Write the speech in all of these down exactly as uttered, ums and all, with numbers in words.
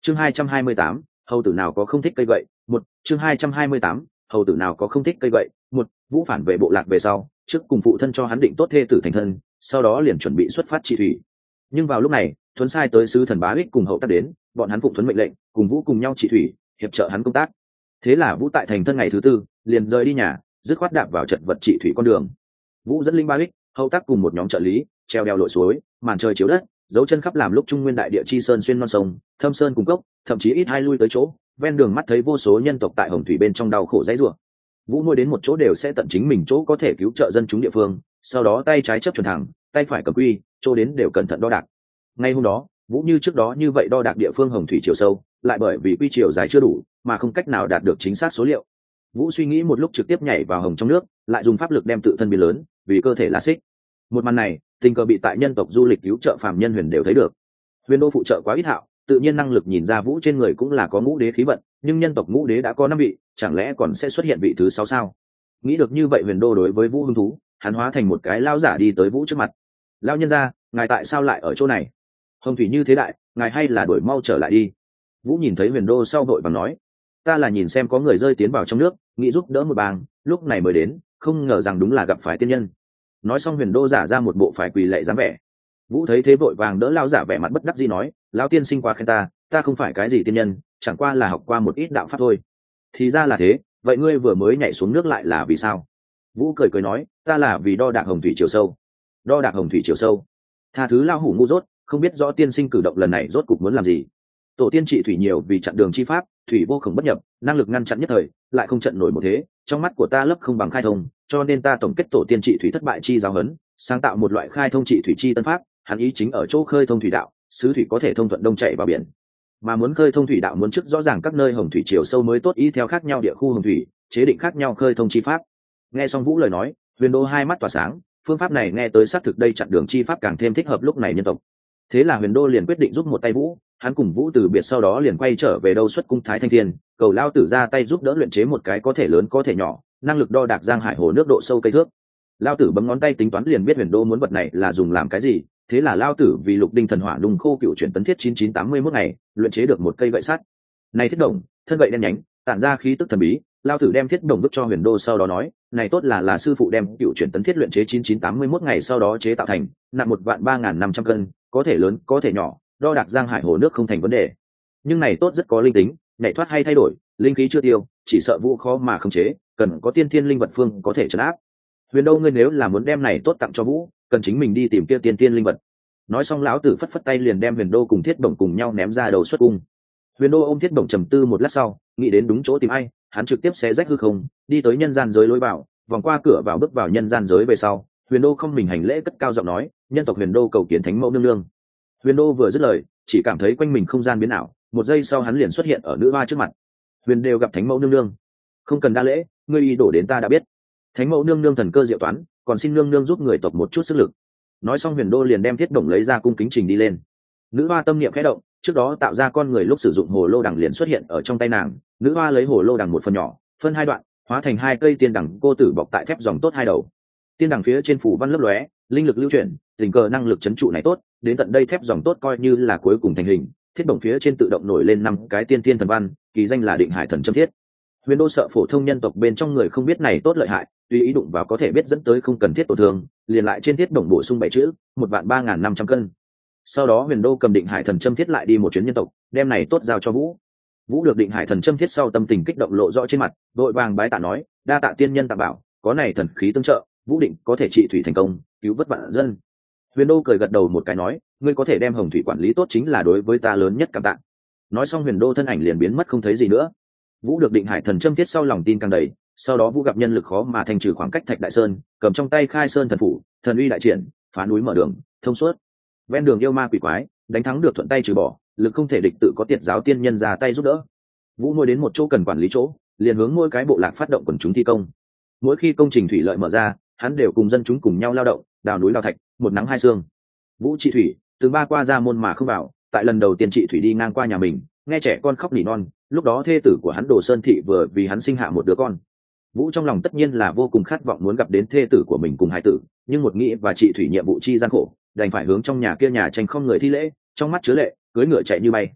chương hai trăm hai mươi tám, hầu tử nào có không thích cây gậy một chương hai trăm hai mươi tám, hầu tử nào có không thích cây gậy một Vũ phản về bộ lạc về sau, trước cùng phụ thân cho hắn định tốt thê tử thành thân, sau đó liền chuẩn bị xuất phát trị thủy. Nhưng vào lúc này, Thuấn sai tới sứ thần Bá Ích cùng hậu tác đến, bọn hắn phụng Thuấn mệnh lệnh, cùng Vũ cùng nhau trị thủy, hiệp trợ hắn công tác. Thế là Vũ tại thành thân ngày thứ tư, liền rời đi nhà, dứt khoát đạp vào trận vật trị thủy con đường. Vũ dẫn linh Bá Ích, hậu tác cùng một nhóm trợ lý, treo đeo lội suối, màn trời chiếu đất, dấu chân khắp làm lúc trung nguyên đại địa chi sơn xuyên non sông, thâm sơn cùng cốc, thậm chí ít hai lui tới chỗ, ven đường mắt thấy vô số nhân tộc tại hồng thủy bên trong đau khổ dãy rủa. Vũ nuôi đến một chỗ đều sẽ tận chính mình chỗ có thể cứu trợ dân chúng địa phương, sau đó tay trái chấp chuẩn thẳng, tay phải cầm quy, chỗ đến đều cẩn thận đo đạc. Ngay hôm đó, Vũ như trước đó như vậy đo đạc địa phương hồng thủy chiều sâu, lại bởi vì quy chiều dài chưa đủ, mà không cách nào đạt được chính xác số liệu. Vũ suy nghĩ một lúc trực tiếp nhảy vào hồng trong nước, lại dùng pháp lực đem tự thân biến lớn, vì cơ thể là xích. Một màn này, tình cờ bị tại nhân tộc du lịch cứu trợ phàm nhân Huyền đều thấy được. Huyền đô phụ trợ quá ít hạo, tự nhiên năng lực nhìn ra Vũ trên người cũng là có ngũ đế khí vận, nhưng nhân tộc ngũ đế đã có năm vị, chẳng lẽ còn sẽ xuất hiện vị thứ sáu sao? Nghĩ được như vậy, Huyền đô đối với Vũ hứng thú, hắn hóa thành một cái lao giả đi tới Vũ trước mặt. Lao nhân gia, ngài tại sao lại ở chỗ này? Hồng thủy như thế đại, ngài hay là đuổi mau trở lại đi. Vũ nhìn thấy Huyền đô sau vội vàng nói, ta là nhìn xem có người rơi tiến vào trong nước, nghĩ giúp đỡ một bang, lúc này mới đến, không ngờ rằng đúng là gặp phải tiên nhân. Nói xong, Huyền đô giả ra một bộ phải quỳ lạy dáng vẻ. Vũ thấy thế vội vàng đỡ lao giả vẻ mặt bất đắc dĩ nói, lão tiên sinh quá khen ta, ta không phải cái gì tiên nhân, chẳng qua là học qua một ít đạo pháp thôi. Thì ra là thế, vậy ngươi vừa mới nhảy xuống nước lại là vì sao? Vũ cười cười nói, ta là vì đo đạc hồng thủy chiều sâu. Đo đạc hồng thủy chiều sâu? Tha thứ lao hủ ngu dốt, không biết rõ tiên sinh cử động lần này rốt cục muốn làm gì. Tổ tiên trị thủy nhiều vì chặn đường chi pháp, thủy vô khổng bất nhập, năng lực ngăn chặn nhất thời, lại không trận nổi một thế, trong mắt của ta lấp không bằng khai thông, cho nên ta tổng kết tổ tiên trị thủy thất bại chi giáo huấn, sáng tạo một loại khai thông trị thủy chi tân pháp. Hắn ý chính ở chỗ khơi thông thủy đạo, sứ thủy có thể thông thuận đông chảy vào biển, mà muốn khơi thông thủy đạo muốn trước rõ ràng các nơi hồng thủy chiều sâu mới tốt, ý theo khác nhau địa khu hồng thủy chế định khác nhau khơi thông chi pháp. Nghe xong Vũ lời nói, Huyền đô hai mắt tỏa sáng, phương pháp này nghe tới xác thực đây chặn đường chi pháp càng thêm thích hợp lúc này nhân tộc. Thế là Huyền đô liền quyết định giúp một tay Vũ, hắn cùng Vũ từ biệt sau đó liền quay trở về đâu xuất cung Thái Thanh Thiên, cầu lao tử ra tay giúp đỡ luyện chế một cái có thể lớn có thể nhỏ, năng lực đo đạc giang hải hồ nước độ sâu cây thước. Lao tử bấm ngón tay tính toán liền biết Huyền đô muốn vật này là dùng làm cái gì. Thế là lao tử vì lục đinh thần hỏa đùng khô cựu chuyển tấn thiết chín chín tám mươi mốt ngày luyện chế được một cây gậy sắt. Này thiết đồng, thân gậy đen nhánh, tản ra khí tức thần bí. Lao tử đem thiết đồng vứt cho Huyền đô sau đó nói, này tốt là là sư phụ đem cựu chuyển tấn thiết luyện chế chín chín tám mươi mốt ngày sau đó chế tạo thành, nặng một vạn ba ngàn năm trăm cân, có thể lớn có thể nhỏ, đo đạc giang hải hồ nước không thành vấn đề. Nhưng này tốt rất có linh tính, nhảy thoát hay thay đổi, linh khí chưa tiêu, chỉ sợ Vũ khó mà khống chế, cần có tiên thiên linh vật phương có thể trấn áp. Huyền đô, ngươi nếu là muốn đem này tốt tặng cho Vũ, cần chính mình đi tìm kia tiên tiên linh vật. Nói xong, lão tử phất phất tay liền đem Huyền đô cùng thiết bổng cùng nhau ném ra đầu xuất cung. Huyền đô ôm thiết bổng trầm tư một lát sau, nghĩ đến đúng chỗ tìm ai, hắn trực tiếp xé rách hư không, đi tới nhân gian giới lối vào, vòng qua cửa vào bước vào nhân gian giới về sau, Huyền đô không mình hành lễ cất cao giọng nói, nhân tộc Huyền đô cầu kiến thánh mẫu nương nương. Huyền đô vừa dứt lời, chỉ cảm thấy quanh mình không gian biến ảo, một giây sau hắn liền xuất hiện ở nữ hoa trước mặt. Huyền đều gặp thánh mẫu nương nương, không cần đa lễ, ngươi ý đổ đến ta đã biết. Thánh mẫu nương nương thần cơ diệu toán, còn xin nương nương giúp người tộc một chút sức lực. Nói xong, Huyền đô liền đem thiết bổng lấy ra cung kính trình đi lên. Nữ hoa tâm niệm khẽ động, trước đó tạo ra con người lúc sử dụng hồ lô đằng liền xuất hiện ở trong tay nàng. Nữ hoa lấy hồ lô đằng một phần nhỏ, phân hai đoạn, hóa thành hai cây tiên đằng cô tử bọc tại thép dòng tốt hai đầu. Tiên đằng phía trên phủ văn lấp lóe, linh lực lưu chuyển, tình cờ năng lực chấn trụ này tốt, đến tận đây thép dòng tốt coi như là cuối cùng thành hình. Thiết bổng phía trên tự động nổi lên năm cái tiên tiên thần văn, kỳ danh là Định Hải Thần Châm Thiết. Huyền đô sợ phổ thông nhân tộc bên trong người không biết này tốt lợi hại, tùy ý đụng vào có thể biết dẫn tới không cần thiết tổn thương, liền lại trên thiết đồng bổ sung bảy chữ, một vạn ba ngàn năm trăm cân. Sau đó Huyền đô cầm Định Hải Thần Châm Thiết lại đi một chuyến nhân tộc, đem này tốt giao cho Vũ. Vũ được Định Hải Thần Châm Thiết sau, tâm tình kích động lộ rõ trên mặt, đội vàng bái tạ nói, đa tạ tiên nhân tạ bảo, có này thần khí tương trợ, Vũ định có thể trị thủy thành công, cứu vớt vạn dân. Huyền đô cười gật đầu một cái nói, ngươi có thể đem hồng thủy quản lý tốt chính là đối với ta lớn nhất cảm tạ. Nói xong, Huyền đô thân ảnh liền biến mất không thấy gì nữa. Vũ được Định Hải Thần Châm Thiết sau, lòng tin càng đầy. Sau đó Vũ gặp nhân lực khó mà thành trừ khoảng cách Thạch Đại Sơn, cầm trong tay Khai Sơn thần phủ, thần uy đại triển, phá núi mở đường, thông suốt. Ven đường yêu ma quỷ quái, đánh thắng được thuận tay trừ bỏ, lực không thể địch tự có tiệt giáo tiên nhân ra tay giúp đỡ. Vũ nuôi đến một chỗ cần quản lý chỗ, liền hướng mỗi cái bộ lạc phát động quần chúng thi công. Mỗi khi công trình thủy lợi mở ra, hắn đều cùng dân chúng cùng nhau lao động, đào núi đào thạch, một nắng hai sương. Vũ trị thủy, từ ba qua ra môn mà không vào, tại lần đầu tiên trị thủy đi ngang qua nhà mình, nghe trẻ con khóc nỉ non, lúc đó thê tử của hắn Đồ Sơn thị vừa vì hắn sinh hạ một đứa con. Vũ trong lòng tất nhiên là vô cùng khát vọng muốn gặp đến thê tử của mình cùng hai tử, nhưng một nghĩ và trị thủy nhiệm vụ chi gian khổ, đành phải hướng trong nhà kia nhà tranh không người thi lễ, trong mắt chứa lệ, cưỡi ngựa chạy như bay.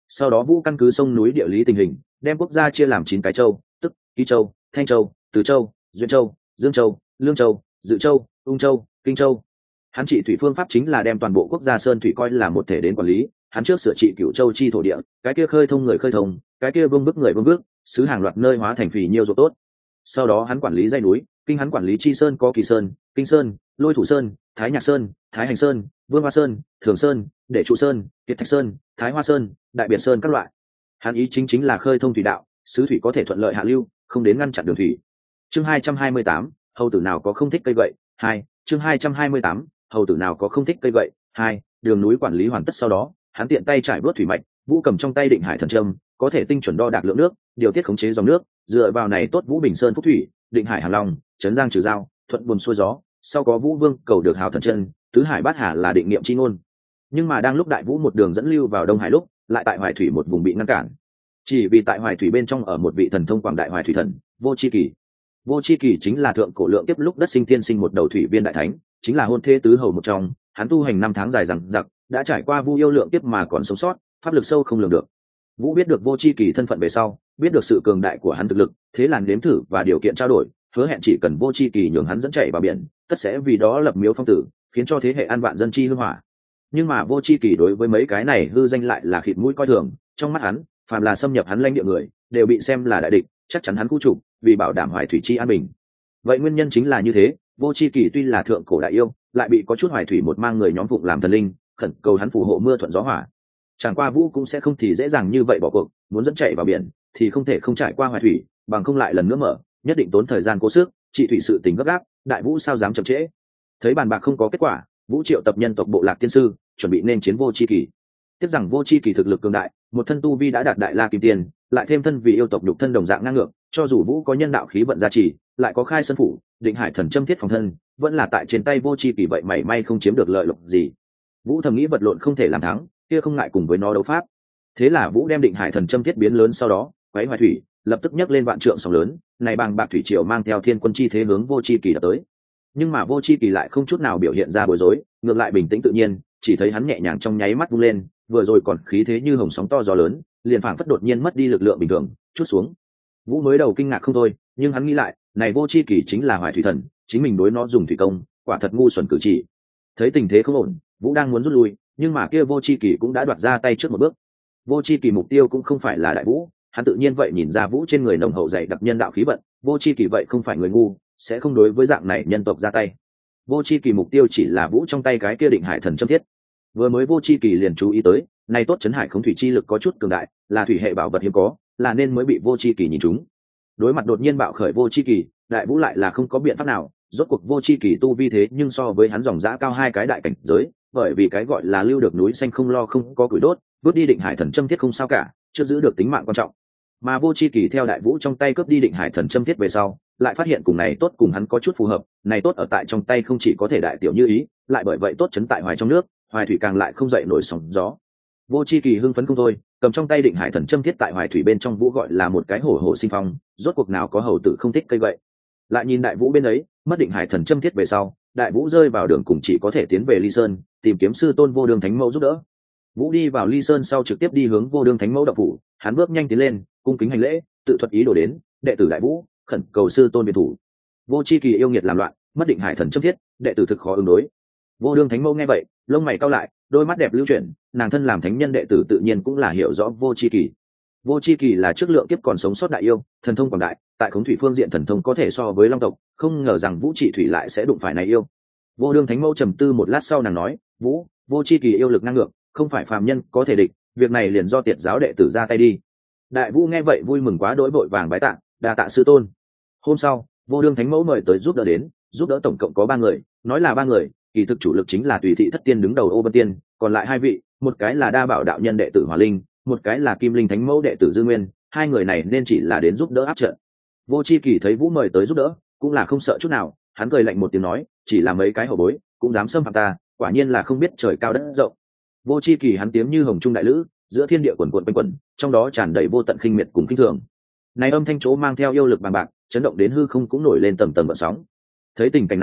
Sau đó vũ căn cứ sông núi địa lý tình hình, đem quốc gia chia làm chín cái châu, tức Ký Châu, Thanh Châu, Từ Châu, Duyên Châu, Dương Châu, Lương Châu, Dự Châu, Ung Châu, Kinh Châu. Hắn trị thủy phương pháp chính là đem toàn bộ quốc gia sơn thủy coi là một thể đến quản lý. Hắn trước sửa trị Cửu Châu chi thổ địa, cái kia khơi thông người khơi thông, cái kia vương bức người vương bức, xứ hàng loạt nơi hóa thành phì nhiêu ruộng tốt. Sau đó hắn quản lý dãy núi, kinh hắn quản lý chi sơn có Kỳ Sơn, Kinh Sơn, Lôi Thủ Sơn, Thái Nhạc Sơn, Thái Hành Sơn, Vương Hoa Sơn, Thường Sơn, Đệ Trụ Sơn, Kiệt Thạch Sơn, Thái Hoa Sơn, Đại Biệt Sơn các loại. Hắn ý chính chính là khơi thông thủy đạo, sứ thủy có thể thuận lợi hạ lưu, không đến ngăn chặn đường thủy. Chương hai trăm hai mươi tám, hầu tử nào có không thích cây gậy. Hai, chương hai trăm hai mươi tám, hầu tử nào có không thích cây gậy. Hai, đường núi quản lý hoàn tất sau đó, hắn tiện tay trải bớt thủy mạch, vũ cầm trong tay định hải thần châm, có thể tinh chuẩn đo đạc lượng nước, điều tiết khống chế dòng nước, dựa vào này tốt vũ bình sơn phúc thủy, định hải hàng long, trấn giang trừ giao, thuận buồm xuôi gió. Sau có vũ vương cầu được hào thần chân, tứ hải bát hà là định nghiệm chi ngôn. Nhưng mà đang lúc đại vũ một đường dẫn lưu vào đông hải lúc, lại tại hoài thủy một vùng bị ngăn cản, chỉ vì tại hoài thủy bên trong ở một vị thần thông quảng đại hoài thủy thần vô c h i kỳ. Vô c h i kỳ chính là thượng cổ lượng tiếp lúc đất sinh thiên sinh một đầu thủy viên đại thánh, chính là hôn thế tứ hầu một trong. Hắn tu hành năm tháng dài rằng giặc, đã trải qua vu yêu lượng tiếp mà còn sống sót, pháp lực sâu không lường được. Vũ biết được vô c h i kỳ thân phận về sau, biết được sự cường đại của hắn thực lực, thế là nếm thử và điều kiện trao đổi, hứa hẹn chỉ cần vô c h i kỳ nhường hắn dẫn chạy vào biển, tất sẽ vì đó lập miếu phong tử, khiến cho thế hệ an vạn dân chi hưng hỏa. Nhưng mà vô c h i kỳ đối với mấy cái này hư danh lại là khịt mũi coi thường. Trong mắt hắn, phàm là xâm nhập hắn lãnh địa người đều bị xem là đại địch, chắc chắn hắn khu trục, vì bảo đảm hoài thủy chi an bình. Vậy nguyên nhân chính là như thế, vô c h i kỳ tuy là thượng cổ đại yêu, lại bị có chút hoài thủy một mang người nhóm phụng làm thần linh, khẩn cầu hắn phù hộ mưa thuận gió hỏa. Chẳng qua vũ cũng sẽ không thì dễ dàng như vậy bỏ cuộc, muốn dẫn chạy vào biển thì không thể không trải qua hoài thủy, bằng không lại lần nữa mở, nhất định tốn thời gian cố sức, trị thủy sự tình gấp gáp, đại vũ sao dám chậm trễ. Thấy bàn bạc không có kết quả, vũ triệu tập nhân tộc bộ lạc tiên sư, chuẩn bị nên chiến vô c h i kỳ. Tiếc rằng vô c h i kỳ thực lực cường đại, một thân tu vi đã đạt đại la kim tiền, lại thêm thân vì yêu tộc nhục thân đồng dạng ngang ngược, cho dù vũ có nhân đạo khí vận gia trì, lại có khai sơn phủ, định hải thần châm thiết phòng thân, vẫn là tại trên tay vô c h i kỳ vậy mảy may không chiếm được lợi lộc gì. Vũ thầm nghĩ vật lộn không thể làm thắng, kia không ngại cùng với nó đấu pháp. Thế là vũ đem định hải thần châm thiết biến lớn, sau đó quấy hoài thủy, lập tức nhấc lên vạn trượng sóng lớn, này bằng bạc thủy triều mang theo thiên quân chi thế hướng vô c h i kỳ đập tới. Nhưng mà vô c h i kỳ lại không chút nào biểu hiện ra bối rối, ngược lại bình tĩnh tự nhiên, chỉ thấy hắn nhẹ nhàng trong nháy mắt vung lên, vừa rồi còn khí thế như hồng sóng to gió lớn, liền phảng phất đột nhiên mất đi lực lượng bình thường, chút xuống. Vũ mới đầu kinh ngạc không thôi, nhưng hắn nghĩ lại, này vô c h i kỳ chính là hoài thủy thần, chính mình đối nó dùng thủy công, quả thật ngu xuẩn cử chỉ. Thấy tình thế không ổn, vũ đang muốn rút lui, nhưng mà kia vô c h i kỳ cũng đã đoạt ra tay trước một bước. Vô c h i kỳ mục tiêu cũng không phải là đại vũ, hắn tự nhiên vậy nhìn ra vũ trên người nồng hậu dày đặc nhân đạo khí vận, vô c h i kỳ vậy không phải người ngu, sẽ không đối với dạng này nhân tộc ra tay. Vô c h i kỳ mục tiêu chỉ là vũ trong tay cái kia định hải thần châm thiết. Vừa mới vô c h i kỳ liền chú ý tới, này tốt chấn hải khống thủy chi lực có chút cường đại, là thủy hệ bảo vật hiếm có, là nên mới bị vô c h i kỳ nhìn trúng. Đối mặt đột nhiên bạo khởi vô c h i kỳ, đại vũ lại là không có biện pháp nào, rốt cuộc vô c h i kỳ tu vi thế nhưng so với hắn dòng dã cao hai cái đại cảnh giới, bởi vì cái gọi là lưu được núi xanh không lo không có củi đốt, vứt đi định hải thần châm thiết không sao cả, chưa giữ được tính mạng quan trọng. Mà vô c h i kỳ theo đại vũ trong tay cướp đi định hải thần châm thiết về sau, lại phát hiện cùng này tốt cùng hắn có chút phù hợp, này tốt ở tại trong tay không chỉ có thể đại tiểu như ý, lại bởi vậy tốt chấn tại hoài trong nước, hoài thủy càng lại không dậy nổi sóng gió. Vô c h i kỳ hưng phấn không thôi, cầm trong tay định hải thần châm thiết tại hoài thủy bên trong vũ gọi là một cái hổ hổ sinh phong, rốt cuộc nào có hầu tử không thích cây gậy. Lại nhìn đại vũ bên ấy, mất định hải thần châm thiết về sau, đại vũ rơi vào đường cùng chỉ có thể tiến về Ly Sơn, tìm kiếm sư tôn vô đường thánh mẫu giúp đỡ. Vũ đi vào Ly Sơn sau trực tiếp đi hướng vô đường thánh mẫu đậu phủ, hắn bước nhanh tiến lên, cung kính hành lễ, tự thuật ý đồ đến, đệ tử đại vũ khẩn cầu sư tôn biệt thủ. Vô c h i kỳ yêu nghiệt làm loạn, mất định hải thần châm thiết, đệ tử thực khó ứng đối. Vô đường thánh mẫu nghe vậy, lông mày cau lại, đôi mắt đẹp lưu chuyển, nàng thân làm thánh nhân đệ tử tự nhiên cũng là hiểu rõ vô c h i kỳ. Vô c h i kỳ là trước lượng kiếp còn sống sót đại yêu, thần thông quảng đại, tại khống thủy phương diện thần thông có thể so với long tộc, không ngờ rằng vũ trị thủy lại sẽ đụng phải này yêu. Vô đường thánh mẫu trầm tư một lát sau nàng nói, vũ vô c h i kỳ yêu lực năng ngược, không phải phàm nhân có thể địch, việc này liền do tiệt giáo đệ tử ra tay đi. Đại vũ nghe vậy vui mừng quá đỗi, vội vàng bái tạ, đa tạ sư tôn. Hôm sau, vô đường thánh mẫu mời tới giúp đỡ đến, giúp đỡ tổng cộng có ba người, nói là ba người, kỳ thực chủ lực chính là tùy thị thất tiên đứng đầu Ô Vân Tiên, còn lại hai vị, một cái là đa bảo đạo nhân đệ tử Hỏa Linh, một cái là Kim Linh thánh mẫu đệ tử Dư Nguyên, hai người này nên chỉ là đến giúp đỡ áp trận. Vô c h i kỳ thấy vũ mời tới giúp đỡ, cũng là không sợ chút nào, hắn cười lạnh một tiếng nói, chỉ là mấy cái hậu bối cũng dám xâm phạm ta, quả nhiên là không biết trời cao đất rộng. Vô c h i kỳ hắn tiếng như hồng trung đại lữ, giữa thiên địa quần quần quanh quẩn, trong đó tràn đầy vô tận khinh miệt cùng khinh thường. Này âm thanh chỗ mang theo yêu lực bằng bạc, chấn động đến hư không cũng nổi lên tầng tầng gợn sóng. Thấy tình cảnh này,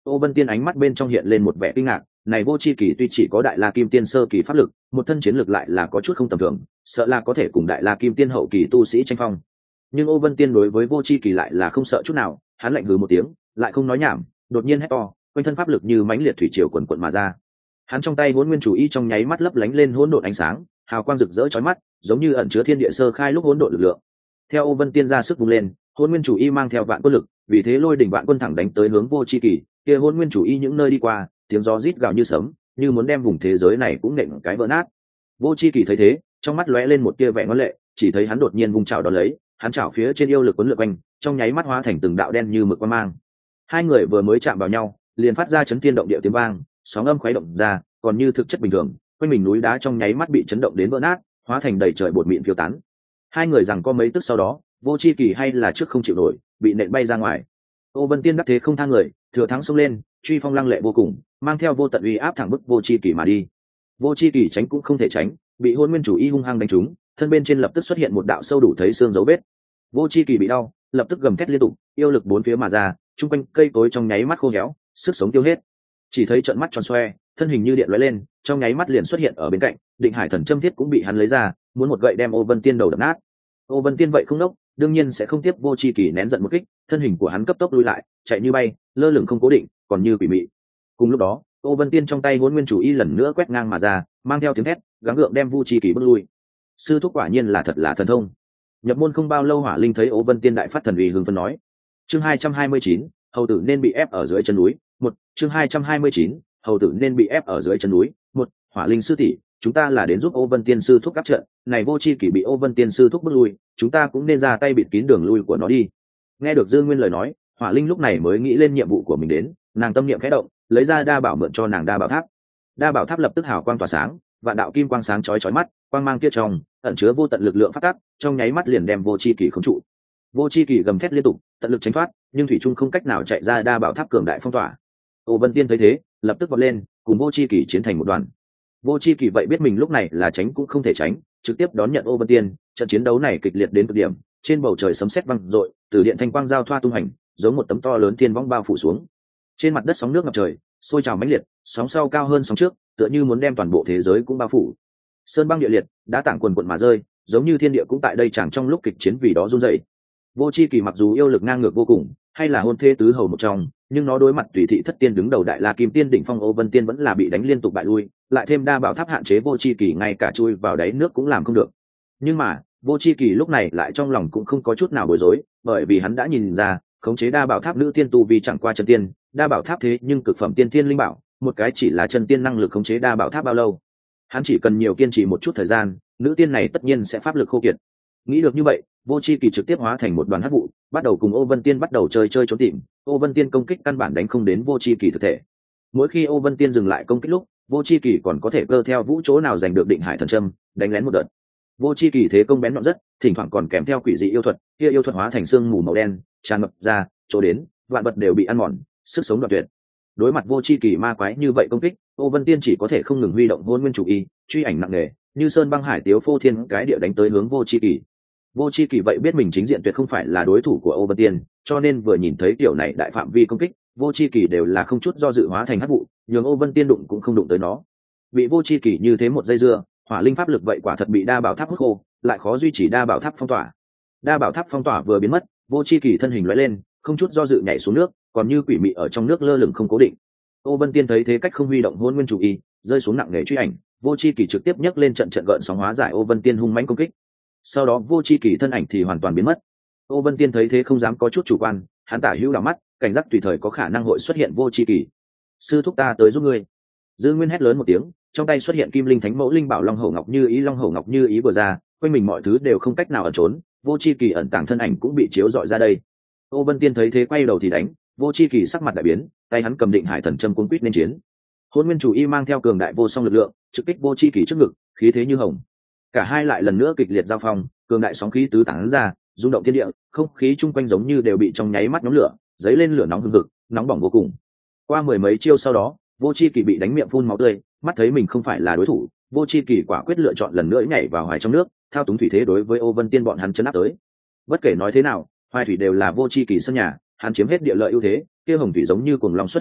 Ô Vân Tiên ánh mắt bên trong hiện lên một vẻ kinh ngạc, này Vô Chi Kỳ tuy chỉ có Đại La Kim Tiên sơ kỳ pháp lực, một thân chiến lực lại là có chút không tầm thường, sợ là có thể cùng Đại La Kim Tiên hậu kỳ tu sĩ tranh phong. Nhưng Ô Vân Tiên đối với Vô Chi Kỳ lại là không sợ chút nào, hắn lạnh hừ một tiếng, lại không nói nhảm, đột nhiên hét to, quanh thân pháp lực như mãnh liệt thủy triều quần quần mà ra. Hắn trong tay Hỗn Nguyên Chủ Y trong nháy mắt lấp lánh lên hỗn độn ánh sáng, hào quang rực rỡ chói mắt, giống như ẩn chứa thiên địa sơ khai lúc hỗn độn lực lượng. Theo Ô Vân Tiên ra sức vung lên, Hỗn Nguyên Chủ Y mang theo vạn quân lực, vì thế lôi đỉnh vạn quân thẳng đánh tới hướng Vô Chi Kỳ, kia Hỗn Nguyên Chủ Y những nơi đi qua, tiếng gió rít gào như sấm, như muốn đem vùng thế giới này cũng nện cái vỡ nát. Vô Chi Kỳ thấy thế, trong mắt lóe lên một tia vẻ ngoan lệ, chỉ thấy hắn đột nhiên vung chảo đón lấy, hắn chảo phía trên yêu lực cuốn lượn quanh, trong nháy mắt hóa thành từng đạo đen như mực quang mang. Hai người vừa mới chạm vào nhau, liền phát ra chấn thiên động địa tiếng vang, sóng âm khuấy động ra, còn như thực chất bình thường, quanh mình núi đá trong nháy mắt bị chấn động đến vỡ nát, hóa thành đầy trời bột mịn phiêu tán. Hai người rằng có mấy tức sau đó, Vô Chi Kỳ hay là trước không chịu nổi, bị nện bay ra ngoài. Ô Vân Tiên đắc thế không thang người, thừa thắng xông lên, truy phong lăng lệ vô cùng, mang theo vô tận uy áp thẳng bức Vô Chi Kỳ mà đi. Vô Chi Kỳ tránh cũng không thể tránh, bị Hỗn Nguyên Chủ Y hung hăng đánh trúng, thân bên trên lập tức xuất hiện một đạo sâu đủ thấy xương dấu vết. Vô Chi Kỳ bị đau, lập tức gầm thét liên tục, yêu lực bốn phía mà ra, trung quanh cây cối trong nháy mắt khô héo, sức sống tiêu hết. Chỉ thấy trợn mắt tròn xoe, thân hình như điện lóe lên, trong nháy mắt liền xuất hiện ở bên cạnh, Định Hải Thần Châm thiết cũng bị hắn lấy ra, muốn một gậy đem Ô Vân Tiên đầu đập nát. Ô Vân Tiên vậy không nốc, đương nhiên sẽ không tiếp Vô Chi Kỳ nén giận một kích, thân hình của hắn cấp tốc lui lại, chạy như bay, lơ lửng không cố định, còn như quỷ mị. Cùng lúc đó, Ô Vân Tiên trong tay Hỗn Nguyên Chủ Y lần nữa quét ngang mà ra, mang theo tiếng thét, gắng gượng đem Vô Chi Kỳ bước lui. Sư thúc quả nhiên là thật là thần thông. Nhập môn không bao lâu Hỏa Linh thấy Ô Vân Tiên đại phát thần uy hưng phấn nói. Chương hai trăm hai mươi chín, hầu tử nên bị ép ở dưới chân núi. Một, chương hai trăm hai mươi chín, hầu tử nên bị ép ở dưới chân núi. Một, Hỏa Linh sư tỷ, chúng ta là đến giúp Ô Vân Tiên sư thúc cắt trận, này Vô Chi Kỳ bị Ô Vân Tiên sư thúc bước lui, chúng ta cũng nên ra tay bịt kín đường lui của nó đi. Nghe được Dương Nguyên lời nói, Hỏa Linh lúc này mới nghĩ lên nhiệm vụ của mình đến, nàng tâm niệm khẽ động, lấy ra đa bảo mượn cho nàng đa bảo tháp. Đa bảo tháp lập tức hào quang tỏa sáng, vạn đạo kim quang sáng chói chói mắt, quang mang kia trong ẩn chứa vô tận lực lượng phát tác, trong nháy mắt liền đem Vô Chi Kỳ khống trụ. Vô Chi Kỳ gầm thét liên tục, tận lực tránh thoát, nhưng thủy trung không cách nào chạy ra đa bảo tháp cường đại phong tỏa. Ô Vân Tiên thấy thế, lập tức vọt lên, cùng Vô Chi Kỳ chiến thành một đoàn. Vô Chi Kỳ vậy biết mình lúc này là tránh cũng không thể tránh, trực tiếp đón nhận Ô Vân Tiên. Trận chiến đấu này kịch liệt đến cực điểm, trên bầu trời sấm sét vang dội, từ điện thanh quang giao thoa tung hành, giống một tấm to lớn thiên võng bao phủ xuống. Trên mặt đất sóng nước ngập trời, sôi trào mãnh liệt, sóng sau cao hơn sóng trước, tựa như muốn đem toàn bộ thế giới cũng bao phủ. Sơn băng địa liệt, đá tảng quần quần mà rơi, giống như thiên địa cũng tại đây chẳng trong lúc kịch chiến vì đó run rẩy. Vô Chi Kỳ mặc dù yêu lực ngang ngược vô cùng, hay là hôn thê tứ hầu một trong, nhưng nó đối mặt tùy thị thất tiên đứng đầu Đại La Kim Tiên đỉnh phong Ô Vân Tiên vẫn là bị đánh liên tục bại lui, lại thêm đa bảo tháp hạn chế Vô Chi Kỳ ngay cả chui vào đáy nước cũng làm không được. Nhưng mà, Vô Chi Kỳ lúc này lại trong lòng cũng không có chút nào bối rối, bởi vì hắn đã nhìn ra, khống chế đa bảo tháp nữ tiên tu vì chẳng qua chân tiên, đa bảo tháp thế nhưng cực phẩm tiên tiên linh bảo, một cái chỉ là chân tiên năng lực khống chế đa bảo tháp bao lâu. Hắn chỉ cần nhiều kiên trì một chút thời gian, nữ tiên này tất nhiên sẽ pháp lực khô kiệt. Nghĩ được như vậy, Vô Chi Kỳ trực tiếp hóa thành một đoàn hắc vụ, bắt đầu cùng Ô Vân Tiên bắt đầu chơi chơi trốn tìm. Ô Vân Tiên công kích căn bản đánh không đến Vô Chi Kỳ thực thể. Mỗi khi Ô Vân Tiên dừng lại công kích lúc, Vô Chi Kỳ còn có thể cơ theo vũ chỗ nào giành được Định Hải Thần Châm, đánh lén một đợt. Vô Chi Kỳ thế công bén nhọn rất, thỉnh thoảng còn kèm theo quỷ dị yêu thuật, kia yêu thuật hóa thành xương mù màu đen, tràn ngập ra, chỗ đến, vạn vật đều bị ăn mòn, sức sống đoạn tuyệt. Đối mặt Vô Chi Kỳ ma quái như vậy công kích, Ô Vân Tiên chỉ có thể không ngừng huy động Hỗn Nguyên Chủ Y, truy ảnh nặng nề, như sơn băng hải tiếu phô thiên cái địa đánh tới hướng Vô Chi Kỳ. Vô Chi Kỳ vậy biết mình chính diện tuyệt không phải là đối thủ của Ô Vân Tiên, cho nên vừa nhìn thấy kiểu này đại phạm vi công kích, Vô Chi Kỳ đều là không chút do dự hóa thành hắc vụ, nhường Ô Vân Tiên đụng cũng không đụng tới nó. Bị Vô Chi Kỳ như thế một giây dưa, hỏa linh pháp lực vậy quả thật bị đa bảo tháp hút khô, lại khó duy trì đa bảo tháp phong tỏa. Đa bảo tháp phong tỏa vừa biến mất, Vô Chi Kỳ thân hình lóe lên, không chút do dự nhảy xuống nước, còn như quỷ mị ở trong nước lơ lửng không cố định. Ô Vân Tiên thấy thế cách không huy động Hỗn Nguyên Chủ Y, rơi xuống nặng nề truy ảnh, Vô Chi Kỳ trực tiếp nhấc lên trận trận gợn sóng hóa giải Ô Vân Tiên hung mãnh công kích. Sau đó Vô Chi Kỳ thân ảnh thì hoàn toàn biến mất. Ô Vân Tiên thấy thế không dám có chút chủ quan, hắn tả hữu đảo mắt, cảnh giác tùy thời có khả năng hội xuất hiện Vô Chi Kỳ. Sư thúc ta tới giúp ngươi. Dư Nguyên hét lớn một tiếng, trong tay xuất hiện Kim Linh Thánh Mẫu Linh Bảo Long Hổ Ngọc Như Ý, Long Hổ Ngọc Như Ý vừa ra, quanh mình mọi thứ đều không cách nào ẩn trốn, Vô Chi Kỳ ẩn tàng thân ảnh cũng bị chiếu rọi ra đây. Ô Vân Tiên thấy thế quay đầu thì đánh, Vô Chi Kỳ sắc mặt đại biến, tay hắn cầm Định Hải Thần Châm cuốn quýt nên chiến. Hỗn Nguyên Chủ Y mang theo cường đại vô song lực lượng, trực kích Vô Chi Kỳ trước ngực, khí thế như hồng. Cả hai lại lần nữa kịch liệt giao phong, cường đại sóng khí tứ tán ra, rung động thiên địa, không khí chung quanh giống như đều bị trong nháy mắt nhóm lửa, dấy lên lửa nóng hừng hực, nóng bỏng vô cùng. Qua mười mấy chiêu sau đó, Vô Chi Kỳ bị đánh miệng phun máu tươi, mắt thấy mình không phải là đối thủ, Vô Chi Kỳ quả quyết lựa chọn lần nữa nhảy vào hoài trong nước, thao túng thủy thế đối với Ô Vân Tiên bọn hắn chấn áp tới. Bất kể nói thế nào, hoài thủy đều là Vô Chi Kỳ sân nhà, hắn chiếm hết địa lợi ưu thế, kia hồng thủy giống như cuồng long xuất hải,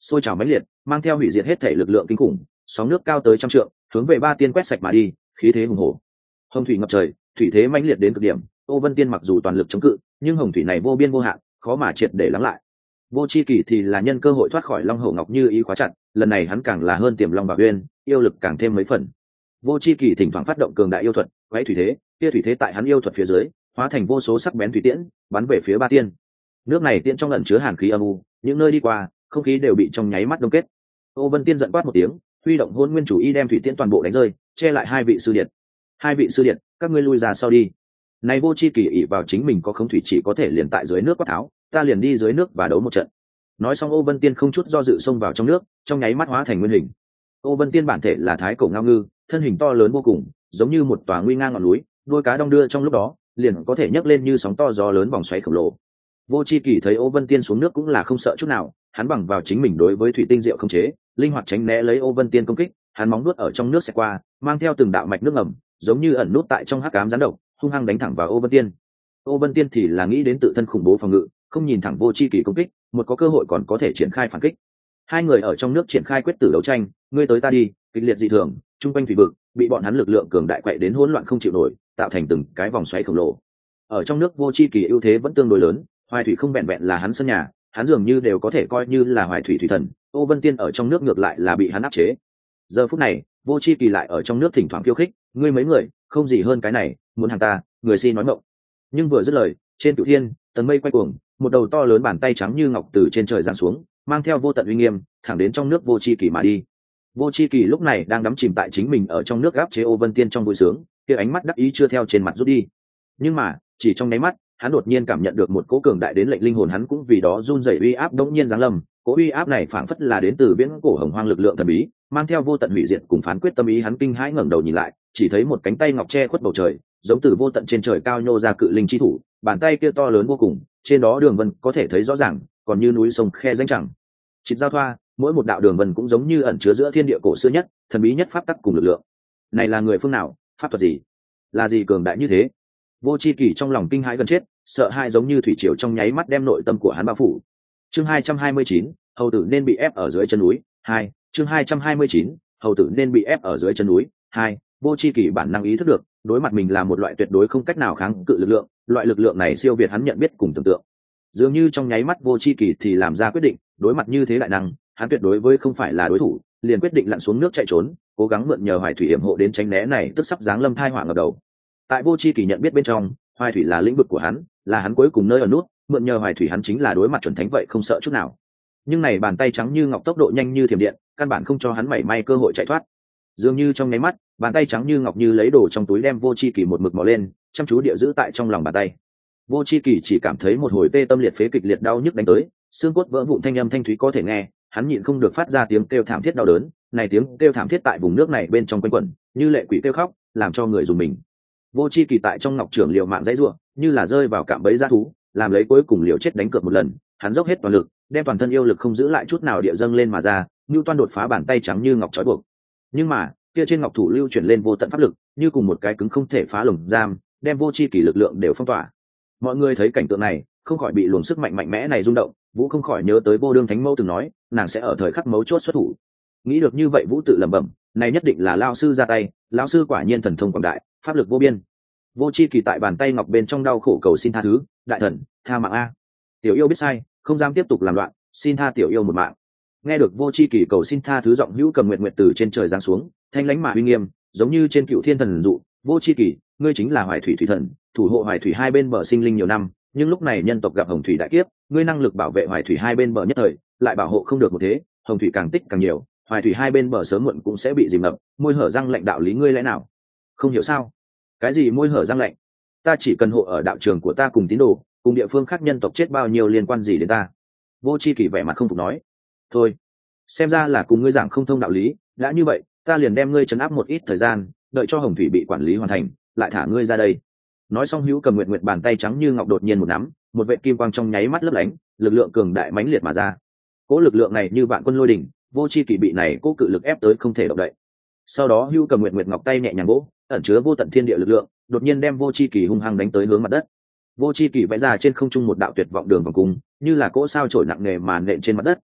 sôi trào mãnh liệt, mang theo hủy diệt hết thể lực lượng kinh khủng, sóng nước cao tới trăm trượng, hướng về ba tiên quét sạch mà đi, khí thế hùng hổ. Hồng thủy ngập trời, thủy thế mãnh liệt đến cực điểm, Ô Vân Tiên mặc dù toàn lực chống cự, nhưng hồng thủy này vô biên vô hạn, khó mà triệt để lắng lại. Vô Chi Kỳ thì là nhân cơ hội thoát khỏi Long Hổ Ngọc Như ý khóa chặt, lần này hắn càng là hơn tiềm long bảo uyên, yêu lực càng thêm mấy phần. Vô Chi Kỳ thỉnh thoảng phát động cường đại yêu thuật, quấy thủy thế, kia thủy thế tại hắn yêu thuật phía dưới, hóa thành vô số sắc bén thủy tiễn, bắn về phía ba tiên. Nước này tiễn trong ẩn chứa hàn khí âm u, những nơi đi qua, không khí đều bị trong nháy mắt đông kết. Ô Vân Tiên giận quát một tiếng, huy động Hỗn Nguyên Chủ Y đem thủy tiễn toàn bộ đánh rơi, che lại hai vị sư điện. Hai vị sư điện, các ngươi lui ra sau đi. Này Vô Chi Kỳ ỷ vào chính mình có không thủy chỉ có thể liền tại dưới nước quát tháo, ta liền đi dưới nước và đấu một trận. Nói xong Ô Vân Tiên không chút do dự xông vào trong nước, trong nháy mắt hóa thành nguyên hình. Ô Vân Tiên bản thể là thái cổ ngao ngư, thân hình to lớn vô cùng, giống như một tòa nguy ngang ngọn núi, đuôi cá đong đưa trong lúc đó, liền có thể nhấc lên như sóng to gió lớn vòng xoáy khổng lồ. Vô Chi Kỳ thấy Ô Vân Tiên xuống nước cũng là không sợ chút nào, hắn bằng vào chính mình đối với thủy tinh diệu không chế, linh hoạt tránh né lấy Ô Vân Tiên công kích, hắn móng nuốt ở trong nước xẹt qua, mang theo từng đạo mạch nước ngầm, giống như ẩn nút tại trong hắc ám rắn độc, hung hăng đánh thẳng vào Ô Vân Tiên. Ô Vân Tiên thì là nghĩ đến tự thân khủng bố phòng ngự, không nhìn thẳng Vô Chi Kỳ công kích, một có cơ hội còn có thể triển khai phản kích. Hai người ở trong nước triển khai quyết tử đấu tranh, ngươi tới ta đi, kịch liệt dị thường, trung quanh thủy vực bị bọn hắn lực lượng cường đại quậy đến hỗn loạn không chịu nổi, tạo thành từng cái vòng xoáy khổng lồ. Ở trong nước Vô Chi Kỳ ưu thế vẫn tương đối lớn, Hoài Thủy không vẹn vẹn là hắn sân nhà, hắn dường như đều có thể coi như là Hoài Thủy thủy thần. Ô Vân Tiên ở trong nước ngược lại là bị hắn áp chế. Giờ phút này, Vô Chi Kỳ lại ở trong nước thỉnh thoảng khiêu khích, ngươi mấy người, không gì hơn cái này, muốn hàng ta, người xin nói mộng. Nhưng vừa dứt lời, trên cửu thiên, tầng mây quay cuồng, một đầu to lớn bàn tay trắng như ngọc từ trên trời giáng xuống, mang theo vô tận uy nghiêm, thẳng đến trong nước Vô Chi Kỳ mà đi. Vô Chi Kỳ lúc này đang đắm chìm tại chính mình ở trong nước áp chế Ô Vân Tiên trong vui sướng, kia ánh mắt đắc ý chưa theo trên mặt rút đi. Nhưng mà, chỉ trong nháy mắt, hắn đột nhiên cảm nhận được một cỗ cường đại đến lệnh linh hồn hắn cũng vì đó run rẩy uy áp đống nhiên giáng lâm, cỗ uy áp này phảng phất là đến từ viễn cổ hồng hoang lực lượng thần bí, mang theo vô tận hủy diệt cùng phán quyết tâm ý. Hắn kinh hãi ngẩng đầu nhìn lại, chỉ thấy một cánh tay ngọc che khuất bầu trời, giống từ vô tận trên trời cao nhô ra cự linh chi thủ, bàn tay kia to lớn vô cùng, trên đó đường vân có thể thấy rõ ràng, còn như núi sông khe danh chẳng. Chít giao thoa, mỗi một đạo đường vân cũng giống như ẩn chứa giữa thiên địa cổ xưa nhất, thần bí nhất pháp tắc cùng lực lượng. Này là người phương nào, pháp thuật gì, là gì cường đại như thế? Vô Chi Kỳ trong lòng kinh hãi gần chết, sợ hãi giống như thủy triều trong nháy mắt đem nội tâm của hắn bao phủ. Chương hai trăm hai mươi chín, hầu tử nên bị ép ở dưới chân núi. Hai, chương hai trăm hai mươi chín, hầu tử nên bị ép ở dưới chân núi. Hai, Vô Chi Kỳ bản năng ý thức được, đối mặt mình là một loại tuyệt đối không cách nào kháng cự lực lượng, loại lực lượng này siêu việt hắn nhận biết cùng tưởng tượng. Dường như trong nháy mắt Vô Chi Kỳ thì làm ra quyết định, đối mặt như thế đại năng, hắn tuyệt đối với không phải là đối thủ, liền quyết định lặn xuống nước chạy trốn, cố gắng mượn nhờ Hoài Thủy yểm hộ đến tránh né này tức sắp giáng lâm thai họa ngập đầu. Tại Vô Chi Kỳ nhận biết bên trong, Hoài Thủy là lĩnh vực của hắn, là hắn cuối cùng nơi ở nút, mượn nhờ Hoài Thủy hắn chính là đối mặt chuẩn thánh vậy không sợ chút nào. Nhưng này bàn tay trắng như ngọc tốc độ nhanh như thiểm điện, căn bản không cho hắn mảy may cơ hội chạy thoát. Dường như trong nháy mắt, bàn tay trắng như ngọc như lấy đồ trong túi đem Vô Chi Kỳ một mực mò lên, chăm chú địa giữ tại trong lòng bàn tay. Vô Chi Kỳ chỉ cảm thấy một hồi tê tâm liệt phế kịch liệt đau nhức đánh tới, xương cốt vỡ vụn thanh âm thanh thúy có thể nghe, hắn nhịn không được phát ra tiếng kêu thảm thiết đau đớn, này tiếng kêu thảm thiết tại vùng nước này bên trong quanh quẩn, như lệ quỷ kêu khóc, làm cho người rùng mình. Vô Chi Kỳ tại trong ngọc trưởng liều mạng dãy rủa, như là rơi vào cạm bẫy dã thú, làm lấy cuối cùng liều chết đánh cược một lần, hắn dốc hết toàn lực, đem toàn thân yêu lực không giữ lại chút nào địa dâng lên mà ra, như toan đột phá bàn tay trắng như ngọc trói buộc. Nhưng mà, kia trên ngọc thủ lưu chuyển lên vô tận pháp lực, như cùng một cái cứng không thể phá lồng giam, đem Vô Chi Kỳ lực lượng đều phong tỏa. Mọi người thấy cảnh tượng này, không khỏi bị luồng sức mạnh mạnh mẽ này rung động, Vũ không khỏi nhớ tới Vô Đương Thánh Mẫu từng nói, nàng sẽ ở thời khắc mấu chốt xuất thủ. Nghĩ được như vậy, Vũ tự lẩm bẩm, này nhất định là lão sư ra tay, lão sư quả nhiên thần thông quảng đại, pháp lực vô biên. Vô Chi Kỳ tại bàn tay ngọc bên trong đau khổ cầu xin tha thứ, đại thần, tha mạng a, tiểu yêu biết sai, không dám tiếp tục làm loạn, xin tha tiểu yêu một mạng. Nghe được Vô Chi Kỳ cầu xin tha thứ, giọng hữu cầm nguyệt nguyệt từ trên trời giáng xuống, thanh lãnh mà uy nghiêm, giống như trên cựu thiên thần dụ. Vô Chi Kỳ, ngươi chính là Hoài Thủy thủy thần, thủ hộ Hoài Thủy hai bên bờ sinh linh nhiều năm, nhưng lúc này nhân tộc gặp hồng thủy đại kiếp, ngươi năng lực bảo vệ Hoài Thủy hai bên bờ nhất thời, lại bảo hộ không được một thế, hồng thủy càng tích càng nhiều, Hoài Thủy hai bên bờ sớm muộn cũng sẽ bị dìm ngập. Môi hở răng lạnh đạo lý ngươi lẽ nào không hiểu sao? Cái gì môi hở răng lạnh? Ta chỉ cần hộ ở đạo trường của ta cùng tín đồ, cùng địa phương khác nhân tộc chết bao nhiêu liên quan gì đến ta? Vô Chi Kỳ vẻ mặt không phục nói. Thôi, xem ra là cùng ngươi giảng không thông đạo lý, đã như vậy, ta liền đem ngươi trấn áp một ít thời gian, đợi cho hồng thủy bị quản lý hoàn thành, lại thả ngươi ra đây. Nói xong, hữu cầm nguyệt nguyệt bàn tay trắng như ngọc đột nhiên một nắm, một vệ kim quang trong nháy mắt lấp lánh, lực lượng cường đại mãnh liệt mà ra. Cỗ lực lượng này như vạn quân lôi đỉnh, Vô Chi Kỳ bị này cỗ cự lực ép tới không thể động đậy. Sau đó hữu cầm nguyệt nguyệt ngọc tay nhẹ nhàng vỗ, ẩn chứa vô tận thiên địa lực lượng, đột nhiên đem Vô Chi Kỳ hung hăng đánh tới hướng mặt đất. Vô Chi Kỳ vẽ ra trên không trung một đạo tuyệt vọng đường vòng cung, như là cỗ sao chổi nặng nề mà nện trên mặt đất,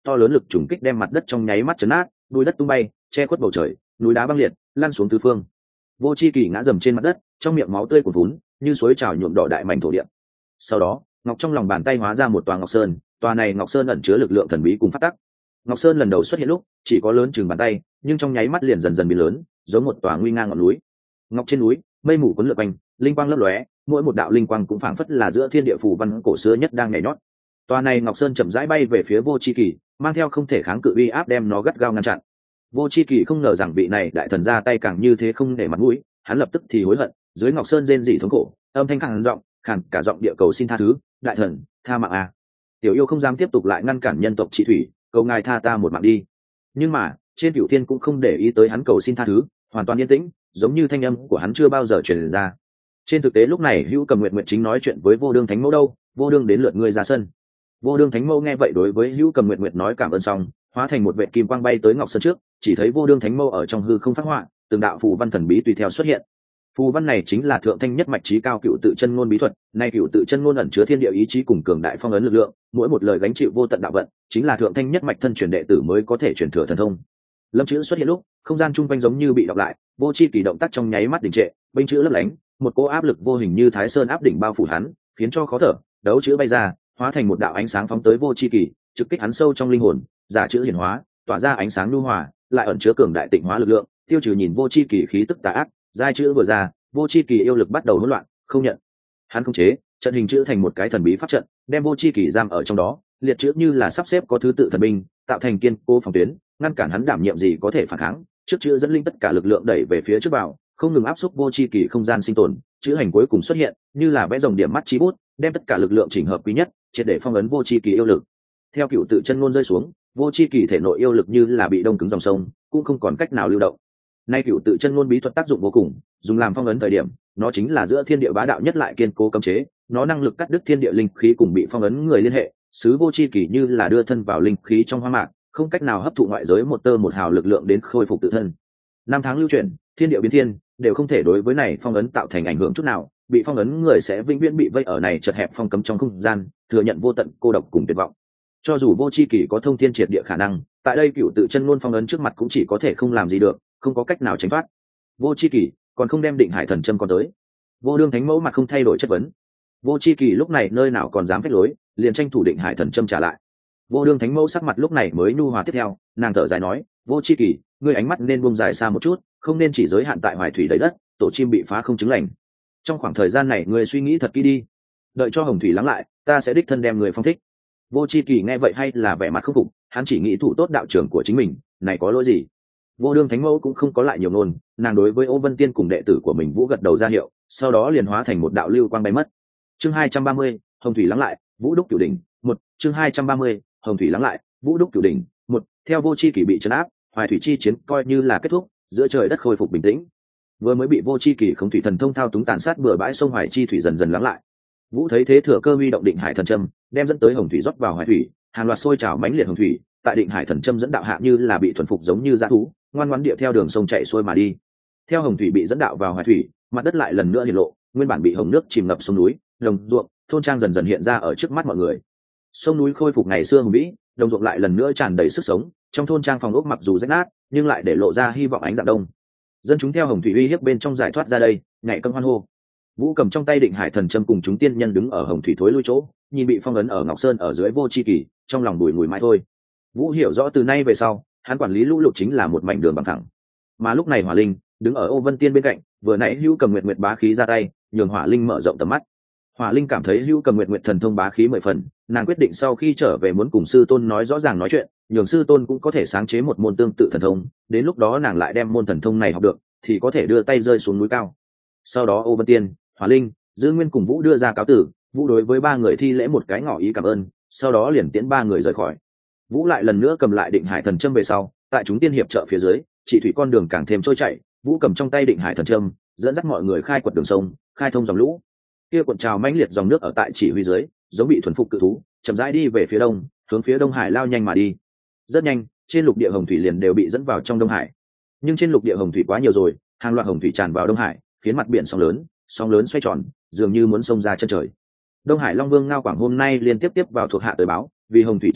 to lớn lực trùng kích đem mặt đất trong nháy mắt chấn nát, núi đất tung bay, che khuất bầu trời, núi đá băng liệt, lăn xuống tứ phương. Vô Chi Kỳ ngã dầm trên mặt đất, trong miệng máu tươi cuồn vún, như suối trào nhuộm đỏ đại mảnh thổ địa. Sau đó, ngọc trong lòng bàn tay hóa ra một tòa ngọc sơn, tòa này ngọc sơn ẩn chứa lực lượng thần bí cùng phát tắc. Ngọc sơn lần đầu xuất hiện lúc chỉ có lớn chừng bàn tay, nhưng trong nháy mắt liền dần dần biến lớn, giống một tòa nguy ngang ngọn núi. Ngọc trên núi, mây mù cuốn lượn quanh, linh quang lấp lóe, mỗi một đạo linh quang cũng phảng phất là giữa thiên địa phù văn cổ xưa nhất đang nhảy nhót. Tòa này ngọc sơn chậm rãi bay về phía Vô Chi Kỳ, mang theo không thể kháng cự uy áp đem nó gắt gao ngăn chặn. Vô Chi Kỳ không ngờ rằng vị này đại thần ra tay càng như thế không để mặt mũi, hắn lập tức thì hối hận, dưới ngọc sơn rên rỉ thống khổ, âm thanh khàn giọng, khàn cả giọng địa cầu xin tha thứ, đại thần, tha mạng à. Tiểu yêu không dám tiếp tục lại ngăn cản nhân tộc trị thủy, cầu ngài tha ta một mạng đi. Nhưng mà trên cửu thiên cũng không để ý tới hắn cầu xin tha thứ, hoàn toàn yên tĩnh, giống như thanh âm của hắn chưa bao giờ truyền ra. Trên thực tế lúc này Hữu Cầm Nguyệt Nguyệt chính nói chuyện với Vô Đương Thánh Mẫu đâu, Vô Đương đến lượt ngươi ra sân. Vô Đương Thánh Mẫu nghe vậy đối với Hữu Cầm Nguyệt Nguyệt nói cảm ơn xong, hóa thành một vệt kim quang bay tới ngọc sơn trước, chỉ thấy Vô Đương Thánh Mẫu ở trong hư không phát họa, từng đạo phù văn thần bí tùy theo xuất hiện. Phù văn này chính là thượng thanh nhất mạch trí cao cựu tự chân ngôn bí thuật, nay cựu tự chân ngôn ẩn chứa thiên địa ý chí cùng cường đại phong ấn lực lượng, mỗi một lời gánh chịu vô tận đạo vận, chính là thượng thanh nhất mạch thân truyền đệ tử mới có thể truyền thừa thần thông. Lâm chữ xuất hiện lúc, không gian chung quanh giống như bị đọc lại, Vô Chi Kỳ động tác trong nháy mắt đình trệ, binh chữ lấp lánh, một cỗ áp lực vô hình như Thái Sơn áp đỉnh bao phủ hắn, khiến cho khó thở, đấu chữ bay ra, hóa thành một đạo ánh sáng phóng tới Vô Chi Kỳ, trực kích hắn sâu trong linh hồn, giả chữ hiển hóa, tỏa ra ánh sáng nhu hòa, lại ẩn chứa cường đại tịnh hóa lực lượng, tiêu trừ nhìn Vô Chi Kỳ khí tức tà ác, giai chữ vừa ra, Vô Chi Kỳ yêu lực bắt đầu hỗn loạn, không nhận. Hắn không chế, trận hình chữ thành một cái thần bí pháp trận, đem Vô Chi Kỳ giam ở trong đó, liệt chữ như là sắp xếp có thứ tự thần binh, tạo thành kiên cố phòng tuyến, ngăn cản hắn đảm nhiệm gì có thể phản kháng. Trước chữ dẫn linh tất cả lực lượng đẩy về phía trước vào, không ngừng áp xúc Vô Chi Kỳ không gian sinh tồn. Chữ hành cuối cùng xuất hiện, như là vẽ rồng điểm mắt chí bút, đem tất cả lực lượng chỉnh hợp quý nhất, triệt để phong ấn Vô Chi Kỳ yêu lực. Theo cựu tự chân ngôn rơi xuống, Vô Chi Kỳ thể nội yêu lực như là bị đông cứng dòng sông, cũng không còn cách nào lưu động. Nay cựu tự chân ngôn bí thuật tác dụng vô cùng, dùng làm phong ấn thời điểm, nó chính là giữa thiên địa bá đạo nhất lại kiên cố cấm chế, nó năng lực cắt đứt thiên địa linh khí cùng bị phong ấn người liên hệ, sứ Vô Chi Kỳ như là đưa thân vào linh khí trong hoa mạc, không cách nào hấp thụ ngoại giới một tơ một hào lực lượng đến khôi phục tự thân. Năm tháng lưu chuyển, thiên địa biến thiên, đều không thể đối với này phong ấn tạo thành ảnh hưởng chút nào, bị phong ấn người sẽ vĩnh viễn bị vây ở này chật hẹp phong cấm trong không gian, thừa nhận vô tận cô độc cùng tuyệt vọng. Cho dù Vô Chi Kỳ có thông thiên triệt địa khả năng, tại đây cựu tự chân ngôn phong ấn trước mặt cũng chỉ có thể không làm gì được, không có cách nào tránh thoát. Vô Chi Kỳ còn không đem Định Hải Thần Châm còn tới. Vô Đương Thánh Mẫu mặt không thay đổi chất vấn. Vô Chi Kỳ lúc này nơi nào còn dám phách lối, liền tranh thủ Định Hải Thần Châm trả lại. Vô Đương Thánh Mẫu sắc mặt lúc này mới nhu hòa tiếp theo, nàng thở dài nói, Vô Chi Kỳ, ngươi ánh mắt nên buông dài xa một chút, không nên chỉ giới hạn tại hoài thủy đầy đất, tổ chim bị phá không chứng lành. Trong khoảng thời gian này ngươi suy nghĩ thật kỹ đi, đợi cho hồng thủy lắng lại, ta sẽ đích thân đem người phong thích. Vô Chi Kỳ nghe vậy hay là vẻ mặt khâm phục, hắn chỉ nghĩ thủ tốt đạo trưởng của chính mình, này có lỗi gì? Vô Đương Thánh Mẫu cũng không có lại nhiều ngôn, nàng đối với Ô Vân Tiên cùng đệ tử của mình Vũ gật đầu ra hiệu, sau đó liền hóa thành một đạo lưu quang bay mất. Chương hai trăm ba mươi, hồng thủy lắng lại, Vũ đúc cửu đỉnh, một. Chương hai trăm ba mươi, hồng thủy lắng lại, Vũ đúc cửu đỉnh, một. Theo Vô Chi Kỳ bị trấn áp, hoài thủy chi chiến coi như là kết thúc, giữa trời đất khôi phục bình tĩnh. Vừa mới bị Vô Chi Kỳ không thủy thần thông thao túng tàn sát bừa bãi sông hoài chi thủy dần dần lắng lại. Vũ thấy thế thừa cơ huy động Định Hải Thần Châm, đem dẫn tới hồng thủy rót vào hoài thủy, hàng loạt sôi trào mãnh liệt hồng thủy, tại Định Hải Thần Châm dẫn đạo hạ như là bị thuần phục giống như dã thú, ngoan ngoãn địa theo đường sông chạy xuôi mà đi. Theo hồng thủy bị dẫn đạo vào hoài thủy, mặt đất lại lần nữa hiện lộ, nguyên bản bị hồng nước chìm ngập sông núi, đồng ruộng, thôn trang dần dần hiện ra ở trước mắt mọi người. Sông núi khôi phục ngày xưa hùng vĩ, đồng ruộng lại lần nữa tràn đầy sức sống, trong thôn trang phòng ốc mặc dù rách nát, nhưng lại để lộ ra hy vọng ánh dạng đông. Dân chúng theo hồng thủy uy hiếp bên trong giải thoát ra đây, nhảy cẫng hoan hô. Vũ cầm trong tay Định Hải Thần Châm cùng chúng tiên nhân đứng ở hồng thủy thối lui chỗ, nhìn bị phong ấn ở Ngọc Sơn ở dưới Vô Chi Kỳ, trong lòng bùi ngùi mãi thôi. Vũ hiểu rõ từ nay về sau, hắn quản lý lũ lụt chính là một mảnh đường bằng thẳng. Mà lúc này Hỏa Linh đứng ở Ô Vân Tiên bên cạnh, vừa nãy Hữu Cầm Nguyệt Nguyệt bá khí ra tay, nhường Hỏa Linh mở rộng tầm mắt. Hỏa Linh cảm thấy Hữu Cầm Nguyệt Nguyệt thần thông bá khí mười phần, nàng quyết định sau khi trở về muốn cùng sư tôn nói rõ ràng nói chuyện, nhường sư tôn cũng có thể sáng chế một môn tương tự thần thông, đến lúc đó nàng lại đem môn thần thông này học được, thì có thể đưa tay rơi xuống núi cao. Sau đó Ô Vân Tiên, Hỏa Linh, Dư Nguyên cùng Vũ đưa ra cáo tử, Vũ đối với ba người thi lễ một cái ngỏ ý cảm ơn, sau đó liền tiễn ba người rời khỏi. Vũ lại lần nữa cầm lại Định Hải Thần Châm về sau, tại chúng tiên hiệp trợ phía dưới, chỉ thủy con đường càng thêm trôi chảy, Vũ cầm trong tay Định Hải Thần Châm, dẫn dắt mọi người khai quật đường sông, khai thông dòng lũ. Kia cuộn trào mãnh liệt dòng nước ở tại chỉ huy dưới, giống bị thuần phục cự thú, chậm rãi đi về phía đông, hướng phía Đông Hải lao nhanh mà đi. Rất nhanh, trên lục địa hồng thủy liền đều bị dẫn vào trong Đông Hải. Nhưng trên lục địa hồng thủy quá nhiều rồi, hàng loạt hồng thủy tràn vào Đông Hải, khiến mặt biển sóng lớn, sóng lớn xoay tròn, dường như muốn xông ra chân trời. Đông Hải Long Vương Ngao Quảng hôm nay liên tiếp tiếp vào thuộc hạ tới báo, vì hồng thủy tràn vào,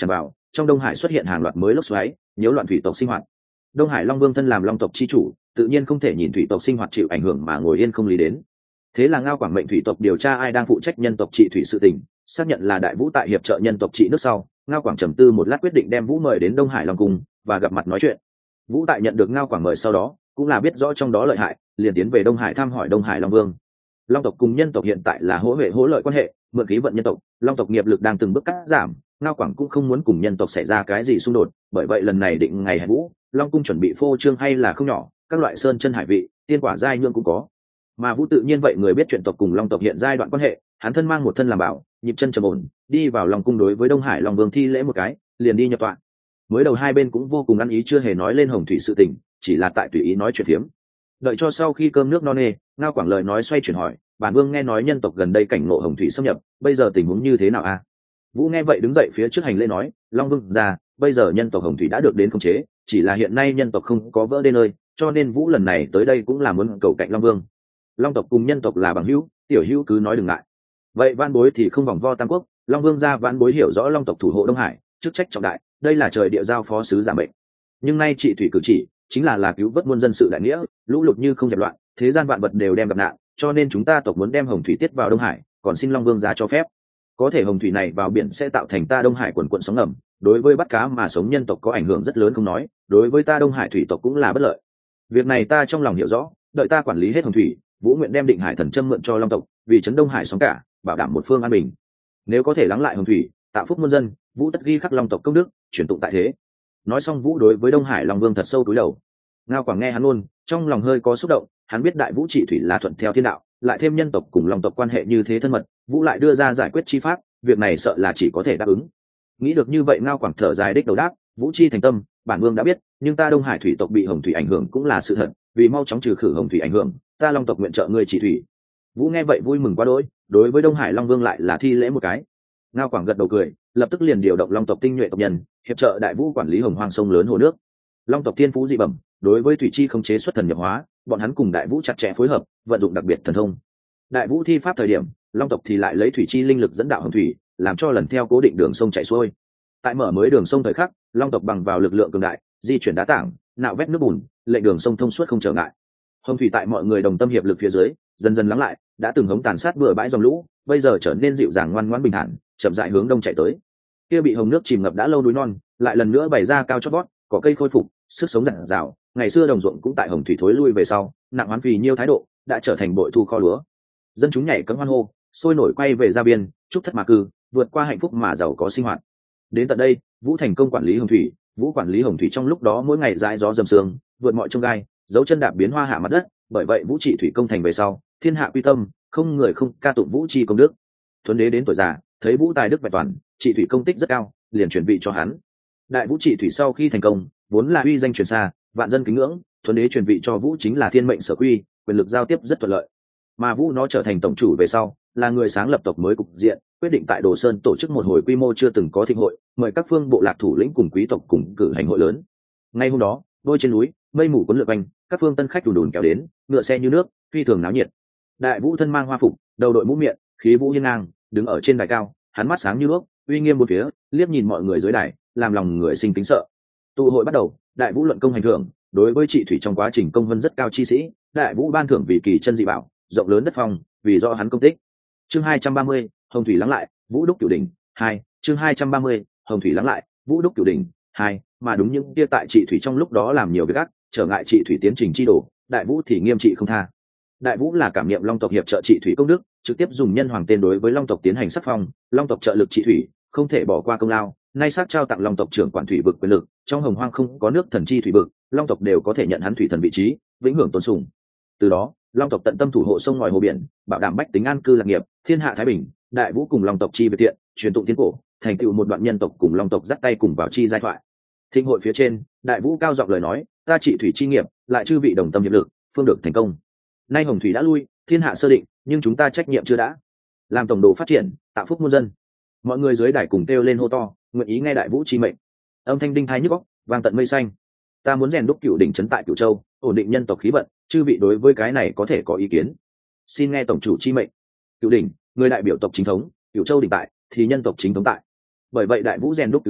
trong Đông Hải xuất hiện hàng loạt mới lốc xoáy, nhiễu loạn thủy tộc sinh hoạt. Đông Hải Long Vương thân làm Long tộc chi chủ, tự nhiên không thể nhìn thủy tộc sinh hoạt chịu ảnh hưởng mà ngồi yên không lý đến. Thế là Ngao Quảng mệnh thủy tộc điều tra ai đang phụ trách nhân tộc trị thủy sự tình, xác nhận là Đại Vũ tại hiệp trợ nhân tộc trị nước sau, Ngao Quảng trầm tư một lát quyết định đem Vũ mời đến Đông Hải Long cung và gặp mặt nói chuyện. Vũ tại nhận được Ngao Quảng mời sau đó, cũng là biết rõ trong đó lợi hại, liền tiến về Đông Hải thăm hỏi Đông Hải Long Vương. Long tộc cùng nhân tộc hiện tại là hỗ huệ hỗ lợi quan hệ, mượn khí vận nhân tộc, Long tộc nghiệp lực đang từng bước cắt giảm, Ngao Quảng cũng không muốn cùng nhân tộc xảy ra cái gì xung đột, bởi vậy lần này định ngày hẹn Vũ, Long cung chuẩn bị phô trương hay là không nhỏ, các loại sơn chân hải vị, tiên quả giai nhương cũng có. Mà Vũ tự nhiên vậy người biết chuyện tộc cùng Long tộc hiện giai đoạn quan hệ, hắn thân mang một thân làm bảo, nhịp chân trầm ổn, đi vào Long cung đối với Đông Hải Long Vương thi lễ một cái, liền đi nhập tọa. Mới đầu hai bên cũng vô cùng ăn ý, chưa hề nói lên hồng thủy sự tình, chỉ là tại tùy ý nói chuyện phiếm. Đợi cho sau khi cơm nước no nê, Ngao Quảng lời nói xoay chuyển hỏi, bản vương nghe nói nhân tộc gần đây cảnh ngộ hồng thủy xâm nhập, bây giờ tình huống như thế nào a? Vũ nghe vậy đứng dậy phía trước hành lễ nói, Long Vương ra, bây giờ nhân tộc hồng thủy đã được đến khống chế, chỉ là hiện nay nhân tộc không có vỡ đê nơi, cho nên Vũ lần này tới đây cũng là muốn cầu cạnh Long Vương. Long tộc cùng nhân tộc là bằng hữu, tiểu hữu cứ nói đừng ngại. Vậy van bối thì không vòng vo tam quốc, Long Vương gia van bối hiểu rõ Long tộc thủ hộ Đông Hải, chức trách trọng đại, đây là trời địa giao phó sứ giảm bệnh. Nhưng nay trị thủy cử chỉ, chính là là cứu vớt muôn dân sự đại nghĩa, lũ lụt như không dẹp loạn, thế gian vạn vật đều đem gặp nạn, cho nên chúng ta tộc muốn đem hồng thủy tiết vào Đông Hải, còn xin Long Vương gia cho phép. Có thể hồng thủy này vào biển sẽ tạo thành ta Đông Hải quần quần sóng ngầm, đối với bắt cá mà sống nhân tộc có ảnh hưởng rất lớn không nói, đối với ta Đông Hải thủy tộc cũng là bất lợi. Việc này ta trong lòng hiểu rõ, đợi ta quản lý hết hồng thủy, Vũ nguyện đem Định Hải thần châm mượn cho Long tộc, vì trấn Đông Hải sóng cả, bảo đảm một phương an bình. Nếu có thể lắng lại hồng thủy, tạo phúc muôn dân, Vũ tất ghi khắc Long tộc công đức, chuyển tụng tại thế. Nói xong Vũ đối với Đông Hải Long Vương thật sâu cúi đầu. Ngao Quảng nghe hắn luôn, trong lòng hơi có xúc động, hắn biết Đại Vũ trị thủy là thuận theo thiên đạo, lại thêm nhân tộc cùng Long tộc quan hệ như thế thân mật, Vũ lại đưa ra giải quyết chi pháp, việc này sợ là chỉ có thể đáp ứng. Nghĩ được như vậy, Ngao Quảng thở dài đích đầu đáp, Vũ chi thành tâm, bản vương đã biết, nhưng ta Đông Hải thủy tộc bị hồng thủy ảnh hưởng cũng là sự thật, vì mau chóng trừ khử hồng thủy ảnh hưởng, ta Long tộc nguyện trợ ngươi trị thủy. Vũ nghe vậy vui mừng quá đỗi, đối với Đông Hải Long Vương lại là thi lễ một cái. Ngao Quảng gật đầu cười, lập tức liền điều động Long tộc tinh nhuệ tộc nhân, hiệp trợ Đại Vũ quản lý hồng hoang sông lớn hồ nước. Long tộc thiên phú dị bẩm, đối với thủy chi không chế xuất thần nhập hóa, bọn hắn cùng Đại Vũ chặt chẽ phối hợp, vận dụng đặc biệt thần thông. Đại Vũ thi pháp thời điểm, Long tộc thì lại lấy thủy chi linh lực dẫn đạo hồng thủy, làm cho lần theo cố định đường sông chảy xuôi. Tại mở mới đường sông thời khắc, Long tộc bằng vào lực lượng cường đại, di chuyển đá tảng, nạo vét nước bùn, lệnh đường sông thông suốt không trở ngại. Hồng thủy tại mọi người đồng tâm hiệp lực phía dưới, dần dần lắng lại, đã từng hống tàn sát bừa bãi dòng lũ, bây giờ trở nên dịu dàng ngoan ngoãn bình thản, chậm rãi hướng đông chạy tới. Kia bị hồng nước chìm ngập đã lâu núi non, lại lần nữa bày ra cao chót vót, cỏ cây khôi phục, sức sống rạng rào. Ngày xưa đồng ruộng cũng tại hồng thủy thối lui về sau, nặng hoán vì nhiêu thái độ, đã trở thành bội thu kho lúa. Dân chúng nhảy cẫng hoan hô, sôi nổi quay về gia biên, chúc thất mà cư, vượt qua hạnh phúc mà giàu có sinh hoạt. Đến tận đây, Vũ thành công quản lý hồng thủy, Vũ quản lý hồng thủy trong lúc đó mỗi ngày dãi gió dầm sương, vượt mọi chông gai, dấu chân đạp biến hoa hạ mặt đất, bởi vậy Vũ trị thủy công thành về sau, thiên hạ quy tâm, không người không ca tụng Vũ chi công đức. Thuấn đế đến tuổi già, thấy Vũ tài đức vẹn toàn, trị thủy công tích rất cao, liền chuyển vị cho hắn. Đại Vũ trị thủy sau khi thành công, vốn là uy danh truyền xa, vạn dân kính ngưỡng, Thuấn đế chuyển vị cho Vũ chính là thiên mệnh sở quy, quyền lực giao tiếp rất thuận lợi. Mà Vũ nó trở thành tổng chủ về sau, là người sáng lập tộc mới cục diện, quyết định tại Đồ Sơn tổ chức một hồi quy mô chưa từng có thịnh hội, mời các phương bộ lạc thủ lĩnh cùng quý tộc cùng cử hành hội lớn. Ngay hôm đó, đôi trên núi, mây mù cuốn lượn quanh, các phương tân khách đùn đùn kéo đến, ngựa xe như nước, phi thường náo nhiệt. Đại Vũ thân mang hoa phục, đầu đội mũ miệng, khí vũ hiên ngang, đứng ở trên đài cao, hắn mắt sáng như đuốc, uy nghiêm bốn phía, liếc nhìn mọi người dưới đài, làm lòng người sinh kính sợ. Tụ hội bắt đầu, Đại Vũ luận công hành thưởng, đối với trị thủy trong quá trình công vân rất cao chi sĩ, Đại Vũ ban thưởng vì kỳ chân dị bảo, rộng lớn đất phong, vì do hắn công tích. Chương hai trăm ba mươi, Hồng thủy lắng lại, Vũ đúc cửu đỉnh. Hai, chương hai trăm ba mươi, Hồng thủy lắng lại, Vũ đúc cửu đỉnh. Hai, mà đúng những kia tại trị thủy trong lúc đó làm nhiều việc ác, trở ngại trị thủy tiến trình chi đổ, Đại Vũ thì nghiêm trị không tha. Đại Vũ là cảm nghiệm Long tộc hiệp trợ trị thủy công đức, trực tiếp dùng nhân hoàng tên đối với Long tộc tiến hành sắc phong, Long tộc trợ lực trị thủy, không thể bỏ qua công lao, nay sát trao tặng Long tộc trưởng quản thủy vực quyền lực, trong hồng hoang không có nước thần chi thủy vực, Long tộc đều có thể nhận hắn thủy thần vị trí, vĩnh hưởng tôn sùng. Từ đó, Long tộc tận tâm thủ hộ sông ngòi hồ biển, bảo đảm bách tính an cư lạc nghiệp, thiên hạ thái bình. Đại Vũ cùng Long tộc chi biệt tiện, truyền tụng tiến cổ, thành tựu một đoạn nhân tộc cùng Long tộc dắt tay cùng vào chi giai thoại. Thịnh hội phía trên, Đại Vũ cao giọng lời nói, ta trị thủy chi nghiệp, lại chư vị đồng tâm hiệp lực, phương được thành công. Nay hồng thủy đã lui, thiên hạ sơ định, nhưng chúng ta trách nhiệm chưa đã. Làm tổng đồ phát triển, tạo phúc muôn dân. Mọi người dưới đài cùng kêu lên hô to, nguyện ý nghe Đại Vũ chi mệnh. Âm thanh đinh thái nhức óc, vang tận mây xanh. Ta muốn rèn đúc cửu đỉnh trấn tại Cửu Châu, ổn định nhân tộc khí vận, chư vị đối với cái này có thể có ý kiến. Xin nghe tổng chủ chi mệnh. Cửu đỉnh, người đại biểu tộc chính thống, Cửu Châu đỉnh tại, thì nhân tộc chính thống tại. Bởi vậy Đại Vũ rèn đúc cửu đỉnh,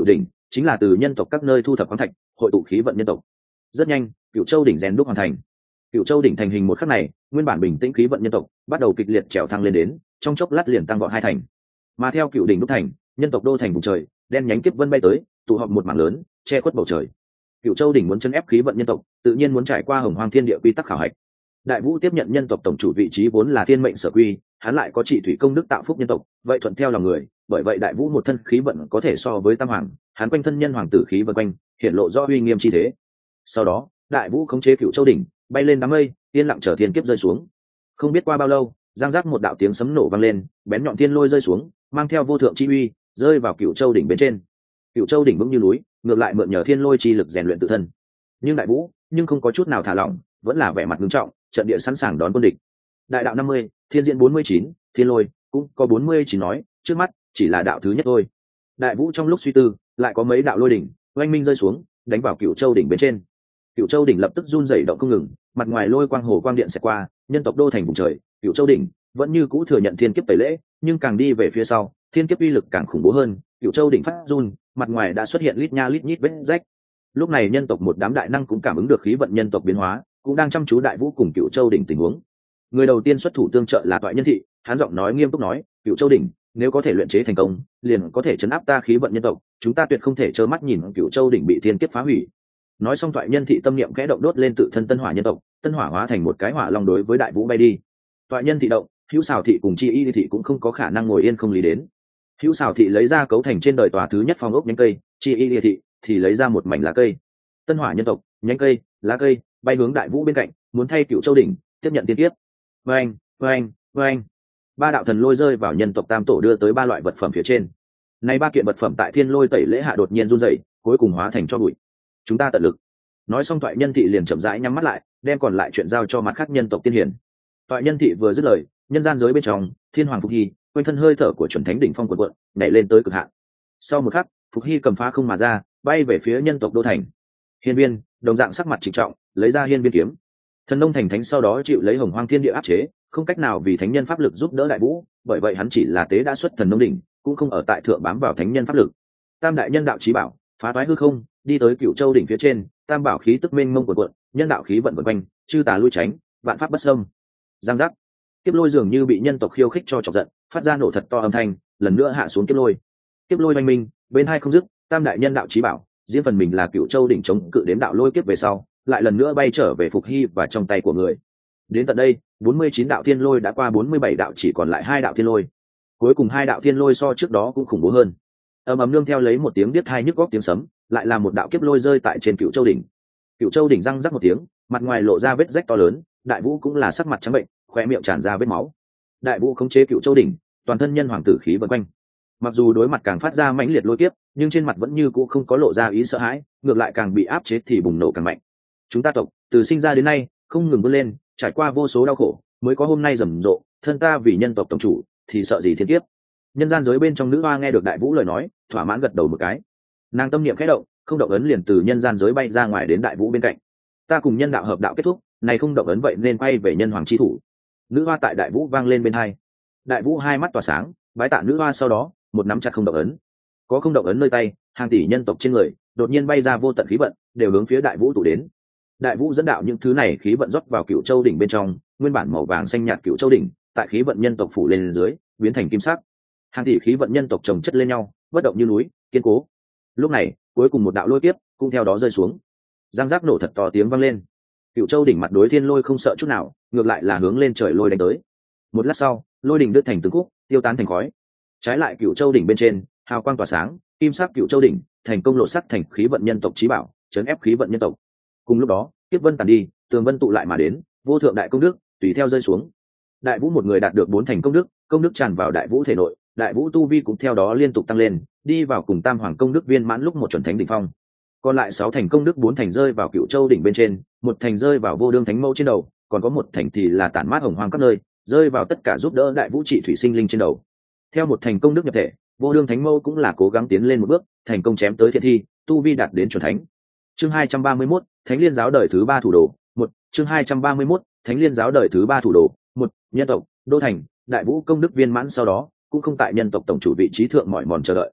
chính là từ nhân tộc các nơi thu thập khoáng thạch, hội tụ khí vận nhân tộc. Rất nhanh, Cửu Châu đỉnh rèn đúc hoàn thành. Cửu Châu đỉnh thành hình một khắc này, nguyên bản bình tĩnh khí vận nhân tộc bắt đầu kịch liệt trèo thăng lên đến, trong chốc lát liền tăng vọt hai thành. Mà theo Cửu đỉnh đúc thành, nhân tộc đô thành vùng trời, đen nhánh kiếp vân bay tới, tụ họp một mảng lớn, che khuất bầu trời. Cửu Châu đỉnh muốn chấn ép khí vận nhân tộc, tự nhiên muốn trải qua Hồng Hoang Thiên Địa quy tắc khảo hạch. Đại Vũ tiếp nhận nhân tộc tổng chủ vị trí vốn là thiên mệnh sở quy, hắn lại có trị thủy công đức tạo phúc nhân tộc, vậy thuận theo lòng người, bởi vậy Đại Vũ một thân khí vận có thể so với Tam Hoàng, hắn quanh thân nhân hoàng tử khí vần quanh, hiện lộ rõ uy nghiêm chi thế. Sau đó, Đại Vũ khống chế Cửu Châu đỉnh, bay lên đám mây, yên lặng chờ thiên kiếp rơi xuống. Không biết qua bao lâu, giang giác một đạo tiếng sấm nổ vang lên, bén nhọn thiên lôi rơi xuống, mang theo vô thượng chi uy, rơi vào Cửu Châu đỉnh bên trên. Cửu Châu đỉnh vững như núi, ngược lại mượn nhờ thiên lôi chi lực rèn luyện tự thân. Nhưng Đại Vũ, nhưng không có chút nào thả lỏng, vẫn là vẻ mặt nghiêm trọng, trận địa sẵn sàng đón quân địch. Đại đạo năm mươi, thiên diễn bốn mươi chín, thiên lôi cũng có bốn mươi chín nói, trước mắt chỉ là đạo thứ nhất thôi. Đại Vũ trong lúc suy tư, lại có mấy đạo lôi đỉnh oanh minh rơi xuống, đánh vào Cửu Châu đỉnh bên trên. Cửu Châu đỉnh lập tức run rẩy động không ngừng, mặt ngoài lôi quang hồ quang điện xẹt qua, nhân tộc đô thành vùng trời. Cửu Châu đỉnh vẫn như cũ thừa nhận thiên kiếp tẩy lễ, nhưng càng đi về phía sau, thiên kiếp uy lực càng khủng bố hơn. Cửu Châu đỉnh phát run, mặt ngoài đã xuất hiện lít nha lít nhít vết rách. Lúc này nhân tộc một đám đại năng cũng cảm ứng được khí vận nhân tộc biến hóa, cũng đang chăm chú Đại Vũ cùng Cửu Châu đỉnh tình huống. Người đầu tiên xuất thủ tương trợ là Toại Nhân Thị, hắn giọng nói nghiêm túc nói, Cửu Châu đỉnh nếu có thể luyện chế thành công, liền có thể chấn áp ta khí vận nhân tộc, chúng ta tuyệt không thể trơ mắt nhìn Cửu Châu đỉnh bị thiên kiếp phá hủy. Nói xong Toại Nhân Thị tâm niệm khẽ động, đốt lên tự thân tân hỏa nhân tộc, tân hỏa hóa thành một cái hỏa long đối với Đại Vũ bay đi. Toại Nhân Thị động, Hữu Sào Thị cùng Chi Y Thị cũng không có khả năng ngồi yên không lý đến. Hữu Sào Thị lấy ra cấu thành trên đời tòa thứ nhất phong ốc nhánh cây, Chi Y Thị thì lấy ra một mảnh lá cây. Tân hỏa nhân tộc, nhánh cây, lá cây bay hướng Đại Vũ bên cạnh, muốn thay Cửu Châu đỉnh tiếp nhận tiên tiếp. Vâng, vâng, vâng. Ba đạo thần lôi rơi vào nhân tộc tam tổ đưa tới ba loại vật phẩm phía trên. Nay ba kiện vật phẩm tại thiên lôi tẩy lễ hạ đột nhiên run rẩy, cuối cùng hóa thành cho bụi. Chúng ta tận lực. Nói xong Toại Nhân Thị liền chậm rãi nhắm mắt lại, đem còn lại chuyện giao cho mặt khác nhân tộc tiên hiển. Toại Nhân Thị vừa dứt lời, nhân gian giới bên trong, Thiên Hoàng Phục Hy, quanh thân hơi thở của chuẩn thánh đỉnh phong cuộn cuộn, nhảy lên tới cực hạn. Sau một khắc, Phục Hy cầm phá không mà ra, bay về phía nhân tộc đô thành. Hiên Viên đồng dạng sắc mặt trịnh trọng, lấy ra Hiên Viên kiếm. Thần Nông thành thánh sau đó chịu lấy Hồng Hoang Thiên Địa áp chế, không cách nào vì thánh nhân pháp lực giúp đỡ Đại Vũ, bởi vậy hắn chỉ là tế đã xuất Thần Nông đỉnh, cũng không ở tại thượng bám vào thánh nhân pháp lực. Tam đại nhân đạo chí bảo, phá toái hư không, đi tới Cửu Châu đỉnh phía trên, tam bảo khí tức mênh mông cuộn cuộn, nhân đạo khí vận vần quanh, chư tà lui tránh, vạn pháp bất xâm. Giang giác, kiếp lôi dường như bị nhân tộc khiêu khích cho chọc giận, phát ra nổ thật to âm thanh, lần nữa hạ xuống kiếp lôi. Kiếp lôi oanh minh, bên hai không dứt, tam đại nhân đạo chí bảo, riêng phần mình là Cửu Châu đỉnh chống cự đến đạo lôi kiếp về sau, lại lần nữa bay trở về Phục Hy và trong tay của người. Đến tận đây, bốn mươi chín đạo thiên lôi đã qua bốn mươi bảy đạo, chỉ còn lại hai đạo thiên lôi. Cuối cùng hai đạo thiên lôi so trước đó cũng khủng bố hơn. Ầm ầm nương theo lấy một tiếng biết hai nhức góc tiếng sấm, lại là một đạo kiếp lôi rơi tại trên Cửu Châu đỉnh. Cửu Châu đỉnh răng rắc một tiếng, mặt ngoài lộ ra vết rách to lớn, Đại Vũ cũng là sắc mặt trắng bệnh, khóe miệng tràn ra vết máu. Đại Vũ khống chế Cửu Châu đỉnh, toàn thân nhân hoàng tử khí vần quanh. Mặc dù đối mặt càng phát ra mãnh liệt lôi kiếp, nhưng trên mặt vẫn như cũ không có lộ ra ý sợ hãi, ngược lại càng bị áp chế thì bùng nổ càng mạnh. Chúng ta tộc từ sinh ra đến nay không ngừng vươn lên, trải qua vô số đau khổ, mới có hôm nay rầm rộ, thân ta vì nhân tộc tổng chủ, thì sợ gì thiên kiếp. Nhân gian giới bên trong nữ hoa nghe được Đại Vũ lời nói, thỏa mãn gật đầu một cái. Nàng tâm niệm khẽ động, không động ấn liền từ nhân gian giới bay ra ngoài đến Đại Vũ bên cạnh. Ta cùng nhân đạo hợp đạo kết thúc, này không động ấn vậy nên quay về nhân hoàng chi thủ. Nữ hoa tại Đại Vũ vang lên bên hai. Đại Vũ hai mắt tỏa sáng, bái tạ nữ hoa, sau đó một nắm chặt không động ấn. Có không động ấn nơi tay, hàng tỷ nhân tộc trên người đột nhiên bay ra vô tận khí vận, đều hướng phía Đại Vũ tụ đến. Đại Vũ dẫn đạo những thứ này khí vận rót vào Cửu Châu đỉnh bên trong, nguyên bản màu vàng xanh nhạt Cửu Châu đỉnh, tại khí vận nhân tộc phủ lên dưới, biến thành kim sắc. Hàng tỷ khí vận nhân tộc chồng chất lên nhau, bất động như núi, kiên cố. Lúc này, cuối cùng một đạo lôi tiếp cũng theo đó rơi xuống. Giang giác nổ thật to tiếng vang lên. Cửu Châu đỉnh mặt đối thiên lôi không sợ chút nào, ngược lại là hướng lên trời lôi đánh tới. Một lát sau, lôi đỉnh đứt thành từng khúc, tiêu tán thành khói. Trái lại Cửu Châu đỉnh bên trên, hào quang tỏa sáng, kim sắc Cửu Châu đỉnh thành công lộ sắc thành khí vận nhân tộc chí bảo, chấn ép khí vận nhân tộc. Cùng lúc đó, kiếp vân tàn đi, tường vân tụ lại mà đến, vô thượng đại công đức tùy theo rơi xuống. Đại Vũ một người đạt được bốn thành công đức, công đức tràn vào Đại Vũ thể nội, Đại Vũ tu vi cũng theo đó liên tục tăng lên, đi vào cùng tam hoàng công đức viên mãn lúc một chuẩn thánh đỉnh phong. Còn lại sáu thành công đức, bốn thành rơi vào Cửu Châu đỉnh bên trên, một thành rơi vào vô đương thánh mẫu trên đầu, còn có một thành thì là tản mát hồng hoang các nơi, rơi vào tất cả giúp đỡ Đại Vũ trị thủy sinh linh trên đầu. Theo một thành công đức nhập thể, vô đương thánh mẫu cũng là cố gắng tiến lên một bước, thành công chém tới thiện thi, tu vi đạt đến chuẩn thánh. Chương hai trăm ba mươi mốt, Thánh Liên giáo đời thứ ba thủ đồ. Một, chương hai trăm ba mươi mốt, Thánh Liên giáo đời thứ ba thủ đồ. Một, nhân tộc, đô thành, Đại Vũ công đức viên mãn sau đó, cũng không tại nhân tộc tổng chủ vị trí thượng mỏi mòn chờ đợi.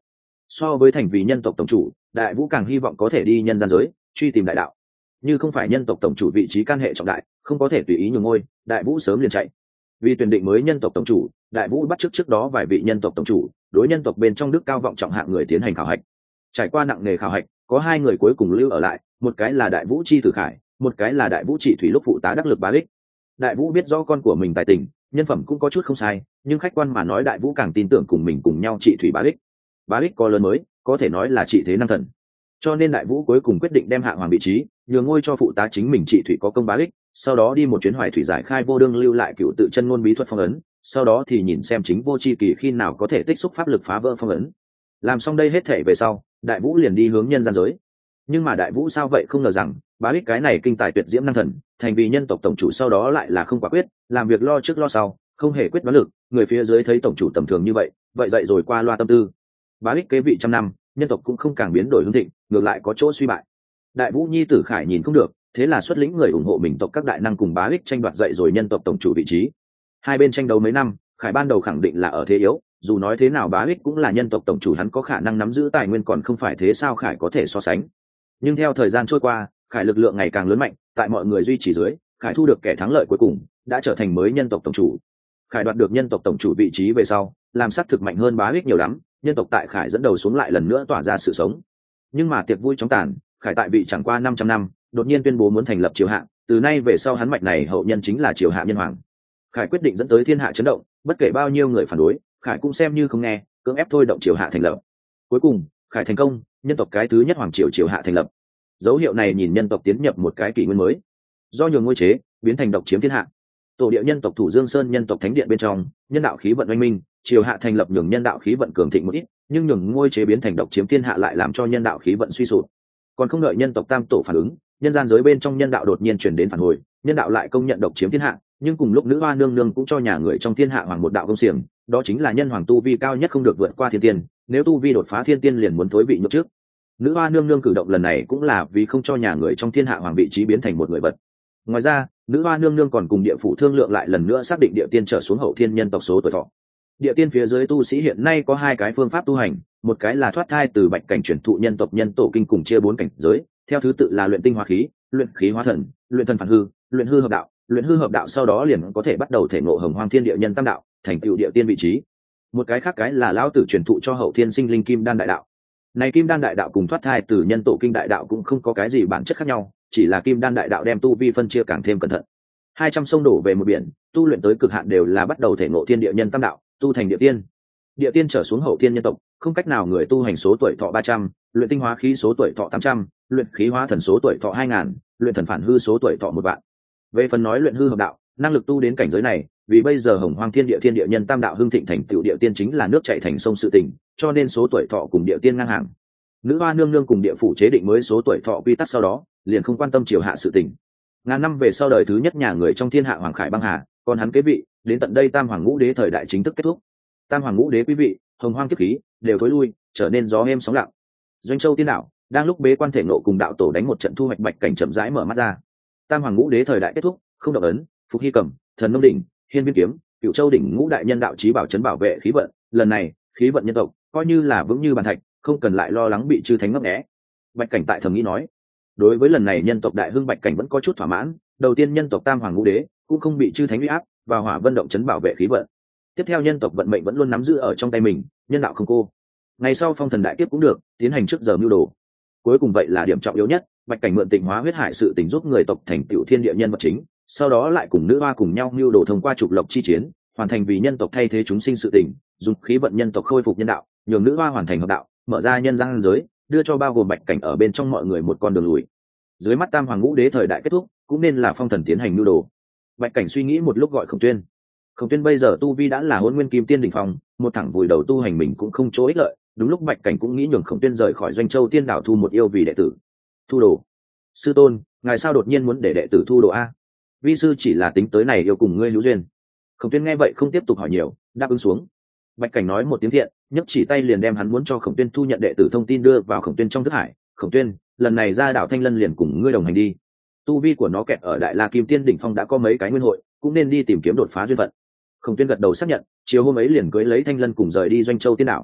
So với thành vì nhân tộc tổng chủ, đại vũ càng hy vọng có thể đi nhân gian giới truy tìm đại đạo. Như không phải nhân tộc tổng chủ vị trí can hệ trọng đại, không có thể tùy ý nhường ngôi, đại vũ sớm liền chạy. Vì tuyển định mới nhân tộc tổng chủ, đại vũ bắt chước trước đó vài vị nhân tộc tổng chủ đối nhân tộc bên trong đức cao vọng trọng hạng người tiến hành khảo hạch. Trải qua nặng nề khảo hạch, có hai người cuối cùng lưu ở lại, một cái là đại vũ chi tử khải, một cái là đại vũ trị thủy lúc phụ tá đắc lực bá ích. Đại vũ biết rõ con của mình tài tình, nhân phẩm cũng có chút không sai, nhưng khách quan mà nói đại vũ càng tin tưởng cùng mình cùng nhau trị thủy bá ích. Bá ích có lớn mới, có thể nói là trị thế năng thần, cho nên đại vũ cuối cùng quyết định đem hạ hoàng vị trí nhường ngôi cho phụ tá chính mình trị thủy có công bá ích, sau đó đi một chuyến hoài thủy giải khai vô đương lưu lại cựu tự chân ngôn bí thuật phong ấn, sau đó thì nhìn xem chính vô chi kỳ khi nào có thể tích xúc pháp lực phá vỡ phong ấn. Làm xong đây hết thể về sau, đại vũ liền đi hướng nhân gian giới. Nhưng mà đại vũ sao vậy không ngờ rằng bá ích cái này kinh tài tuyệt diễm năng thần thành vì nhân tộc tổng chủ sau đó lại là không quả quyết, làm việc lo trước lo sau, không hề quyết đoán lực. Người phía dưới thấy tổng chủ tầm thường như vậy, vậy dậy rồi qua loa tâm tư. Bá ích kế vị trăm năm, nhân tộc cũng không càng biến đổi hưng thịnh, ngược lại có chỗ suy bại. Đại vũ nhi tử khải nhìn không được, thế là xuất lĩnh người ủng hộ mình tộc các đại năng cùng bá ích tranh đoạt dậy rồi nhân tộc tổng chủ vị trí. Hai bên tranh đấu mấy năm, khải ban đầu khẳng định là ở thế yếu, dù nói thế nào bá ích cũng là nhân tộc tổng chủ, hắn có khả năng nắm giữ tài nguyên còn không phải thế sao khải có thể so sánh. Nhưng theo thời gian trôi qua, khải lực lượng ngày càng lớn mạnh, tại mọi người duy trì dưới, khải thu được kẻ thắng lợi cuối cùng, đã trở thành mới nhân tộc tổng chủ. Khải đoạt được nhân tộc tổng chủ vị trí về sau, làm sắc thực mạnh hơn bá ích nhiều lắm, nhân tộc tại khải dẫn đầu xuống lại lần nữa tỏa ra sự sống. Nhưng mà tiệc vui chóng tàn, khải tại vị chẳng qua năm trăm năm, đột nhiên tuyên bố muốn thành lập triều hạ, từ nay về sau hắn mạch này hậu nhân chính là triều hạ nhân hoàng. Khải quyết định dẫn tới thiên hạ chấn động, bất kể bao nhiêu người phản đối, khải cũng xem như không nghe, cưỡng ép thôi động triều hạ thành lập. Cuối cùng khải thành công, nhân tộc cái thứ nhất hoàng triều triều hạ thành lập. Dấu hiệu này nhìn nhân tộc tiến nhập một cái kỷ nguyên mới, do nhường ngôi chế biến thành độc chiếm thiên hạ. Tổ địa nhân tộc Thủ Dương Sơn nhân tộc thánh điện bên trong, nhân đạo khí vận oanh minh, triều hạ thành lập nhường nhân đạo khí vận cường thịnh một ít, nhưng nhường ngôi chế biến thành độc chiếm thiên hạ lại làm cho nhân đạo khí vận suy sụp. Còn không đợi nhân tộc tam tổ phản ứng, nhân gian giới bên trong nhân đạo đột nhiên chuyển đến phản hồi, nhân đạo lại công nhận độc chiếm thiên hạ. Nhưng cùng lúc nữ hoa nương nương cũng cho nhà người trong thiên hạ hoàng một đạo công xiềng, đó chính là nhân hoàng tu vi cao nhất không được vượt qua thiên tiên, nếu tu vi đột phá thiên tiên liền muốn thối vị nhược trước. Nữ hoa nương nương cử động lần này cũng là vì không cho nhà người trong thiên hạ hoàng vị trí biến thành một người vật. Ngoài ra, nữ hoa nương nương còn cùng địa phủ thương lượng lại lần nữa xác định địa tiên trở xuống hậu thiên nhân tộc số tuổi thọ. Địa tiên phía dưới tu sĩ hiện nay có hai cái phương pháp tu hành, một cái là thoát thai từ bạch cảnh chuyển thụ nhân tộc nhân tổ kinh cùng chia bốn cảnh giới, theo thứ tự là luyện tinh hóa khí, luyện khí hóa thần, luyện thần phản hư, luyện hư hợp đạo. Luyện hư hợp đạo sau đó liền có thể bắt đầu thể ngộ hồng hoang thiên địa nhân tam đạo, thành tựu địa tiên vị trí. Một cái khác cái là lão tử truyền thụ cho hậu thiên sinh linh kim đan đại đạo. Này kim đan đại đạo cùng thoát thai từ nhân tổ kinh đại đạo cũng không có cái gì bản chất khác nhau, chỉ là kim đan đại đạo đem tu vi phân chia càng thêm cẩn thận. Hai trăm sông đổ về một biển, tu luyện tới cực hạn đều là bắt đầu thể ngộ thiên địa nhân tam đạo, tu thành địa tiên. Địa tiên trở xuống hậu thiên nhân tộc, không cách nào người tu hành số tuổi thọ ba trăm, luyện tinh hóa khí số tuổi thọ tám trăm, luyện khí hóa thần số tuổi thọ hai nghìn, luyện thần phản hư số tuổi thọ một vạn. Về phần nói luyện hư hợp đạo, năng lực tu đến cảnh giới này, vì bây giờ hồng hoang thiên địa thiên địa nhân tam đạo hưng thịnh thành tựu địa tiên chính là nước chảy thành sông sự tình, cho nên số tuổi thọ cùng địa tiên ngang hàng. Nữ hoa nương nương cùng địa phủ chế định mới số tuổi thọ quy tắc sau đó, liền không quan tâm triều hạ sự tình. Ngàn năm về sau đời thứ nhất nhà người trong thiên hạ hoàng khải băng hà, còn hắn kế vị, đến tận đây tam hoàng ngũ đế thời đại chính thức kết thúc. Tam hoàng ngũ đế quý vị, hồng hoang kiếp khí đều thối lui, trở nên gió êm sóng lặng. Doanh Châu tiên đạo đang lúc bế quan thể nộ cùng đạo tổ đánh một trận thu hoạch bạch cảnh chậm rãi mở mắt ra. Tam hoàng ngũ đế thời đại kết thúc, không động ấn, phục hy cầm, thần nông đỉnh, hiên viên kiếm, cựu châu đỉnh ngũ đại nhân đạo trí bảo chấn bảo vệ khí vận. Lần này khí vận nhân tộc coi như là vững như bàn thạch, không cần lại lo lắng bị chư thánh ngấp nghé. Bạch cảnh tại thầm nghĩ nói, đối với lần này nhân tộc đại hưng bạch cảnh vẫn có chút thỏa mãn. Đầu tiên nhân tộc tam hoàng ngũ đế cũng không bị chư thánh uy áp, và hỏa vân động chấn bảo vệ khí vận. Tiếp theo nhân tộc vận mệnh vẫn luôn nắm giữ ở trong tay mình, nhân đạo không cô. Ngày sau phong thần đại kiếp cũng được tiến hành trước giờ mưu đồ. Cuối cùng vậy là điểm trọng yếu nhất, bạch cảnh mượn tịnh hóa huyết hải sự tình giúp người tộc thành tựu thiên địa nhân vật chính, sau đó lại cùng nữ hoa cùng nhau mưu đồ thông qua trục lộc chi chiến, hoàn thành vì nhân tộc thay thế chúng sinh sự tình, dùng khí vận nhân tộc khôi phục nhân đạo, nhường nữ hoa hoàn thành hợp đạo, mở ra nhân gian giới, đưa cho bao gồm bạch cảnh ở bên trong mọi người một con đường lùi. Dưới mắt tam hoàng ngũ đế thời đại kết thúc, cũng nên là phong thần tiến hành mưu đồ. Bạch cảnh suy nghĩ một lúc gọi Khổng Tuyên. Khổng Tuyên bây giờ tu vi đã là Hỗn Nguyên Kim Tiên đỉnh phong, một thẳng vùi đầu tu hành mình cũng không chỗ ích lợi. Đúng lúc Bạch cảnh cũng nghĩ nhường Khổng Tuyên rời khỏi Doanh Châu Tiên đảo thu một yêu vì đệ tử. Thu đồ. Sư tôn, ngài sao đột nhiên muốn để đệ tử thu đồ a? Vi sư chỉ là tính tới này yêu cùng ngươi hữu duyên. Khổng Tuyên nghe vậy không tiếp tục hỏi nhiều, đáp ứng xuống. Bạch cảnh nói một tiếng thiện, nhấc chỉ tay liền đem hắn muốn cho Khổng Tuyên thu nhận đệ tử thông tin đưa vào Khổng Tuyên trong thức hải. Khổng Tuyên, lần này ra đảo Thanh Lân liền cùng ngươi đồng hành đi. Tu vi của nó kẹt ở Đại La Kim Tiên đỉnh phong đã có mấy cái nguyên hội, cũng nên đi tìm kiếm đột phá duyên phận. Khổng Tuyên gật đầu xác nhận, chiều hôm ấy liền cưới lấy Thanh Lân cùng rời đi Doanh Châu Tiên đảo.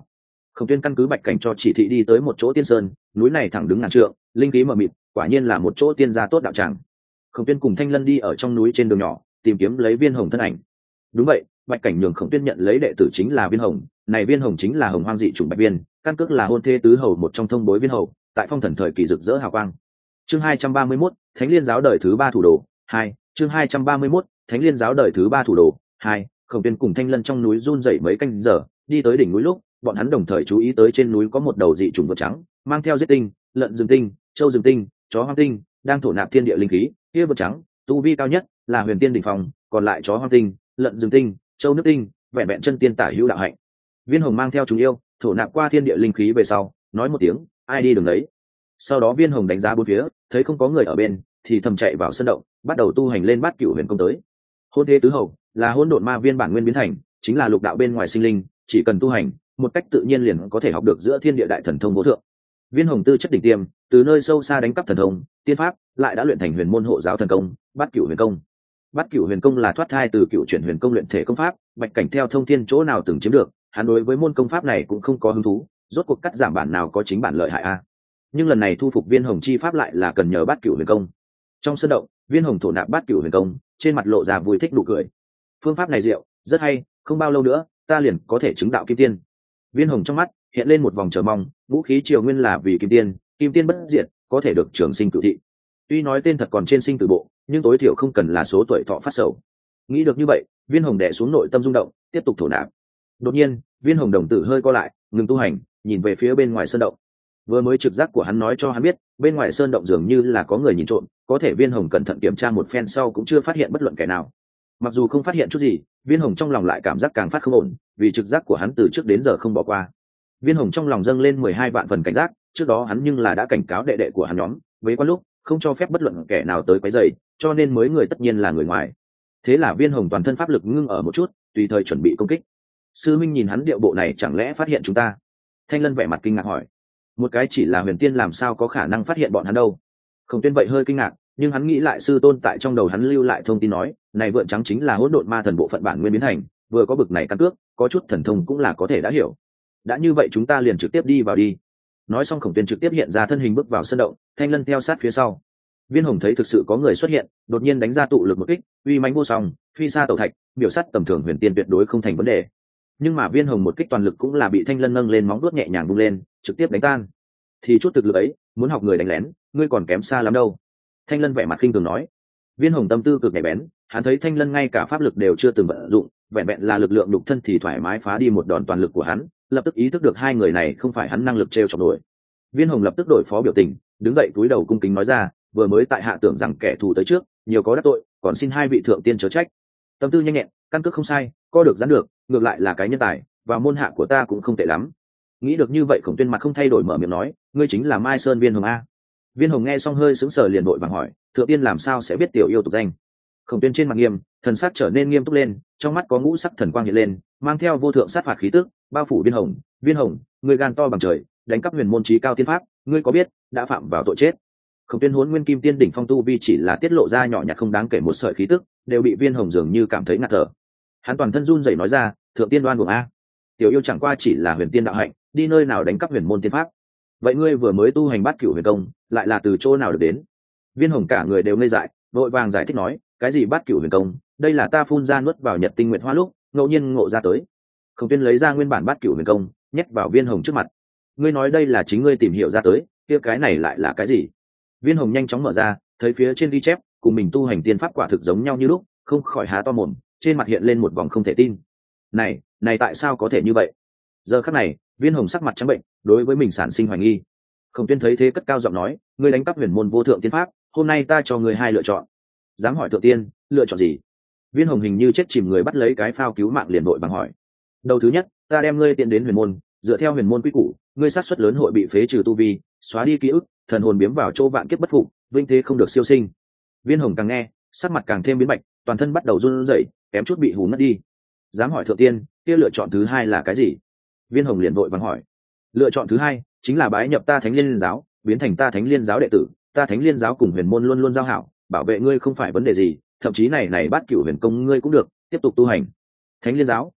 Khổng Tuyên căn cứ Bạch Cảnh cho chỉ thị đi tới một chỗ tiên sơn, núi này thẳng đứng ngàn trượng, linh khí mờ mịt, quả nhiên là một chỗ tiên gia tốt đạo tràng. Khổng Tuyên cùng Thanh Lân đi ở trong núi trên đường nhỏ, tìm kiếm lấy Viên Hồng thân ảnh. Đúng vậy, Bạch Cảnh nhường Khổng Tuyên nhận lấy đệ tử chính là Viên Hồng, này Viên Hồng chính là Hồng Hoang dị chủng Bạch Viên, căn cước là hôn thê tứ hầu một trong thông bối Viên Hầu, tại phong thần thời kỳ rực rỡ hào quang. Chương hai trăm ba mươi mốt, Thánh Liên giáo đời thứ ba thủ đồ, hai. Chương hai trăm ba mươi mốt, Thánh Liên giáo đời thứ ba thủ đồ, hai. Khổng Tuyên cùng Thanh Lân trong núi run rẩy mấy canh giờ, đi tới đỉnh núi lúc, bọn hắn đồng thời chú ý tới trên núi có một đầu dị chủng vật trắng, mang theo giết tinh, lợn rừng tinh, châu rừng tinh, chó hoang tinh, đang thổ nạp thiên địa linh khí. Kia vật trắng, tu vi cao nhất là huyền tiên đỉnh phong, còn lại chó hoang tinh, lợn rừng tinh, châu nước tinh, vẹn vẹn chân tiên tả hữu đạo hạnh. Viên Hồng mang theo chúng yêu, thổ nạp qua thiên địa linh khí về sau, nói một tiếng, ai đi đường đấy. Sau đó Viên Hồng đánh giá bốn phía, thấy không có người ở bên, thì thầm chạy vào sân động, bắt đầu tu hành lên Bát Cửu Huyền Công tới. Hôn thế tứ hầu là hỗn độn ma viên bản nguyên biến thành, chính là lục đạo bên ngoài sinh linh, chỉ cần tu hành, một cách tự nhiên liền có thể học được giữa thiên địa đại thần thông vô thượng. Viên Hồng tư chất đỉnh tiêm, từ nơi sâu xa đánh cắp thần thông, tiên pháp, lại đã luyện thành huyền môn hộ giáo thần công, Bát Cửu Huyền Công. Bát Cửu Huyền Công là thoát thai từ Cửu Chuyển Huyền Công luyện thể công pháp, Bạch Cảnh theo thông thiên chỗ nào từng chiếm được, hắn đối với môn công pháp này cũng không có hứng thú, rốt cuộc cắt giảm bản nào có chính bản lợi hại a. Nhưng lần này thu phục Viên Hồng chi pháp lại là cần nhờ Bát Cửu Huyền Công. Trong sân động, Viên Hồng thổ nạp Bát Cửu Huyền Công, trên mặt lộ ra vui thích nụ cười. Phương pháp này diệu, rất hay, không bao lâu nữa, ta liền có thể chứng đạo kim tiên. Viên Hồng trong mắt hiện lên một vòng chờ mong, vũ khí triều nguyên là vì kim tiên, kim tiên bất diệt, có thể được trường sinh cửu thị. Tuy nói tên thật còn trên sinh tử bộ, nhưng tối thiểu không cần là số tuổi thọ phát sầu. Nghĩ được như vậy, Viên Hồng đè xuống nội tâm rung động, tiếp tục thổ nạp. Đột nhiên, Viên Hồng đồng tử hơi co lại, ngừng tu hành, nhìn về phía bên ngoài sơn động. Vừa mới trực giác của hắn nói cho hắn biết, bên ngoài sơn động dường như là có người nhìn trộm, có thể Viên Hồng cẩn thận kiểm tra một phen sau cũng chưa phát hiện bất luận kẻ nào. Mặc dù không phát hiện chút gì, Viên Hồng trong lòng lại cảm giác càng phát không ổn, vì trực giác của hắn từ trước đến giờ không bỏ qua. Viên Hồng trong lòng dâng lên mười hai vạn phần cảnh giác, trước đó hắn nhưng là đã cảnh cáo đệ đệ của hắn nhóm, với quan lúc không cho phép bất luận kẻ nào tới quấy rầy, cho nên mới người tất nhiên là người ngoài. Thế là Viên Hồng toàn thân pháp lực ngưng ở một chút, tùy thời chuẩn bị công kích. Sư minh nhìn hắn điệu bộ này chẳng lẽ phát hiện chúng ta? Thanh Lân vẻ mặt kinh ngạc hỏi. Một cái chỉ là huyền tiên làm sao có khả năng phát hiện bọn hắn đâu? Khổng Tuyên vậy hơi kinh ngạc, nhưng hắn nghĩ lại sư tôn tại trong đầu hắn lưu lại thông tin nói, này vượn trắng chính là hỗn độn ma thần bộ phận bản nguyên biến thành, vừa có bực này căn cước, có chút thần thông cũng là có thể đã hiểu. Đã như vậy chúng ta liền trực tiếp đi vào đi. Nói xong Khổng Tuyên trực tiếp hiện ra thân hình bước vào sân động, Thanh Lân theo sát phía sau. Viên Hồng thấy thực sự có người xuất hiện, đột nhiên đánh ra tụ lực một kích, uy mãnh vô song, phi sa tẩu thạch, biểu sắt tầm thường huyền tiên tuyệt đối không thành vấn đề. Nhưng mà Viên Hồng một kích toàn lực cũng là bị Thanh Lân nâng lên móng vuốt nhẹ nhàng vung lên, trực tiếp đánh tan. Thì chút thực lực ấy, muốn học người đánh lén, ngươi còn kém xa lắm đâu. Thanh Lân vẻ mặt khinh thường nói. Viên Hồng tâm tư cực nhạy bén, hắn thấy Thanh Lân ngay cả pháp lực đều chưa từng vận dụng, vẹn vẹn là lực lượng đục thân thì thoải mái phá đi một đòn toàn lực của hắn, lập tức ý thức được hai người này không phải hắn năng lực trêu chọc nổi. Viên Hồng lập tức đổi phó biểu tình, đứng dậy cúi đầu cung kính nói ra, vừa mới tại hạ tưởng rằng kẻ thù tới trước, nhiều có đắc tội, còn xin hai vị thượng tiên chớ trách. Tâm tư nhanh nhẹn, căn cước không sai, co được giãn được, ngược lại là cái nhân tài, và môn hạ của ta cũng không tệ lắm. Nghĩ được như vậy Khổng Tuyên mặt không thay đổi mở miệng nói, ngươi chính là Mai Sơn Viên Hồng a? Viên Hồng nghe xong hơi sững sờ liền vội vàng hỏi, thượng tiên làm sao sẽ biết tiểu yêu tục danh? Khổng Tuyên trên mặt nghiêm, thần sắc trở nên nghiêm túc lên, trong mắt có ngũ sắc thần quang hiện lên, mang theo vô thượng sát phạt khí tức, bao phủ Viên Hồng. Viên Hồng, ngươi gan to bằng trời, đánh cắp huyền môn chí cao tiên pháp, ngươi có biết đã phạm vào tội chết? Khổng Tuyên Hỗn Nguyên Kim Tiên đỉnh phong tu vi chỉ là tiết lộ ra nhỏ nhặt không đáng kể một sợi khí tức, đều bị Viên Hồng dường như cảm thấy ngạt thở. Hắn toàn thân run rẩy nói ra, thượng tiên đoan buồng a, tiểu yêu chẳng qua chỉ là huyền tiên đạo hạnh, đi nơi nào đánh cắp huyền môn tiên pháp? Vậy ngươi vừa mới tu hành Bát Cửu Huyền Công, lại là từ chỗ nào được đến? Viên Hồng cả người đều ngây dại, vội vàng giải thích nói, cái gì Bát Cửu Huyền Công, đây là ta phun ra nuốt vào Nhật Tinh Nguyệt Hoa lúc ngẫu nhiên ngộ ra tới. Khổng Tuyên lấy ra nguyên bản Bát Cửu Huyền Công, nhét vào Viên Hồng trước mặt. Ngươi nói đây là chính ngươi tìm hiểu ra tới, kia cái này lại là cái gì? Viên Hồng nhanh chóng mở ra, thấy phía trên ghi chép cùng mình tu hành tiên pháp quả thực giống nhau như lúc, không khỏi há to mồm, trên mặt hiện lên một vòng không thể tin. Này, này tại sao có thể như vậy? Giờ khắc này, Viên Hồng sắc mặt trắng bệnh, đối với mình sản sinh hoài nghi. Khổng Tuyên thấy thế cất cao giọng nói, ngươi đánh cắp huyền môn vô thượng tiên pháp, hôm nay ta cho ngươi hai lựa chọn. Dám hỏi thượng tiên, lựa chọn gì? Viên Hồng hình như chết chìm người bắt lấy cái phao cứu mạng liền đội bằng hỏi. Đầu thứ nhất, ta đem ngươi tiện đến huyền môn, dựa theo huyền môn quy củ, ngươi sát suất lớn hội bị phế trừ tu vi, xóa đi ký ức, thần hồn biếm vào chỗ vạn kiếp bất phục, vinh thế không được siêu sinh. Viên Hồng càng nghe, sắc mặt càng thêm biến bạch, toàn thân bắt đầu run rẩy, kém chút bị hù ngất đi. Dám hỏi thượng tiên, kia lựa chọn thứ hai là cái gì? Viên Hồng liền vội vàng hỏi. Lựa chọn thứ hai chính là bái nhập ta Thánh Liên giáo, biến thành ta Thánh Liên giáo đệ tử, ta Thánh Liên giáo cùng huyền môn luôn luôn giao hảo, bảo vệ ngươi không phải vấn đề gì, thậm chí này này Bát Cửu Huyền Công ngươi cũng được tiếp tục tu hành. Thánh Liên giáo?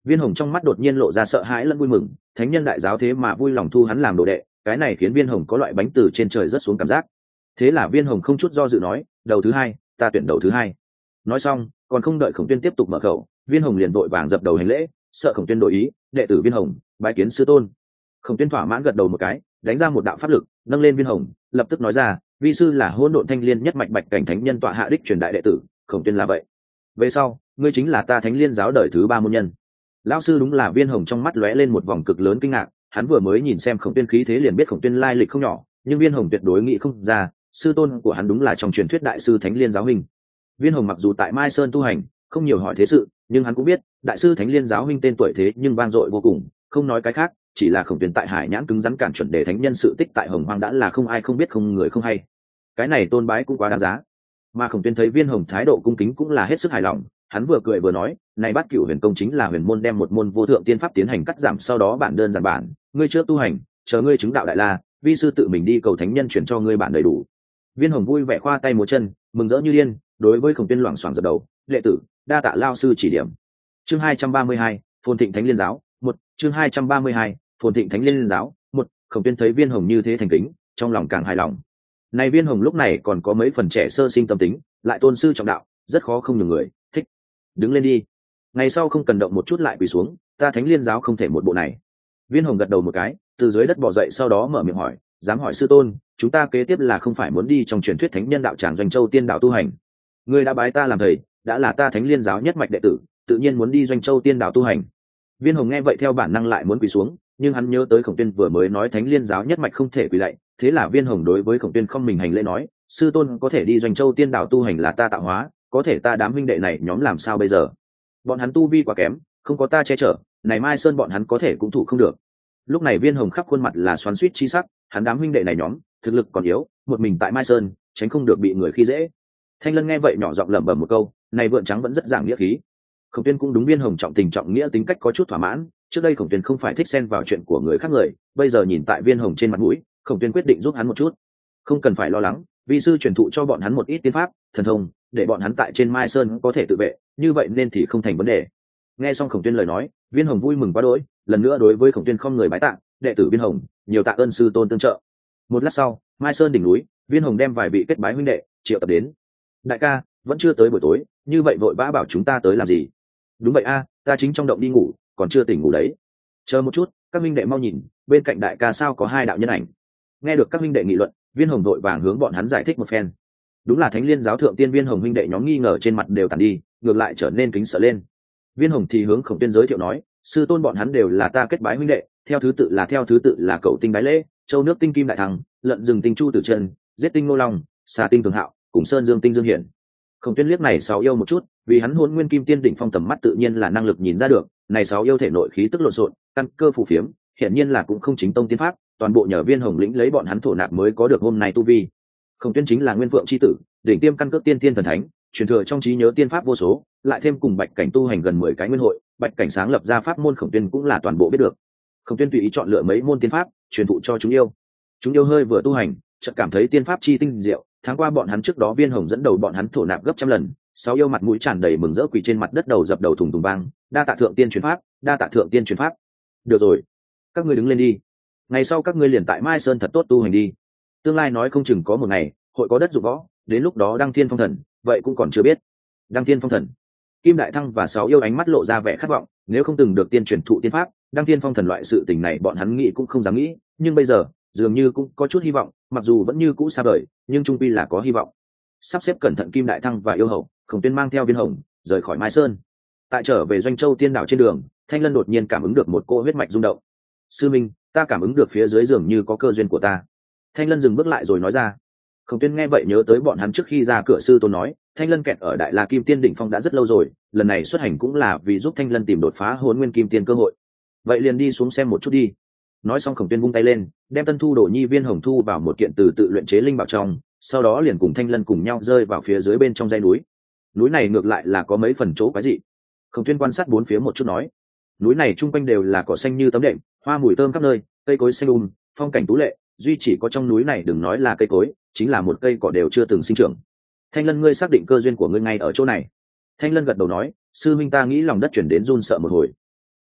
Viên Hồng trong mắt đột nhiên lộ ra sợ hãi lẫn vui mừng, thánh nhân đại giáo thế mà vui lòng thu hắn làm đồ đệ, cái này khiến Viên Hồng có loại bánh từ trên trời rớt xuống cảm giác. Thế là Viên Hồng không chút do dự nói, đầu thứ hai, ta tuyển đầu thứ hai. Nói xong, còn không đợi Khổng Tuyên tiếp tục mở khẩu, Viên Hồng liền vội vàng dập đầu hành lễ, sợ Khổng Tuyên đổi ý, đệ tử Viên Hồng, bái kiến sư tôn. Khổng Tuyên thỏa mãn gật đầu một cái, đánh ra một đạo pháp lực, nâng lên Viên Hồng, lập tức nói ra, vi sư là Hỗn Độn Thanh Liên nhất mạch bạch cảnh thánh nhân tọa hạ đích truyền đại đệ tử, Khổng Tuyên là vậy. Về sau, ngươi chính là ta Thánh Liên giáo đời thứ ba môn nhân. Lão sư đúng là Viên Hồng trong mắt lóe lên một vòng cực lớn kinh ngạc, hắn vừa mới nhìn xem Khổng Tuyên khí thế liền biết Khổng Tuyên lai lịch không nhỏ, nhưng Viên Hồng tuyệt đối nghĩ không ra, sư tôn của hắn đúng là trong truyền thuyết đại sư Thánh Liên giáo huynh. Viên Hồng mặc dù tại Mai Sơn tu hành, không nhiều hỏi thế sự, nhưng hắn cũng biết, đại sư Thánh Liên giáo huynh tên tuổi thế nhưng vang dội vô cùng, không nói cái khác, chỉ là Khổng Tuyên tại Hải Nhãn cứng rắn cản chuẩn đề thánh nhân sự tích tại Hồng Hoang đã là không ai không biết không người không hay. Cái này tôn bái cũng quá đáng giá. Mà Khổng Tuyên thấy Viên Hồng thái độ cung kính cũng là hết sức hài lòng, hắn vừa cười vừa nói, này Bát Cửu Huyền Công chính là huyền môn đem một môn vô thượng tiên pháp tiến hành cắt giảm, sau đó bản đơn giản bản, ngươi chưa tu hành, chờ ngươi chứng đạo đại la, vi sư tự mình đi cầu thánh nhân chuyển cho ngươi bản đầy đủ. Viên Hồng vui vẻ khoa tay múa chân, mừng rỡ như điên, đối với Khổng Tuyên loảng xoảng dập đầu, đệ tử, đa tạ lao sư chỉ điểm. Chương hai trăm ba mươi hai, Phồn Thịnh Thánh Liên giáo, một, chương hai trăm ba mươi hai, Phồn Thịnh Thánh Liên giáo, một. Khổng Tuyên thấy Viên Hồng như thế thành kính, trong lòng càng hài lòng. Này Viên Hồng lúc này còn có mấy phần trẻ sơ sinh tâm tính, lại tôn sư trọng đạo, rất khó không nhường người thích. Đứng lên đi, ngày sau không cần động một chút lại quỳ xuống, ta Thánh Liên giáo không thể một bộ này. Viên Hồng gật đầu một cái, từ dưới đất bò dậy, sau đó mở miệng hỏi, dám hỏi sư tôn, chúng ta kế tiếp là không phải muốn đi trong truyền thuyết thánh nhân đạo tràng Doanh Châu Tiên đạo tu hành? Ngươi đã bái ta làm thầy, đã là ta Thánh Liên giáo nhất mạch đệ tử, tự nhiên muốn đi Doanh Châu Tiên đạo tu hành. Viên Hồng nghe vậy theo bản năng lại muốn quỳ xuống, nhưng hắn nhớ tới Khổng Tuyên vừa mới nói Thánh Liên giáo nhất mạch không thể quỳ lạy, thế là Viên Hồng đối với Khổng Tuyên không mình hành lễ nói, sư tôn có thể đi Doanh Châu Tiên đạo tu hành là ta tạo hóa, có thể ta đám huynh đệ này nhóm làm sao bây giờ? Bọn hắn tu vi quá kém, không có ta che chở, này Mai Sơn bọn hắn có thể cũng thủ không được. Lúc này Viên Hồng khắp khuôn mặt là xoắn xuýt chi sắc, hắn đám huynh đệ này nhóm thực lực còn yếu, một mình tại Mai Sơn tránh không được bị người khi dễ. Thanh Lân nghe vậy nhỏ giọng lẩm bẩm một câu, này vượn trắng vẫn rất giảng nghĩa khí. Khổng Tuyên cũng đúng Viên Hồng trọng tình trọng nghĩa tính cách có chút thỏa mãn, trước đây Khổng Tuyên không phải thích xen vào chuyện của người khác người, bây giờ nhìn tại Viên Hồng trên mặt mũi, Khổng Tuyên quyết định giúp hắn một chút. Không cần phải lo lắng, vi sư truyền thụ cho bọn hắn một ít tiên pháp, thần thông, để bọn hắn tại trên Mai Sơn có thể tự vệ, như vậy nên thì không thành vấn đề. Nghe xong Khổng Tuyên lời nói, Viên Hồng vui mừng quá đỗi, lần nữa đối với Khổng Tuyên không người bái tạ, đệ tử Viên Hồng, nhiều tạ ơn sư tôn tương trợ. Một lát sau, Mai Sơn đỉnh núi, Viên Hồng đem vài vị kết bái huynh đệ triệu tập đến. Đại ca, vẫn chưa tới buổi tối, như vậy vội vã bảo chúng ta tới làm gì? Đúng vậy a, ta chính trong động đi ngủ, còn chưa tỉnh ngủ đấy. Chờ một chút, các huynh đệ mau nhìn, bên cạnh đại ca sao có hai đạo nhân ảnh? Nghe được các huynh đệ nghị luận, Viên Hồng vội vàng hướng bọn hắn giải thích một phen. Đúng là Thánh Liên giáo thượng tiên. Viên Hồng huynh đệ nhóm nghi ngờ trên mặt đều tàn đi, ngược lại trở nên kính sợ lên. Viên Hồng thì hướng Khổng Tuyên giới thiệu nói, sư tôn bọn hắn đều là ta kết bái huynh đệ, theo thứ tự là theo thứ tự là Cẩu Tinh Bái Lễ, Châu Nước Tinh Kim Đại Thắng, Lợn Rừng Tinh Chu Tử Trần, Giết Tinh Ngô Long, Xà Tinh Tường Hạo, cùng Sơn Dương Tinh Dương Hiển. Khổng Tuyên liếc này sáu yêu một chút, vì hắn Hỗn Nguyên Kim Tiên đỉnh phong tầm mắt tự nhiên là năng lực nhìn ra được, này sáu yêu thể nội khí tức lộn xộn, căn cơ phù phiếm, hiển nhiên là cũng không chính tông tiên pháp, toàn bộ nhờ Viên Hồng lĩnh lấy bọn hắn thổ nạp mới có được hôm nay tu vi. Khổng Tuyên chính là Nguyên Vượng chi tử, đỉnh tiêm căn cước tiên tiên thần thánh, truyền thừa trong trí nhớ tiên pháp vô số, lại thêm cùng Bạch Cảnh tu hành gần mười cái nguyên hội, Bạch Cảnh sáng lập ra pháp môn Khổng Tuyên cũng là toàn bộ biết được. Khổng Tuyên tùy ý chọn lựa mấy môn tiên pháp, truyền thụ cho chúng yêu. Chúng yêu hơi vừa tu hành, chợt cảm thấy tiên pháp chi tinh diệu, tháng qua bọn hắn trước đó Viên Hồng dẫn đầu bọn hắn thổ nạp gấp trăm lần, sáu yêu mặt mũi tràn đầy mừng rỡ quỳ trên mặt đất đầu dập đầu thùng thùng vang, đa tạ thượng tiên truyền pháp, đa tạ thượng tiên truyền pháp. Được rồi, các ngươi đứng lên đi. Ngày sau các ngươi liền tại Mai Sơn thật tốt tu hành đi. Tương lai nói không chừng có một ngày, hội có đất dụng võ, đến lúc đó đăng thiên phong thần, vậy cũng còn chưa biết. Đăng thiên phong thần. Kim Đại Thăng và sáu yêu ánh mắt lộ ra vẻ khát vọng, nếu không từng được tiên truyền thụ tiên pháp, đăng thiên phong thần loại sự tình này bọn hắn nghĩ cũng không dám nghĩ, nhưng bây giờ, dường như cũng có chút hy vọng, mặc dù vẫn như cũ xa vời, nhưng trung quy là có hy vọng. Sắp xếp cẩn thận Kim Đại Thăng và yêu hậu, Khổng Tuyên mang theo Viên Hồng rời khỏi Mai Sơn. Tại trở về Doanh Châu Tiên đảo trên đường, Thanh Lân đột nhiên cảm ứng được một cô huyết mạch rung động. Sư minh, ta cảm ứng được phía dưới dường như có cơ duyên của ta. Thanh Lân dừng bước lại rồi nói ra. Khổng Tuyên nghe vậy nhớ tới bọn hắn trước khi ra cửa sư tôn nói, Thanh Lân kẹt ở Đại La Kim Tiên đỉnh phong đã rất lâu rồi, lần này xuất hành cũng là vì giúp Thanh Lân tìm đột phá Hỗn Nguyên Kim Tiên cơ hội. Vậy liền đi xuống xem một chút đi. Nói xong Khổng Tuyên vung tay lên, đem Tân Thu Đồ Nhi Viên Hồng thu vào một kiện từ tự luyện chế linh bảo trong, sau đó liền cùng Thanh Lân cùng nhau rơi vào phía dưới bên trong dãy núi. Núi này ngược lại là có mấy phần chỗ quái dị. Khổng Tuyên quan sát bốn phía một chút nói, núi này trung quanh đều là cỏ xanh như tấm đệm, hoa mùi thơm khắp nơi, cây cối xanh um, phong cảnh tú lệ, duy chỉ có trong núi này đừng nói là cây cối, chính là một cây cỏ đều chưa từng sinh trưởng. Thanh Lân, ngươi xác định cơ duyên của ngươi ngay ở chỗ này? Thanh Lân gật đầu nói, sư minh ta nghĩ lòng đất chuyển đến run sợ một hồi.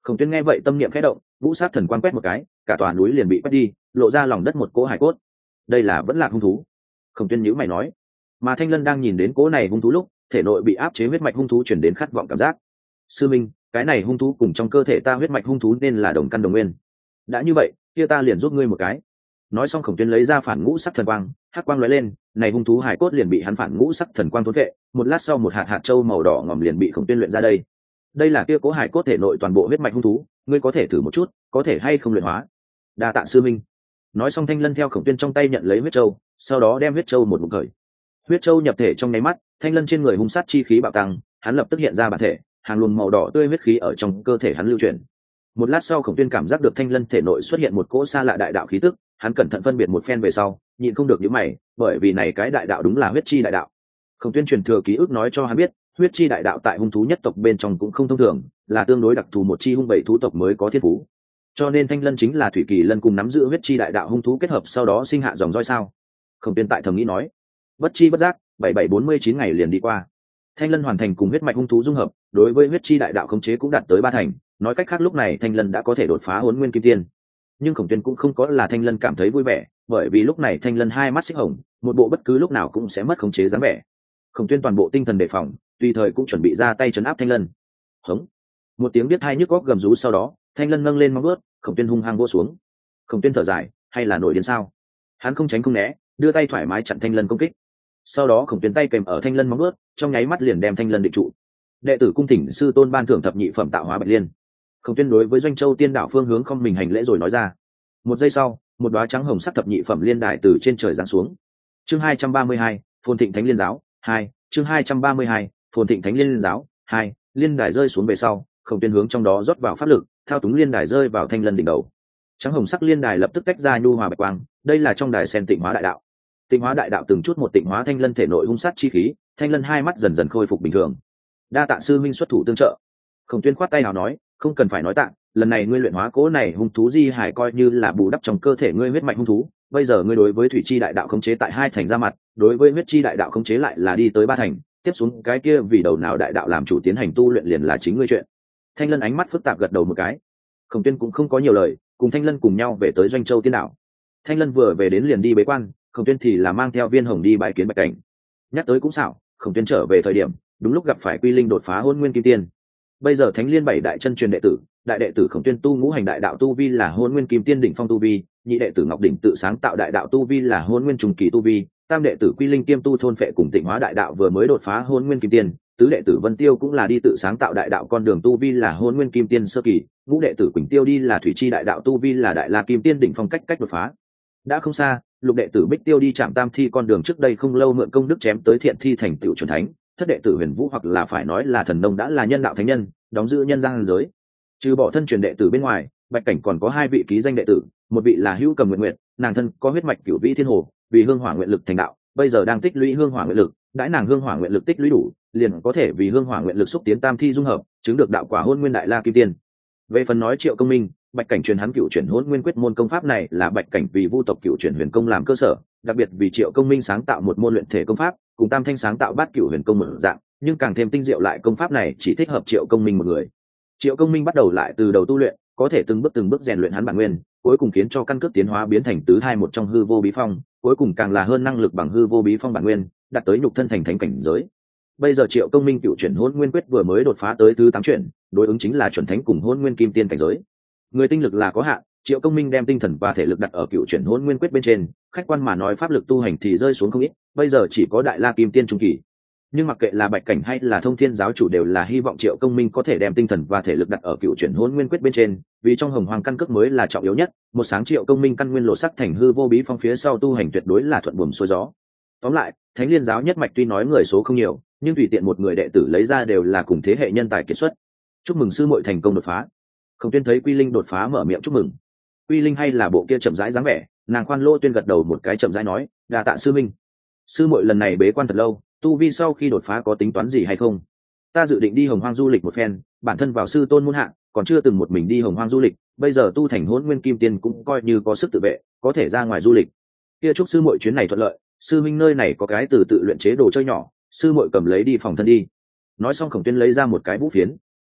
Khổng Tuyên nghe vậy tâm niệm khẽ động, ngũ sát thần quang quét một cái, cả tòa núi liền bị quét đi, lộ ra lòng đất một cỗ hải cốt. Đây là vẫn là hung thú. Khổng Tuyên nhíu mày nói. Mà Thanh Lân đang nhìn đến cỗ này hung thú lúc, thể nội bị áp chế huyết mạch hung thú chuyển đến khát vọng cảm giác. Sư minh, cái này hung thú cùng trong cơ thể ta huyết mạch hung thú nên là đồng căn đồng nguyên. Đã như vậy, kia ta liền giúp ngươi một cái. Nói xong Khổng Tuyên lấy ra phản ngũ sắc thần quang, hắc quang lóe lên, này hung thú hải cốt liền bị hắn phản ngũ sắc thần quang thôn vệ, một lát sau một hạt hạt châu màu đỏ ngòm liền bị Khổng Tuyên luyện ra đây. Đây là kia cố hải cốt thể nội toàn bộ huyết mạch hung thú, ngươi có thể thử một chút, có thể hay không luyện hóa. Đa tạ sư minh. Nói xong Thanh Lân theo Khổng Tuyên trong tay nhận lấy huyết châu, sau đó đem huyết châu một ngụm khởi. Huyết châu nhập thể trong nháy mắt, Thanh Lân trên người hung sát chi khí bạo tăng, hắn lập tức hiện ra bản thể, hàng luồng màu đỏ tươi huyết khí ở trong cơ thể hắn lưu chuyển. Một lát sau Khổng Tuyên cảm giác được Thanh Lân thể nội xuất hiện một cỗ xa lạ đại đạo khí tức, hắn cẩn thận phân biệt một phen về sau, nhịn không được nhíu mày, bởi vì này cái đại đạo đúng là huyết chi đại đạo. Khổng Tuyên truyền thừa ký ức nói cho hắn biết, huyết chi đại đạo tại hung thú nhất tộc bên trong cũng không thông thường, là tương đối đặc thù một chi hung bảy thú tộc mới có thiên phú. Cho nên Thanh Lân chính là thủy kỳ lân cùng nắm giữ huyết chi đại đạo hung thú kết hợp sau đó sinh hạ dòng roi sao? Khổng Tuyên tại thầm nghĩ nói. Bất chi bất giác, bảy bảy bốn mươi chín ngày liền đi qua. Thanh Lân hoàn thành cùng huyết mạch hung thú dung hợp, đối với huyết chi đại đạo khống chế cũng đạt tới ba thành, nói cách khác lúc này Thanh Lân đã có thể đột phá Hỗn Nguyên Kim Tiên. Nhưng Khổng Tuyên cũng không có là Thanh Lân cảm thấy vui vẻ, bởi vì lúc này Thanh Lân hai mắt xích hồng, một bộ bất cứ lúc nào cũng sẽ mất khống chế dáng vẻ. Khổng Tuyên toàn bộ tinh thần đề phòng, tùy thời cũng chuẩn bị ra tay trấn áp Thanh Lân. Hống! Một tiếng biết hai nhức óc gầm rú sau đó, Thanh Lân nâng lên móng vuốt, Khổng Tuyên hung hăng vỗ xuống. Khổng Tuyên thở dài, hay là nổi điên sao? Hắn không tránh không né, đưa tay thoải mái chặn Thanh Lân công kích. Sau đó Khổng Tuyên tay kèm ở Thanh Lân móng vuốt, trong nháy mắt liền đem Thanh Lân định trụ. Đệ tử cung thỉnh sư tôn ban thưởng thập nhị phẩm tạo hóa bạch liên. Khổng Tuyên đối với Doanh Châu Tiên đảo phương hướng không mình hành lễ rồi nói ra. Một giây sau, một đóa trắng hồng sắc thập nhị phẩm liên đài từ trên trời giáng xuống. Chương hai trăm ba mươi hai, Phồn Thịnh Thánh Liên giáo hai. Chương hai trăm ba mươi hai, Phồn Thịnh Thánh Liên giáo hai. Liên đài rơi xuống về sau, Khổng Tuyên hướng trong đó rót vào pháp lực, thao túng liên đài rơi vào Thanh Lân đỉnh đầu. Trắng hồng sắc liên đài lập tức tách ra nhu hòa bạch quang, đây là trong đài sen tịnh hóa đại đạo. Tịnh hóa đại đạo từng chút một tịnh hóa Thanh Lân thể nội hung sát chi khí, Thanh Lân hai mắt dần dần khôi phục bình thường. Đa tạ sư minh xuất thủ tương trợ. Khổng Tuyên khoát tay nào nói, không cần phải nói tạ, lần này ngươi luyện hóa cố này hung thú di hải coi như là bù đắp trong cơ thể ngươi huyết mạch hung thú, bây giờ ngươi đối với thủy chi đại đạo khống chế tại hai thành ra mặt, đối với huyết chi đại đạo khống chế lại là đi tới ba thành, tiếp xuống cái kia vì đầu nào đại đạo làm chủ tiến hành tu luyện liền là chính ngươi chuyện. Thanh Lân ánh mắt phức tạp gật đầu một cái. Khổng Tuyên cũng không có nhiều lời, cùng Thanh Lân cùng nhau về tới Doanh Châu Tiên đảo. Thanh Lân vừa về đến liền đi bế quan, Khổng Tuyên thì là mang theo Viên Hồng đi bái kiến Bạch Cảnh. Nhắc tới cũng xảo, Khổng Tuyên trở về thời điểm, đúng lúc gặp phải Quy Linh đột phá Hôn Nguyên Kim Tiên. Bây giờ Thánh Liên bảy đại chân truyền đệ tử, đại đệ tử Khổng Tuyên tu ngũ hành đại đạo tu vi là Hôn Nguyên Kim Tiên đỉnh phong tu vi, nhị đệ tử Ngọc Đỉnh tự sáng tạo đại đạo tu vi là Hôn Nguyên trung kỳ tu vi, tam đệ tử Quy Linh kiêm tu thôn phệ cùng tịnh hóa đại đạo vừa mới đột phá Hôn Nguyên Kim Tiên, tứ đệ tử Vân Tiêu cũng là đi tự sáng tạo đại đạo con đường tu vi là Hôn Nguyên Kim Tiên sơ kỳ, ngũ đệ tử Quỳnh Tiêu đi là thủy chi đại đạo tu vi là đại la kim tiên đỉnh phong cách cách đột phá. Đã không xa, lục đệ tử Bích Tiêu đi chạm tam thi con đường trước đây không lâu mượn công đức chém tới thiện thi thành tựu chuẩn thánh, thất đệ tử Huyền Vũ hoặc là phải nói là thần nông đã là nhân đạo thánh nhân, đóng giữ nhân gian giới. Trừ bỏ thân truyền đệ tử bên ngoài, Bạch Cảnh còn có hai vị ký danh đệ tử, một vị là Hữu Cầm Nguyệt Nguyệt, nàng thân có huyết mạch cửu vĩ thiên hồ, vì hương hỏa nguyện lực thành đạo, bây giờ đang tích lũy hương hỏa nguyện lực, đãi nàng hương hỏa nguyện lực tích lũy đủ, liền có thể vì hương hỏa nguyện lực xúc tiến tam thi dung hợp, chứng được đạo quả Hôn Nguyên đại la kim tiên. Về phần nói Triệu Công Minh, Bạch Cảnh truyền hắn cựu chuyển Hôn Nguyên quyết môn công pháp này là Bạch Cảnh vì vu tộc cựu chuyển huyền công làm cơ sở, đặc biệt vì Triệu Công Minh sáng tạo một môn luyện thể công pháp, cùng Tam Thanh sáng tạo bát cựu huyền công mở dạng, nhưng càng thêm tinh diệu lại công pháp này chỉ thích hợp Triệu Công Minh một người. Triệu Công Minh bắt đầu lại từ đầu tu luyện, có thể từng bước từng bước rèn luyện hắn bản nguyên, cuối cùng khiến cho căn cước tiến hóa biến thành tứ thai một trong hư vô bí phong, cuối cùng càng là hơn năng lực bằng hư vô bí phong bản nguyên, đạt tới nhục thân thành thánh cảnh giới. Bây giờ Triệu Công Minh cựu chuyển Hôn Nguyên quyết vừa mới đột phá tới thứ tám chuyển, đối ứng chính là chuẩn thánh cùng Hôn Nguyên kim tiên cảnh giới. Người tinh lực là có hạn, Triệu Công Minh đem tinh thần và thể lực đặt ở cựu chuyển Hôn Nguyên quyết bên trên, khách quan mà nói pháp lực tu hành thì rơi xuống không ít, bây giờ chỉ có đại la kim tiên trung kỳ. Nhưng mặc kệ là Bạch Cảnh hay là Thông Thiên giáo chủ đều là hy vọng Triệu Công Minh có thể đem tinh thần và thể lực đặt ở cựu chuyển Hôn Nguyên quyết bên trên, vì trong hồng hoàng căn cước mới là trọng yếu nhất, một sáng Triệu Công Minh căn nguyên lộ sắc thành hư vô bí phong phía sau tu hành tuyệt đối là thuận buồm xuôi gió. Tóm lại, Thánh Liên giáo nhất mạch tuy nói người số không nhiều, nhưng tùy tiện một người đệ tử lấy ra đều là cùng thế hệ nhân tài kiệt xuất. Chúc mừng sư muội thành công đột phá. Khổng Tuyên thấy Quy Linh đột phá mở miệng chúc mừng. Quy Linh hay là bộ kia chậm rãi dáng vẻ, nàng khoan lô tuyên gật đầu một cái chậm rãi nói, đa tạ sư minh. Sư muội lần này bế quan thật lâu, tu vi sau khi đột phá có tính toán gì hay không? Ta dự định đi Hồng Hoang du lịch một phen, bản thân vào sư tôn môn hạ, còn chưa từng một mình đi Hồng Hoang du lịch, bây giờ tu thành Hỗn Nguyên Kim Tiên cũng coi như có sức tự vệ, có thể ra ngoài du lịch. Kia chúc sư muội chuyến này thuận lợi, sư minh nơi này có cái từ tự luyện chế đồ chơi nhỏ, sư muội cầm lấy đi phòng thân đi. Nói xong Khổng Tuyên lấy ra một cái vũ phiến.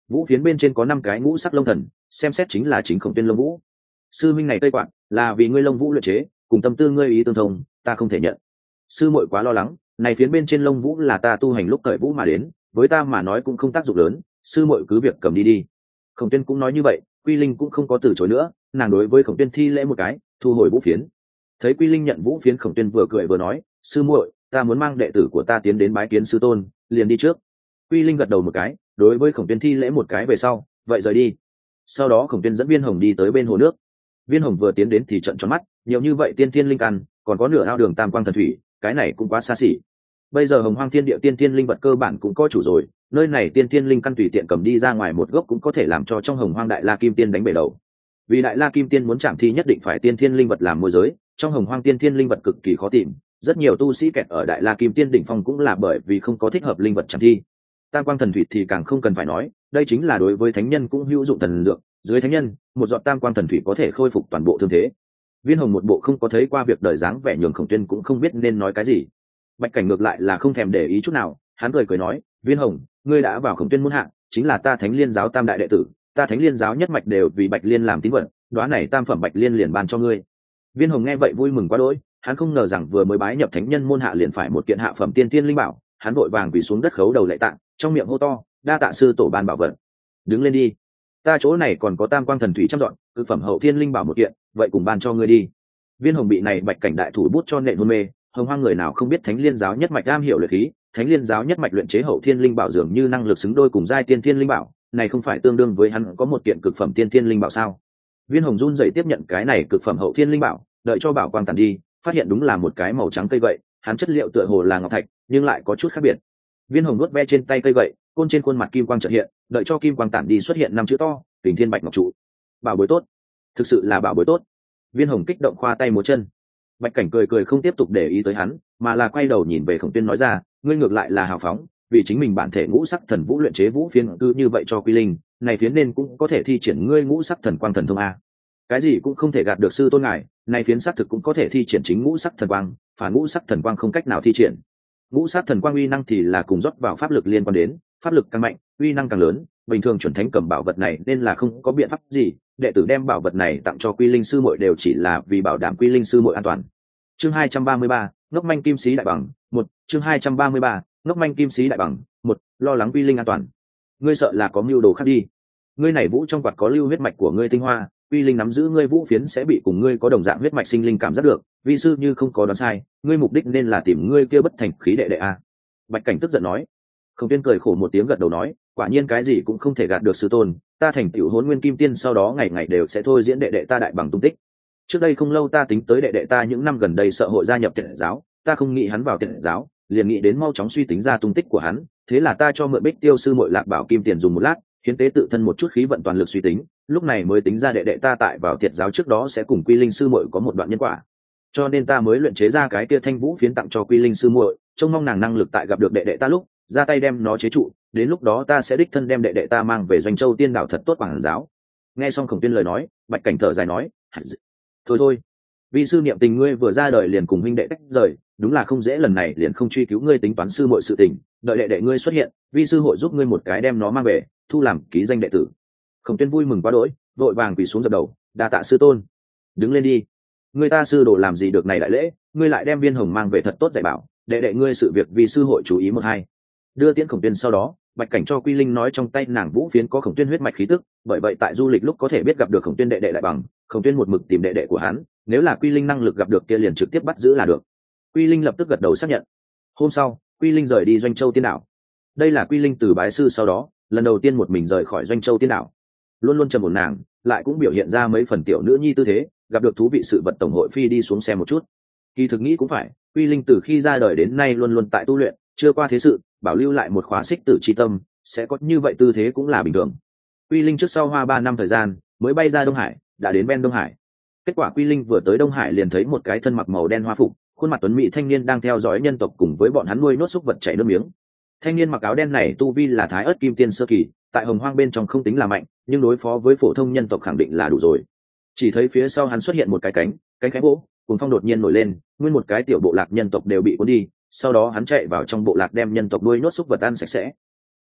vũ phiến bên trên có năm cái ngũ sắc lông thần, xem xét chính là chính Khổng Tuyên lông vũ. Sư minh này cây quạt là vì ngươi lông vũ luyện chế, cùng tâm tư ngươi ý tương thông, ta không thể nhận. Sư muội quá lo lắng, này phiến bên trên lông vũ là ta tu hành lúc cởi vũ mà đến, với ta mà nói cũng không tác dụng lớn, sư muội cứ việc cầm đi đi. Khổng Tuyên cũng nói như vậy, Quy Linh cũng không có từ chối nữa, nàng đối với Khổng Tuyên thi lễ một cái, thu hồi vũ phiến. Thấy Quy Linh nhận vũ phiến, Khổng Tuyên vừa cười vừa nói, sư muội, ta muốn mang đệ tử của ta tiến đến bái kiến sư tôn, liền đi trước. Quy Linh gật đầu một cái, đối với Khổng Tuyên thi lễ một cái về sau, vậy rời đi. Sau đó Khổng Tuyên dẫn Viên Hồng đi tới bên hồ nước. Viên Hồng vừa tiến đến thì trợn tròn mắt, nhiều như vậy tiên thiên linh căn, còn có nửa ao đường tam quang thần thủy, cái này cũng quá xa xỉ. Bây giờ Hồng Hoang Thiên Địa tiên thiên linh vật cơ bản cũng có chủ rồi, nơi này tiên thiên linh căn tùy tiện cầm đi ra ngoài một gốc cũng có thể làm cho trong Hồng Hoang Đại La Kim Tiên đánh bể đầu. Vì Đại La Kim Tiên muốn chạm thi nhất định phải tiên thiên linh vật làm môi giới, trong Hồng Hoang tiên thiên linh vật cực kỳ khó tìm, rất nhiều tu sĩ kẹt ở Đại La Kim Tiên đỉnh phong cũng là bởi vì không có thích hợp linh vật chạm thi. Tam quang thần thủy thì càng không cần phải nói, đây chính là đối với thánh nhân cũng hữu dụng thần dược, dưới thánh nhân, một giọt tam quang thần thủy có thể khôi phục toàn bộ thương thế. Viên Hồng một bộ không có thấy qua việc đời dáng vẻ nhường Khổng Tuyên cũng không biết nên nói cái gì. Bạch Cảnh ngược lại là không thèm để ý chút nào, hắn cười cười nói, Viên Hồng, ngươi đã vào Khổng Tuyên muôn hạng, chính là ta Thánh Liên giáo tam đại đệ tử, ta Thánh Liên giáo nhất mạch đều vì Bạch Liên làm tín vật, đóa này tam phẩm Bạch Liên liền ban cho ngươi. Viên Hồng nghe vậy vui mừng quá đỗi, hắn không ngờ rằng vừa mới bái nhập thánh nhân môn hạ liền phải một kiện hạ phẩm tiên tiên linh bảo, hắn vội vàng quỳ xuống đất khấu đầu lạy tạ, trong miệng hô to, đa tạ sư tổ ban bảo vật. Đứng lên đi, ta chỗ này còn có tam quang thần thủy trăm dọn, cực phẩm hậu thiên linh bảo một kiện, vậy cùng ban cho ngươi đi. Viên Hồng bị này Bạch Cảnh đại thủ bút cho nện hôn mê, Hồng Hoang người nào không biết Thánh Liên giáo nhất mạch am hiểu luyện khí, Thánh Liên giáo nhất mạch luyện chế hậu thiên linh bảo dường như năng lực xứng đôi cùng giai tiên thiên linh bảo, này không phải tương đương với hắn có một kiện cực phẩm tiên thiên linh bảo sao? Viên Hồng run rẩy tiếp nhận cái này cực phẩm hậu thiên linh bảo, đợi cho bảo quang tàn đi, phát hiện đúng là một cái màu trắng cây gậy, hắn chất liệu tựa hồ là ngọc thạch, nhưng lại có chút khác biệt. Viên Hồng nuốt ve trên tay cây gậy, côn trên khuôn mặt kim quang chợt hiện, đợi cho kim quang tản đi xuất hiện năm chữ to, Kình Thiên Bạch Ngọc trụ. Bảo bối tốt, thực sự là bảo bối tốt. Viên Hồng kích động khoa tay múa chân. Bạch Cảnh cười cười không tiếp tục để ý tới hắn, mà là quay đầu nhìn về Khổng Tuyên nói ra, ngươi ngược lại là hào phóng, vì chính mình bản thể ngũ sắc thần vũ luyện chế vũ phiến cứ như vậy cho Quy Linh, này phiến nên cũng có thể thi triển ngươi ngũ sắc thần quang thần thông a. Cái gì cũng không thể gạt được sư tôn ngài, này phiến sắc thực cũng có thể thi triển chính ngũ sắc thần quang, phản ngũ sắc thần quang không cách nào thi triển. Ngũ sắc thần quang uy năng thì là cùng rót vào pháp lực liên quan đến, pháp lực càng mạnh, uy năng càng lớn, bình thường chuẩn thánh cầm bảo vật này nên là không có biện pháp gì, đệ tử đem bảo vật này tặng cho Quy Linh sư muội đều chỉ là vì bảo đảm Quy Linh sư muội an toàn. Chương hai trăm ba mươi ba, ngốc manh kim sĩ đại bằng, một, chương hai trăm ba mươi ba, ngốc manh kim sĩ đại bằng, một, lo lắng Quy Linh an toàn. Ngươi sợ là có mưu đồ khác đi. Ngươi này vũ trong quạt có lưu huyết mạch của ngươi tinh hoa, Quy Linh nắm giữ ngươi vũ phiến sẽ bị cùng ngươi có đồng dạng huyết mạch sinh linh cảm giác được, vi sư như không có đoán sai, ngươi mục đích nên là tìm ngươi kia bất thành khí đệ đệ a. Bạch Cảnh tức giận nói. Khổng Tuyên cười khổ một tiếng gật đầu nói, quả nhiên cái gì cũng không thể gạt được sư tôn, ta thành tựu Hỗn Nguyên Kim Tiên sau đó ngày ngày đều sẽ thôi diễn đệ đệ ta đại bằng tung tích. Trước đây không lâu ta tính tới đệ đệ ta những năm gần đây sợ hội gia nhập Tiệt giáo, ta không nghĩ hắn vào Tiệt giáo, liền nghĩ đến mau chóng suy tính ra tung tích của hắn, thế là ta cho mượn Bích Tiêu sư muội Lạc Bảo Kim Tiền dùng một lát, hiến tế tự thân một chút khí vận toàn lực suy tính, lúc này mới tính ra đệ đệ ta tại vào Tiệt giáo trước đó sẽ cùng Quy Linh sư muội có một đoạn nhân quả. Cho nên ta mới luyện chế ra cái kia thanh vũ phiến tặng cho Quy Linh sư muội, trông mong nàng năng lực tại gặp được đệ đệ ta lúc, ra tay đem nó chế trụ, đến lúc đó ta sẽ đích thân đem đệ đệ ta mang về Doanh Châu Tiên Đảo thật tốt quảng giáo. Nghe xong Khổng Tuyên lời nói, Bạch Cảnh thở dài nói, thôi thôi, vì sư niệm tình ngươi vừa ra đời liền cùng huynh đệ tách rời, đúng là không dễ, lần này liền không truy cứu ngươi tính toán sư muội sự tình, đợi đệ đệ ngươi xuất hiện, vi sư hội giúp ngươi một cái đem nó mang về, thu làm ký danh đệ tử. Khổng Tuyên vui mừng quá đỗi, vội vàng quỳ xuống dập đầu, đa tạ sư tôn. Đứng lên đi, người ta sư đồ làm gì được này đại lễ, ngươi lại đem Viên Hồng mang về thật tốt dạy bảo, đệ đệ ngươi sự việc vì sư hội chú ý một hai. Đưa tiễn Khổng Tuyên sau đó, Bạch Cảnh cho Quy Linh nói trong tay nàng vũ phiến có Khổng Tuyên huyết mạch khí tức, bởi vậy tại du lịch lúc có thể biết gặp được Khổng Tuyên đệ đệ đại bằng, Khổng Tuyên một mực tìm đệ đệ của hắn, nếu là Quy Linh năng lực gặp được kia liền trực tiếp bắt giữ là được. Quy Linh lập tức gật đầu xác nhận. Hôm sau, Quy Linh rời đi Doanh Châu Tiên Đảo. Đây là Quy Linh từ bái sư sau đó, lần đầu tiên một mình rời khỏi Doanh Châu Tiên Đảo. Luôn luôn trầm ổn nàng, lại cũng biểu hiện ra mấy phần tiểu nữ nhi tư thế, gặp được thú vị sự vật tổng hội phi đi xuống xem một chút. Kỳ thực nghĩ cũng phải, Quy Linh từ khi ra đời đến nay luôn luôn tại tu luyện, chưa qua thế sự, bảo lưu lại một khóa xích tử chi tâm, sẽ có như vậy tư thế cũng là bình thường. Quy Linh trước sau hoa ba năm thời gian mới bay ra Đông Hải, đã đến ven Đông Hải. Kết quả Quy Linh vừa tới Đông Hải liền thấy một cái thân mặc màu đen hoa phục, khuôn mặt tuấn mỹ thanh niên đang theo dõi nhân tộc cùng với bọn hắn nuôi nốt súc vật chảy nước miếng. Thanh niên mặc áo đen này tu vi là Thái Ức Kim Tiên sơ kỳ, tại Hồng Hoang bên trong không tính là mạnh, nhưng đối phó với phổ thông nhân tộc khẳng định là đủ rồi. Chỉ thấy phía sau hắn xuất hiện một cái cánh, cánh khẽ vỗ, cùng phong đột nhiên nổi lên, nguyên một cái tiểu bộ lạc nhân tộc đều bị cuốn đi, sau đó hắn chạy vào trong bộ lạc đem nhân tộc nuôi nốt súc vật ăn sạch sẽ.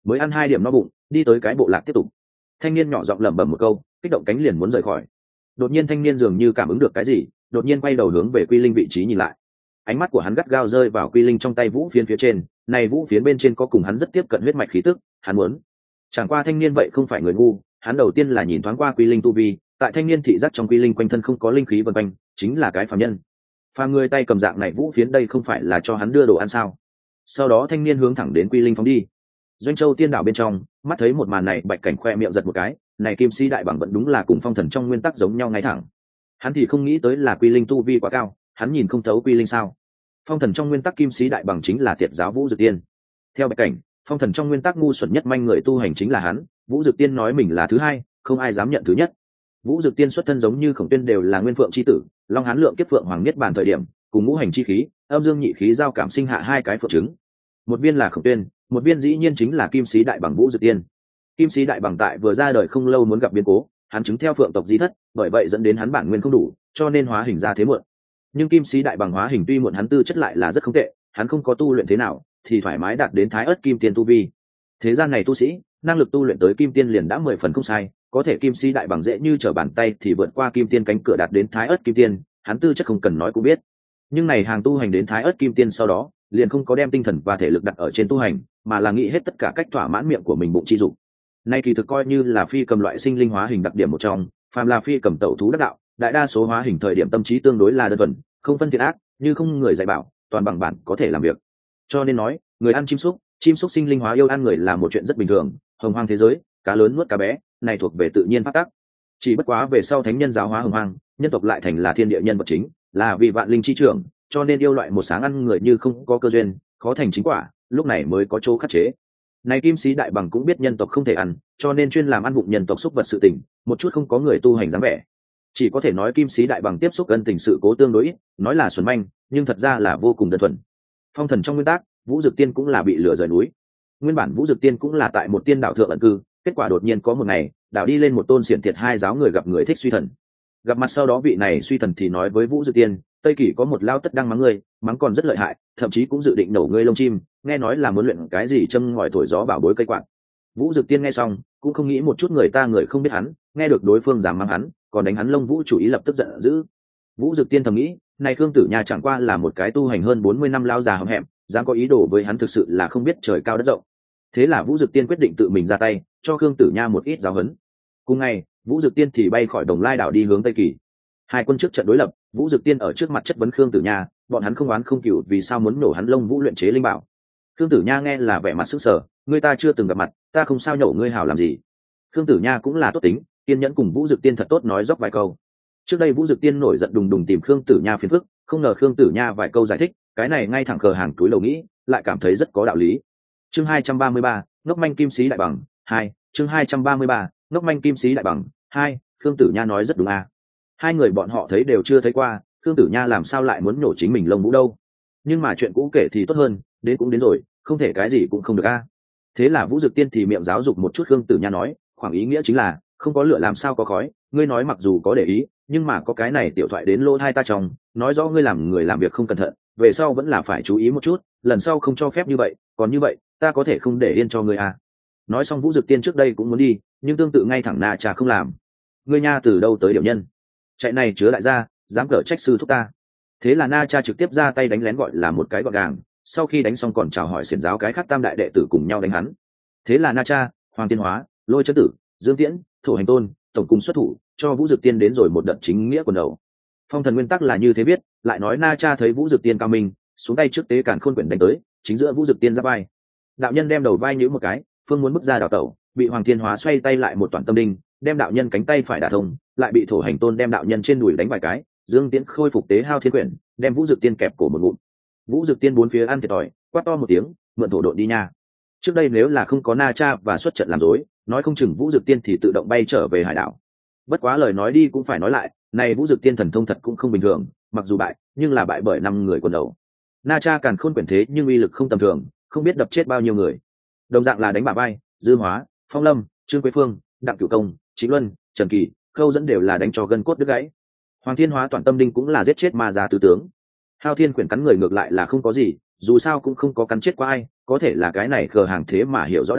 mới ăn hai điểm no bụng, đi tới cái bộ lạc tiếp tục. Thanh niên nhỏ giọng lẩm bẩm một câu, kích động cánh liền muốn rời khỏi. Đột nhiên thanh niên dường như cảm ứng được cái gì, đột nhiên quay đầu hướng về Quy Linh vị trí nhìn lại. Ánh mắt của hắn gắt gao rơi vào Quy Linh trong tay vũ phiến phía trên, này vũ phiến bên trên có cùng hắn rất tiếp cận huyết mạch khí tức, hắn muốn. Chẳng qua thanh niên vậy không phải người ngu, hắn đầu tiên là nhìn thoáng qua Quy Linh tu vi, tại thanh niên thị giác trong Quy Linh quanh thân không có linh khí vần quanh, chính là cái phàm nhân. Phàm người tay cầm dạng này vũ phiến đây không phải là cho hắn đưa đồ ăn sao? Sau đó thanh niên hướng thẳng đến Quy Linh phóng đi. Doanh Châu tiên đảo bên trong, mắt thấy một màn này, Bạch Cảnh khoe miệng giật một cái, này Kim Sĩ đại bằng vẫn đúng là cùng Phong Thần trong nguyên tắc giống nhau ngay thẳng. Hắn thì không nghĩ tới là Quy Linh tu vi quá cao, hắn nhìn không thấu Quy Linh sao? Phong Thần trong nguyên tắc Kim Sĩ đại bằng chính là Tiệt giáo Vũ Dực Tiên. Theo Bạch Cảnh, Phong Thần trong nguyên tắc ngu xuẩn nhất manh người tu hành chính là hắn, Vũ Dực Tiên nói mình là thứ hai, không ai dám nhận thứ nhất. Vũ Dực Tiên xuất thân giống như Khổng Tuyên đều là Nguyên Phượng chi tử, Long Hán Lượng kiếp Phượng Hoàng Niết Bàn thời điểm, cùng ngũ hành chi khí, âm dương nhị khí giao cảm sinh hạ hai cái phượng trứng. Một viên là Khổng Tuyên, một viên dĩ nhiên chính là Kim Sĩ đại bằng Vũ Dực Tiên. Kim Sĩ đại bằng tại vừa ra đời không lâu muốn gặp biến cố, hắn chứng theo phượng tộc di thất, bởi vậy dẫn đến hắn bản nguyên không đủ, cho nên hóa hình ra thế muộn. Nhưng Kim Sĩ đại bằng hóa hình tuy muộn hắn tư chất lại là rất không tệ, hắn không có tu luyện thế nào, thì thoải mái đạt đến Thái Ức Kim Tiên tu vi. Thế gian này tu sĩ, năng lực tu luyện tới Kim Tiên liền đã mười phần không sai, có thể Kim Sĩ đại bằng dễ như trở bàn tay thì vượt qua Kim Tiên cánh cửa đạt đến Thái Ức Kim Tiên, hắn tư chất không cần nói cũng biết. Nhưng này hàng tu hành đến Thái Ức Kim Tiên sau đó, liền không có đem tinh thần và thể lực đặt ở trên tu hành, mà là nghĩ hết tất cả cách thỏa mãn miệng của mình bụng chi dục. Nay kỳ thực coi như là phi cầm loại sinh linh hóa hình đặc điểm một trong, phàm là phi cầm tẩu thú đắc đạo, đại đa số hóa hình thời điểm tâm trí tương đối là đơn thuần, không phân thiện ác, như không người dạy bảo, toàn bằng bản có thể làm việc. Cho nên nói, người ăn chim súc, chim súc sinh linh hóa yêu ăn người là một chuyện rất bình thường, hồng hoang thế giới, cá lớn nuốt cá bé, này thuộc về tự nhiên pháp tắc. Chỉ bất quá về sau thánh nhân giáo hóa hồng hoang, nhân tộc lại thành là thiên địa nhân vật chính, là vì vạn linh chi trưởng, cho nên yêu loại một sáng ăn người như không có cơ duyên, khó thành chính quả, lúc này mới có chỗ khắc chế. Này Kim Sĩ đại bằng cũng biết nhân tộc không thể ăn, cho nên chuyên làm ăn vụng nhân tộc xúc vật sự tình, một chút không có người tu hành dáng vẻ. Chỉ có thể nói Kim Sĩ đại bằng tiếp xúc ân tình sự cố tương đối ít, nói là xuẩn manh, nhưng thật ra là vô cùng đơn thuần. Phong Thần trong nguyên tắc, Vũ Dực Tiên cũng là bị lừa rời núi. Nguyên bản Vũ Dực Tiên cũng là tại một tiên đảo thượng ẩn cư, kết quả đột nhiên có một ngày, đảo đi lên một tôn xiển thiệt hai giáo người gặp người thích suy thần. Gặp mặt sau đó vị này suy thần thì nói với Vũ Dực Tiên, Tây Kỷ có một lao tất đang mắng ngươi, mắng còn rất lợi hại, thậm chí cũng dự định nổ ngươi lông chim, nghe nói là muốn luyện cái gì châm ngòi thổi gió bảo bối cây quạt. Vũ Dực Tiên nghe xong, cũng không nghĩ một chút người ta người không biết hắn, nghe được đối phương dám mắng hắn, còn đánh hắn lông vũ chủ ý lập tức giận dữ. Vũ Dực Tiên thầm nghĩ, này Khương Tử Nha chẳng qua là một cái tu hành hơn bốn mươi năm lao già hậm hẹm, dám có ý đồ với hắn thực sự là không biết trời cao đất rộng. Thế là Vũ Dực Tiên quyết định tự mình ra tay, cho Khương Tử Nha một ít giáo huấn. Cùng ngày, Vũ Dực Tiên thì bay khỏi Đồng Lai đảo đi hướng Tây Kỳ. Hai quân trước trận đối lập, Vũ Dực Tiên ở trước mặt chất vấn Khương Tử Nha, bọn hắn không oán không cừu vì sao muốn nổ hắn lông vũ luyện chế linh bảo. Khương Tử Nha nghe là vẻ mặt sững sờ, ngươi ta chưa từng gặp mặt, ta không sao nhổ ngươi hảo làm gì. Khương Tử Nha cũng là tốt tính, kiên nhẫn cùng Vũ Dực Tiên thật tốt nói dốc vài câu. Trước đây Vũ Dực Tiên nổi giận đùng đùng tìm Khương Tử Nha phiền phức, không ngờ Khương Tử Nha vài câu giải thích, cái này ngay thẳng cờ hàng túi lầu nghĩ, lại cảm thấy rất có đạo lý. Chương hai trăm ba mươi ba, ngốc manh Kim Sĩ đại bằng hai. Chương hai trăm ba mươi ba, ngốc manh Kim Sĩ đại bằng hai. Khương Tử Nha nói rất đúng à. Hai người bọn họ thấy đều chưa thấy qua, Khương Tử Nha làm sao lại muốn nổ chính mình lông vũ đâu. Nhưng mà chuyện cũ kể thì tốt hơn, đến cũng đến rồi, không thể cái gì cũng không được a. À. Thế là Vũ Dực Tiên thì miệng giáo dục một chút Khương Tử Nha nói, khoảng ý nghĩa chính là, không có lửa làm sao có khói, ngươi nói mặc dù có để ý, nhưng mà có cái này tiểu thoại đến lỗ tai ta trong, nói rõ ngươi làm người làm việc không cẩn thận, về sau vẫn là phải chú ý một chút, lần sau không cho phép như vậy, còn như vậy, ta có thể không để yên cho ngươi à. Nói xong Vũ Dực Tiên trước đây cũng muốn đi, nhưng tương tự ngay thẳng Na Cha không làm. Ngươi nha từ đâu tới điều nhân? Chạy này chứa đại gia, dám cở trách sư thúc ta. Thế là Na Cha trực tiếp ra tay đánh lén gọi là một cái gọn gàng, sau khi đánh xong còn chào hỏi xiển giáo cái khác tam đại đệ tử cùng nhau đánh hắn. Thế là Na Cha, Hoàng Tiên Hóa, Lôi Chân Tử, Dương Tiễn, Thổ Hành Tôn tổng cùng xuất thủ cho Vũ Dực Tiên đến rồi một đợt chính nghĩa quần đầu. Phong Thần nguyên tắc là như thế biết, lại nói Na Cha thấy Vũ Dực Tiên cao minh, xuống tay trước tế càn khôn quyển đánh tới, chính giữa Vũ Dực Tiên giáp vai. Đạo nhân đem đầu vai nhíu một cái, phương muốn bước ra đảo tẩu, bị Hoàng Thiên Hóa xoay tay lại một toàn tâm đinh, đem đạo nhân cánh tay phải đả thông, lại bị Thổ Hành Tôn đem đạo nhân trên đùi đánh vài cái, Dương Tiễn khôi phục tế hao thiên quyển, đem Vũ Dực Tiên kẹp cổ một ngụm. Vũ Dực Tiên bốn phía ăn thiệt thòi, quát to một tiếng, mượn thổ độn đi nha. Trước đây nếu là không có Na Cha và xuất trận làm rối, nói không chừng Vũ Dực Tiên thì tự động bay trở về hải đảo. Bất quá lời nói đi cũng phải nói lại, này Vũ Dực Tiên thần thông thật cũng không bình thường, mặc dù bại, nhưng là bại bởi năm người quần đầu. Na Cha càn khôn quyển thế nhưng uy lực không tầm thường, không biết đập chết bao nhiêu người. Đồng dạng là đánh bả vai, Dư Hóa, Phong Lâm, Trương Quế Phương, Đặng Cửu Công, Chính Luân, Trần Kỳ, Khâu dẫn đều là đánh cho gân cốt đứt gãy. Hoàng Thiên Hóa toàn tâm đinh cũng là giết chết ma già tứ tướng. Hao Thiên quyển cắn người ngược lại là không có gì, dù sao cũng không có cắn chết qua ai, có thể là cái này khờ hàng thế mà hiểu rõ đau,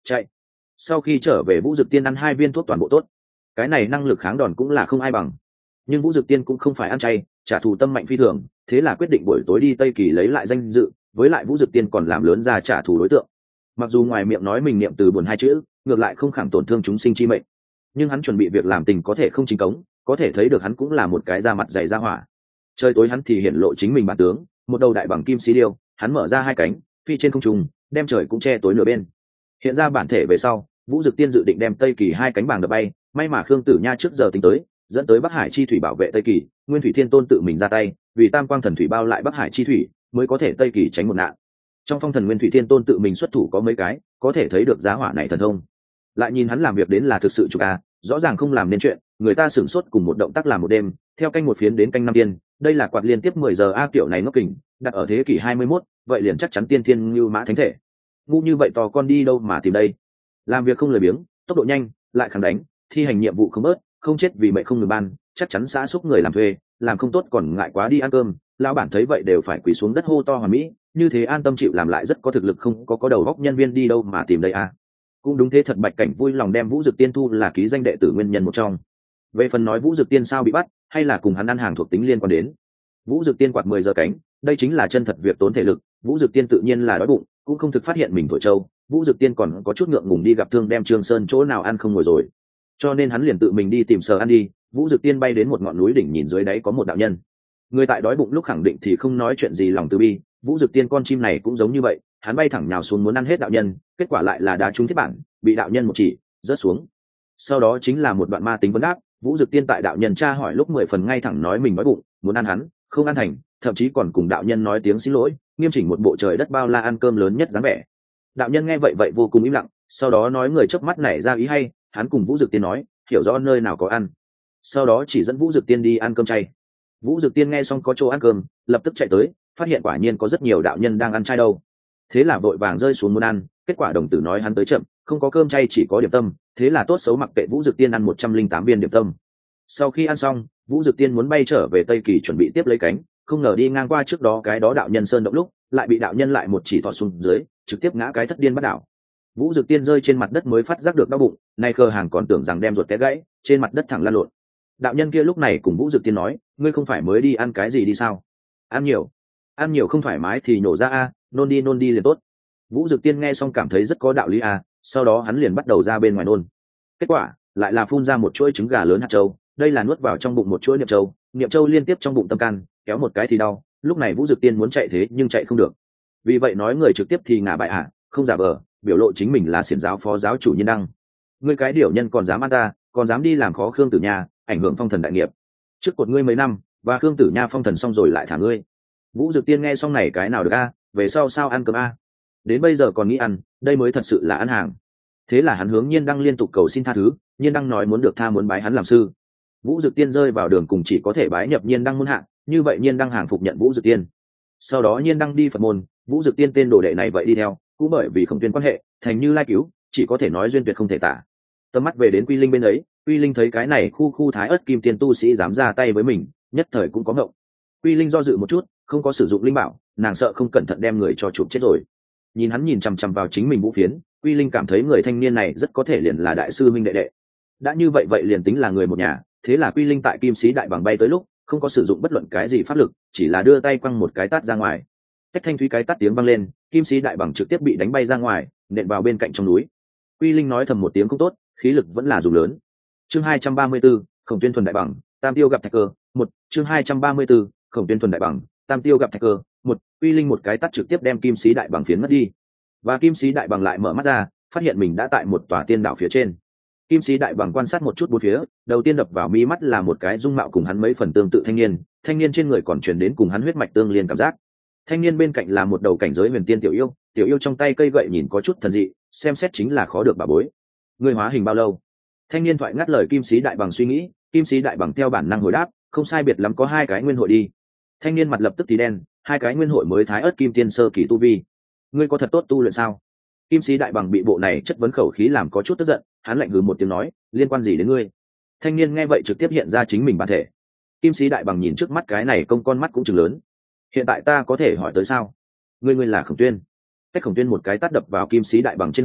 chạy. Sau khi trở về Vũ Dực Tiên ăn hai viên thuốc toàn bộ tốt, cái này năng lực kháng đòn cũng là không ai bằng. Nhưng Vũ Dực Tiên cũng không phải ăn chay, trả thù tâm mạnh phi thường, thế là quyết định buổi tối đi Tây Kỳ lấy lại danh dự, với lại Vũ Dực Tiên còn làm lớn ra trả thù đối tượng. Mặc dù ngoài miệng nói mình niệm từ buồn hai chữ, ngược lại không khẳng tổn thương chúng sinh chi mệnh, nhưng hắn chuẩn bị việc làm tình có thể không chính cống, có thể thấy được hắn cũng là một cái da mặt dày da hỏa. Trời tối hắn thì hiển lộ chính mình bản tướng, một đầu đại bằng kim xí điêu, hắn mở ra hai cánh, phi trên không trung, đem trời cũng che tối nửa bên. Hiện ra bản thể về sau, Vũ Dực Tiên dự định đem Tây Kỳ hai cánh bàng đập bay, may mà Khương Tử Nha trước giờ tính tới, dẫn tới Bắc Hải chi thủy bảo vệ Tây Kỳ, Nguyên Thủy Thiên Tôn tự mình ra tay, vì Tam Quang Thần Thủy bao lại Bắc Hải chi thủy, mới có thể Tây Kỳ tránh một nạn. Trong phong thần Nguyên Thủy Thiên Tôn tự mình xuất thủ có mấy cái, có thể thấy được giá hỏa này thần thông. Lại nhìn hắn làm việc đến là thực sự chụp a, rõ ràng không làm nên chuyện, người ta sửng sốt cùng một động tác làm một đêm, theo canh một phiến đến canh năm tiên, đây là quạt liên tiếp mười giờ a kiểu này ngốc kình, đặt ở thế kỷ hai mươi mốt, vậy liền chắc chắn tiên thiên như mã thánh thể. Ngu như vậy to con đi đâu mà tìm đây? Làm việc không lười biếng, tốc độ nhanh, lại kháng đánh, thi hành nhiệm vụ không bớt, không chết vì mệnh không ngừng ban, chắc chắn xã xúc người làm thuê, làm không tốt còn ngại quá đi ăn cơm. Lão bản thấy vậy đều phải quỳ xuống đất hô to hoàn mỹ, như thế an tâm chịu làm lại rất có thực lực, không có có đầu góc nhân viên đi đâu mà tìm đây a. Cũng đúng thế thật, Bạch Cảnh vui lòng đem Vũ Dực Tiên thu là ký danh đệ tử nguyên nhân một trong. Về phần nói Vũ Dực Tiên sao bị bắt, hay là cùng hắn ăn hàng thuộc tính liên quan đến. Vũ Dực Tiên quạt mười giờ cánh, đây chính là chân thật việc tốn thể lực, Vũ Dực Tiên tự nhiên là đói bụng, cũng không thực phát hiện mình thổi trâu, Vũ Dực Tiên còn có chút ngượng ngùng đi gặp Thương đem Trương Sơn chỗ nào ăn không ngồi rồi, cho nên hắn liền tự mình đi tìm sờ ăn đi. Vũ Dực Tiên bay đến một ngọn núi đỉnh, nhìn dưới đáy có một đạo nhân, người tại đói bụng lúc khẳng định thì không nói chuyện gì lòng từ bi. Vũ Dực Tiên con chim này cũng giống như vậy, hắn bay thẳng nhào xuống muốn ăn hết đạo nhân, kết quả lại là đá trúng thiết bản, bị đạo nhân một chỉ rớt xuống. Sau đó chính là một đoạn ma tính vấn đáp. Vũ Dực Tiên tại đạo nhân tra hỏi lúc mười phần ngay thẳng nói mình đói bụng, muốn ăn hắn không ăn thành, thậm chí còn cùng đạo nhân nói tiếng xin lỗi, nghiêm chỉnh một bộ trời đất bao la ăn cơm lớn nhất dáng vẻ. Đạo nhân nghe vậy vậy vô cùng im lặng, sau đó nói người chớp mắt nảy ra ý hay, hắn cùng Vũ Dực Tiên nói hiểu rõ nơi nào có ăn, sau đó chỉ dẫn Vũ Dực Tiên đi ăn cơm chay. Vũ Dực Tiên nghe xong có chỗ ăn cơm, lập tức chạy tới, phát hiện quả nhiên có rất nhiều đạo nhân đang ăn chay đâu, thế là vội vàng rơi xuống muốn ăn, kết quả đồng tử nói hắn tới chậm, không có cơm chay chỉ có điểm tâm, thế là tốt xấu mặc kệ Vũ Dực Tiên ăn một trăm linh tám viên điểm tâm. Sau khi ăn xong, Vũ Dực Tiên muốn bay trở về Tây Kỳ chuẩn bị tiếp lấy cánh, không ngờ đi ngang qua trước đó cái đó đạo nhân sơn động lúc, lại bị đạo nhân lại một chỉ thọ xuống dưới, trực tiếp ngã cái thất điên bắt đảo. Vũ Dực Tiên rơi trên mặt đất mới phát giác được đau bụng, nay khờ hàng còn tưởng rằng đem ruột té gãy, trên mặt đất thẳng lăn lộn. Đạo nhân kia lúc này cùng Vũ Dực Tiên nói, ngươi không phải mới đi ăn cái gì đi sao? Ăn nhiều, ăn nhiều không thoải mái thì nhổ ra a, nôn đi nôn đi liền tốt. Vũ Dực Tiên nghe xong cảm thấy rất có đạo lý a, sau đó hắn liền bắt đầu ra bên ngoài nôn. Kết quả lại là phun ra một chuỗi trứng gà lớn hạt châu, đây là nuốt vào trong bụng một chuỗi niệm châu, niệm châu liên tiếp trong bụng tâm can, kéo một cái thì đau. Lúc này Vũ Dực Tiên muốn chạy thế nhưng chạy không được, vì vậy nói người trực tiếp thì ngả bại hạ, không giả vờ, biểu lộ chính mình là xiển giáo phó giáo chủ Nhiên Đăng. Ngươi cái điểu nhân còn dám ăn ta, còn dám đi làm khó Khương Tử Nha, ảnh hưởng phong thần đại nghiệp. Trước cột ngươi mấy năm, và Khương Tử Nha phong thần xong rồi lại thả ngươi. Vũ Dực Tiên nghe xong này cái nào được a, về sau sao ăn cơm a? Đến bây giờ còn nghĩ ăn, đây mới thật sự là ăn hàng. Thế là hắn hướng Nhiên Đăng liên tục cầu xin tha thứ, Nhiên Đăng nói muốn được tha, muốn bái hắn làm sư. Vũ Dực Tiên rơi vào đường cùng, chỉ có thể bái nhập Nhiên Đăng môn hạ, như vậy Nhiên Đăng hàng phục nhận Vũ Dực Tiên. Sau đó Nhiên Đăng đi Phật môn, Vũ Dực Tiên tên đồ đệ này vậy đi theo, cũng bởi vì không tuyên quan hệ, thành Như Lai cứu, chỉ có thể nói duyên tuyệt không thể tả. Tầm mắt về đến Quy Linh bên ấy, Quy Linh thấy cái này khu khu thái ớt kim tiên tu sĩ dám ra tay với mình, nhất thời cũng có ngộng. Quy Linh do dự một chút, không có sử dụng linh bảo, nàng sợ không cẩn thận đem người cho chụp chết rồi. Nhìn hắn nhìn chằm chằm vào chính mình vũ phiến, Quy Linh cảm thấy người thanh niên này rất có thể liền là đại sư minh đệ đệ. Đã như vậy vậy liền tính là người một nhà, thế là Quy Linh tại kim sĩ đại bằng bay tới lúc, không có sử dụng bất luận cái gì pháp lực, chỉ là đưa tay quăng một cái tát ra ngoài. Cách thanh thúy cái tát tiếng vang lên, kim sĩ đại bằng trực tiếp bị đánh bay ra ngoài, nện vào bên cạnh trong núi. Quy Linh nói thầm một tiếng không tốt, khí lực vẫn là dùng lớn. Chương hai trăm ba mươi bốn, Khổng Tuyên thuần đại bằng, Tam Tiêu gặp Thạch Cơ, một, chương hai trăm ba mươi 4, Khổng Tuyên thuần đại bằng, Tam Tiêu gặp Thạch Cơ, một. Quy Linh một cái tát trực tiếp đem kim sĩ đại bằng phiến mất đi. Và kim sĩ đại bằng lại mở mắt ra, phát hiện mình đã tại một tòa tiên đảo phía trên. Kim sĩ đại bằng quan sát một chút bốn phía, đầu tiên đập vào mi mắt là một cái dung mạo cùng hắn mấy phần tương tự thanh niên, thanh niên trên người còn truyền đến cùng hắn huyết mạch tương liên cảm giác. Thanh niên bên cạnh là một đầu cảnh giới huyền tiên tiểu yêu, tiểu yêu trong tay cây gậy nhìn có chút thần dị, xem xét chính là khó được bà bối. Ngươi hóa hình bao lâu? Thanh niên thoại ngắt lời kim sĩ đại bằng suy nghĩ, kim sĩ đại bằng theo bản năng hồi đáp, không sai biệt lắm có hai cái nguyên hội đi. Thanh niên mặt lập tức tí đen, hai cái nguyên hội mới thái ớt kim tiên sơ kỳ tu vi. Ngươi có thật tốt tu luyện sao? Kim sĩ đại bằng bị bộ này chất vấn khẩu khí làm có chút tức giận, hắn lạnh hừ một tiếng nói, liên quan gì đến ngươi? Thanh niên nghe vậy trực tiếp hiện ra chính mình bản thể. Kim sĩ đại bằng nhìn trước mắt cái này công con mắt cũng chừng lớn. Hiện tại ta có thể hỏi tới sao? Ngươi ngươi là Khổng Tuyên. Cách Khổng Tuyên một cái tát đập vào kim sĩ đại bằng trên đầu,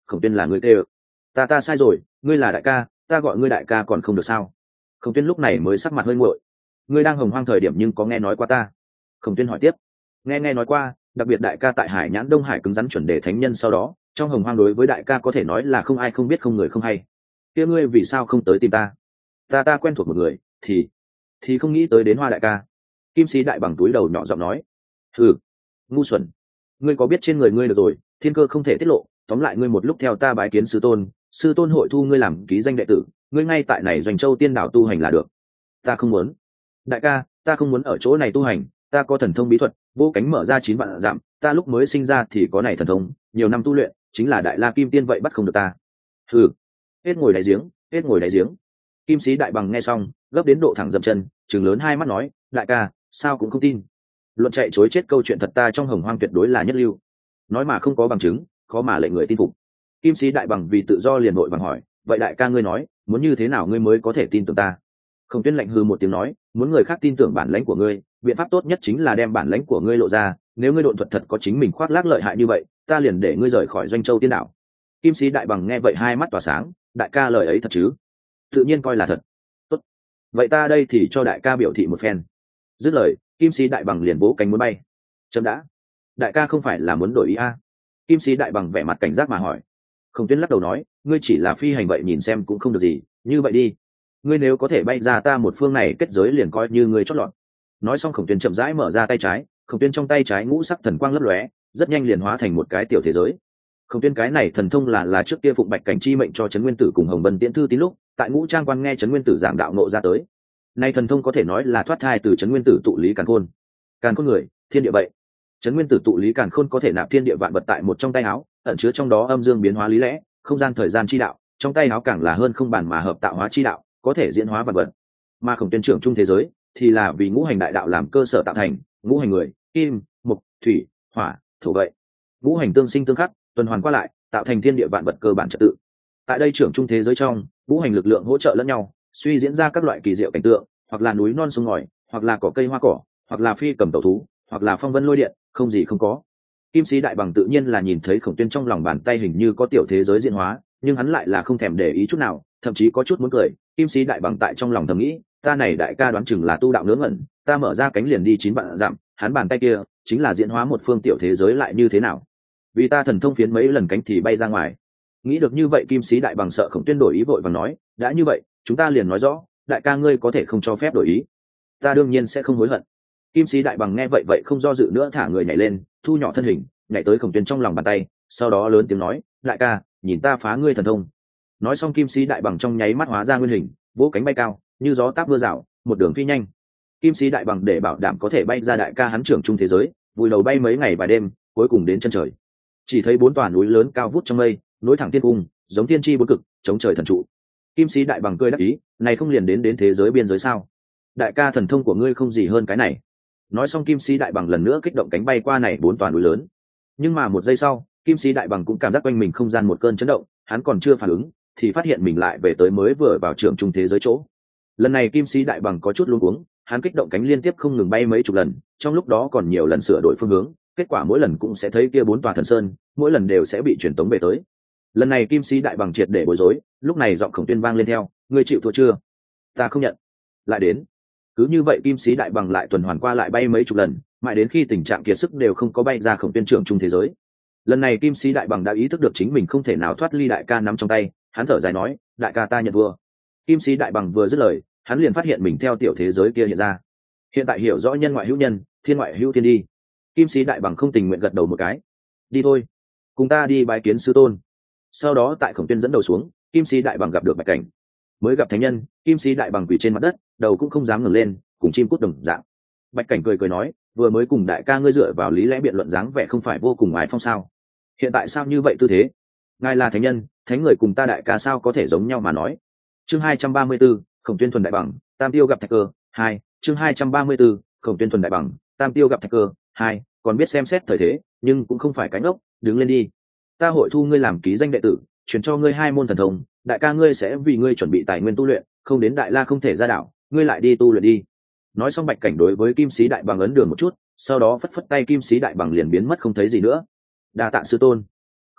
Khổng Tuyên là người tê ơ. ta ta sai rồi, ngươi là đại ca, ta gọi ngươi đại ca còn không được sao? Khổng Tuyên lúc này mới sắc mặt hơi nguội. Ngươi đang hồng hoang thời điểm nhưng có nghe nói qua ta? Khổng Tuyên hỏi tiếp. Nghe nghe nói qua, đặc biệt đại ca tại Hải Nhãn Đông Hải cứng rắn chuẩn đề thánh nhân sau đó, trong hồng hoang đối với đại ca có thể nói là không ai không biết không người không hay. Kia ngươi vì sao không tới tìm ta? Ta ta quen thuộc một người, thì thì không nghĩ tới đến Hoa đại ca. Kim Sĩ Đại Bằng túi đầu nhỏ giọng nói. Ừ, ngu xuẩn, ngươi có biết trên người ngươi được rồi, thiên cơ không thể tiết lộ, tóm lại ngươi một lúc theo ta bái kiến sư tôn, sư tôn hội thu ngươi làm ký danh đệ tử, ngươi ngay tại này Doanh Châu Tiên Đảo tu hành là được. Ta không muốn. Đại ca, ta không muốn ở chỗ này tu hành, ta có thần thông bí thuật, vô cánh mở ra chín vạn dặm, ta lúc mới sinh ra thì có này thần thông, nhiều năm tu luyện, chính là đại la kim tiên vậy bắt không được ta. Ừ, hết ngồi đáy giếng, hết ngồi đáy giếng. Kim Sĩ Đại Bằng nghe xong, gấp đến độ thẳng dậm chân, trừng lớn hai mắt nói, đại ca, sao cũng không tin. Luận chạy chối chết câu chuyện thật ta trong hồng hoang tuyệt đối là nhất lưu. Nói mà không có bằng chứng, khó mà lệnh người tin phục. Kim Sĩ Đại Bằng vì tự do liền vội vàng hỏi, vậy đại ca ngươi nói, muốn như thế nào ngươi mới có thể tin tưởng ta? Khổng Tuyên lạnh hừ một tiếng nói, muốn người khác tin tưởng bản lãnh của ngươi, biện pháp tốt nhất chính là đem bản lãnh của ngươi lộ ra, nếu ngươi độn thuật thật có chính mình khoác lác lợi hại như vậy, ta liền để ngươi rời khỏi Doanh Châu Tiên Đảo. Kim Sĩ Đại Bằng nghe vậy hai mắt tỏa sáng, đại ca lời ấy thật chứ? Tự nhiên coi là thật. Tốt, vậy ta đây thì cho đại ca biểu thị một phen. Dứt lời, Kim Sĩ Đại Bằng liền vỗ cánh muốn bay. Chấm đã, đại ca không phải là muốn đổi ý a? Kim Sĩ Đại Bằng vẻ mặt cảnh giác mà hỏi. Khổng Tuyên lắc đầu nói, ngươi chỉ là phi hành vậy nhìn xem cũng không được gì, như vậy đi, ngươi nếu có thể bay ra ta một phương này kết giới liền coi như ngươi chót lọt. Nói xong Khổng Tuyên chậm rãi mở ra tay trái, Khổng Tuyên trong tay trái ngũ sắc thần quang lấp lóe, rất nhanh liền hóa thành một cái tiểu thế giới. Khổng Tuyên cái này thần thông là là trước kia phụng Bạch Cảnh chi mệnh cho Trấn Nguyên Tử cùng Hồng Vân Tiễn thư tín lúc, tại Ngũ Trang Quan nghe Trấn Nguyên Tử giảng đạo ngộ ra tới. Nay thần thông có thể nói là thoát thai từ Trấn Nguyên Tử tụ lý càn khôn. Càn khôn người, thiên địa vậy. Trấn Nguyên Tử tụ lý càn khôn có thể nạp thiên địa vạn vật tại một trong tay áo, ẩn chứa trong đó âm dương biến hóa lý lẽ, không gian thời gian chi đạo, trong tay áo càng là hơn không bàn mà hợp tạo hóa chi đạo, có thể diễn hóa vạn vật. Mà Khổng Tuyên trưởng trung thế giới thì là vì ngũ hành đại đạo làm cơ sở tạo thành, ngũ hành người, kim, mộc, thủy, hỏa, thổ vậy. Ngũ hành tương sinh tương khắc, tuần hoàn qua lại, tạo thành thiên địa vạn vật cơ bản trật tự. Tại đây trưởng trung thế giới trong, ngũ hành lực lượng hỗ trợ lẫn nhau, suy diễn ra các loại kỳ diệu cảnh tượng, hoặc là núi non sông ngòi, hoặc là cỏ cây hoa cỏ, hoặc là phi cầm tẩu thú, hoặc là phong vân lôi điện, không gì không có. Kim Sĩ Đại Bằng tự nhiên là nhìn thấy Khổng Tuyên trong lòng bàn tay hình như có tiểu thế giới diễn hóa, nhưng hắn lại là không thèm để ý chút nào, thậm chí có chút muốn cười. Kim Sĩ Đại Bằng tại trong lòng thầm nghĩ, ta này đại ca đoán chừng là tu đạo ngớ ngẩn, ta mở ra cánh liền đi chín vạn dặm, hắn bàn tay kia chính là diễn hóa một phương tiểu thế giới lại như thế nào? Vì ta thần thông phiến mấy lần cánh thì bay ra ngoài. Nghĩ được như vậy, Kim Sĩ Đại Bằng sợ Khổng Tuyên đổi ý vội vàng nói, đã như vậy, chúng ta liền nói rõ, đại ca ngươi có thể không cho phép đổi ý. Ta đương nhiên sẽ không hối hận. Kim Sĩ Đại Bằng nghe vậy vậy không do dự nữa thả người nhảy lên, thu nhỏ thân hình, nhảy tới Khổng Tuyên trong lòng bàn tay, sau đó lớn tiếng nói, đại ca, nhìn ta phá ngươi thần thông. Nói xong Kim Sĩ Đại Bằng trong nháy mắt hóa ra nguyên hình, vỗ cánh bay cao, như gió táp mưa rào, một đường phi nhanh. Kim Sĩ Đại Bằng để bảo đảm có thể bay ra đại ca hắn trưởng trung thế giới, vùi đầu bay mấy ngày vài đêm, cuối cùng đến chân trời. Chỉ thấy bốn tòa núi lớn cao vút trong mây, nối thẳng thiên cung, giống thiên chi bốn cực, chống trời thần trụ. Kim Sĩ Đại Bằng cười đắc ý, này không liền đến đến thế giới biên giới sao? Đại ca thần thông của ngươi không gì hơn cái này. Nói xong Kim Sĩ Đại Bằng lần nữa kích động cánh bay qua này bốn tòa núi lớn. Nhưng mà một giây sau, Kim Sĩ Đại Bằng cũng cảm giác quanh mình không gian một cơn chấn động, hắn còn chưa phản ứng thì phát hiện mình lại về tới mới vừa vào trưởng trung thế giới chỗ. Lần này Kim Sĩ Đại Bằng có chút luống cuống, hắn kích động cánh liên tiếp không ngừng bay mấy chục lần, trong lúc đó còn nhiều lần sửa đổi phương hướng, kết quả mỗi lần cũng sẽ thấy kia bốn tòa thần sơn, mỗi lần đều sẽ bị truyền tống về tới. Lần này Kim Sĩ Đại Bằng triệt để bối rối, lúc này giọng Khổng Tuyên vang lên theo, ngươi chịu thua chưa? Ta không nhận. Lại đến. Cứ như vậy Kim Sĩ Đại Bằng lại tuần hoàn qua lại bay mấy chục lần, mãi đến khi tình trạng kiệt sức đều không có bay ra Khổng Tuyên trưởng trung thế giới. Lần này Kim Sĩ Đại Bằng đã ý thức được chính mình không thể nào thoát ly đại ca nắm trong tay, hắn thở dài nói, đại ca ta nhận thua. Kim Sĩ Đại Bằng vừa dứt lời, hắn liền phát hiện mình theo tiểu thế giới kia hiện ra. Hiện tại hiểu rõ nhân ngoại hữu nhân, thiên ngoại hữu thiên đi. Kim Sĩ Đại Bằng không tình nguyện gật đầu một cái. Đi thôi, cùng ta đi bái kiến sư tôn. Sau đó tại Khổng Tuyên dẫn đầu xuống, Kim Sĩ Đại Bằng gặp được Bạch Cảnh. Mới gặp thánh nhân, Kim Sĩ Đại Bằng quỳ trên mặt đất, đầu cũng không dám ngẩng lên, cùng chim cút đồng dạng. Bạch Cảnh cười cười nói, vừa mới cùng đại ca ngươi dựa vào lý lẽ biện luận dáng vẻ không phải vô cùng ái phong sao? Hiện tại sao như vậy tư thế? Ngài là thánh nhân, thánh người cùng ta đại ca sao có thể giống nhau mà nói? Chương hai trăm ba mươi 4, Khổng Tuyên thuần đại bằng, Tam Tiêu gặp Thạch Cơ, hai. Chương hai trăm ba mươi 4, Khổng Tuyên thuần đại bằng, Tam Tiêu gặp Thạch Cơ, hai. Còn biết xem xét thời thế, nhưng cũng không phải cánh ốc, đứng lên đi. Ta hội thu ngươi làm ký danh đệ tử, truyền cho ngươi hai môn thần thông, đại ca ngươi sẽ vì ngươi chuẩn bị tài nguyên tu luyện, không đến đại la không thể ra đảo, ngươi lại đi tu luyện đi. Nói xong Bạch Cảnh đối với Kim Sĩ Đại Bằng ấn đường một chút, sau đó phất phất tay Kim Sĩ Đại Bằng liền biến mất không thấy gì nữa. Đa tạ sư tôn.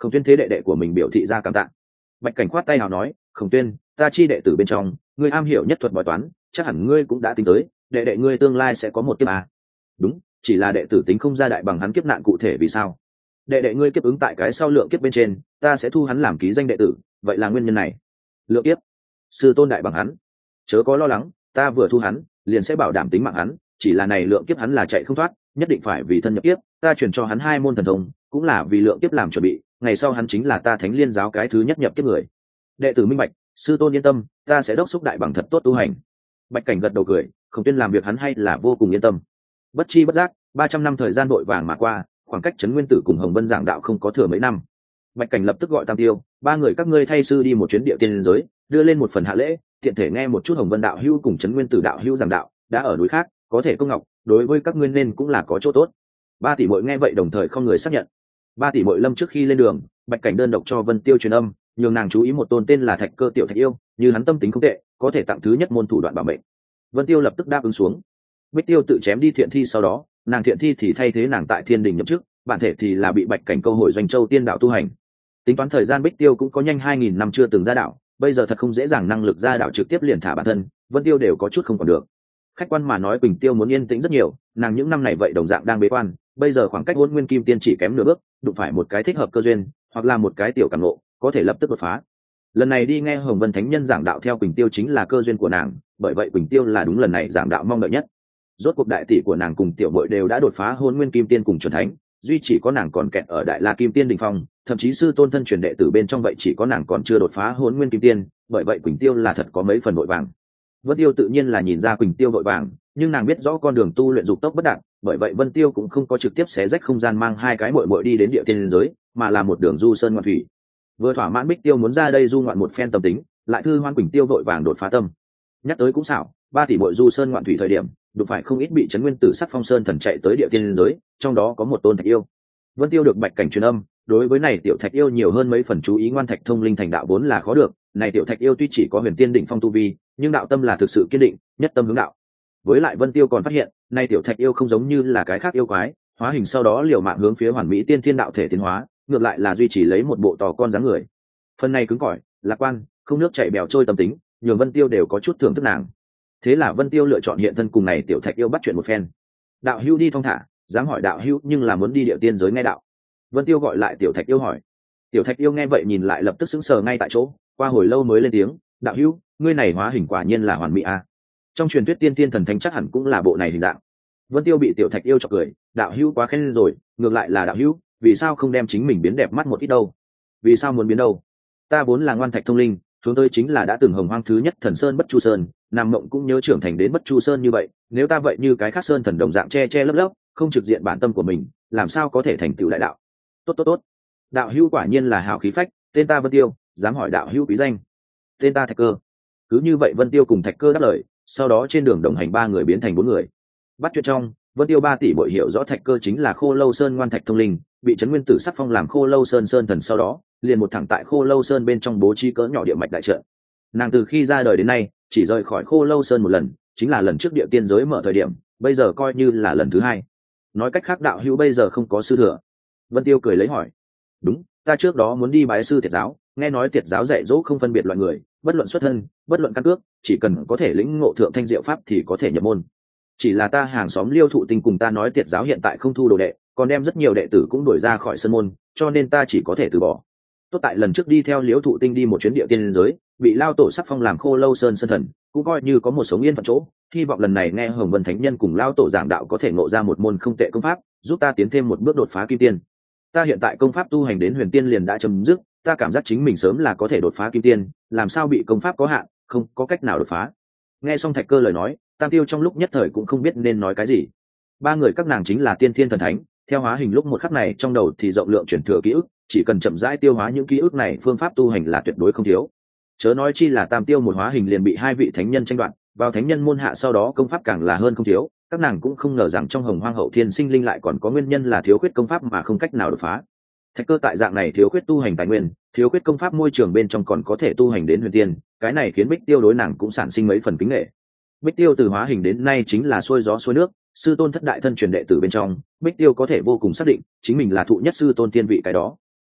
Khổng Tuyên thế đệ đệ của mình biểu thị ra cảm tạ. Bạch Cảnh khoát tay nào nói, Khổng Tuyên, ta chi đệ tử bên trong, ngươi am hiểu nhất thuật bói toán, chắc hẳn ngươi cũng đã tính tới, đệ đệ ngươi tương lai sẽ có một kiếp à. Đúng, chỉ là đệ tử tính không ra đại bằng hắn kiếp nạn cụ thể vì sao. Đệ đệ ngươi kiếp ứng tại cái sau lượng kiếp bên trên, ta sẽ thu hắn làm ký danh đệ tử, vậy là nguyên nhân này. Lượng kiếp, sư tôn đại bằng hắn, chớ có lo lắng, ta vừa thu hắn, liền sẽ bảo đảm tính mạng hắn, chỉ là này lượng kiếp hắn là chạy không thoát, nhất định phải vì thân nhập kiếp, ta truyền cho hắn hai môn thần thông, cũng là vì lượng kiếp làm chuẩn bị, ngày sau hắn chính là ta Thánh Liên giáo cái thứ nhất nhập kiếp người. Đệ tử minh bạch, sư tôn yên tâm, ta sẽ đốc thúc đại bằng thật tốt tu hành. Bạch Cảnh gật đầu cười, Khổng Tuyên làm việc hắn hay là vô cùng yên tâm. Bất chi bất giác, ba trăm năm thời gian vội vàng mà qua, khoảng cách Trấn Nguyên Tử cùng Hồng Vân giảng đạo không có thừa mấy năm. Bạch Cảnh lập tức gọi Tam Tiêu, ba người các ngươi thay sư đi một chuyến địa tiên giới, đưa lên một phần hạ lễ, tiện thể nghe một chút Hồng Vân đạo hữu cùng Trấn Nguyên Tử đạo hữu giảng đạo, đã ở núi khác, có thể công ngọc, đối với các ngươi nên cũng là có chỗ tốt. Ba tỷ muội nghe vậy đồng thời không người xác nhận. Ba tỷ muội lâm trước khi lên đường, Bạch Cảnh đơn độc cho Vân Tiêu truyền âm, nhường nàng chú ý một tôn tên là Thạch Cơ tiểu Thạch yêu, như hắn tâm tính không tệ, có thể tặng thứ nhất môn thủ đoạn bảo mệnh. Vân Tiêu lập tức đáp ứng xuống. Bích Tiêu tự chém đi thiện thi sau đó, nàng thiện thi thì thay thế nàng tại Thiên Đình nhậm chức, bản thể thì là bị Bạch Cảnh câu hồi Doanh Châu tiên đạo tu hành. Tính toán thời gian Bích Tiêu cũng có nhanh hai nghìn năm chưa từng ra đạo, bây giờ thật không dễ dàng năng lực ra đạo trực tiếp liền thả bản thân, Vân Tiêu đều có chút không còn được. Khách quan mà nói Quỳnh Tiêu muốn yên tĩnh rất nhiều, nàng những năm này vậy đồng dạng đang bế quan, bây giờ khoảng cách Hỗn Nguyên Kim Tiên chỉ kém nửa bước, đụng phải một cái thích hợp cơ duyên, hoặc là một cái tiểu cảm ngộ, có thể lập tức đột phá. Lần này đi nghe Hồng Vân Thánh Nhân giảng đạo theo Quỳnh Tiêu chính là cơ duyên của nàng, bởi vậy Quỳnh Tiêu là đúng lần này giảng đạo mong đợi nhất. Rốt cuộc đại tỷ của nàng cùng tiểu muội đều đã đột phá Hỗn Nguyên Kim Tiên cùng chuẩn thánh, duy chỉ có nàng còn kẹt ở Đại La Kim Tiên đỉnh phong, thậm chí sư tôn thân truyền đệ tử bên trong vậy chỉ có nàng còn chưa đột phá Hỗn Nguyên Kim Tiên, bởi vậy Quỳnh Tiêu là thật có mấy phần vội vàng. Vân Tiêu tự nhiên là nhìn ra Quỳnh Tiêu vội vàng, nhưng nàng biết rõ con đường tu luyện dục tốc bất đạt, bởi vậy Vân Tiêu cũng không có trực tiếp xé rách không gian mang hai cái muội muội đi đến địa tiên giới, mà là một đường du sơn ngoạn thủy. Vừa thỏa mãn Bích Tiêu muốn ra đây du ngoạn một phen tâm tính, lại thư hoan Quỳnh Tiêu vội vàng đột phá tâm. Nhắc tới cũng xảo, ba tỷ muội du sơn ngoạn thủy thời điểm, đụng phải không ít bị Trấn Nguyên Tử sắc phong sơn thần chạy tới địa tiên giới, trong đó có một tôn Thạch yêu. Vân Tiêu được Bạch Cảnh truyền âm, đối với này tiểu Thạch yêu nhiều hơn mấy phần chú ý, ngoan thạch thông linh thành đạo vốn là khó được, này tiểu Thạch yêu tuy chỉ có huyền tiên đỉnh phong tu vi, nhưng đạo tâm là thực sự kiên định, nhất tâm hướng đạo. Với lại Vân Tiêu còn phát hiện, này tiểu Thạch yêu không giống như là cái khác yêu quái, hóa hình sau đó liều mạng hướng phía hoàn mỹ tiên thiên đạo thể tiến hóa, ngược lại là duy trì lấy một bộ tò con dáng người. Phần này cứng cỏi, lạc quan, không nước chảy bèo trôi tâm tính, nhường Vân Tiêu đều có chút thưởng thức nàng. Thế là Vân Tiêu lựa chọn hiện thân cùng này tiểu Thạch yêu bắt chuyện một phen. Đạo hữu đi thong thả, dám hỏi đạo hữu nhưng là muốn đi địa tiên giới nghe đạo. Vân Tiêu gọi lại tiểu Thạch yêu hỏi. Tiểu Thạch yêu nghe vậy nhìn lại lập tức sững sờ ngay tại chỗ, qua hồi lâu mới lên tiếng, đạo hữu, ngươi này hóa hình quả nhiên là hoàn mỹ a. Trong truyền thuyết tiên tiên thần thánh chắc hẳn cũng là bộ này hình dạng. Vân Tiêu bị tiểu Thạch yêu chọc cười, đạo hữu quá khen rồi, ngược lại là đạo hữu, vì sao không đem chính mình biến đẹp mắt một ít đâu? Vì sao muốn biến đâu? Ta vốn là ngoan thạch thông linh, hướng tới chính là đã từng hồng hoang thứ nhất thần sơn Bất Chu Sơn, Nam Mộng cũng nhớ trưởng thành đến Bất Chu Sơn như vậy, nếu ta vậy như cái khác sơn thần đồng dạng che che lấp lấp, không trực diện bản tâm của mình, làm sao có thể thành tựu đại đạo? Tốt tốt tốt. Đạo hữu quả nhiên là hào khí phách, tên ta Vân Tiêu, dám hỏi đạo hữu quý danh. Tên ta Thạch Cơ. Cứ như vậy Vân Tiêu cùng Thạch Cơ đáp lời, sau đó trên đường đồng hành ba người biến thành bốn người. Bắt chuyện trong, Vân Tiêu ba tỷ bội hiểu rõ Thạch Cơ chính là Khô Lâu Sơn ngoan thạch thông linh, bị Trấn Nguyên Tử sắc phong làm Khô Lâu Sơn sơn thần, sau đó liền một thẳng tại Khô Lâu Sơn bên trong bố trí cỡ nhỏ địa mạch đại trận. Nàng từ khi ra đời đến nay chỉ rời khỏi Khô Lâu Sơn một lần, chính là lần trước địa tiên giới mở thời điểm, bây giờ coi như là lần thứ hai. Nói cách khác đạo hữu bây giờ không có sư thừa. Vân Tiêu cười lấy hỏi. Đúng, ta trước đó muốn đi bái sư Tiệt giáo, nghe nói Tiệt giáo dạy dỗ không phân biệt loại người, bất luận xuất thân, bất luận căn cước, chỉ cần có thể lĩnh ngộ thượng thanh diệu pháp thì có thể nhập môn. Chỉ là ta hàng xóm Liêu Thụ Tinh cùng ta nói Tiệt giáo hiện tại không thu đồ đệ, còn đem rất nhiều đệ tử cũng đuổi ra khỏi sân môn, cho nên ta chỉ có thể từ bỏ. Tốt tại lần trước đi theo Liêu Thụ Tinh đi một chuyến địa tiên giới, bị lao tổ sắc phong làm Khô Lâu Sơn sơn thần, cũng coi như có một sống yên phận chỗ. Hy vọng lần này nghe Hồng Vân Thánh Nhân cùng lao tổ giảng đạo có thể ngộ ra một môn không tệ công pháp, giúp ta tiến thêm một bước đột phá kim tiên. Ta hiện tại công pháp tu hành đến huyền tiên liền đã chấm dứt, ta cảm giác chính mình sớm là có thể đột phá kim tiên, làm sao bị công pháp có hạn, không có cách nào đột phá. Nghe xong Thạch Cơ lời nói, Tam Tiêu trong lúc nhất thời cũng không biết nên nói cái gì. Ba người các nàng chính là tiên thiên thần thánh, theo hóa hình lúc một khắc này trong đầu thì rộng lượng chuyển thừa ký ức, chỉ cần chậm rãi tiêu hóa những ký ức này, phương pháp tu hành là tuyệt đối không thiếu. Chớ nói chi là Tam Tiêu một hóa hình liền bị hai vị thánh nhân tranh đoạt, vào thánh nhân môn hạ sau đó công pháp càng là hơn không thiếu, các nàng cũng không ngờ rằng trong Hồng Hoang hậu thiên sinh linh lại còn có nguyên nhân là thiếu khuyết công pháp mà không cách nào đột phá. Thạch Cơ tại dạng này thiếu khuyết tu hành tài nguyên, thiếu khuyết công pháp môi trường bên trong còn có thể tu hành đến huyền tiên, cái này khiến Bích Tiêu đối nàng cũng sản sinh mấy phần kính nể. Bích Tiêu từ hóa hình đến nay chính là xuôi gió xuôi nước, sư tôn thất đại thân truyền đệ tử bên trong, Bích Tiêu có thể vô cùng xác định chính mình là thụ nhất sư tôn tiên vị cái đó.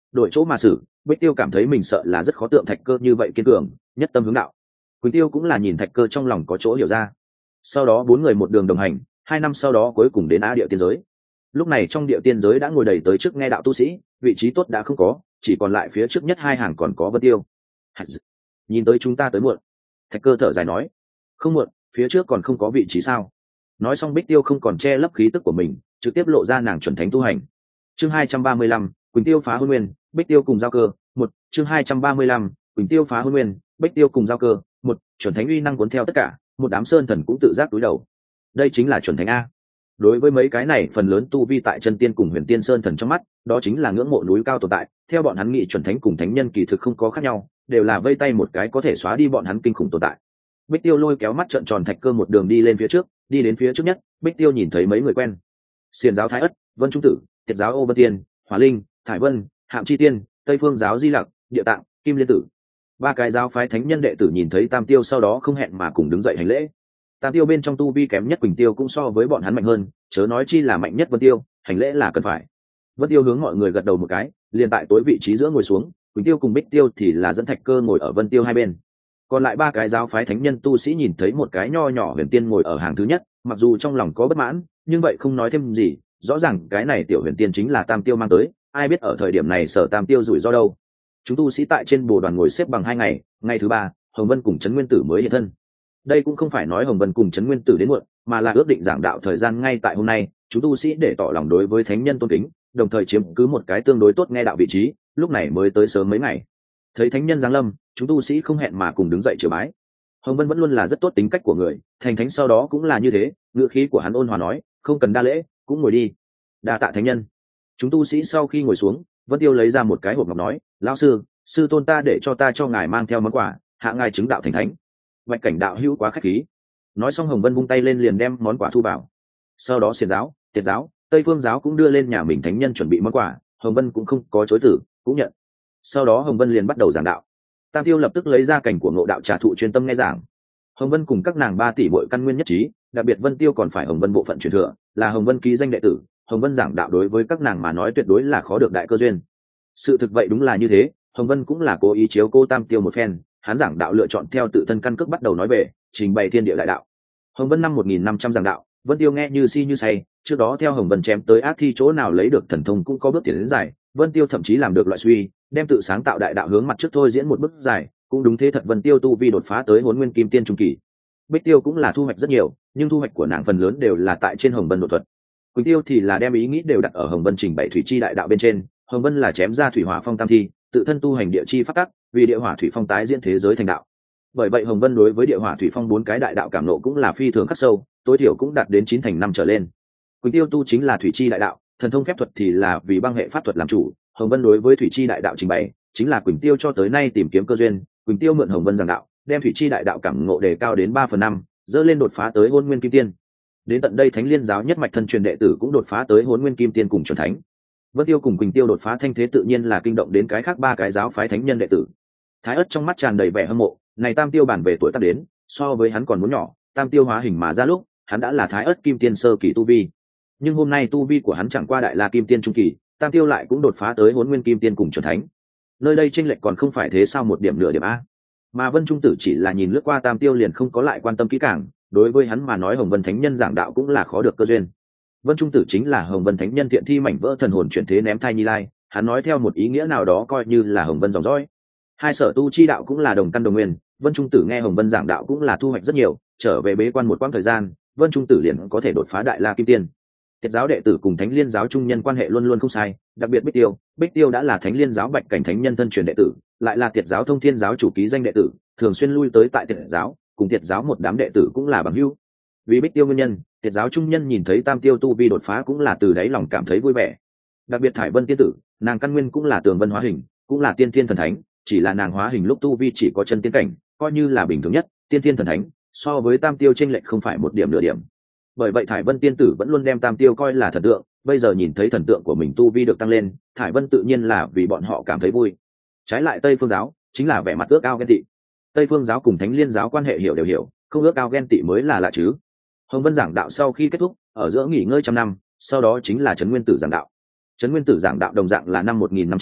đổi chỗ mà xử, Bích Tiêu cảm thấy mình sợ là rất khó tượng Thạch Cơ như vậy kiên cường, nhất tâm hướng đạo. Quỳnh Tiêu cũng là nhìn Thạch Cơ trong lòng có chỗ hiểu ra. Sau đó bốn người một đường đồng hành, hai năm sau đó cuối cùng đến Á Địa tiên giới. Lúc này trong Địa tiên giới đã ngồi đầy tới trước nghe đạo tu sĩ, vị trí tốt đã không có, chỉ còn lại phía trước nhất hai hàng còn có Vân Tiêu. Nhìn tới chúng ta tới muộn. Thạch Cơ thở dài nói, không muộn, phía trước còn không có vị trí sao? Nói xong Bích Tiêu không còn che lấp khí tức của mình, trực tiếp lộ ra nàng chuẩn thánh tu hành. Chương hai trăm ba mươi lăm, Quỳnh Tiêu phá hôn nguyên, Bích Tiêu cùng giao cơ. Một, chương hai trăm ba mươi lăm, Quỳnh Tiêu phá hôn nguyên, Bích Tiêu cùng giao cơ. Một, chuẩn thánh uy năng cuốn theo tất cả, một đám sơn thần cũng tự giác túi đầu. Đây chính là chuẩn thánh a. Đối với mấy cái này phần lớn tu vi tại chân tiên cùng huyền tiên sơn thần trong mắt, đó chính là ngưỡng mộ núi cao tồn tại. Theo bọn hắn nghĩ chuẩn thánh cùng thánh nhân kỳ thực không có khác nhau, đều là vây tay một cái có thể xóa đi bọn hắn kinh khủng tồn tại. Bích Tiêu lôi kéo mắt trợn tròn Thạch Cơ một đường đi lên phía trước, đi đến phía trước nhất, Bích Tiêu nhìn thấy mấy người quen. Xiển giáo Thái Ất, Vân Trung Tử, Tiệt giáo Ô Vân Tiên, Hỏa Linh, Thải Vân, Hạm Chi Tiên, Tây Phương giáo Di Lặc, Địa Tạng, Kim Liên Tử. Ba cái giáo phái thánh nhân đệ tử nhìn thấy Tam Tiêu sau đó không hẹn mà cùng đứng dậy hành lễ. Tam Tiêu bên trong tu vi kém nhất Quỳnh Tiêu cũng so với bọn hắn mạnh hơn, chớ nói chi là mạnh nhất Vân Tiêu, hành lễ là cần phải. Vân Tiêu hướng mọi người gật đầu một cái, liền tại tối vị trí giữa ngồi xuống, Quỳnh Tiêu cùng Bích Tiêu thì là dẫn Thạch Cơ ngồi ở Vân Tiêu hai bên. Còn lại ba cái giáo phái thánh nhân tu sĩ nhìn thấy một cái nho nhỏ huyền tiên ngồi ở hàng thứ nhất, mặc dù trong lòng có bất mãn, nhưng vậy không nói thêm gì, rõ ràng cái này tiểu huyền tiên chính là Tam Tiêu mang tới, ai biết ở thời điểm này Sở Tam Tiêu rủi ro đâu. Chúng tu sĩ tại trên bồ đoàn ngồi xếp bằng hai ngày, ngày thứ ba, Hồng Vân cùng Trấn Nguyên Tử mới hiện thân. Đây cũng không phải nói Hồng Vân cùng Trấn Nguyên Tử đến muộn, mà là ước định giảng đạo thời gian ngay tại hôm nay, chúng tu sĩ để tỏ lòng đối với thánh nhân tôn kính, đồng thời chiếm cứ một cái tương đối tốt nghe đạo vị trí, lúc này mới tới sớm mấy ngày. Thấy thánh nhân giáng lâm, chúng tu sĩ không hẹn mà cùng đứng dậy triều bái. Hồng Vân vẫn luôn là rất tốt tính cách của người, thành thánh sau đó cũng là như thế, ngữ khí của hắn ôn hòa nói, không cần đa lễ, cũng ngồi đi. Đa tạ thánh nhân. Chúng tu sĩ sau khi ngồi xuống, Vân Tiêu lấy ra một cái hộp ngọc nói, lão sư, sư tôn ta để cho ta cho ngài mang theo món quà, hạ ngài chứng đạo thành thánh. Bạch Cảnh đạo hữu quá khách khí. Nói xong Hồng Vân vung tay lên liền đem món quà thu vào. Sau đó Xiển giáo, Tiệt giáo, Tây Phương giáo cũng đưa lên nhà mình thánh nhân chuẩn bị món quà, Hồng Vân cũng không có chối từ, cũng nhận. Sau đó Hồng Vân liền bắt đầu giảng đạo. Tam Tiêu lập tức lấy ra cảnh của Ngộ Đạo Trà Thụ chuyên tâm nghe giảng. Hồng Vân cùng các nàng ba tỷ bội căn nguyên nhất trí, đặc biệt Vân Tiêu còn phải Hồng Vân bộ phận truyền thừa, là Hồng Vân ký danh đệ tử, Hồng Vân giảng đạo đối với các nàng mà nói tuyệt đối là khó được đại cơ duyên. Sự thực vậy đúng là như thế, Hồng Vân cũng là cố ý chiếu cô Tam Tiêu một phen, hắn giảng đạo lựa chọn theo tự thân căn cước bắt đầu nói về, trình bày thiên địa đại đạo. Hồng Vân năm một nghìn năm trăm giảng đạo, Vân Tiêu nghe như si như say, trước đó theo Hồng Vân chém tới ác thi chỗ nào lấy được thần thông cũng có bước tiến đến dài, Vân Tiêu thậm chí làm được loại suy, đem tự sáng tạo đại đạo hướng mặt trước thôi diễn một bước dài, cũng đúng thế thật Vân Tiêu tu vi đột phá tới Hỗn Nguyên Kim Tiên trung kỳ. Bích Tiêu cũng là thu hoạch rất nhiều, nhưng thu hoạch của nàng phần lớn đều là tại trên Hồng Vân đột thuật. Quỳnh Tiêu thì là đem ý nghĩ đều đặt ở Hồng Vân trình bày thủy chi đại đạo bên trên, Hồng Vân là chém ra thủy hỏa phong tam thi, tự thân tu hành địa chi pháp tắc, vì địa hỏa thủy phong tái diễn thế giới thành đạo. Bởi vậy Hồng Vân đối với địa hỏa thủy phong bốn cái đại đạo cảm nộ cũng là phi thường khắc sâu, tối thiểu cũng đạt đến chín thành năm trở lên. Quỳnh Tiêu tu chính là thủy chi đại đạo, thần thông phép thuật thì là vì băng hệ pháp thuật làm chủ, Hồng Vân đối với thủy chi đại đạo trình bày, chính là Quỳnh Tiêu cho tới nay tìm kiếm cơ duyên, Quỳnh Tiêu mượn Hồng Vân giảng đạo, đem thủy chi đại đạo cảm ngộ đề cao đến ba phần năm, dỡ lên đột phá tới Hỗn Nguyên Kim Tiên. Đến tận đây Thánh Liên giáo nhất mạch thân truyền đệ tử cũng đột phá tới Hỗn Nguyên Kim Tiên cùng chuẩn thánh. Vân Tiêu cùng Quỳnh Tiêu đột phá thanh thế tự nhiên là kinh động đến cái khác ba cái giáo phái thánh nhân đệ tử. Thái Ất trong mắt tràn đầy vẻ hâm mộ, này Tam Tiêu bản về tuổi tác đến, so với hắn còn muốn nhỏ, Tam Tiêu hóa hình mà ra lúc, hắn đã là Thái Ất Kim Tiên sơ kỳ tu vi. Nhưng hôm nay tu vi của hắn chẳng qua đại la Kim Tiên trung kỳ, Tam Tiêu lại cũng đột phá tới Hỗn Nguyên Kim Tiên cùng chuẩn thánh. Nơi đây chênh lệch còn không phải thế sao một điểm nửa điểm a. Mà Vân Trung Tử chỉ là nhìn lướt qua Tam Tiêu liền không có lại quan tâm kỹ càng, đối với hắn mà nói Hồng Vân Thánh Nhân giảng đạo cũng là khó được cơ duyên. Vân Trung Tử chính là Hồng Vân Thánh Nhân thiện thi mảnh vỡ thần hồn chuyển thế ném thai Nhi Lai, hắn nói theo một ý nghĩa nào đó coi như là Hồng Vân dòng dõi. Hai sở tu chi đạo cũng là đồng căn đồng nguyên, Vân Trung Tử nghe Hồng Vân giảng đạo cũng là thu hoạch rất nhiều, trở về bế quan một quãng thời gian, Vân Trung Tử liền có thể đột phá đại la kim tiên. Tiệt giáo đệ tử cùng Thánh Liên giáo trung nhân quan hệ luôn luôn không sai, đặc biệt Bích Tiêu, Bích Tiêu đã là Thánh Liên giáo Bạch Cảnh Thánh Nhân thân truyền đệ tử, lại là Tiệt giáo Thông Thiên giáo chủ ký danh đệ tử, thường xuyên lui tới tại Tiệt giáo, cùng Tiệt giáo một đám đệ tử cũng là bằng hữu. Vì Bích Tiêu nguyên nhân, Tiệt giáo trung nhân nhìn thấy Tam Tiêu tu vi đột phá cũng là từ đáy lòng cảm thấy vui vẻ. Đặc biệt Thải Vân tiên tử, nàng căn nguyên cũng là Tường Vân hóa hình, cũng là tiên thiên thần thánh, chỉ là nàng hóa hình lúc tu vi chỉ có chân tiên cảnh, coi như là bình thường nhất, tiên thiên thần thánh, so với Tam Tiêu chênh lệch không phải một điểm nửa điểm. Bởi vậy Thải Vân tiên tử vẫn luôn đem Tam Tiêu coi là thần tượng, bây giờ nhìn thấy thần tượng của mình tu vi được tăng lên, Thải Vân tự nhiên là vì bọn họ cảm thấy vui. Trái lại Tây Phương giáo chính là vẻ mặt ước ao ghen tị. Tây Phương giáo cùng Thánh Liên giáo quan hệ hiểu đều hiểu, không ước ao ghen tị mới là lạ chứ. Hồng Vân giảng đạo sau khi kết thúc, ở giữa nghỉ ngơi trăm năm, sau đó chính là Trấn Nguyên Tử giảng đạo. Trấn Nguyên Tử giảng đạo đồng dạng là năm một nghìn năm trăm,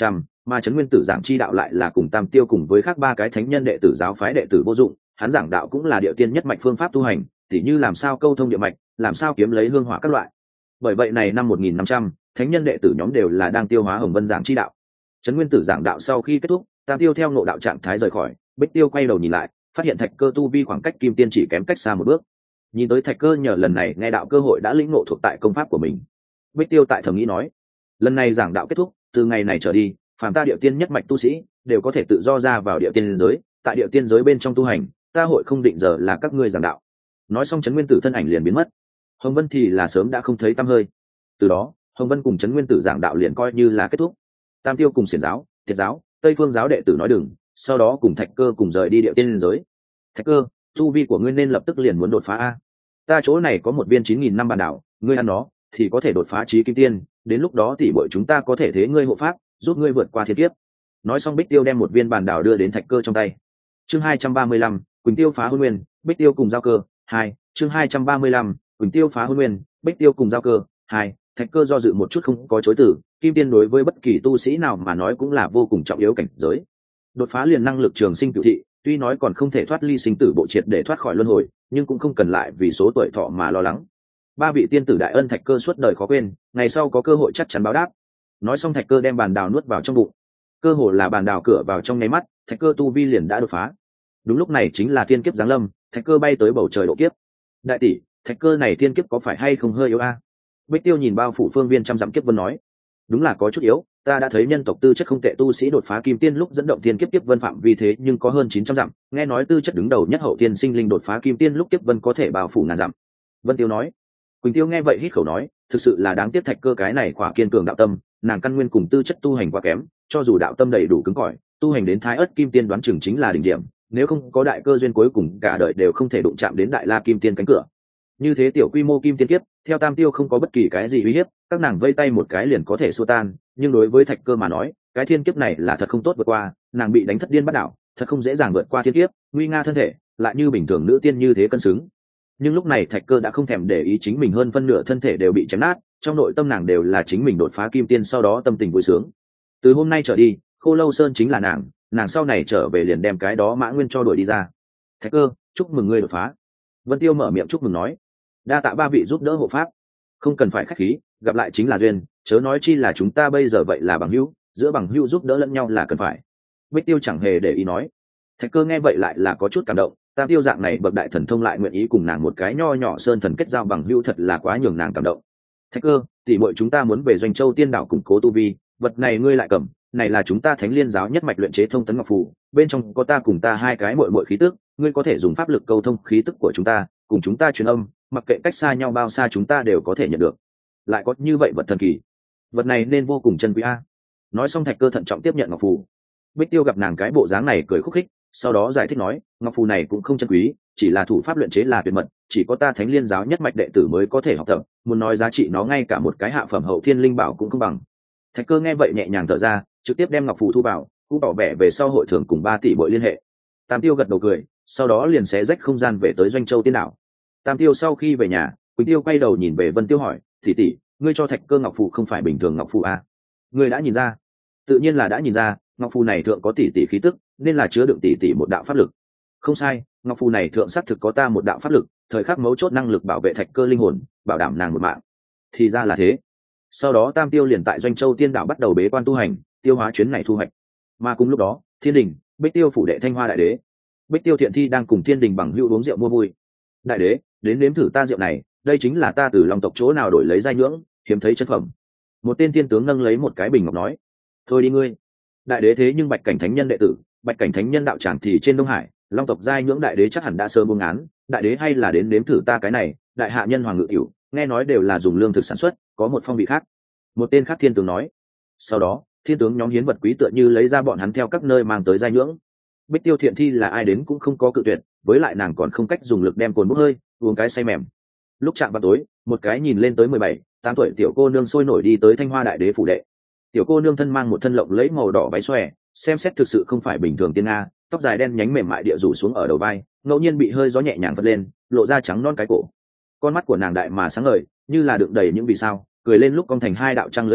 mà trấn nguyên tử giảng chi đạo lại là cùng tam tiêu cùng với khác ba cái thánh nhân đệ tử giáo phái đệ tử vô dụng. Hắn giảng đạo cũng là địa tiên nhất mạch phương pháp tu hành, tỉ như làm sao câu thông địa mạch, làm sao kiếm lấy hương hỏa các loại. Bởi vậy này năm một nghìn năm trăm, thánh nhân đệ tử nhóm đều là đang tiêu hóa Hồng Vân giảng chi đạo. Trấn nguyên tử giảng đạo sau khi kết thúc, tam tiêu theo ngộ đạo trạng thái rời khỏi. Bích Tiêu quay đầu nhìn lại, phát hiện Thạch Cơ tu vi khoảng cách kim tiên chỉ kém cách xa một bước. Nhìn tới Thạch Cơ nhờ lần này nghe đạo cơ hội đã lĩnh ngộ thuộc tại công pháp của mình. Bích Tiêu tại thầm nghĩ nói, lần này giảng đạo kết thúc, từ ngày này trở đi, phàm ta địa tiên nhất mạch tu sĩ đều có thể tự do ra vào địa tiên giới, tại địa tiên giới bên trong tu hành, ta hội không định giờ là các ngươi giảng đạo. Nói xong Trấn nguyên tử thân ảnh liền biến mất. Hồng Vân thì là sớm đã không thấy tăm hơi. Từ đó, Hồng Vân cùng Trấn nguyên tử giảng đạo liền coi như là kết thúc. Tam tiêu cùng xiển giáo, Tiệt giáo, Tây Phương giáo đệ tử nói đừng, sau đó cùng Thạch Cơ cùng rời đi địa tiên giới. Thạch Cơ, tu vi của ngươi nên lập tức liền muốn đột phá a. Ta chỗ này có một viên chín nghìn năm bản đảo, ngươi ăn nó thì có thể đột phá chí kim tiên, đến lúc đó tỷ muội chúng ta có thể thế ngươi hộ pháp, giúp ngươi vượt qua thiên kiếp. Nói xong Bích Tiêu đem một viên bản đảo đưa đến Thạch Cơ trong tay. Chương hai trăm ba mươi lăm, Quỳnh Tiêu phá hôn nguyên, Bích Tiêu cùng giao cơ, hai. Chương hai trăm ba mươi lăm, Quỳnh Tiêu phá hôn nguyên, Bích Tiêu cùng giao cơ, hai. Thạch Cơ do dự một chút không có chối từ, kim tiên đối với bất kỳ tu sĩ nào mà nói cũng là vô cùng trọng yếu cảnh giới. Đột phá liền năng lực trường sinh cửu thị, tuy nói còn không thể thoát ly sinh tử bộ triệt để thoát khỏi luân hồi, nhưng cũng không cần lại vì số tuổi thọ mà lo lắng. Ba vị tiên tử đại ân Thạch Cơ suốt đời khó quên, ngày sau có cơ hội chắc chắn báo đáp. Nói xong Thạch Cơ đem bàn đào nuốt vào trong bụng. Cơ hồ là bàn đào cửa vào trong nháy mắt, Thạch Cơ tu vi liền đã đột phá. Đúng lúc này chính là thiên kiếp giáng lâm, Thạch Cơ bay tới bầu trời độ kiếp. Đại tỷ, Thạch Cơ này thiên kiếp có phải hay không hơi yếu a? Bích Tiêu nhìn bao phủ phương viên trăm dặm kiếp vân nói, đúng là có chút yếu, ta đã thấy nhân tộc tư chất không tệ tu sĩ đột phá kim tiên lúc dẫn động thiên kiếp kiếp vân phạm vi thế nhưng có hơn chín trăm dặm, nghe nói tư chất đứng đầu nhất hậu tiên sinh linh đột phá kim tiên lúc kiếp vân có thể bao phủ ngàn dặm. Vân Tiêu nói. Quỳnh Tiêu nghe vậy hít khẩu nói, thực sự là đáng tiếc Thạch Cơ cái này khỏa kiên cường đạo tâm, nàng căn nguyên cùng tư chất tu hành quá kém, cho dù đạo tâm đầy đủ cứng cỏi, tu hành đến thái ất kim tiên đoán chừng chính là đỉnh điểm, nếu không có đại cơ duyên cuối cùng cả đời đều không thể đụng chạm đến đại la kim tiên cánh cửa. Như thế tiểu quy mô kim tiên kiếp, theo Tam Tiêu không có bất kỳ cái gì uy hiếp, các nàng vây tay một cái liền có thể xua tan, nhưng đối với Thạch Cơ mà nói, cái thiên kiếp này là thật không tốt vượt qua, nàng bị đánh thất điên bắt đảo, thật không dễ dàng vượt qua thiên kiếp, nguy nga thân thể, lại như bình thường nữ tiên như thế cân xứng. Nhưng lúc này Thạch Cơ đã không thèm để ý chính mình hơn phân nửa thân thể đều bị chém nát, trong nội tâm nàng đều là chính mình đột phá kim tiên sau đó tâm tình vui sướng. Từ hôm nay trở đi, Khô Lâu Sơn chính là nàng, nàng sau này trở về liền đem cái đó Mã Nguyên cho đuổi đi ra. Thạch Cơ, chúc mừng ngươi đột phá. Vân Tiêu mở miệng chúc mừng nói, đa tạ ba vị giúp đỡ hộ pháp. Không cần phải khách khí, gặp lại chính là duyên, chớ nói chi là chúng ta bây giờ vậy là bằng hữu, giữa bằng hữu giúp đỡ lẫn nhau là cần phải. Bích Tiêu chẳng hề để ý nói. Thạch Cơ nghe vậy lại là có chút cảm động, Tam Tiêu dạng này bậc đại thần thông lại nguyện ý cùng nàng một cái nho nhỏ sơn thần kết giao bằng hữu thật là quá nhường nàng cảm động. Thạch Cơ, tỷ muội chúng ta muốn về Doanh Châu Tiên Đảo củng cố tu vi, vật này ngươi lại cầm, này là chúng ta Thánh Liên giáo nhất mạch luyện chế thông tấn ngọc phù, bên trong có ta cùng ta hai cái muội muội khí tức, ngươi có thể dùng pháp lực câu thông khí tức của chúng ta, cùng chúng ta truyền âm, mặc kệ cách xa nhau bao xa chúng ta đều có thể nhận được. Lại có như vậy vật thần kỳ, vật này nên vô cùng chân quý a. Nói xong Thạch Cơ thận trọng tiếp nhận ngọc phù. Bích Tiêu gặp nàng cái bộ dáng này cười khúc khích, sau đó giải thích nói, ngọc phù này cũng không chân quý, chỉ là thủ pháp luyện chế là tuyệt mật, chỉ có ta Thánh Liên giáo nhất mạch đệ tử mới có thể học tập, muốn nói giá trị nó ngay cả một cái hạ phẩm hậu thiên linh bảo cũng không bằng. Thạch Cơ nghe vậy nhẹ nhàng thở ra, trực tiếp đem ngọc phù thu vào, cũng tỏ vẻ về sau hội thưởng cùng ba tỷ bội liên hệ. Tam Tiêu gật đầu cười, sau đó liền xé rách không gian về tới Doanh Châu Tiên Đảo. Tam Tiêu sau khi về nhà, Quỳnh Tiêu quay đầu nhìn về Vân Tiêu hỏi, tỷ tỷ, ngươi cho Thạch Cơ ngọc phù không phải bình thường ngọc phù à? Ngươi đã nhìn ra? Tự nhiên là đã nhìn ra, ngọc phù này thượng có tỷ tỷ khí tức, nên là chứa đựng tỷ tỷ một đạo pháp lực. Không sai, ngọc phù này thượng xác thực có ta một đạo pháp lực, thời khắc mấu chốt năng lực bảo vệ Thạch Cơ linh hồn, bảo đảm nàng một mạng. Thì ra là thế. Sau đó Tam Tiêu liền tại Doanh Châu Tiên Đảo bắt đầu bế quan tu hành, tiêu hóa chuyến này thu hoạch. Mà cùng lúc đó, Thiên Đình, Bích Tiêu phủ đệ Thanh Hoa đại đế, Bích Tiêu Thiện Thi đang cùng Thiên Đình bằng hữu uống rượu mua vui. Đại đế, đến nếm thử ta rượu này, đây chính là ta từ Long tộc chỗ nào đổi lấy giai nhưỡng, hiếm thấy chân phẩm. Một tên tiên tướng nâng lấy một cái bình ngọc nói, thôi đi ngươi. Đại đế thế nhưng Bạch Cảnh Thánh Nhân đệ tử, Bạch Cảnh Thánh Nhân đạo tràng thì trên Đông Hải, Long tộc giai nhưỡng đại đế chắc hẳn đã sớm buông án, đại đế hay là đến nếm thử ta cái này, đại hạ nhân hoàng ngự cửu, nghe nói đều là dùng lương thực sản xuất, có một phong vị khác. Một tên khác thiên tướng nói. Sau đó, thiên tướng nhóm hiến vật quý tựa như lấy ra bọn hắn theo các nơi mang tới giai nhưỡng. Bích Tiêu Thiện Thi là ai đến cũng không có cự tuyệt, với lại nàng còn không cách dùng lực đem cồn bốc hơi, uống cái say mềm. Lúc chạm vào tối, một cái nhìn lên tới mười bảy, tám tuổi tiểu cô nương sôi nổi đi tới Thanh Hoa đại đế phủ đệ. Tiểu cô nương thân mang một thân lộng lẫy màu đỏ váy xòe, xem xét thực sự không phải bình thường tiên nga, tóc dài đen nhánh mềm mại địa rủ xuống ở đầu vai, ngẫu nhiên bị hơi gió nhẹ nhàng vất lên, lộ ra trắng non cái cổ. Con mắt của nàng đại mà sáng ngời, như là đựng đầy những vì sao, cười lên lúc cong thành hai đạo trăng lưỡi liềm,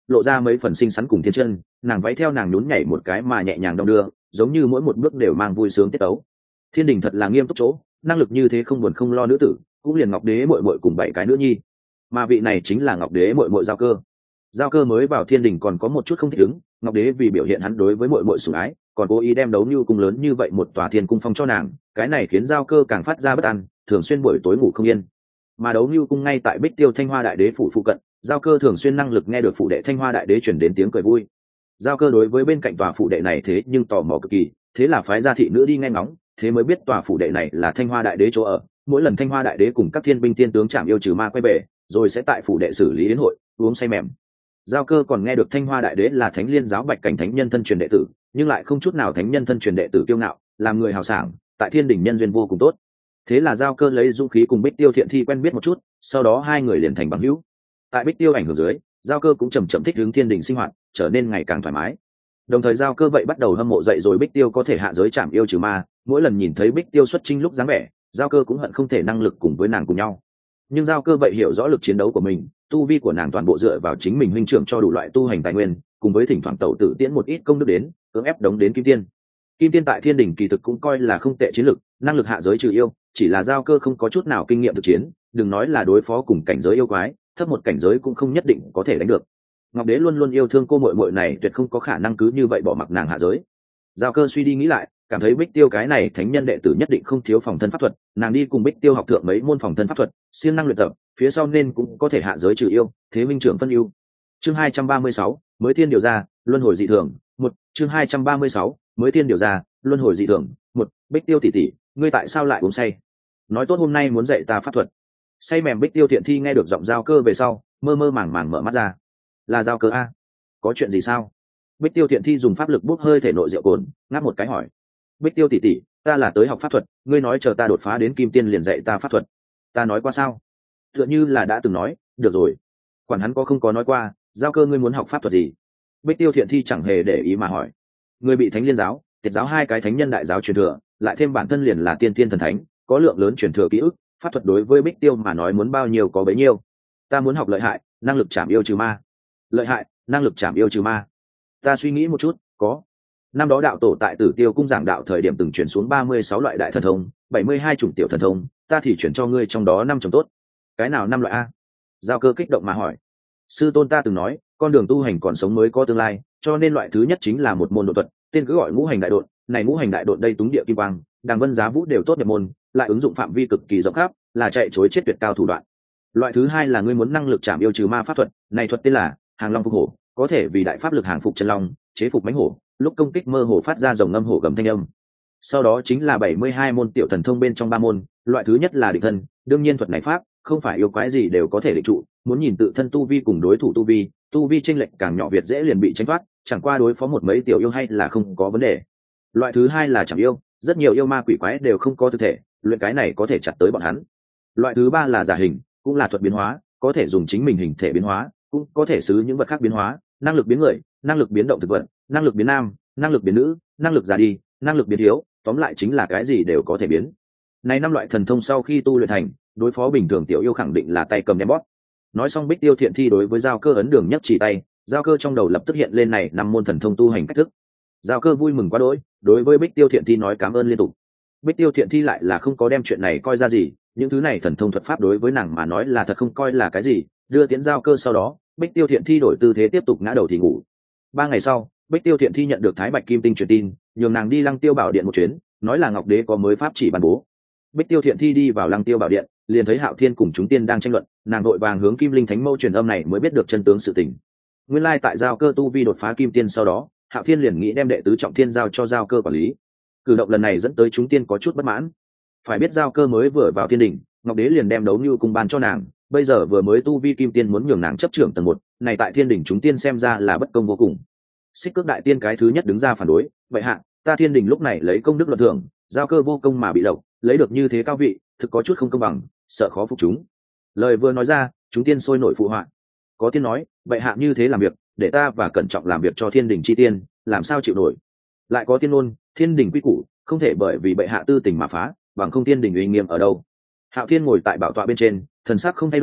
lộ ra mấy phần xinh xắn cùng thiên chân, nàng váy theo nàng nhún nhảy một cái mà nhẹ nhàng đong đưa, giống như mỗi một bước đều mang vui sướng tiết tấu. Thiên đình thật là nghiêm túc chỗ, năng lực như thế không buồn không lo nữ tử, cũng liền Ngọc Đế muội muội cùng bảy cái nữ nhi, mà vị này chính là Ngọc Đế muội muội Giao Cơ. Giao Cơ mới vào thiên đình còn có một chút không thích ứng, Ngọc Đế vì biểu hiện hắn đối với muội muội sủng ái, còn cố ý đem đấu như cung lớn như vậy một tòa thiên cung phong cho nàng, cái này khiến Giao Cơ càng phát ra bất an, thường xuyên buổi tối ngủ không yên. Mà đấu như cung ngay tại Bích Tiêu Thanh Hoa Đại Đế phủ phụ cận, Giao Cơ thường xuyên năng lực nghe được phụ đệ Thanh Hoa Đại Đế truyền đến tiếng cười vui. Giao Cơ đối với bên cạnh tòa phụ đệ này thế nhưng tò mò cực kỳ, thế là phái ra thị nữ đi nghe ngóng, thế mới biết tòa phủ đệ này là Thanh Hoa Đại Đế chỗ ở. Mỗi lần Thanh Hoa Đại Đế cùng các thiên binh tiên tướng chạm yêu trừ ma quay về, rồi sẽ tại phủ đệ xử lý đến hội, uống say mềm. Giao Cơ còn nghe được Thanh Hoa Đại Đế là Thánh Liên giáo Bạch Cảnh thánh nhân thân truyền đệ tử, nhưng lại không chút nào thánh nhân thân truyền đệ tử kiêu ngạo, làm người hào sảng, tại thiên đình nhân duyên vô cùng tốt. Thế là Giao Cơ lấy dũng khí cùng Bích Tiêu Thiện Thi quen biết một chút, sau đó hai người liền thành bằng hữu. Tại Bích Tiêu ảnh hưởng dưới, Giao Cơ cũng chậm chậm thích ứng thiên đình sinh hoạt, trở nên ngày càng thoải mái. Đồng thời Giao Cơ vậy bắt đầu hâm mộ dậy rồi Bích Tiêu có thể hạ giới chạm yêu trừ ma, mỗi lần nhìn thấy Bích Tiêu xuất chinh lúc dáng vẻ, Giao Cơ cũng hận không thể năng lực cùng với nàng cùng nhau. Nhưng Giao Cơ vậy hiểu rõ lực chiến đấu của mình, tu vi của nàng toàn bộ dựa vào chính mình huynh trưởng cho đủ loại tu hành tài nguyên, cùng với thỉnh thoảng tẩu tử tiễn một ít công đức đến, cưỡng ép đống đến kim tiên. Kim tiên tại thiên đình kỳ thực cũng coi là không tệ chiến lực, năng lực hạ giới trừ yêu, chỉ là Giao Cơ không có chút nào kinh nghiệm thực chiến, đừng nói là đối phó cùng cảnh giới yêu quái, thấp một cảnh giới cũng không nhất định có thể đánh được. Ngọc Đế luôn luôn yêu thương cô muội muội này, tuyệt không có khả năng cứ như vậy bỏ mặc nàng hạ giới. Giao Cơ suy đi nghĩ lại, cảm thấy Bích Tiêu cái này thánh nhân đệ tử nhất định không thiếu phòng thân pháp thuật, nàng đi cùng Bích Tiêu học thượng mấy môn phòng thân pháp thuật, siêng năng luyện tập, phía sau nên cũng có thể hạ giới trừ yêu, thế minh trưởng phân ưu. Chương hai trăm ba mươi sáu, mới thiên điều ra, luân hồi dị thường, một, chương hai trăm ba mươi sáu, mới thiên điều ra, luân hồi dị thường, một, Bích Tiêu tỷ tỷ, ngươi tại sao lại uống say? Nói tốt hôm nay muốn dạy ta pháp thuật. Say mềm Bích Tiêu Thiện Thi nghe được giọng Giao Cơ về sau, mơ mơ màng màng mở mắt ra. Là Giao Cơ a? Có chuyện gì sao? Bích Tiêu Thiện Thi dùng pháp lực bốc hơi thể nội rượu cồn, ngáp một cái hỏi. Bích Tiêu tỷ tỷ, ta là tới học pháp thuật, ngươi nói chờ ta đột phá đến kim tiên liền dạy ta pháp thuật. Ta nói qua sao? Tựa như là đã từng nói, được rồi. Quản hắn có không có nói qua, Giao Cơ ngươi muốn học pháp thuật gì? Bích Tiêu Thiện Thi chẳng hề để ý mà hỏi. Ngươi bị Thánh Liên giáo, Tiệt giáo hai cái thánh nhân đại giáo truyền thừa, lại thêm bản thân liền là tiên tiên thần thánh, có lượng lớn truyền thừa ký ức, pháp thuật đối với Bích Tiêu mà nói muốn bao nhiêu có bấy nhiêu. Ta muốn học lợi hại, năng lực chạm yêu trừ ma. Lợi hại, năng lực chạm yêu trừ ma. Ta suy nghĩ một chút, có. Năm đó đạo tổ tại Tử Tiêu cung giảng đạo thời điểm từng chuyển xuống ba mươi sáu loại đại thần thông, bảy mươi hai chủng tiểu thần thông, ta thì chuyển cho ngươi trong đó năm chủng tốt. Cái nào năm loại a? Giao Cơ kích động mà hỏi. Sư tôn ta từng nói, con đường tu hành còn sống mới có tương lai, cho nên loại thứ nhất chính là một môn độ thuật, tên cứ gọi ngũ hành đại độn. Này ngũ hành đại độn đây túng địa kim quang, đàng vân giá vũ đều tốt nhập môn, lại ứng dụng phạm vi cực kỳ rộng khắp, là chạy chối chết tuyệt cao thủ đoạn. Loại thứ hai là ngươi muốn năng lực chạm yêu trừ ma pháp thuật, này thuật tên là Hàng Long Phục Hổ, có thể vì đại pháp lực hàng phục chân long, chế phục mãnh hổ, lúc công kích mơ hồ phát ra rồng ngâm hổ gầm thanh âm. Sau đó chính là bảy mươi hai môn tiểu thần thông bên trong ba môn, loại thứ nhất là định thân, đương nhiên thuật này pháp không phải yêu quái gì đều có thể định trụ, muốn nhìn tự thân tu vi cùng đối thủ tu vi, tu vi chênh lệch càng nhỏ việt dễ liền bị tránh thoát, chẳng qua đối phó một mấy tiểu yêu hay là không có vấn đề. Loại thứ hai là chẳng yêu, rất nhiều yêu ma quỷ quái đều không có thực thể, luyện cái này có thể chặt tới bọn hắn. Loại thứ ba là giả hình, cũng là thuật biến hóa, có thể dùng chính mình hình thể biến hóa, cũng có thể xứ những vật khác biến hóa, năng lực biến người, năng lực biến động thực vật, năng lực biến nam, năng lực biến nữ, năng lực già đi, năng lực biến thiếu, tóm lại chính là cái gì đều có thể biến. Này năm loại thần thông sau khi tu luyện thành, đối phó bình thường tiểu yêu khẳng định là tay cầm đem bóp. Nói xong Bích Tiêu Thiện Thi đối với Giao Cơ ấn đường nhất chỉ tay, Giao Cơ trong đầu lập tức hiện lên này năm môn thần thông tu hành cách thức. Giao Cơ vui mừng quá đỗi, đối với Bích Tiêu Thiện Thi nói cảm ơn liên tục. Bích Tiêu Thiện Thi lại là không có đem chuyện này coi ra gì, những thứ này thần thông thuật pháp đối với nàng mà nói là thật không coi là cái gì. Đưa tiễn Giao Cơ sau đó, Bích Tiêu Thiện Thi đổi tư thế tiếp tục ngã đầu thì ngủ. Ba ngày sau, Bích Tiêu Thiện Thi nhận được Thái Bạch Kim Tinh truyền tin, nhường nàng đi Lăng Tiêu Bảo Điện một chuyến, nói là Ngọc Đế có mới pháp chỉ ban bố. Bích Tiêu Thiện Thi đi vào Lăng Tiêu Bảo Điện, liền thấy Hạo Thiên cùng chúng tiên đang tranh luận, nàng vội vàng hướng Kim Linh Thánh Mẫu truyền âm này mới biết được chân tướng sự tình. Nguyên lai tại Giao Cơ tu vi đột phá kim tiên sau đó, Hạo Thiên liền nghĩ đem đệ tứ trọng thiên giao cho Giao Cơ quản lý. Cử động lần này dẫn tới chúng tiên có chút bất mãn. Phải biết Giao Cơ mới vừa vào thiên đình, Ngọc Đế liền đem đấu như cung ban cho nàng, bây giờ vừa mới tu vi kim tiên muốn nhường nàng chấp trưởng tầng một, này tại thiên đình chúng tiên xem ra là bất công vô cùng. Xích Cước đại tiên cái thứ nhất đứng ra phản đối, vậy hạ, ta thiên đình lúc này lấy công đức luận thưởng, Giao Cơ vô công mà bị lộc, lấy được như thế cao vị, thực có chút không công bằng, sợ khó phục chúng. Lời vừa nói ra, chúng tiên sôi nổi phụ họa. Có tiên nói, vậy hạ như thế làm việc, để ta và cẩn trọng làm việc cho thiên đình chi tiên, làm sao chịu nổi. Lại có tiên ngôn, thiên đình quy củ không thể bởi vì bệ hạ tư tình mà phá, bằng không thiên đình uy nghiêm ở đâu. Hạo Thiên ngồi tại bảo tọa bên trên, thần sắc không thay đổi,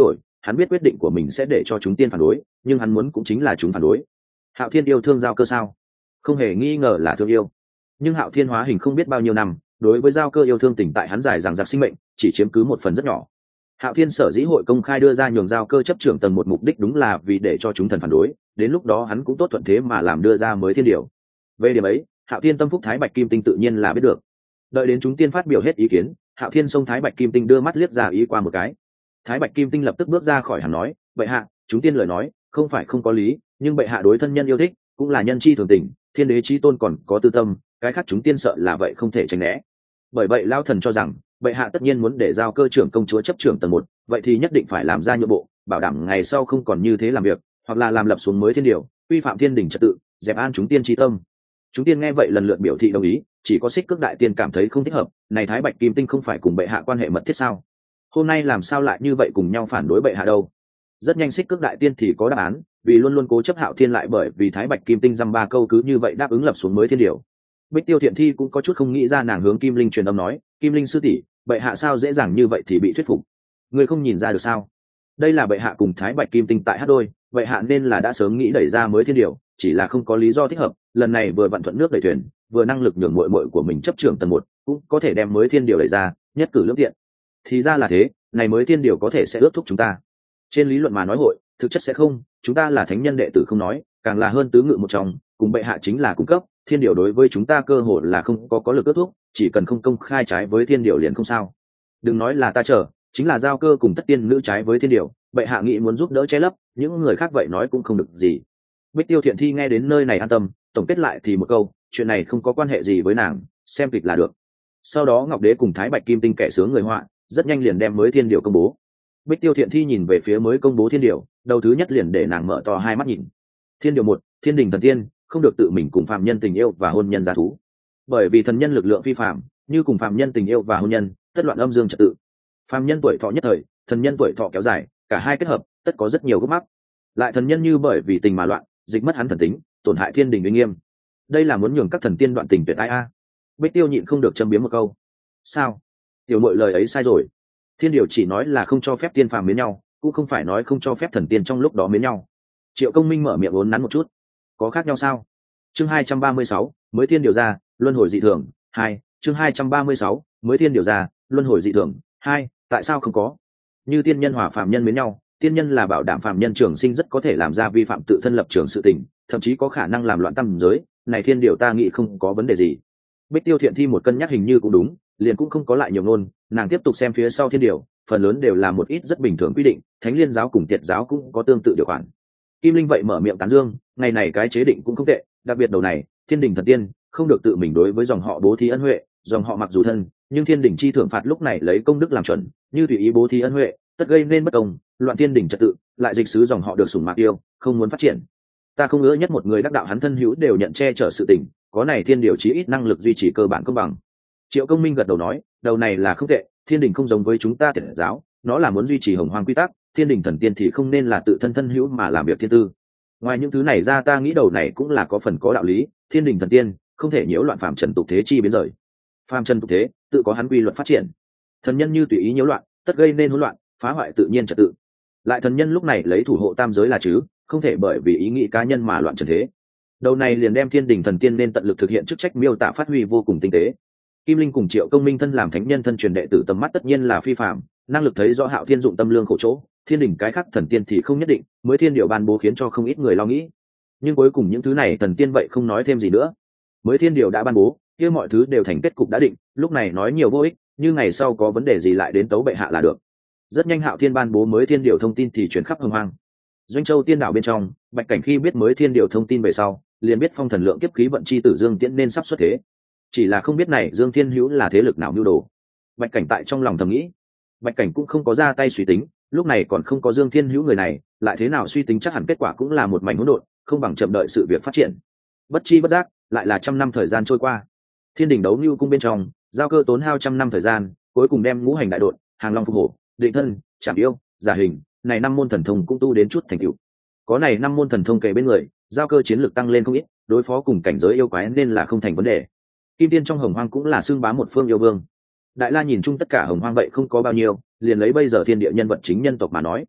hắn biết quyết định của mình sẽ để cho chúng tiên phản đối, nhưng hắn muốn cũng chính là chúng phản đối. Hạo Thiên yêu thương Giao Cơ sao? Không hề nghi ngờ là thương yêu, nhưng Hạo Thiên hóa hình không biết bao nhiêu năm, đối với Giao Cơ yêu thương tình tại hắn dài dằng dặc sinh mệnh chỉ chiếm cứ một phần rất nhỏ. Hạo Thiên sở dĩ hội công khai đưa ra nhường Giao Cơ chấp trưởng tầng một mục đích đúng là vì để cho chúng thần phản đối, đến lúc đó hắn cũng tốt thuận thế mà làm đưa ra mới thiên điều. Về điểm ấy, Hạo Thiên tâm phúc Thái Bạch Kim Tinh tự nhiên là biết được. Đợi đến chúng tiên phát biểu hết ý kiến, Hạo Thiên xông Thái Bạch Kim Tinh đưa mắt liếc ra ý qua một cái. Thái Bạch Kim Tinh lập tức bước ra khỏi hắn nói, bệ hạ, chúng tiên lời nói không phải không có lý, nhưng bệ hạ đối thân nhân yêu thích cũng là nhân chi thường tình, thiên đế chí tôn còn có tư tâm, cái khác chúng tiên sợ là vậy không thể tránh né. Bởi vậy Lão Thần cho rằng bệ hạ tất nhiên muốn để Giao Cơ trưởng công chúa chấp trưởng tầng một, vậy thì nhất định phải làm ra nhượng bộ, bảo đảm ngày sau không còn như thế làm việc, hoặc là làm lập xuống mới thiên điều, quy phạm thiên đình trật tự, dẹp an chúng tiên chi tâm. Chúng tiên nghe vậy lần lượt biểu thị đồng ý, chỉ có Xích Cước đại tiên cảm thấy không thích hợp, này Thái Bạch Kim Tinh không phải cùng bệ hạ quan hệ mật thiết sao? Hôm nay làm sao lại như vậy cùng nhau phản đối bệ hạ đâu? Rất nhanh Xích Cước đại tiên thì có đáp án, vì luôn luôn cố chấp Hạo Thiên lại bởi vì Thái Bạch Kim Tinh dăm ba câu cứ như vậy đáp ứng lập xuống mới thiên điều. Bích Tiêu Thiện Thi cũng có chút không nghĩ ra, nàng hướng Kim Linh truyền âm nói, Kim Linh sư tỷ, bệ hạ sao dễ dàng như vậy thì bị thuyết phục? Người không nhìn ra được sao? Đây là bệ hạ cùng Thái Bạch Kim Tinh tại hát đôi, bệ hạ nên là đã sớm nghĩ đẩy ra mới thiên điều, chỉ là không có lý do thích hợp, lần này vừa vặn thuận nước đẩy thuyền, vừa năng lực nhường muội muội của mình chấp trưởng tầng một, cũng có thể đem mới thiên điều đẩy ra, nhất cử lưỡng tiện. Thì ra là thế, này mới thiên điều có thể sẽ ước thúc chúng ta. Trên lý luận mà nói hội, thực chất sẽ không, chúng ta là thánh nhân đệ tử không nói, càng là hơn tứ ngự một trong, cùng bệ hạ chính là cung cấp, thiên điều đối với chúng ta cơ hội là không có có lực ước thúc, chỉ cần không công khai trái với thiên điều liền không sao. Đừng nói là ta chờ, chính là Giao Cơ cùng tất tiên nữ trái với thiên điều, bệ hạ nghĩ muốn giúp đỡ che lấp, những người khác vậy nói cũng không được gì. Bích Tiêu Thiện Thi nghe đến nơi này an tâm, tổng kết lại thì một câu, chuyện này không có quan hệ gì với nàng, xem kịch là được. Sau đó Ngọc Đế cùng Thái Bạch Kim Tinh kẻ sướng người họa, rất nhanh liền đem mới thiên điều công bố. Bích Tiêu Thiện Thi nhìn về phía mới công bố thiên điều, đầu thứ nhất liền để nàng mở to hai mắt nhìn. Thiên điều một, thiên đình thần tiên không được tự mình cùng phàm nhân tình yêu và hôn nhân giá thú, bởi vì thần nhân lực lượng phi phàm, như cùng phàm nhân tình yêu và hôn nhân, tất loạn âm dương trật tự. Phàm nhân tuổi thọ nhất thời, thần nhân tuổi thọ kéo dài, cả hai kết hợp, tất có rất nhiều gốc mắc. Lại thần nhân như bởi vì tình mà loạn, dịch mất hắn thần tính, tổn hại thiên đình uy nghiêm. Đây là muốn nhường các thần tiên đoạn tình tuyệt ai a. Bích Tiêu nhịn không được châm biếm một câu. Sao? Tiểu muội lời ấy sai rồi. Thiên điều chỉ nói là không cho phép tiên phàm mến nhau, cũng không phải nói không cho phép thần tiên trong lúc đó mến nhau. Triệu Công Minh mở miệng uốn nắn một chút. Có khác nhau sao? Chương hai trăm ba mươi sáu, mới thiên điều ra, luân hồi dị thường, hai, chương hai trăm ba mươi sáu, mới thiên điều ra, luân hồi dị thường, hai, tại sao không có? Như tiên nhân hòa phàm nhân mến nhau, tiên nhân là bảo đảm phàm nhân trường sinh rất có thể làm ra vi phạm tự thân lập trường sự tình, thậm chí có khả năng làm loạn tâm giới, này thiên điều ta nghĩ không có vấn đề gì. Bích Tiêu Thiện Thi một cân nhắc hình như cũng đúng, liền cũng không có lại nhiều ngôn, nàng tiếp tục xem phía sau thiên điều, phần lớn đều là một ít rất bình thường quy định, Thánh Liên giáo cùng Tiệt giáo cũng có tương tự điều khoản. Kim Linh vậy mở miệng tán dương, ngày này cái chế định cũng không tệ, đặc biệt đầu này, thiên đình thần tiên không được tự mình đối với dòng họ bố thí ân huệ, dòng họ mặc dù thân, nhưng thiên đình chi thưởng phạt lúc này lấy công đức làm chuẩn, như tùy ý bố thí ân huệ, tất gây nên bất công, loạn thiên đình trật tự, lại dịch sứ dòng họ được sủng mạc yêu, không muốn phát triển. Ta không ngỡ nhất một người đắc đạo hắn thân hữu đều nhận che chở sự tình, có này thiên điều chí ít năng lực duy trì cơ bản công bằng. Triệu Công Minh gật đầu nói, đầu này là không tệ, thiên đình không giống với chúng ta Tiệt giáo, nó là muốn duy trì hồng hoang quy tắc, thiên đình thần tiên thì không nên là tự thân thân hữu mà làm việc thiên tư. Ngoài những thứ này ra ta nghĩ đầu này cũng là có phần có đạo lý, thiên đình thần tiên không thể nhiễu loạn phàm trần tục thế chi biến rời. Phàm trần tục thế tự có hắn quy luật phát triển, thần nhân như tùy ý nhiễu loạn, tất gây nên hỗn loạn, phá hoại tự nhiên trật tự. Lại thần nhân lúc này lấy thủ hộ tam giới là chứ, không thể bởi vì ý nghĩ cá nhân mà loạn trần thế. Đầu này liền đem thiên đình thần tiên nên tận lực thực hiện chức trách miêu tả phát huy vô cùng tinh tế. Kim Linh cùng Triệu Công Minh thân làm thánh nhân thân truyền đệ tử tầm mắt tất nhiên là phi phàm, năng lực thấy rõ Hạo Thiên dụng tâm lương khổ chỗ, thiên đình cái khác thần tiên thì không nhất định, mới thiên điều ban bố khiến cho không ít người lo nghĩ. Nhưng cuối cùng những thứ này thần tiên vậy không nói thêm gì nữa. Mới thiên điều đã ban bố, kia mọi thứ đều thành kết cục đã định, lúc này nói nhiều vô ích, như ngày sau có vấn đề gì lại đến tấu bệ hạ là được. Rất nhanh Hạo Thiên ban bố mới thiên điều thông tin thì chuyển khắp hồng hoang. Doanh Châu tiên đảo bên trong, Bạch Cảnh khi biết mới thiên điều thông tin về sau, liền biết phong thần lượng kiếp khí vận chi tử Dương Tiễn nên sắp xuất thế. Chỉ là không biết này Dương Thiên Hữu là thế lực nào mưu đồ. Bạch Cảnh tại trong lòng thầm nghĩ. Bạch Cảnh cũng không có ra tay suy tính, lúc này còn không có Dương Thiên Hữu người này, lại thế nào suy tính chắc hẳn kết quả cũng là một mảnh hỗn độn, không bằng chậm đợi sự việc phát triển. Bất chi bất giác, lại là trăm năm thời gian trôi qua. Thiên đình đấu lưu cung bên trong, Giao Cơ tốn hao trăm năm thời gian, cuối cùng đem ngũ hành đại độn, hàng long phục hổ, định thân, chạm yêu, giả hình, này năm môn thần thông cũng tu đến chút thành tựu. Có này năm môn thần thông kề bên người, Giao Cơ chiến lược tăng lên không ít, đối phó cùng cảnh giới yêu quái nên là không thành vấn đề. Kim Tiên trong hồng hoang cũng là xương bá một phương yêu vương. Đại La nhìn chung tất cả hồng hoang vậy không có bao nhiêu, liền lấy bây giờ thiên địa nhân vật chính nhân tộc mà nói,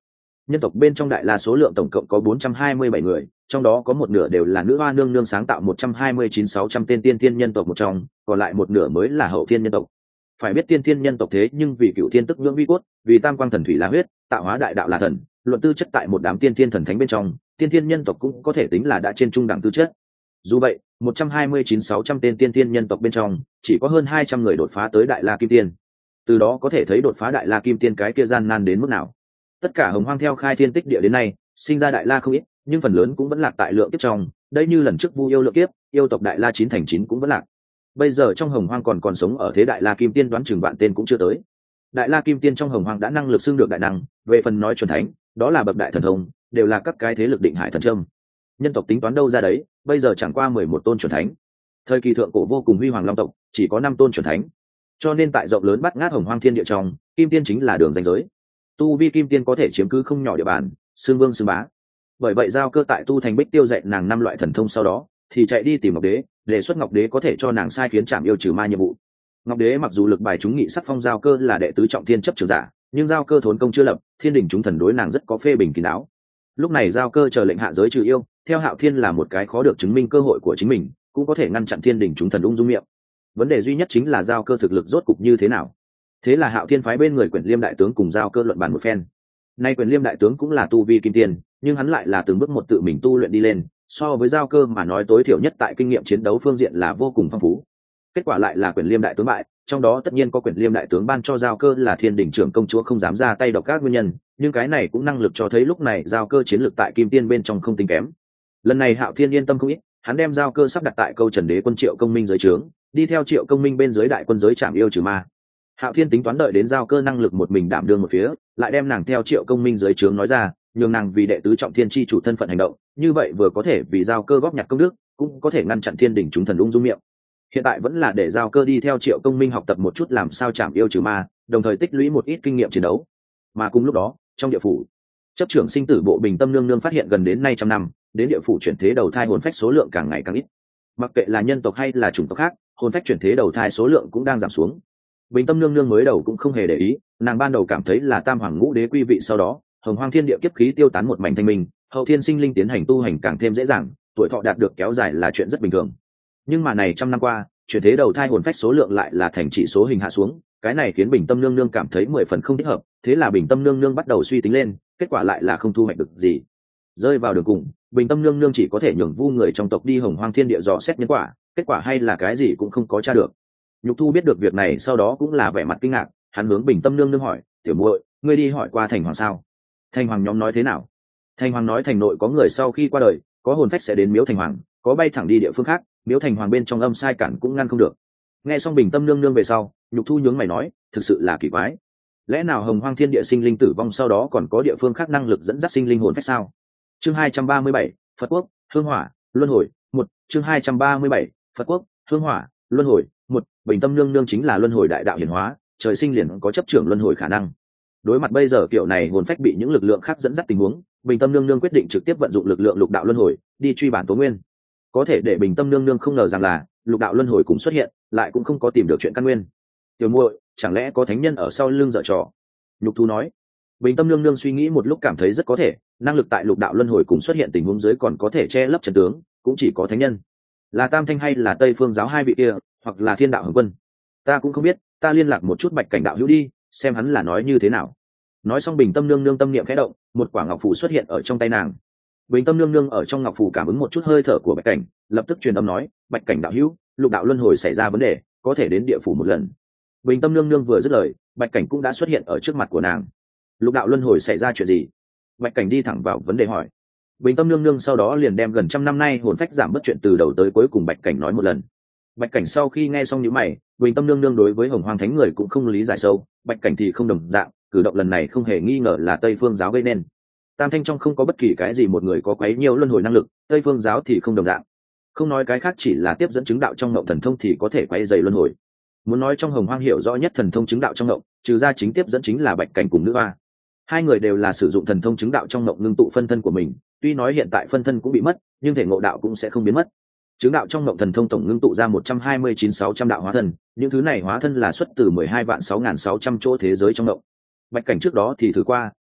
Nhân tộc bên trong đại la số lượng tổng cộng có bốn trăm hai mươi bảy người, trong đó có một nửa đều là nữ hoa nương nương sáng tạo một trăm hai mươi chín sáu trăm tên tiên thiên nhân tộc một trong, còn lại một nửa mới là hậu thiên nhân tộc. Phải biết tiên thiên nhân tộc thế nhưng vì cựu thiên tức nhưỡng vi cốt, vì tam quang thần thủy là huyết, tạo hóa đại đạo là thần, luận tư chất tại một đám tiên thiên thần thánh bên trong, tiên thiên nhân tộc cũng có thể tính là đã trên trung đẳng tư chất. Dù vậy, một trăm hai mươi chín sáu trăm tên tiên thiên nhân tộc bên trong, chỉ có hơn hai trăm người đột phá tới đại la kim tiên. Từ đó có thể thấy đột phá đại la kim tiên cái kia gian nan đến mức nào. Tất cả hồng hoang theo khai thiên tích địa đến nay, sinh ra đại la không ít, nhưng phần lớn cũng vẫn lạc tại lượng kiếp trong, đây như lần trước Vu yêu lượng kiếp, yêu tộc đại la chín thành chín cũng vẫn lạc. Bây giờ trong hồng hoang còn còn sống ở thế đại la kim tiên đoán chừng vạn tên cũng chưa tới. Đại la kim tiên trong hồng hoang đã năng lực xưng được đại năng, về phần nói chuẩn thánh, đó là bậc đại thần thông, đều là các cái thế lực định hải thần trâm. Nhân tộc tính toán đâu ra đấy, bây giờ chẳng qua mười một tôn chuẩn thánh. Thời kỳ thượng cổ vô cùng huy hoàng long tộc, chỉ có năm tôn chuẩn thánh. Cho nên tại rộng lớn bát ngát hồng hoang thiên địa trong, kim tiên chính là đường ranh giới. Tu vi kim tiên có thể chiếm cứ không nhỏ địa bàn, xương vương xương bá. Bởi vậy giao cơ tại tu thành Bích Tiêu dạy nàng năm loại thần thông sau đó, thì chạy đi tìm Ngọc Đế, đề xuất Ngọc Đế có thể cho nàng sai khiến trảm yêu trừ ma nhiệm vụ. Ngọc Đế mặc dù lực bài chúng nghị sắc phong giao cơ là đệ tứ trọng thiên chấp trường giả, nhưng giao cơ thốn công chưa lập, thiên đình chúng thần đối nàng rất có phê bình kín đáo. Lúc này giao cơ chờ lệnh hạ giới trừ yêu, theo Hạo Thiên là một cái khó được chứng minh cơ hội của chính mình, cũng có thể ngăn chặn thiên đình chúng thần ung dung miệng. Vấn đề duy nhất chính là giao cơ thực lực rốt cục như thế nào. Thế là Hạo Thiên phái bên người Quyển Liêm đại tướng cùng giao cơ luận bàn một phen. Nay Quyển Liêm đại tướng cũng là tu vi kim tiên, nhưng hắn lại là từng bước một tự mình tu luyện đi lên, so với giao cơ mà nói tối thiểu nhất tại kinh nghiệm chiến đấu phương diện là vô cùng phong phú. Kết quả lại là Quyển Liêm đại tướng bại, trong đó tất nhiên có Quyển Liêm đại tướng ban cho giao cơ là thiên đình trưởng công chúa không dám ra tay độc các nguyên nhân, nhưng cái này cũng năng lực cho thấy lúc này giao cơ chiến lược tại kim tiên bên trong không tính kém. Lần này Hạo Thiên yên tâm không ít, hắn đem giao cơ sắp đặt tại câu Trần Đế quân Triệu Công Minh dưới trướng, đi theo Triệu Công Minh bên dưới đại quân giới trảm yêu trừ ma. Hạo Thiên tính toán đợi đến giao cơ năng lực một mình đảm đương một phía, lại đem nàng theo Triệu Công Minh dưới trướng nói ra, nhường nàng vì đệ tứ trọng thiên chi chủ thân phận hành động, như vậy vừa có thể vì giao cơ góp nhặt công đức, cũng có thể ngăn chặn thiên đình chúng thần ung dung miệng. Hiện tại vẫn là để giao cơ đi theo Triệu Công Minh học tập một chút làm sao trảm yêu trừ ma, đồng thời tích lũy một ít kinh nghiệm chiến đấu. Mà cùng lúc đó, trong địa phủ, chấp trưởng sinh tử bộ Bình Tâm nương nương phát hiện gần đến nay trăm năm, đến địa phủ chuyển thế đầu thai hồn phách số lượng càng ngày càng ít. Mặc kệ là nhân tộc hay là chủng tộc khác, hồn phách chuyển thế đầu thai số lượng cũng đang giảm xuống. Bình Tâm nương nương mới đầu cũng không hề để ý, nàng ban đầu cảm thấy là tam hoàng ngũ đế quy vị sau đó, hồng hoang thiên địa kiếp khí tiêu tán một mảnh thanh minh, hậu thiên sinh linh tiến hành tu hành càng thêm dễ dàng, tuổi thọ đạt được kéo dài là chuyện rất bình thường. Nhưng mà này trăm năm qua, chuyển thế đầu thai hồn phách số lượng lại là thành chỉ số hình hạ xuống, cái này khiến Bình Tâm nương nương cảm thấy mười phần không thích hợp, thế là Bình Tâm nương nương bắt đầu suy tính lên, kết quả lại là không thu hoạch được gì. Rơi vào đường cùng, Bình Tâm nương nương chỉ có thể nhường vu người trong tộc đi hồng hoang thiên địa dò xét nhân quả, kết quả hay là cái gì cũng không có tra được. Nhục Thu biết được việc này sau đó cũng là vẻ mặt kinh ngạc, hắn hướng Bình Tâm nương nương hỏi, tiểu muội, ngươi đi hỏi qua thành hoàng sao? Thành hoàng nhóm nói thế nào? Thành hoàng nói thành nội có người sau khi qua đời, có hồn phách sẽ đến miếu thành hoàng, có bay thẳng đi địa phương khác, miếu thành hoàng bên trong âm sai cản cũng ngăn không được. Nghe xong Bình Tâm nương nương về sau, Nhục Thu nhướng mày nói, thực sự là kỳ quái. Lẽ nào hồng hoang thiên địa sinh linh tử vong sau đó còn có địa phương khác năng lực dẫn dắt sinh linh hồn phách sao? Chương hai trăm ba mươi bảy, Phật quốc, hương hỏa, luân hồi, một. Chương hai trăm ba mươi bảy, Phật quốc, hương hỏa, luân hồi, một. Bình Tâm nương nương chính là luân hồi đại đạo hiển hóa, trời sinh liền có chấp trưởng luân hồi khả năng. Đối mặt bây giờ kiểu này hồn phách bị những lực lượng khác dẫn dắt tình huống, Bình Tâm nương nương quyết định trực tiếp vận dụng lực lượng lục đạo luân hồi, đi truy bản tố nguyên. Có thể để Bình Tâm nương nương không ngờ rằng là lục đạo luân hồi cùng xuất hiện, lại cũng không có tìm được chuyện căn nguyên. Tiểu muội, chẳng lẽ có thánh nhân ở sau lưng giở trò? Nhục Thu nói. Bình Tâm nương nương suy nghĩ một lúc cảm thấy rất có thể, năng lực tại lục đạo luân hồi cùng xuất hiện tình huống dưới còn có thể che lấp chân tướng, cũng chỉ có thánh nhân. Là Tam Thanh hay là Tây Phương giáo hai vị kia, hoặc là Thiên đạo Hồng Quân, ta cũng không biết, ta liên lạc một chút Bạch Cảnh đạo hữu đi, xem hắn là nói như thế nào. Nói xong Bình Tâm nương nương tâm niệm khẽ động, một quả ngọc phù xuất hiện ở trong tay nàng. Bình Tâm nương nương ở trong ngọc phù cảm ứng một chút hơi thở của Bạch Cảnh, lập tức truyền âm nói, Bạch Cảnh đạo hữu, lục đạo luân hồi xảy ra vấn đề, có thể đến địa phủ một lần. Bình Tâm nương nương vừa dứt lời, Bạch Cảnh cũng đã xuất hiện ở trước mặt của nàng. Lục đạo luân hồi xảy ra chuyện gì? Bạch Cảnh đi thẳng vào vấn đề hỏi. Bình Tâm nương nương sau đó liền đem gần trăm năm nay hồn phách giảm bớt chuyện từ đầu tới cuối cùng Bạch Cảnh nói một lần. Bạch Cảnh sau khi nghe xong những mày, Bình Tâm nương nương đối với Hồng Hoang Thánh người cũng không lý giải sâu, Bạch Cảnh thì không đồng dạng, cử động lần này không hề nghi ngờ là Tây Phương giáo gây nên. Tam Thanh trong không có bất kỳ cái gì một người có quấy nhiều luân hồi năng lực, Tây Phương giáo thì không đồng dạng. Không nói cái khác, chỉ là tiếp dẫn chứng đạo trong ngộng thần thông thì có thể quấy dày luân hồi. Muốn nói trong Hồng Hoang hiểu rõ nhất thần thông chứng đạo trong ngộng, trừ ra chính tiếp dẫn chính là Bạch Cảnh cùng nữ hoa. Hai người đều là sử dụng thần thông chứng đạo trong ngộng ngưng tụ phân thân của mình, tuy nói hiện tại phân thân cũng bị mất, nhưng thể ngộ đạo cũng sẽ không biến mất. Chứng đạo trong ngộng thần thông tổng ngưng tụ ra một trăm hai mươi chín sáu trăm đạo hóa thân, những thứ này hóa thân là xuất từ mười hai vạn sáu nghìn sáu trăm chỗ thế giới trong ngộng. Bạch Cảnh trước đó thì thử qua,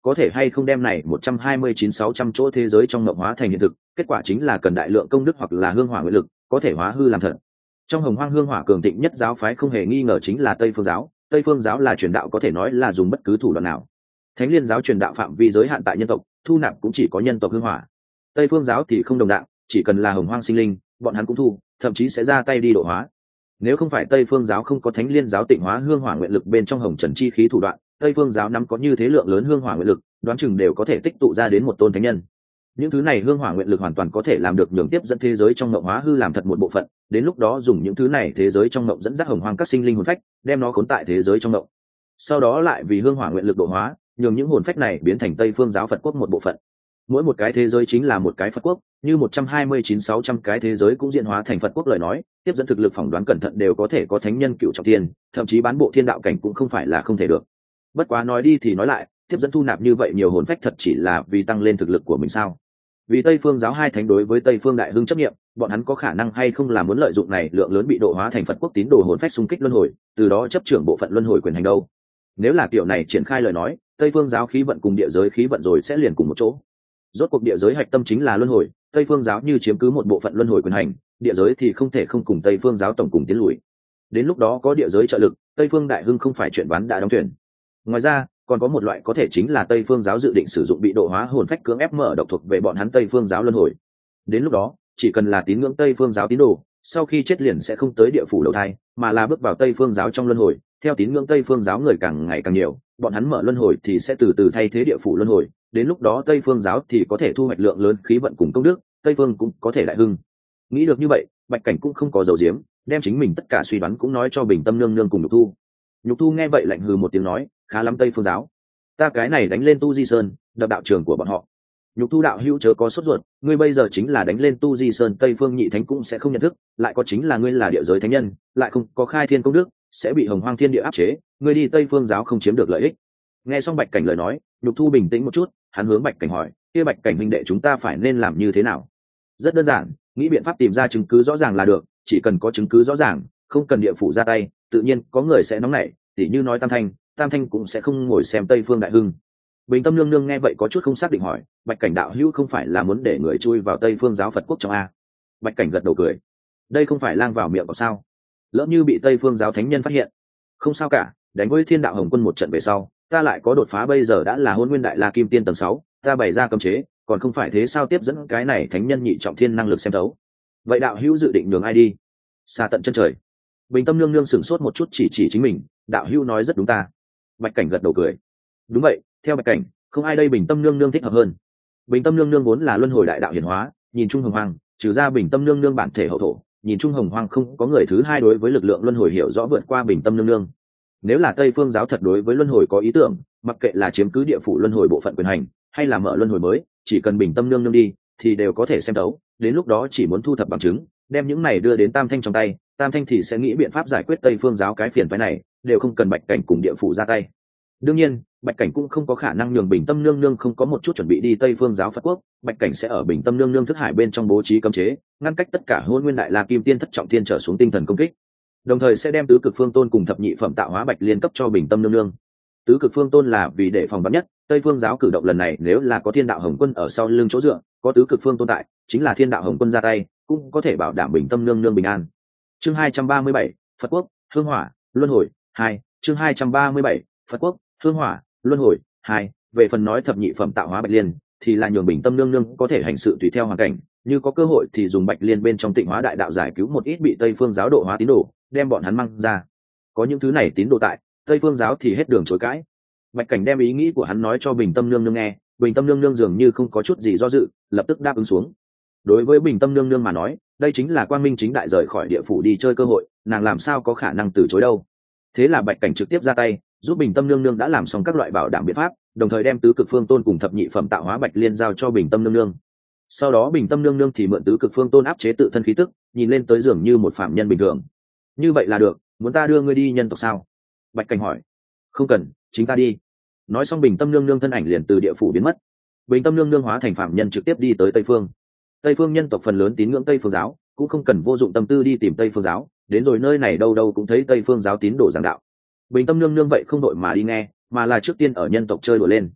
có thể hay không đem này một trăm hai mươi chín sáu trăm chỗ thế giới trong mộng hóa thành hiện thực, kết quả chính là cần đại lượng công đức hoặc là hương hỏa nguyện lực, có thể hóa hư làm thật. Trong hồng hoang hương hỏa cường thịnh nhất giáo phái không hề nghi ngờ chính là Tây Phương giáo. Tây Phương giáo là truyền đạo có thể nói là dùng bất cứ thủ đoạn nào. Thánh Liên giáo truyền đạo phạm vi giới hạn tại nhân tộc, thu nạp cũng chỉ có nhân tộc hương hỏa. Tây Phương giáo thì không đồng dạng, chỉ cần là hồng hoang sinh linh, bọn hắn cũng thu, thậm chí sẽ ra tay đi độ hóa. Nếu không phải Tây Phương giáo không có Thánh Liên giáo tịnh hóa hương hỏa nguyện lực bên trong hồng trần chi khí thủ đoạn, Tây Phương giáo nắm có như thế lượng lớn hương hỏa nguyện lực, đoán chừng đều có thể tích tụ ra đến một tôn thánh nhân. Những thứ này hương hỏa nguyện lực hoàn toàn có thể làm được nhường tiếp dẫn thế giới trong mộng hóa hư làm thật một bộ phận, đến lúc đó dùng những thứ này thế giới trong mộng dẫn dắt hồng hoang các sinh linh hồn phách, đem nó khốn tại thế giới trong mộng. Sau đó lại vì hương hỏa nguyện lực độ hóa, nhường những hồn phách này biến thành Tây Phương giáo Phật quốc một bộ phận. Mỗi một cái thế giới chính là một cái Phật quốc, như một trăm hai mươi chín sáu trăm cái thế giới cũng diễn hóa thành Phật quốc lời nói, tiếp dẫn thực lực phỏng đoán cẩn thận đều có thể có thánh nhân cựu trọng thiên, thậm chí bán bộ thiên đạo cảnh cũng không phải là không thể được. Bất quá nói đi thì nói lại, tiếp dẫn thu nạp như vậy nhiều hồn phách thật chỉ là vì tăng lên thực lực của mình sao? Vì Tây Phương giáo hai thánh đối với Tây Phương đại hưng chấp nghiệm, bọn hắn có khả năng hay không là muốn lợi dụng này lượng lớn bị độ hóa thành Phật quốc tín đồ hồn phách xung kích luân hồi, từ đó chấp trưởng bộ phận luân hồi quyền hành đâu? Nếu là kiểu này triển khai lời nói, Tây Phương giáo khí vận cùng địa giới khí vận rồi sẽ liền cùng một chỗ. Rốt cuộc địa giới hạch tâm chính là luân hồi, Tây Phương giáo như chiếm cứ một bộ phận luân hồi quyền hành, địa giới thì không thể không cùng Tây Phương giáo tổng cùng tiến lùi. Đến lúc đó có địa giới trợ lực, Tây Phương đại hưng không phải chuyện ván đã đóng thuyền. Ngoài ra, còn có một loại có thể chính là Tây Phương giáo dự định sử dụng bị độ hóa hồn phách cưỡng ép mở độc thuộc về bọn hắn Tây Phương giáo luân hồi. Đến lúc đó, chỉ cần là tín ngưỡng Tây Phương giáo tín đồ, sau khi chết liền sẽ không tới địa phủ đầu thai, mà là bước vào Tây Phương giáo trong luân hồi. Theo tín ngưỡng Tây Phương giáo người càng ngày càng nhiều, bọn hắn mở luân hồi thì sẽ từ từ thay thế địa phủ luân hồi. Đến lúc đó Tây Phương giáo thì có thể thu hoạch lượng lớn khí vận cùng công đức, Tây Phương cũng có thể đại hưng. Nghĩ được như vậy, Bạch Cảnh cũng không có dầu diếm, đem chính mình tất cả suy đoán cũng nói cho Bình Tâm Nương Nương cùng Nhục Thu. Nhục Thu nghe vậy lạnh hừ một tiếng nói, khá lắm Tây Phương giáo, ta cái này đánh lên Tu Di Sơn, đập đạo trường của bọn họ. Nhục Thu đạo hữu chớ có sốt ruột, ngươi bây giờ chính là đánh lên Tu Di Sơn, Tây Phương nhị thánh cũng sẽ không nhận thức, lại có chính là ngươi là địa giới thánh nhân, lại không có khai thiên công đức, sẽ bị hồng hoang thiên địa áp chế, ngươi đi Tây Phương giáo không chiếm được lợi ích. Nghe xong Bạch Cảnh lời nói, Nhục Thu bình tĩnh một chút, hắn hướng Bạch Cảnh hỏi, kia Bạch Cảnh huynh đệ chúng ta phải nên làm như thế nào? Rất đơn giản, nghĩ biện pháp tìm ra chứng cứ rõ ràng là được, chỉ cần có chứng cứ rõ ràng, không cần địa phủ ra tay, tự nhiên có người sẽ nóng nảy, tỉ như nói Tam Thanh, Tam Thanh cũng sẽ không ngồi xem Tây Phương đại hưng. Bình Tâm Nương Nương nghe vậy có chút không xác định hỏi, Bạch Cảnh đạo hữu không phải là muốn để người chui vào Tây Phương giáo Phật quốc trong a? Bạch Cảnh gật đầu cười, đây không phải lang vào miệng có sao? Lỡ như bị Tây Phương giáo thánh nhân phát hiện, không sao cả, đánh với Thiên Đạo Hồng Quân một trận về sau, ta lại có đột phá, bây giờ đã là Hôn Nguyên Đại La Kim Tiên tầng sáu, ta bày ra cấm chế, còn không phải thế sao, tiếp dẫn cái này thánh nhân nhị trọng thiên năng lực xem thấu. Vậy đạo hữu dự định đường ai đi? Xa tận chân trời. Bình Tâm Nương Nương sửng sốt một chút, chỉ chỉ chính mình, đạo hữu nói rất đúng ta. Bạch Cảnh gật đầu cười, đúng vậy, theo Bạch Cảnh, không ai đây Bình Tâm Nương Nương thích hợp hơn. Bình Tâm Nương Nương vốn là luân hồi đại đạo hiển hóa, nhìn chung hồng hoang, trừ ra Bình Tâm Nương Nương bản thể hậu thổ, nhìn chung hồng hoang không có người thứ hai đối với lực lượng luân hồi hiểu rõ vượt qua Bình Tâm Nương Nương. Nếu là Tây Phương giáo thật đối với luân hồi có ý tưởng, mặc kệ là chiếm cứ địa phủ luân hồi bộ phận quyền hành, hay là mở luân hồi mới, chỉ cần Bình Tâm Nương Nương đi, thì đều có thể xem đấu. Đến lúc đó chỉ muốn thu thập bằng chứng, đem những này đưa đến Tam Thanh trong tay, Tam Thanh thì sẽ nghĩ biện pháp giải quyết Tây Phương giáo cái phiền phức này, đều không cần Bạch Cảnh cùng địa phủ ra tay. Đương nhiên, Bạch Cảnh cũng không có khả năng nhường Bình Tâm Nương Nương không có một chút chuẩn bị đi Tây Phương giáo Phật quốc, Bạch Cảnh sẽ ở Bình Tâm Nương Nương thức hải bên trong bố trí cấm chế, ngăn cách tất cả Hôn Nguyên Đại La Kim Tiên thất trọng thiên trở xuống tinh thần công kích. Đồng thời sẽ đem tứ cực phương tôn cùng thập nhị phẩm tạo hóa bạch liên cấp cho Bình Tâm Nương Nương. Tứ cực phương tôn là vì để phòng vắn nhất, Tây Phương giáo cử động lần này nếu là có Thiên Đạo Hồng Quân ở sau lưng chỗ dựa, có tứ cực phương tôn tại, chính là Thiên Đạo Hồng Quân ra tay, cũng có thể bảo đảm Bình Tâm Nương Nương bình an. Chương hai trăm ba mươi bảy, Phật quốc, hương hỏa, luân hồi, hai. Chương hai trăm ba mươi bảy, Phật quốc, hương hỏa, luân hồi, hai. Về phần nói thập nhị phẩm tạo hóa bạch liên, thì là nhường Bình Tâm Nương Nương có thể hành sự tùy theo hoàn cảnh, như có cơ hội thì dùng bạch liên bên trong Tịnh Hóa Đại Đạo giải cứu một ít bị Tây Phương giáo độ hóa tín đồ, đem bọn hắn mang ra. Có những thứ này tín đồ tại, Tây Phương giáo thì hết đường chối cãi. Bạch Cảnh đem ý nghĩ của hắn nói cho Bình Tâm Nương Nương nghe, Bình Tâm Nương Nương dường như không có chút gì do dự, lập tức đáp ứng xuống. Đối với Bình Tâm Nương Nương mà nói, đây chính là quang minh chính đại rời khỏi địa phủ đi chơi cơ hội, nàng làm sao có khả năng từ chối đâu. Thế là Bạch Cảnh trực tiếp ra tay, giúp Bình Tâm Nương Nương đã làm xong các loại bảo đảm biện pháp, đồng thời đem tứ cực phương tôn cùng thập nhị phẩm tạo hóa bạch liên giao cho Bình Tâm Nương Nương. Sau đó Bình Tâm Nương Nương thì mượn tứ cực phương tôn áp chế tự thân khí tức, nhìn lên tới dường như một phạm nhân bình thường. Như vậy là được, muốn ta đưa ngươi đi nhân tộc sao? Bạch Cảnh hỏi. Không cần, chính ta đi. Nói xong Bình Tâm Nương Nương thân ảnh liền từ địa phủ biến mất. Bình Tâm Nương Nương hóa thành phạm nhân trực tiếp đi tới Tây Phương. Tây Phương nhân tộc phần lớn tín ngưỡng Tây Phương giáo, cũng không cần vô dụng tâm tư đi tìm Tây Phương giáo, đến rồi nơi này đâu đâu cũng thấy Tây Phương giáo tín đồ giảng đạo. Bình Tâm Nương Nương vậy không đội mà đi nghe, mà là trước tiên ở nhân tộc chơi đùa lên.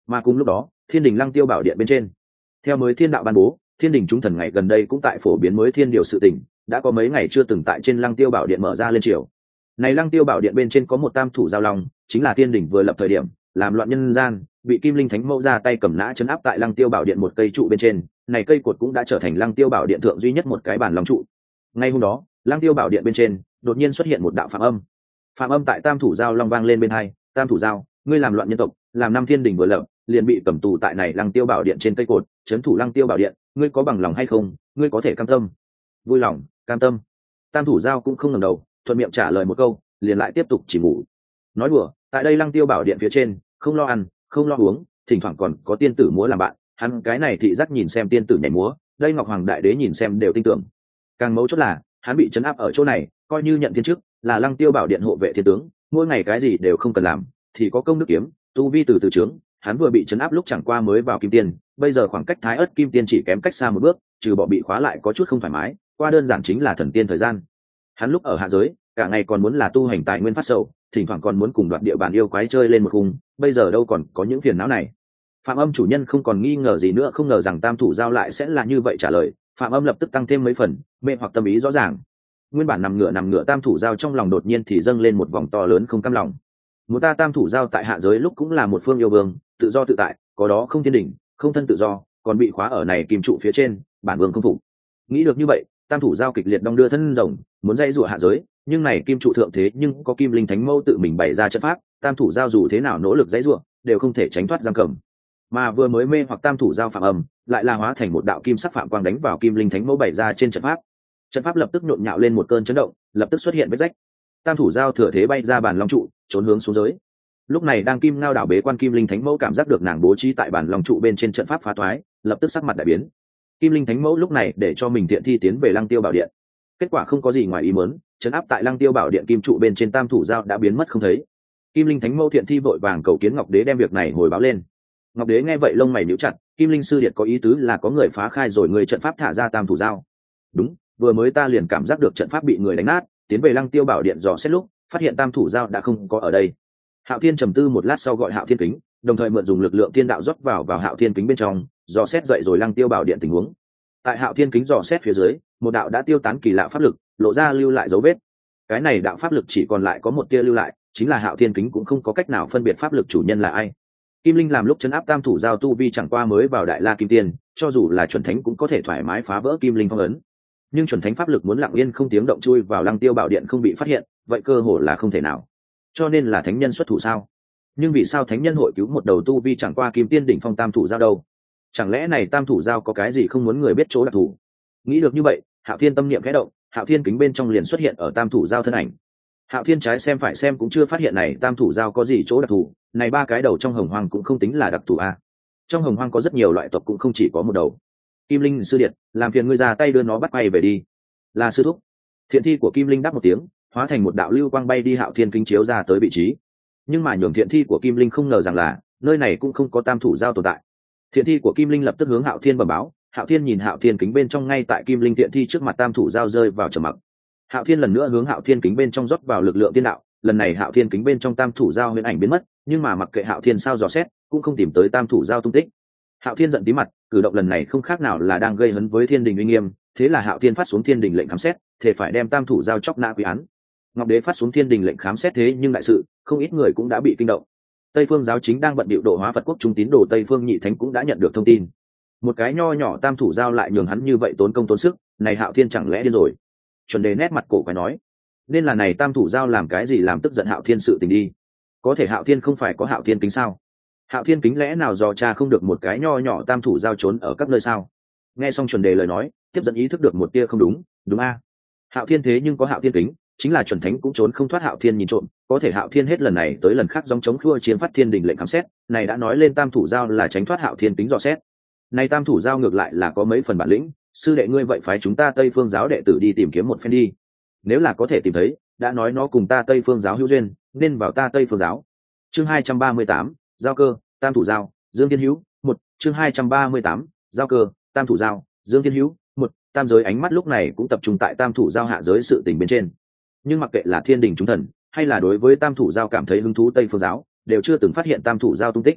Mà cùng lúc đó thiên đình lăng tiêu bảo điện bên trên, theo mới thiên đạo ban bố, thiên đình chúng thần ngày gần đây cũng tại phổ biến mới thiên điều sự tình, đã có mấy ngày chưa từng tại trên lăng tiêu bảo điện mở ra lên triều. Này lăng tiêu bảo điện bên trên có một tam thủ giao long, chính là thiên đình vừa lập thời điểm làm loạn nhân gian, bị kim linh thánh mẫu ra tay cầm nã chấn áp tại lăng tiêu bảo điện một cây trụ bên trên. Này cây cột cũng đã trở thành lăng tiêu bảo điện thượng duy nhất một cái bàn long trụ. Ngay hôm đó lăng tiêu bảo điện bên trên đột nhiên xuất hiện một đạo phạm âm. Phạm âm tại tam thủ giao long vang lên bên hai: tam thủ giao, ngươi làm loạn nhân tộc, làm năm thiên đình vừa lập, liền bị cầm tù tại này lăng tiêu bảo điện trên cây cột, trấn thủ lăng tiêu bảo điện, ngươi có bằng lòng hay không? Ngươi có thể cam tâm? Vui lòng, cam tâm. Tam thủ giao cũng không ngẩng đầu, thuận miệng trả lời một câu, liền lại tiếp tục chỉ ngủ. Nói đùa, tại đây lăng tiêu bảo điện phía trên, không lo ăn, không lo uống, thỉnh thoảng còn có tiên tử múa làm bạn, hắn cái này thị giác nhìn xem tiên tử nhảy múa, đây ngọc hoàng đại đế nhìn xem đều tin tưởng. Càng mấu chốt là hắn bị trấn áp ở chỗ này, coi như nhận thiên chức, là lăng tiêu bảo điện hộ vệ thiên tướng, mỗi ngày cái gì đều không cần làm, thì có công đức kiếm, tu vi từ từ trướng. Hắn vừa bị trấn áp lúc chẳng qua mới vào kim tiên, bây giờ khoảng cách thái ớt kim tiên chỉ kém cách xa một bước, trừ bỏ bị khóa lại có chút không thoải mái, qua đơn giản chính là thần tiên thời gian. Hắn lúc ở hạ giới cả ngày còn muốn là tu hành tài nguyên phát sầu, thỉnh thoảng còn muốn cùng đoạt địa bàn yêu quái chơi lên một khung, bây giờ đâu còn có những phiền não này. Phạm âm chủ nhân không còn nghi ngờ gì nữa, không ngờ rằng tam thủ giao lại sẽ là như vậy trả lời. Phạm âm lập tức tăng thêm mấy phần mê hoặc tâm ý rõ ràng. Nguyên bản nằm ngửa nằm ngửa tam thủ giao trong lòng đột nhiên thì dâng lên một vòng to lớn không cam lòng. Một ta tam thủ giao tại hạ giới lúc cũng là một phương yêu vương, tự do tự tại, có đó không thiên đỉnh, không thân tự do, còn bị khóa ở này kim trụ phía trên, bản vương không phục. Nghĩ được như vậy, tam thủ giao kịch liệt đong đưa thân rồng, muốn dây rủa hạ giới, nhưng này kim trụ thượng thế nhưng có kim linh thánh mâu tự mình bày ra trận pháp, tam thủ giao dù thế nào nỗ lực dãy rủa, đều không thể tránh thoát giam cầm. Mà vừa mới mê hoặc tam thủ giao phạm âm, lại là hóa thành một đạo kim sắc phạm quang đánh vào kim linh thánh mâu bày ra trên trận pháp. Trận pháp lập tức nhộn nhạo lên một cơn chấn động, lập tức xuất hiện vết rách. Tam thủ giao thừa thế bay ra bàn long trụ, trốn hướng xuống dưới. Lúc này đang kim ngao đảo bế quan kim linh thánh mẫu cảm giác được nàng bố trí tại bản long trụ bên trên trận pháp phá thoái, lập tức sắc mặt đại biến. Kim linh thánh mẫu lúc này để cho mình tiện thi tiến về lăng tiêu bảo điện, kết quả không có gì ngoài ý muốn, trấn áp tại lăng tiêu bảo điện kim trụ bên trên tam thủ giao đã biến mất không thấy. Kim linh thánh mẫu thiện thi vội vàng cầu kiến ngọc đế đem việc này hồi báo lên. Ngọc đế nghe vậy lông mày nhíu chặt, kim linh sư điện có ý tứ là có người phá khai rồi người trận pháp thả ra tam thủ giao. Đúng, vừa mới ta liền cảm giác được trận pháp bị người đánh nát, tiến về lăng tiêu bảo điện dò xét lúc phát hiện tam thủ giao đã không có ở đây. Hạo Thiên trầm tư một lát sau gọi Hạo Thiên kính, đồng thời mượn dùng lực lượng thiên đạo rót vào vào Hạo Thiên kính bên trong, dò xét dậy rồi lăng tiêu bảo điện tình huống. Tại Hạo Thiên kính dò xét phía dưới, một đạo đã tiêu tán kỳ lạ pháp lực, lộ ra lưu lại dấu vết. Cái này đạo pháp lực chỉ còn lại có một tia lưu lại, chính là Hạo Thiên kính cũng không có cách nào phân biệt pháp lực chủ nhân là ai. Kim Linh làm lúc chấn áp tam thủ giao tu vi chẳng qua mới vào đại la kim tiên, cho dù là chuẩn thánh cũng có thể thoải mái phá vỡ Kim Linh phong ấn. Nhưng chuẩn thánh pháp lực muốn lặng yên không tiếng động chui vào lăng tiêu bảo điện không bị phát hiện, vậy cơ hồ là không thể nào. Cho nên là thánh nhân xuất thủ sao? Nhưng vì sao thánh nhân hội cứu một đầu tu vi chẳng qua kim tiên đỉnh phong tam thủ giao đâu? Chẳng lẽ này tam thủ giao có cái gì không muốn người biết chỗ đặc thù? Nghĩ được như vậy, Hạo Thiên tâm niệm khẽ động, Hạo Thiên kính bên trong liền xuất hiện ở tam thủ giao thân ảnh. Hạo Thiên trái xem phải xem cũng chưa phát hiện này tam thủ giao có gì chỗ đặc thù, này ba cái đầu trong hồng hoang cũng không tính là đặc thù à? Trong hồng hoang có rất nhiều loại tộc cũng không chỉ có một đầu. Kim Linh sư điện, làm phiền ngươi ra tay đưa nó bắt bay về đi. Là sư thúc. Thiện thi của Kim Linh đáp một tiếng, hóa thành một đạo lưu quang bay đi Hạo Thiên kính chiếu ra tới vị trí. Nhưng mà nhường thiện thi của Kim Linh không ngờ rằng là nơi này cũng không có tam thủ giao tồn tại. Thiện thi của Kim Linh lập tức hướng Hạo Thiên bẩm báo. Hạo Thiên nhìn Hạo Thiên kính bên trong, ngay tại Kim Linh thiện thi trước mặt tam thủ giao rơi vào trầm mặc. Hạo Thiên lần nữa hướng Hạo Thiên kính bên trong rót vào lực lượng tiên đạo, lần này Hạo Thiên kính bên trong tam thủ giao huyền ảnh biến mất, nhưng mà mặc kệ Hạo Thiên sao dò xét, cũng không tìm tới tam thủ giao tung tích. Hạo Thiên giận tí mặt, cử động lần này không khác nào là đang gây hấn với Thiên Đình uy nghiêm, thế là Hạo Thiên phát xuống Thiên Đình lệnh khám xét, thể phải đem tam thủ giao chóc nã quy án. Ngọc Đế phát xuống Thiên Đình lệnh khám xét, thế nhưng đại sự, không ít người cũng đã bị kinh động. Tây Phương giáo chính đang bận bịu độ hóa Phật quốc trung tín đồ Tây Phương nhị thánh cũng đã nhận được thông tin. Một cái nho nhỏ tam thủ giao lại nhường hắn như vậy tốn công tốn sức, này Hạo Thiên chẳng lẽ điên rồi? Chuẩn Đề nét mặt cổ quái nói, nên là này tam thủ giao làm cái gì làm tức giận Hạo Thiên sự tình đi? Có thể Hạo Thiên không phải có Hạo Thiên kính sao? Hạo Thiên kính lẽ nào do cha không được một cái nho nhỏ tam thủ giao trốn ở các nơi sao? Nghe xong Chuẩn Đề lời nói, tiếp dẫn ý thức được một tia không đúng, đúng a? Hạo Thiên thế nhưng có Hạo Thiên kính, chính là chuẩn thánh cũng trốn không thoát Hạo Thiên nhìn trộm, có thể Hạo Thiên hết lần này tới lần khác dòng chống khua chiến phát Thiên Đình lệnh khám xét, này đã nói lên tam thủ giao là tránh thoát Hạo Thiên kính dò xét. Này tam thủ giao ngược lại là có mấy phần bản lĩnh, sư đệ ngươi vậy phái chúng ta Tây Phương giáo đệ tử đi tìm kiếm một phen đi. Nếu là có thể tìm thấy, đã nói nó cùng ta Tây Phương giáo hữu duyên, nên vào ta Tây Phương giáo. Chương hai trăm ba mươi tám, giao cơ, tam thủ giao, Dương Thiên Hữu, một, chương hai trăm ba mươi tám, giao cơ, tam thủ giao, Dương Thiên Hữu, một, tam giới ánh mắt lúc này cũng tập trung tại tam thủ giao hạ giới sự tình bên trên. Nhưng mặc kệ là Thiên Đình chúng thần, hay là đối với tam thủ giao cảm thấy hứng thú Tây Phương giáo, đều chưa từng phát hiện tam thủ giao tung tích.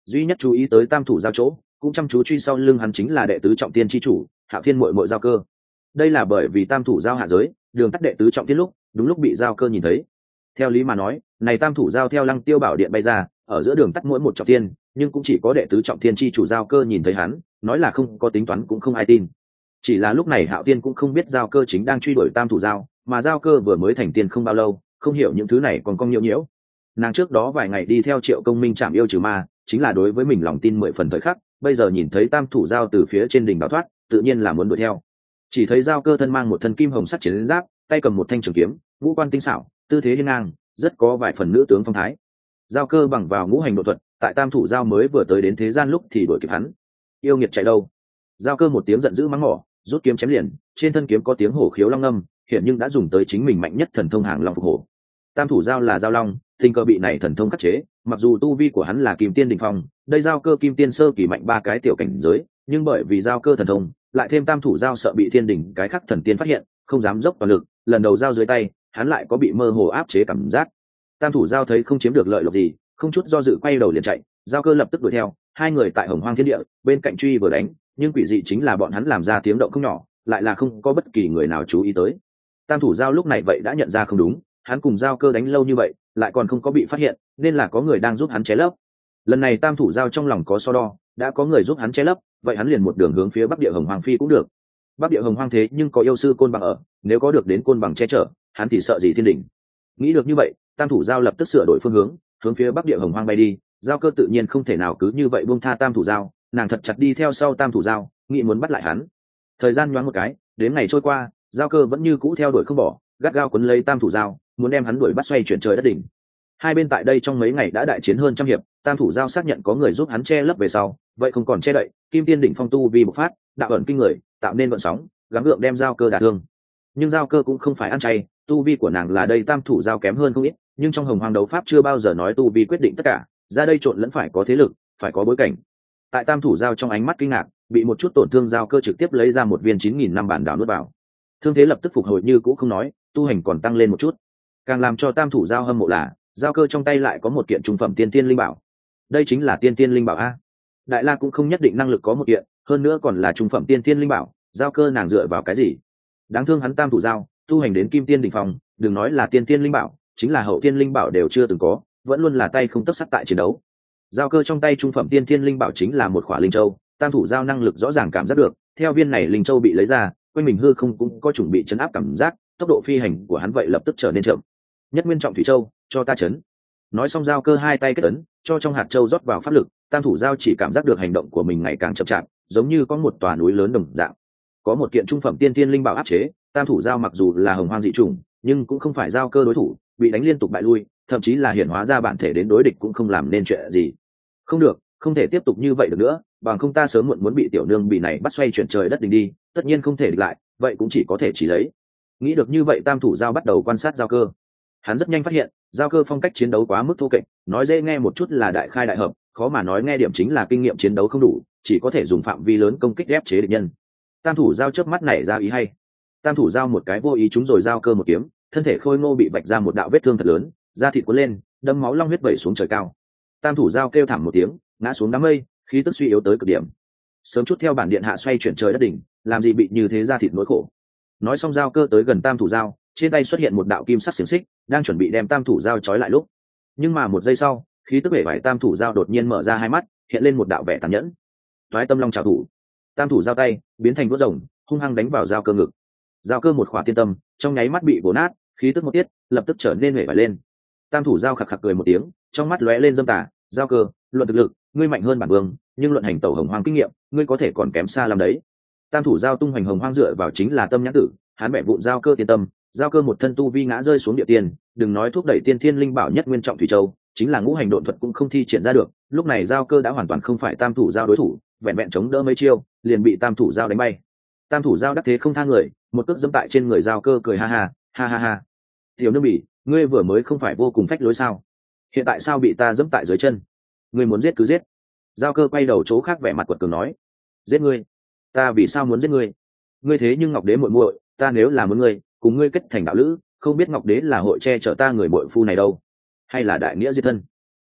duy nhất chú ý tới tam thủ giao chỗ, cũng chăm chú truy sau lưng hắn chính là đệ tứ trọng tiên chi chủ Hạo Thiên muội muội Giao Cơ. Đây là bởi vì tam thủ giao hạ giới đường tắt đệ tứ trọng tiên lúc đúng lúc bị Giao Cơ nhìn thấy. Theo lý mà nói, này tam thủ giao theo Lăng Tiêu Bảo Điện bay ra, ở giữa đường tắt mỗi một trọng tiên, nhưng cũng chỉ có đệ tứ trọng thiên chi chủ Giao Cơ nhìn thấy hắn, nói là không có tính toán cũng không ai tin. Chỉ là lúc này Hạo Tiên cũng không biết Giao Cơ chính đang truy đuổi tam thủ giao, mà Giao Cơ vừa mới thành tiên không bao lâu, không hiểu những thứ này còn cong nhiễu nhiễu. Nàng trước đó vài ngày đi theo Triệu Công Minh chạm yêu trừ ma, chính là đối với mình lòng tin mười phần thời khắc, bây giờ nhìn thấy tam thủ giao từ phía trên đỉnh đào thoát, tự nhiên là muốn đuổi theo. Chỉ thấy Giao Cơ thân mang một thân kim hồng sắt chiến giáp, tay cầm một thanh trường kiếm, ngũ quan tinh xảo, tư thế hiên ngang, rất có vài phần nữ tướng phong thái. Giao Cơ bằng vào ngũ hành độ thuật, tại tam thủ giao mới vừa tới đến thế gian lúc thì đuổi kịp hắn. Yêu nghiệt chạy đâu? Giao Cơ một tiếng giận dữ mắng mỏ, rút kiếm chém liền, trên thân kiếm có tiếng hổ khiếu long âm, hiện nhưng đã dùng tới chính mình mạnh nhất thần thông hàng long phục hổ. Tam thủ giao là giao long, tình cờ bị này thần thông khắc chế, mặc dù tu vi của hắn là kim tiên đỉnh phong, đây Giao Cơ kim tiên sơ kỳ mạnh ba cái tiểu cảnh giới, nhưng bởi vì Giao Cơ thần thông, lại thêm tam thủ giao sợ bị thiên đỉnh cái khắc thần tiên phát hiện, không dám dốc toàn lực, lần đầu giao dưới tay, hắn lại có bị mơ hồ áp chế cảm giác. Tam thủ giao thấy không chiếm được lợi lộc gì, không chút do dự quay đầu liền chạy. Giao Cơ lập tức đuổi theo, hai người tại hồng hoang thiên địa bên cạnh truy vừa đánh, nhưng quỷ dị chính là bọn hắn làm ra tiếng động không nhỏ, lại là không có bất kỳ người nào chú ý tới. Tam thủ giao lúc này vậy đã nhận ra không đúng, hắn cùng Giao Cơ đánh lâu như vậy, lại còn không có bị phát hiện, nên là có người đang giúp hắn che lấp. Lần này tam thủ giao trong lòng có so đo, đã có người giúp hắn che lấp, vậy hắn liền một đường hướng phía bắc địa hồng hoang phi cũng được. Bắc địa hồng hoang thế nhưng có yêu sư côn bằng ở, nếu có được đến côn bằng che chở, hắn thì sợ gì thiên đỉnh. Nghĩ được như vậy, tam thủ giao lập tức sửa đổi phương hướng, hướng phía bắc địa hồng hoang bay đi. Giao Cơ tự nhiên không thể nào cứ như vậy buông tha tam thủ giao, nàng thật chặt đi theo sau tam thủ giao, nghĩ muốn bắt lại hắn. Thời gian nhoáng một cái, đến ngày trôi qua, Giao Cơ vẫn như cũ theo đuổi không bỏ, gắt gao quấn lấy tam thủ giao, muốn đem hắn đuổi bắt xoay chuyển trời đất đỉnh. Hai bên tại đây trong mấy ngày đã đại chiến hơn trăm hiệp, tam thủ giao xác nhận có người giúp hắn che lấp về sau, vậy không còn che đậy, kim tiên đỉnh phong tu vi bộc phát, đạo ẩn kinh người, tạo nên vận sóng, gắng gượng đem Giao Cơ đả thương. Nhưng Giao Cơ cũng không phải ăn chay, tu vi của nàng là đây tam thủ giao kém hơn không ít, nhưng trong hồng hoang đấu pháp chưa bao giờ nói tu vi quyết định tất cả, ra đây trộn lẫn phải có thế lực, phải có bối cảnh. Tại tam thủ giao trong ánh mắt kinh ngạc, bị một chút tổn thương Giao Cơ trực tiếp lấy ra một viên chín nghìn năm bản đảo nuốt vào, thương thế lập tức phục hồi như cũ không nói, tu hành còn tăng lên một chút. Càng làm cho tam thủ giao hâm mộ là Giao Cơ trong tay lại có một kiện trung phẩm tiên tiên linh bảo. Đây chính là tiên tiên linh bảo a. Đại La cũng không nhất định năng lực có một kiện, hơn nữa còn là trung phẩm tiên tiên linh bảo, Giao Cơ nàng dựa vào cái gì? Đáng thương hắn tam thủ giao, tu hành đến kim tiên đỉnh phong, đừng nói là tiên tiên linh bảo, chính là hậu tiên linh bảo đều chưa từng có, vẫn luôn là tay không tấc sắt tại chiến đấu. Giao Cơ trong tay trung phẩm tiên tiên linh bảo chính là một khỏa linh châu, tam thủ giao năng lực rõ ràng cảm giác được, theo viên này linh châu bị lấy ra, quanh mình hư không cũng có chuẩn bị chấn áp cảm giác, tốc độ phi hành của hắn vậy lập tức trở nên chậm. Nhất nguyên trọng thủy châu, cho ta chấn. Nói xong Giao Cơ hai tay kết ấn, cho trong hạt châu rót vào pháp lực, tam thủ giao chỉ cảm giác được hành động của mình ngày càng chậm chạp, giống như có một tòa núi lớn đồng dạng. Có một kiện trung phẩm tiên tiên linh bảo áp chế, tam thủ giao mặc dù là hồng hoang dị chủng, nhưng cũng không phải Giao Cơ đối thủ, bị đánh liên tục bại lui, thậm chí là hiển hóa ra bản thể đến đối địch cũng không làm nên chuyện gì. Không được, không thể tiếp tục như vậy được nữa, bằng không ta sớm muộn muốn bị tiểu nương bị này bắt xoay chuyển trời đất đình đi, tất nhiên không thể địch lại, vậy cũng chỉ có thể chỉ lấy. Nghĩ được như vậy, tam thủ giao bắt đầu quan sát Giao Cơ. Hắn rất nhanh phát hiện, Giao Cơ phong cách chiến đấu quá mức thô kệch, nói dễ nghe một chút là đại khai đại hợp, khó mà nói nghe điểm chính là kinh nghiệm chiến đấu không đủ, chỉ có thể dùng phạm vi lớn công kích ép chế địch nhân. Tam thủ giao chớp mắt nảy ra ý hay. Tam thủ giao một cái vô ý trúng rồi Giao Cơ một kiếm, thân thể khôi ngô bị vạch ra một đạo vết thương thật lớn, da thịt cuốn lên, đâm máu long huyết vẩy xuống trời cao. Tam thủ giao kêu thảm một tiếng, ngã xuống đám mây, khí tức suy yếu tới cực điểm. Sớm chút theo bản điện hạ xoay chuyển trời đất đỉnh, làm gì bị như thế da thịt nỗi khổ. Nói xong Giao Cơ tới gần tam thủ giao, trên tay xuất hiện một đạo kim sắc xiềng xích, đang chuẩn bị đem tam thủ giao trói lại lúc, nhưng mà một giây sau, khí tức bể vải tam thủ giao đột nhiên mở ra hai mắt, hiện lên một đạo vẻ tàn nhẫn. Toái tâm long trảo thủ, tam thủ giao tay biến thành vuốt rồng, hung hăng đánh vào Giao Cơ ngực. Giao Cơ một khỏa tiên tâm trong nháy mắt bị vồ nát, khí tức một tiết lập tức trở nên hể vải lên. Tam thủ giao khạc khạc cười một tiếng, trong mắt lóe lên dâm tà. Giao Cơ, luận thực lực ngươi mạnh hơn bản vương, nhưng luận hành tẩu hồng hoang kinh nghiệm ngươi có thể còn kém xa làm đấy. Tam thủ giao tung hoành hồng hoang dựa vào chính là tâm nhãn tử, hắn bẻ vụn Giao Cơ tiên tâm, Giao Cơ một thân tu vi ngã rơi xuống địa tiên, đừng nói thúc đẩy tiên thiên linh bảo nhất nguyên trọng thủy châu, chính là ngũ hành độn thuật cũng không thi triển ra được. Lúc này Giao Cơ đã hoàn toàn không phải tam thủ giao đối thủ, vẹn vẹn chống đỡ mấy chiêu liền bị tam thủ giao đánh bay. Tam thủ giao đắc thế không tha người, một cước dẫm tại trên người Giao Cơ, cười ha ha ha ha ha. Tiểu nương bỉ, ngươi vừa mới không phải vô cùng phách lối sao? Hiện tại sao bị ta dẫm tại dưới chân? Ngươi muốn giết cứ giết. Giao Cơ quay đầu chỗ khác vẻ mặt quật cường nói, giết ngươi? Ta vì sao muốn giết ngươi? Ngươi thế nhưng Ngọc Đế muội muội, ta nếu là muốn ngươi, cùng ngươi kết thành đạo lữ, không biết Ngọc Đế là hội che chở ta người muội phu này đâu, hay là đại nghĩa diệt thân?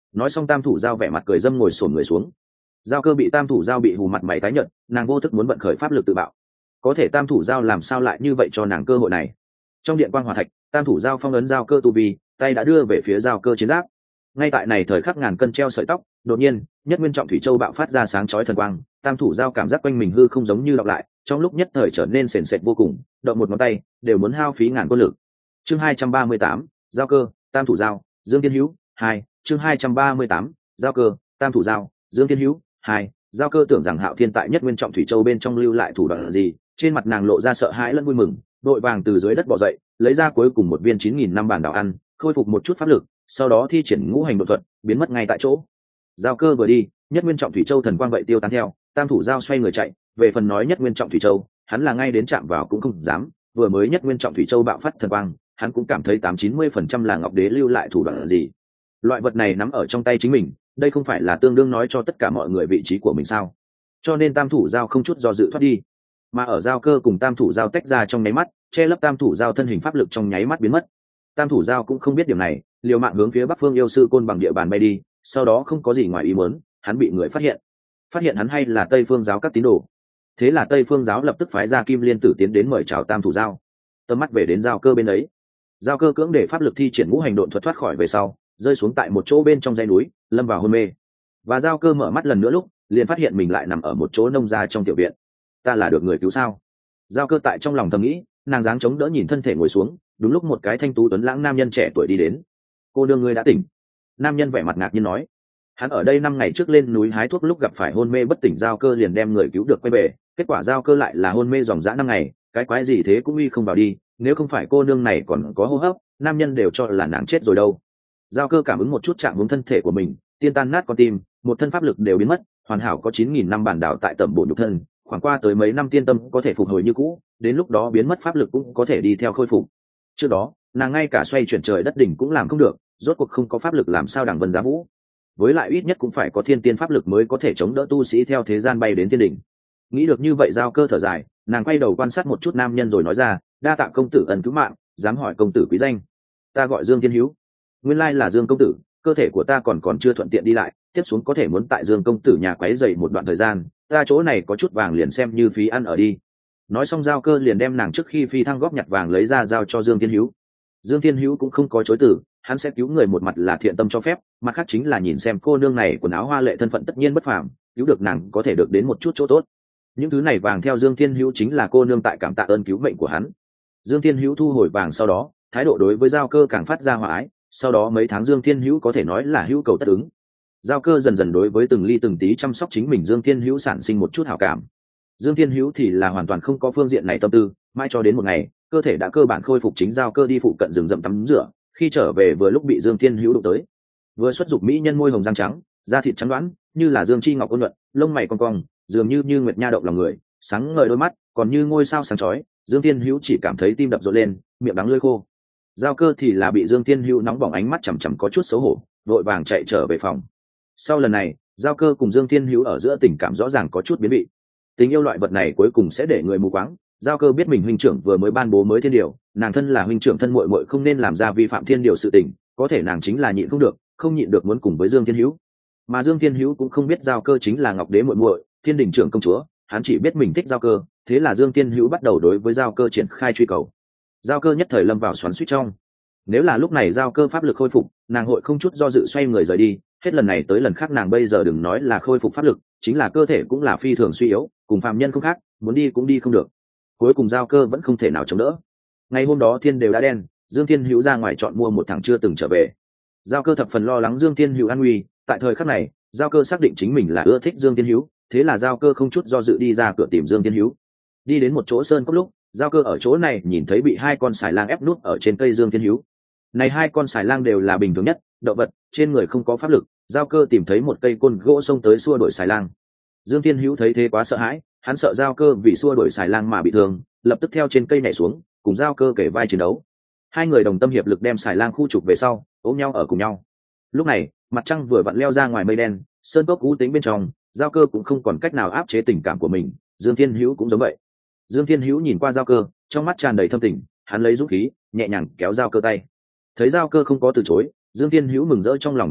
nói xong tam thủ giao vẻ mặt cười dâm ngồi xổm người xuống. Giao cơ bị tam thủ giao bị hù mặt mày tái nhợt, nàng vô thức muốn vận khởi pháp lực tự bạo, có thể tam thủ giao làm sao lại như vậy cho nàng cơ hội này. Trong điện quang hỏa thạch, tam thủ giao phong ấn giao cơ tu vi, tay đã đưa về phía giao cơ chiến giáp. Ngay tại này thời khắc ngàn cân treo sợi tóc, đột nhiên nhất nguyên trọng thủy châu bạo phát ra sáng chói thần quang, tam thủ giao cảm giác quanh mình hư không giống như đọc lại, trong lúc nhất thời trở nên sền sệt vô cùng, động một ngón tay đều muốn hao phí ngàn quân lực. Chương hai trăm ba mươi tám, giao cơ, tam thủ giao, Dương Thiên Hữu, hai. Chương hai trăm ba mươi tám, giao cơ, tam thủ giao, Dương Thiên Hữu, hai. Giao cơ tưởng rằng Hạo Thiên tại nhất nguyên trọng thủy châu bên trong lưu lại thủ đoạn gì, trên mặt nàng lộ ra sợ hãi lẫn vui mừng, đội vàng từ dưới đất bò dậy, lấy ra cuối cùng một viên chín nghìn năm bản đảo ăn, khôi phục một chút pháp lực, sau đó thi triển ngũ hành độ thuật, biến mất ngay tại chỗ. Giao cơ vừa đi, nhất nguyên trọng thủy châu thần quang vậy tiêu tán theo, tam thủ giao xoay người chạy. Về phần nói nhất nguyên trọng thủy châu, hắn là ngay đến chạm vào cũng không dám, vừa mới nhất nguyên trọng thủy châu bạo phát thần quang, hắn cũng cảm thấy tám chín mươi phần trăm là ngọc đế lưu lại thủ đoạn gì. Loại vật này nắm ở trong tay chính mình, đây không phải là tương đương nói cho tất cả mọi người vị trí của mình sao? Cho nên tam thủ giao không chút do dự thoát đi, mà ở giao cơ cùng tam thủ giao tách ra trong nháy mắt, che lấp tam thủ giao thân hình pháp lực trong nháy mắt biến mất. Tam thủ giao cũng không biết điều này, liều mạng hướng phía bắc phương yêu sư côn bằng địa bàn bay đi, sau đó không có gì ngoài ý muốn, hắn bị người phát hiện. Phát hiện hắn hay là Tây Phương giáo các tín đồ. Thế là Tây Phương giáo lập tức phái ra Kim Liên Tử tiến đến mời chào tam thủ giao. Tầm mắt về đến giao cơ bên ấy. Giao cơ cưỡng để pháp lực thi triển ngũ hành độn thuật thoát khỏi về sau, rơi xuống tại một chỗ bên trong dãy núi, lâm vào hôn mê. Và giao cơ mở mắt lần nữa lúc, liền phát hiện mình lại nằm ở một chỗ nông gia trong tiểu viện. Ta là được người cứu sao? Giao cơ tại trong lòng thầm nghĩ, nàng dáng chống đỡ nhìn thân thể ngồi xuống, đúng lúc một cái thanh tú tuấn lãng nam nhân trẻ tuổi đi đến. Cô đương ngươi đã tỉnh. Nam nhân vẻ mặt ngạc nhiên nói. Hắn ở đây năm ngày trước lên núi hái thuốc lúc gặp phải hôn mê bất tỉnh giao cơ liền đem người cứu được quay về, kết quả giao cơ lại là hôn mê dòng dã năm ngày, cái quái gì thế cũng uy không vào đi, nếu không phải cô nương này còn có hô hấp, nam nhân đều cho là nàng chết rồi đâu. Giao cơ cảm ứng một chút trạng hướng thân thể của mình, tiên tan nát con tim, một thân pháp lực đều biến mất, hoàn hảo có chín nghìn năm bản đảo tại tẩm bổ nhục thân, khoảng qua tới mấy năm tiên tâm có thể phục hồi như cũ, đến lúc đó biến mất pháp lực cũng có thể đi theo khôi phục. Trước đó, nàng ngay cả xoay chuyển trời đất đỉnh cũng làm không được, rốt cuộc không có pháp lực làm sao đằng vân giá vũ. Với lại ít nhất cũng phải có thiên tiên pháp lực mới có thể chống đỡ tu sĩ theo thế gian bay đến tiên đỉnh. Nghĩ được như vậy giao cơ thở dài, nàng quay đầu quan sát một chút nam nhân rồi nói ra, đa tạ công tử ân cứu mạng, dám hỏi công tử quý danh. Ta gọi Dương Thiên Hữu. Nguyên lai là Dương công tử, cơ thể của ta còn còn chưa thuận tiện đi lại, tiếp xuống có thể muốn tại Dương công tử nhà quấy rầy một đoạn thời gian, ta chỗ này có chút vàng liền xem như phí ăn ở đi. Nói xong giao cơ liền đem nàng trước khi phi thăng góp nhặt vàng lấy ra giao cho Dương Thiên Hữu. Dương Thiên Hữu cũng không có chối từ, hắn sẽ cứu người một mặt là thiện tâm cho phép, mặt khác chính là nhìn xem cô nương này quần áo hoa lệ thân phận tất nhiên bất phàm, cứu được nàng có thể được đến một chút chỗ tốt. Những thứ này vàng theo Dương Thiên Hữu chính là cô nương tại cảm tạ ơn cứu mệnh của hắn. Dương Thiên Hữu thu hồi vàng sau đó, thái độ đối với giao cơ càng phát ra hòa ái, sau đó mấy tháng Dương Thiên Hữu có thể nói là hữu cầu tất ứng. Giao cơ dần dần đối với từng ly từng tí chăm sóc chính mình Dương Thiên Hữu sản sinh một chút hảo cảm. Dương Thiên Hữu thì là hoàn toàn không có phương diện này tâm tư, mãi cho đến một ngày, cơ thể đã cơ bản khôi phục, chính giao cơ đi phụ cận rừng rậm tắm rửa, khi trở về vừa lúc bị Dương Thiên Hữu đụng tới. Vừa xuất dục mỹ nhân môi hồng răng trắng, da thịt trắng đoán, như là dương chi ngọc ôn nhuận, lông mày cong cong, dường như như nguyệt nha động lòng người, sáng ngời đôi mắt, còn như ngôi sao sáng chói. Dương Thiên Hữu chỉ cảm thấy tim đập rộn lên, miệng đắng lưỡi khô. Giao cơ thì là bị Dương Thiên Hữu nóng bỏng ánh mắt chằm chằm có chút xấu hổ, vội vàng chạy trở về phòng. Sau lần này, giao cơ cùng Dương Thiên Hữu ở giữa tình cảm rõ ràng có chút biến vị. Tình yêu loại vật này cuối cùng sẽ để người mù quáng. Giao cơ biết mình huynh trưởng vừa mới ban bố mới thiên điều, nàng thân là huynh trưởng thân muội muội không nên làm ra vi phạm thiên điều sự tình, có thể nàng chính là nhịn không được, không nhịn được muốn cùng với Dương Thiên Hữu. Mà Dương Thiên Hữu cũng không biết giao cơ chính là Ngọc Đế muội muội, Thiên Đình trưởng công chúa, hắn chỉ biết mình thích giao cơ, thế là Dương Thiên Hữu bắt đầu đối với giao cơ triển khai truy cầu. Giao cơ nhất thời lâm vào xoắn xuýt trong. Nếu là lúc này giao cơ pháp lực khôi phục, nàng hội không chút do dự xoay người rời đi, hết lần này tới lần khác nàng bây giờ đừng nói là khôi phục pháp lực, chính là cơ thể cũng là phi thường suy yếu, cùng phàm nhân không khác, muốn đi cũng đi không được. Cuối cùng giao cơ vẫn không thể nào chống đỡ. Ngày hôm đó thiên đều đã đen, Dương Thiên Hữu ra ngoài chọn mua một thằng chưa từng trở về. Giao cơ thập phần lo lắng Dương Thiên Hữu an nguy, tại thời khắc này, giao cơ xác định chính mình là ưa thích Dương Thiên Hữu, thế là giao cơ không chút do dự đi ra cửa tìm Dương Thiên Hữu. Đi đến một chỗ sơn cốc lúc, giao cơ ở chỗ này nhìn thấy bị hai con xài lang ép nút ở trên cây Dương Thiên Hữu. Này hai con xài lang đều là bình thường nhất, động vật, trên người không có pháp lực, giao cơ tìm thấy một cây côn gỗ xông tới xua đuổi xài lang. Dương Thiên Hữu thấy thế quá sợ hãi, hắn sợ giao cơ vì xua đuổi xài lang mà bị thương, lập tức theo trên cây nhảy xuống, cùng giao cơ kể vai chiến đấu. Hai người đồng tâm hiệp lực đem xài lang khu trục về sau, ôm nhau ở cùng nhau. Lúc này, mặt trăng vừa vặn leo ra ngoài mây đen, sơn cốc u tính bên trong, giao cơ cũng không còn cách nào áp chế tình cảm của mình, Dương Thiên Hữu cũng giống vậy. Dương Thiên Hữu nhìn qua giao cơ, trong mắt tràn đầy thâm tình, hắn lấy dũng khí, nhẹ nhàng kéo giao cơ tay. Thấy giao cơ không có từ chối, Dương Thiên Hữu mừng rỡ trong lòng quá đỗi,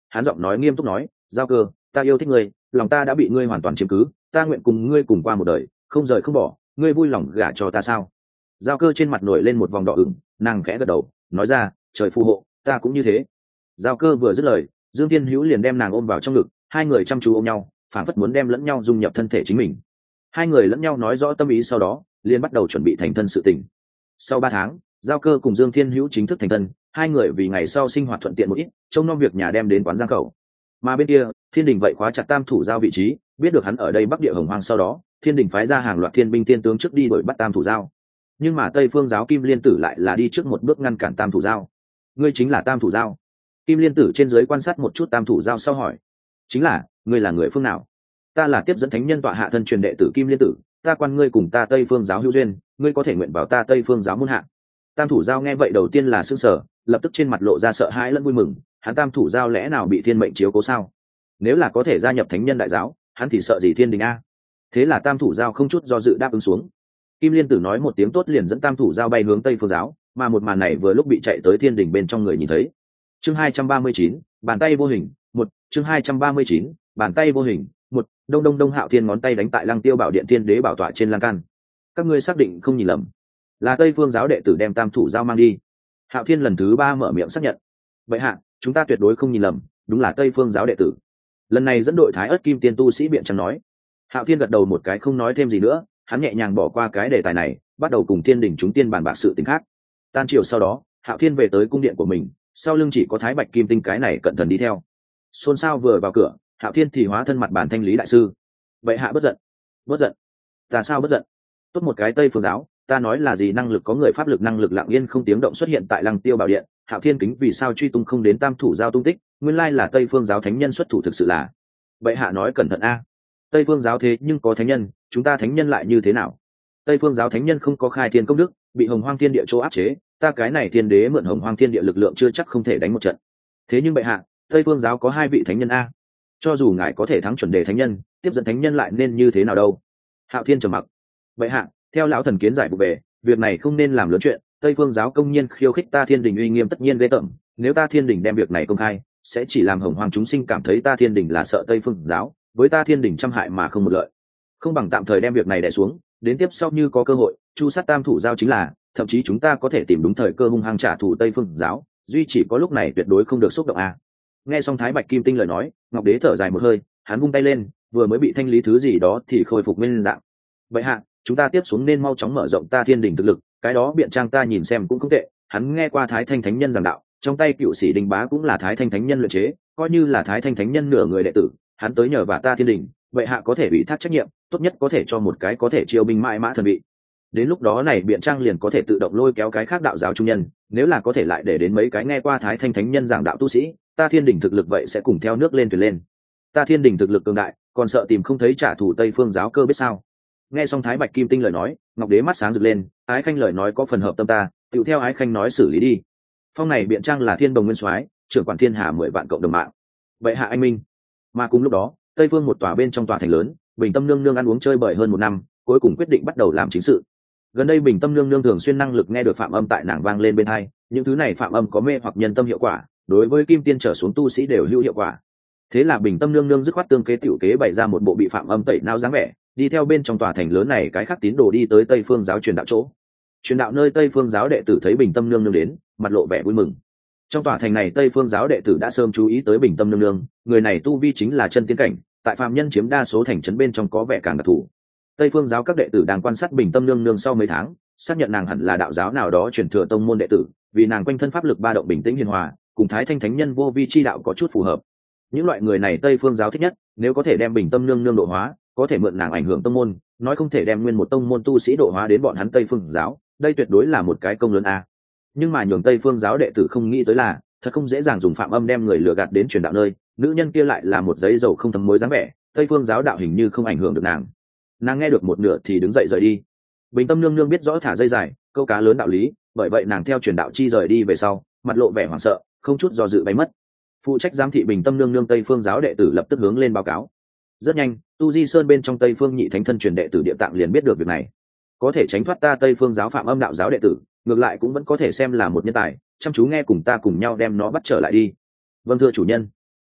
hắn giọng nói nghiêm túc nói, Giao Cơ, ta yêu thích ngươi, lòng ta đã bị ngươi hoàn toàn chiếm cứ, ta nguyện cùng ngươi cùng qua một đời, không rời không bỏ, ngươi vui lòng gả cho ta sao? Giao Cơ trên mặt nổi lên một vòng đỏ ửng, nàng khẽ gật đầu nói ra, trời phù hộ, ta cũng như thế. Giao Cơ vừa dứt lời, Dương Thiên Hữu liền đem nàng ôm vào trong ngực, hai người chăm chú ôm nhau, phảng phất muốn đem lẫn nhau dung nhập thân thể chính mình. Hai người lẫn nhau nói rõ tâm ý, sau đó liền bắt đầu chuẩn bị thành thân sự tình. Sau ba tháng, Giao Cơ cùng Dương Thiên Hữu chính thức thành thân, hai người vì ngày sau sinh hoạt thuận tiện một ít, trông nom việc nhà đem đến quán giang khẩu. Mà bên kia, Thiên Đình vậy khóa chặt Tam Thủ Giao vị trí, biết được hắn ở đây Bắc Địa Hồng Hoang sau đó, Thiên Đình phái ra hàng loạt thiên binh thiên tướng trước đi đuổi bắt Tam Thủ Giao. Nhưng mà Tây Phương Giáo Kim Liên Tử lại là đi trước một bước ngăn cản Tam Thủ Giao. Ngươi chính là Tam Thủ Giao? Kim Liên Tử trên dưới quan sát một chút Tam Thủ Giao sau hỏi. Chính là, ngươi là người phương nào? Ta là tiếp dẫn thánh nhân tọa hạ thân truyền đệ tử Kim Liên Tử, ta quan ngươi cùng ta Tây Phương Giáo hữu duyên, ngươi có thể nguyện vào ta Tây Phương Giáo môn hạ. Tam Thủ Giao nghe vậy đầu tiên là sững sờ, lập tức trên mặt lộ ra sợ hãi lẫn vui mừng, hắn Tam Thủ Giao lẽ nào bị thiên mệnh chiếu cố sao? Nếu là có thể gia nhập thánh nhân đại giáo, hắn thì sợ gì thiên đình a? Thế là Tam Thủ Giao không chút do dự đáp ứng xuống. Kim Liên Tử nói một tiếng tốt liền dẫn Tam Thủ Giao bay hướng Tây Phương Giáo, mà một màn này vừa lúc bị chạy tới thiên đình bên trong người nhìn thấy. Chương hai trăm ba mươi chín, bàn tay vô hình, một, chương hai trăm ba mươi chín, bàn tay vô hình, một, đông đông đông Hạo Thiên ngón tay đánh tại Lăng Tiêu Bảo Điện Thiên Đế bảo tọa trên lan can. Các ngươi xác định không nhìn lầm, là Tây Phương Giáo đệ tử đem Tam Thủ Giao mang đi. Hạo Thiên lần thứ ba mở miệng xác nhận. Vậy hạ, chúng ta tuyệt đối không nhìn lầm, đúng là Tây Phương Giáo đệ tử. Lần này dẫn đội Thái Ức Kim Tiên tu sĩ biện chẳng nói. Hạo Thiên gật đầu một cái không nói thêm gì nữa, hắn nhẹ nhàng bỏ qua cái đề tài này, bắt đầu cùng Thiên Đình chúng tiên bàn bạc sự tình khác. Tan chiều sau đó, Hạo Thiên về tới cung điện của mình, sau lưng chỉ có Thái Bạch Kim Tinh cái này cẩn thận đi theo. Xôn xao vừa vào cửa, Hạo Thiên thì hóa thân mặt bản thanh lý đại sư. Vậy hạ bất giận. Bất giận? Ta sao bất giận? Tốt một cái Tây Phương Giáo, ta nói là gì năng lực có người pháp lực năng lực lặng yên không tiếng động xuất hiện tại Lăng Tiêu Bảo Điện. Hạo Thiên kính vì sao truy tung không đến Tam Thủ Giao tung tích, nguyên lai là Tây Phương Giáo thánh nhân xuất thủ thực sự là. Vậy hạ nói cẩn thận a. Tây Phương Giáo thế nhưng có thánh nhân, chúng ta thánh nhân lại như thế nào? Tây Phương Giáo thánh nhân không có khai thiên công đức, bị Hồng Hoang Thiên Địa chỗ áp chế, ta cái này Thiên Đế mượn Hồng Hoang Thiên Địa lực lượng chưa chắc không thể đánh một trận. Thế nhưng bệ hạ, Tây Phương Giáo có hai vị thánh nhân a, cho dù ngài có thể thắng chuẩn đề thánh nhân, tiếp dẫn thánh nhân lại nên như thế nào đâu? Hạo Thiên trầm mặc. Bệ hạ, theo lão thần kiến giải vụ về, việc này không nên làm lớn chuyện, Tây Phương Giáo công nhiên khiêu khích ta Thiên Đình uy nghiêm tất nhiên ghê tởm, nếu ta Thiên Đình đem việc này công khai, sẽ chỉ làm Hồng Hoang chúng sinh cảm thấy ta Thiên Đình là sợ Tây Phương Giáo, với ta Thiên Đình trăm hại mà không một lợi. Không bằng tạm thời đem việc này đè xuống, đến tiếp sau như có cơ hội, chu sát Tam Thủ Giao chính là, thậm chí chúng ta có thể tìm đúng thời cơ hung hăng trả thù Tây Phương Giáo, duy chỉ có lúc này tuyệt đối không được xúc động a. Nghe xong Thái Bạch Kim Tinh lời nói, Ngọc Đế thở dài một hơi, hắn vung tay lên, vừa mới bị thanh lý thứ gì đó thì khôi phục nguyên dạng. Vậy hạ, chúng ta tiếp xuống nên mau chóng mở rộng ta Thiên Đình thực lực, cái đó biện trang ta nhìn xem cũng không tệ, hắn nghe qua Thái Thanh Thánh Nhân giảng đạo, trong tay cựu sĩ Đinh Bá cũng là Thái Thanh Thánh Nhân luyện chế, coi như là Thái Thanh Thánh Nhân nửa người đệ tử, hắn tới nhờ vả ta Thiên Đình, vậy hạ có thể ủy thác trách nhiệm, tốt nhất có thể cho một cái có thể chiêu binh mãi mã thần vị. Đến lúc đó này biện trang liền có thể tự động lôi kéo cái khác đạo giáo trung nhân, nếu là có thể lại để đến mấy cái nghe qua Thái Thanh Thánh Nhân giảng đạo tu sĩ, ta Thiên Đình thực lực vậy sẽ cùng theo nước lên thuyền lên. Ta Thiên Đình thực lực cường đại, còn sợ tìm không thấy trả thù Tây Phương Giáo cơ biết sao? Nghe xong Thái Bạch Kim Tinh lời nói, Ngọc Đế mắt sáng rực lên, Ái Khanh lời nói có phần hợp tâm ta, tựu theo Ái Khanh nói xử lý đi. Phong này biện trang là Thiên Đồng Nguyên Soái, trưởng quản thiên hà mười vạn cộng đồng mạng. Vậy hạ anh minh. Mà cùng lúc đó, Tây Phương một tòa bên trong tòa thành lớn, Bình Tâm nương nương ăn uống chơi bời hơn một năm, cuối cùng quyết định bắt đầu làm chính sự. Gần đây Bình Tâm nương nương thường xuyên năng lực nghe được phạm âm tại nàng vang lên bên tai, những thứ này phạm âm có mê hoặc nhân tâm hiệu quả, đối với kim tiên trở xuống tu sĩ đều hữu hiệu quả. Thế là Bình Tâm nương nương dứt khoát tương kế tiểu kế bày ra một bộ bị phạm âm tẩy não dáng vẻ, đi theo bên trong tòa thành lớn này cái khác tín đồ đi tới Tây Phương Giáo truyền đạo chỗ. Truyền đạo nơi Tây Phương Giáo đệ tử thấy Bình Tâm nương nương đến, mặt lộ vẻ vui mừng. Trong tòa thành này Tây Phương Giáo đệ tử đã sớm chú ý tới Bình Tâm nương nương, người này tu vi chính là chân tiên cảnh, tại phàm nhân chiếm đa số thành trấn bên trong có vẻ càng đặc thù. Tây Phương Giáo các đệ tử đang quan sát Bình Tâm nương nương sau mấy tháng, xác nhận nàng hẳn là đạo giáo nào đó truyền thừa tông môn đệ tử, vì nàng quanh thân pháp lực ba động bình tĩnh hiền hòa, cùng Thái Thanh Thánh Nhân vô vi chi đạo có chút phù hợp. Những loại người này Tây Phương Giáo thích nhất, nếu có thể đem Bình Tâm nương nương độ hóa, có thể mượn nàng ảnh hưởng tông môn, nói không thể đem nguyên một tông môn tu sĩ độ hóa đến bọn hắn Tây Phương Giáo, đây tuyệt đối là một cái công lớn a. Nhưng mà nhường Tây Phương Giáo đệ tử không nghĩ tới là, thật không dễ dàng dùng phạm âm đem người lừa gạt đến truyền đạo nơi, nữ nhân kia lại là một giấy dầu không thấm muối dáng vẻ, Tây Phương Giáo đạo hình như không ảnh hưởng được nàng. Nàng nghe được một nửa thì đứng dậy rời đi. Bình Tâm nương nương biết rõ thả dây dài, câu cá lớn đạo lý, bởi vậy nàng theo truyền đạo chi rời đi về sau, mặt lộ vẻ hoảng sợ, không chút do dự bay mất. Phụ trách giám thị Bình Tâm nương nương Tây Phương Giáo đệ tử lập tức hướng lên báo cáo. Rất nhanh, Tu Di Sơn bên trong Tây Phương Nhị Thánh thân truyền đệ tử Địa Tạng liền biết được việc này. Có thể tránh thoát ta Tây Phương Giáo phạm âm đạo giáo đệ tử, ngược lại cũng vẫn có thể xem là một nhân tài, chăm chú nghe cùng ta cùng nhau đem nó bắt trở lại đi. Vâng thưa chủ nhân.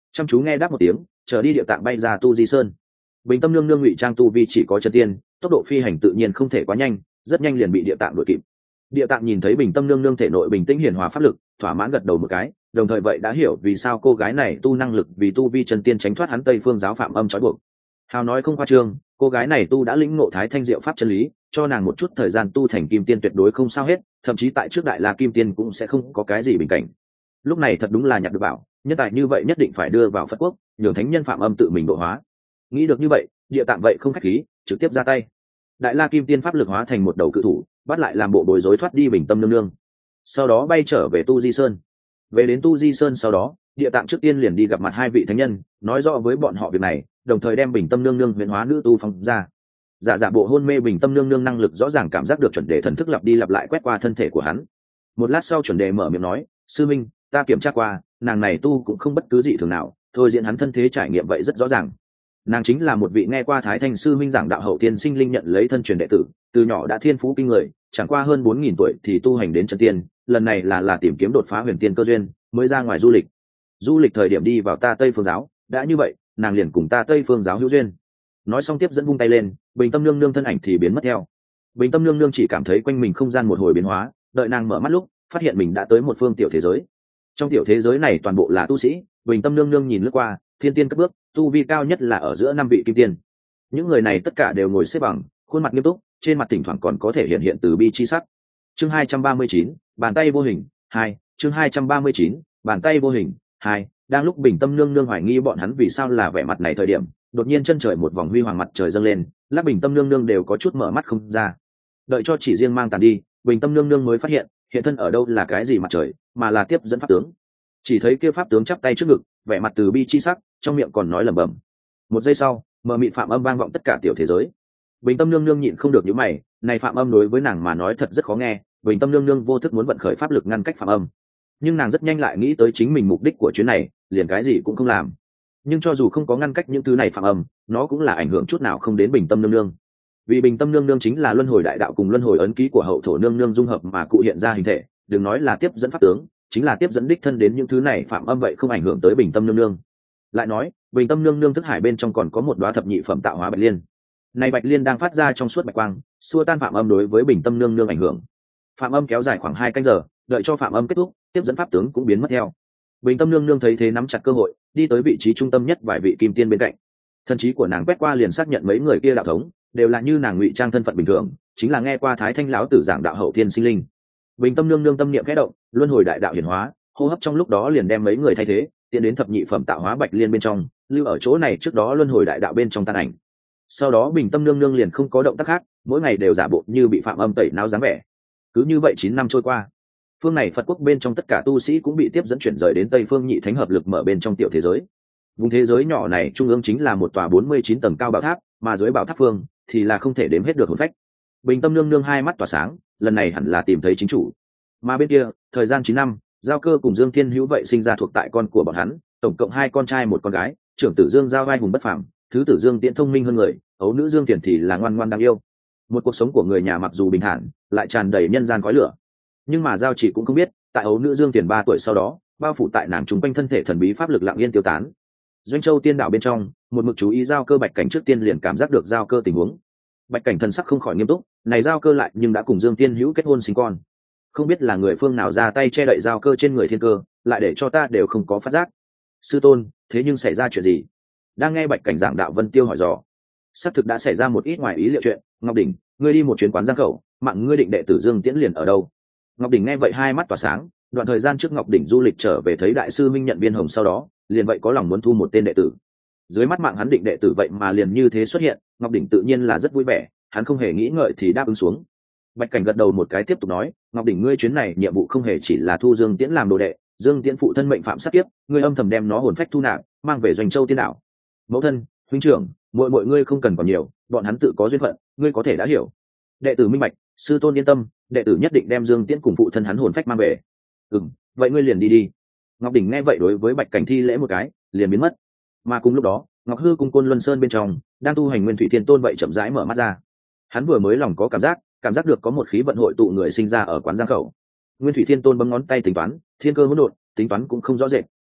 chăm chú nghe đáp một tiếng, trở đi địa tạng bay ra tu di sơn. Bình tâm nương nương ngụy trang tu vi chỉ có chân tiên, tốc độ phi hành tự nhiên không thể quá nhanh, rất nhanh liền bị địa tạng đuổi kịp. Địa tạng nhìn thấy bình tâm nương nương thể nội bình tĩnh hiển hòa pháp lực, thỏa mãn gật đầu một cái, đồng thời vậy đã hiểu vì sao cô gái này tu năng lực vì tu vi chân tiên tránh thoát hắn Tây Phương giáo phạm âm trói buộc. Hào nói không khoa trương, cô gái này tu đã lĩnh ngộ thái thanh diệu pháp chân lý, cho nàng một chút thời gian tu thành kim tiên tuyệt đối không sao hết, thậm chí tại trước đại la kim tiên cũng sẽ không có cái gì bình cảnh. Lúc này thật đúng là nhặt được bảo, nhân tài như vậy nhất định phải đưa vào Phật quốc, nhường thánh nhân phạm âm tự mình độ hóa. Nghĩ được như vậy, địa tạng vậy không khách khí, trực tiếp ra tay. Đại la kim tiên pháp lực hóa thành một đầu cự thủ, bắt lại làm bộ bối rối thoát đi bình tâm nương nương, sau đó bay trở về tu di sơn. Về đến tu di sơn sau đó, địa tạng trước tiên liền đi gặp mặt hai vị thánh nhân, nói rõ với bọn họ việc này, đồng thời đem bình tâm nương nương huyền hóa nữ tu phong ra. Giả giả bộ hôn mê bình tâm nương nương năng lực rõ ràng cảm giác được chuẩn đề thần thức lặp đi lặp lại quét qua thân thể của hắn. Một lát sau chuẩn đề mở miệng nói, sư minh, ta kiểm tra qua, nàng này tu cũng không bất cứ gì thường nào, thôi diễn hắn thân thế trải nghiệm vậy rất rõ ràng. Nàng chính là một vị nghe qua thái thanh sư minh giảng đạo hậu tiên sinh linh nhận lấy thân truyền đệ tử, từ nhỏ đã thiên phú kinh người, chẳng qua hơn bốn nghìn tuổi thì tu hành đến chân tiên, lần này là là tìm kiếm đột phá huyền tiên cơ duyên, mới ra ngoài du lịch. Du lịch thời điểm đi vào ta Tây Phương giáo, đã như vậy, nàng liền cùng ta Tây Phương giáo hữu duyên. Nói xong tiếp dẫn vung tay lên, bình tâm nương nương thân ảnh thì biến mất theo. Bình tâm nương nương chỉ cảm thấy quanh mình không gian một hồi biến hóa, đợi nàng mở mắt lúc, phát hiện mình đã tới một phương tiểu thế giới. Trong tiểu thế giới này toàn bộ là tu sĩ, bình tâm nương nương nhìn lướt qua, thiên tiên cất bước, tu vi cao nhất là ở giữa năm vị kim tiên. Những người này tất cả đều ngồi xếp bằng, khuôn mặt nghiêm túc, trên mặt thỉnh thoảng còn có thể hiện hiện từ bi chi sắc. Chương hai trăm ba mươi chín, bàn tay vô hình, hai, chương hai trăm ba mươi chín, bàn tay vô hình, hai. Đang lúc bình tâm nương nương hoài nghi bọn hắn vì sao là vẻ mặt này thời điểm, đột nhiên chân trời một vòng huy hoàng mặt trời dâng lên, lát bình tâm nương nương đều có chút mở mắt không ra. Đợi cho chỉ riêng mang tàn đi, bình tâm nương nương mới phát hiện, hiện thân ở đâu là cái gì mặt trời, mà là tiếp dẫn pháp tướng. Chỉ thấy kia pháp tướng chắp tay trước ngực, vẻ mặt từ bi chi sắc, trong miệng còn nói lẩm bẩm. Một giây sau, mờ mịt phạm âm vang vọng tất cả tiểu thế giới. Bình tâm nương nương nhịn không được nhíu mày, này phạm âm đối với nàng mà nói thật rất khó nghe, bình tâm nương nương vô thức muốn vận khởi pháp lực ngăn cách phạm âm, nhưng nàng rất nhanh lại nghĩ tới chính mình mục đích của chuyến này, liền cái gì cũng không làm. Nhưng cho dù không có ngăn cách những thứ này phạm âm, nó cũng là ảnh hưởng chút nào không đến bình tâm nương nương, vì bình tâm nương nương chính là luân hồi đại đạo cùng luân hồi ấn ký của hậu thổ nương nương dung hợp mà cụ hiện ra hình thể, đừng nói là tiếp dẫn pháp tướng, chính là tiếp dẫn đích thân đến những thứ này phạm âm vậy không ảnh hưởng tới bình tâm nương nương. Lại nói, bình tâm nương nương thức hải bên trong còn có một đóa thập nhị phẩm tạo hóa bạch liên, này bạch liên đang phát ra trong suốt bạch quang, xua tan phạm âm đối với bình tâm nương nương ảnh hưởng. Phạm âm kéo dài khoảng hai canh giờ, đợi cho phạm âm kết thúc, tiếp dẫn pháp tướng cũng biến mất theo. Bình tâm nương nương thấy thế nắm chặt cơ hội, đi tới vị trí trung tâm nhất vài vị kim tiên bên cạnh. Thân trí của nàng quét qua liền xác nhận mấy người kia đạo thống đều là như nàng ngụy trang thân phận bình thường, chính là nghe qua thái thanh lão tử giảng đạo hậu thiên sinh linh. Bình tâm nương nương tâm niệm khẽ động, luân hồi đại đạo hiển hóa, hô hấp trong lúc đó liền đem mấy người thay thế, tiến đến thập nhị phẩm tạo hóa bạch liên bên trong, lưu ở chỗ này trước đó luân hồi đại đạo bên trong tan ảnh. Sau đó bình tâm nương nương liền không có động tác khác, mỗi ngày đều giả bộ như bị phạm âm tẩy não dáng vẻ. Cứ như vậy chín năm trôi qua, phương này Phật quốc bên trong tất cả tu sĩ cũng bị tiếp dẫn chuyển rời đến Tây Phương Nhị Thánh hợp lực mở bên trong tiểu thế giới. Vùng thế giới nhỏ này trung ương chính là một tòa bốn mươi chín tầng cao bảo tháp, mà dưới bảo tháp phương thì là không thể đếm hết được hồn phách. Bình tâm nương nương hai mắt tỏa sáng, lần này hẳn là tìm thấy chính chủ. Mà bên kia, thời gian chín năm, Giao Cơ cùng Dương Thiên Hữu vậy sinh ra thuộc tại con của bọn hắn, tổng cộng hai con trai một con gái, trưởng tử Dương Giao vai hùng bất phàm, thứ tử Dương Tiễn thông minh hơn người, ấu nữ Dương Tiền thì là ngoan ngoan đáng yêu. Một cuộc sống của người nhà mặc dù bình thản, lại tràn đầy nhân gian khói lửa. Nhưng mà Giao Chỉ cũng không biết, tại ấu nữ Dương Tiền ba tuổi sau đó, bao phủ tại nàng trung quanh thân thể thần bí pháp lực lặng yên tiêu tán. Doanh Châu Tiên Đạo bên trong, một mực chú ý Giao Cơ Bạch Cảnh trước tiên liền cảm giác được Giao Cơ tình huống. Bạch Cảnh thần sắc không khỏi nghiêm túc, này Giao Cơ lại nhưng đã cùng Dương Tiên Hữu kết hôn sinh con, không biết là người phương nào ra tay che đậy Giao Cơ trên người thiên cơ, lại để cho ta đều không có phát giác. Sư tôn, thế nhưng xảy ra chuyện gì? Đang nghe Bạch Cảnh giảng đạo, Vân Tiêu hỏi dò. Xác thực đã xảy ra một ít ngoài ý liệu chuyện. Ngọc Đỉnh, ngươi đi một chuyến quán Giang Khẩu, mạng ngươi định đệ tử Dương Tiễn liền ở đâu? Ngọc Đỉnh nghe vậy hai mắt tỏa sáng. Đoạn thời gian trước Ngọc Đỉnh du lịch trở về thấy đại sư Minh Nhận Viên Hồng, sau đó liền vậy có lòng muốn thu một tên đệ tử. Dưới mắt mạng hắn định đệ tử vậy mà liền như thế xuất hiện, Ngọc Đỉnh tự nhiên là rất vui vẻ, hắn không hề nghĩ ngợi thì đáp ứng xuống. Bạch Cảnh gật đầu một cái tiếp tục nói, Ngọc Đỉnh, ngươi chuyến này nhiệm vụ không hề chỉ là thu Dương Tiễn làm đồ đệ, Dương Tiễn phụ thân mệnh phạm sát kiếp, ngươi âm thầm đem nó hồn phách thu nạp, mang về Doanh Châu Tiên Đạo. Mẫu thân, huynh trưởng, muội muội ngươi không cần còn nhiều, bọn hắn tự có duyên phận, ngươi có thể đã hiểu. Đệ tử minh bạch, sư tôn yên tâm, đệ tử nhất định đem Dương Tiễn cùng phụ thân hắn hồn phách mang về. Ừm, vậy ngươi liền đi đi. Ngọc Đỉnh nghe vậy đối với Bạch Cảnh thi lễ một cái, liền biến mất. Mà cùng lúc đó, Ngọc Hư cùng Côn Luân Sơn bên trong, đang tu hành Nguyên Thủy Thiên Tôn vậy chậm rãi mở mắt ra. Hắn vừa mới lòng có cảm giác, cảm giác được có một khí vận hội tụ người sinh ra ở quán Giang Khẩu. Nguyên Thủy Thiên Tôn bấm ngón tay tính toán, thiên cơ hỗn độn, tính toán cũng không rõ rệt,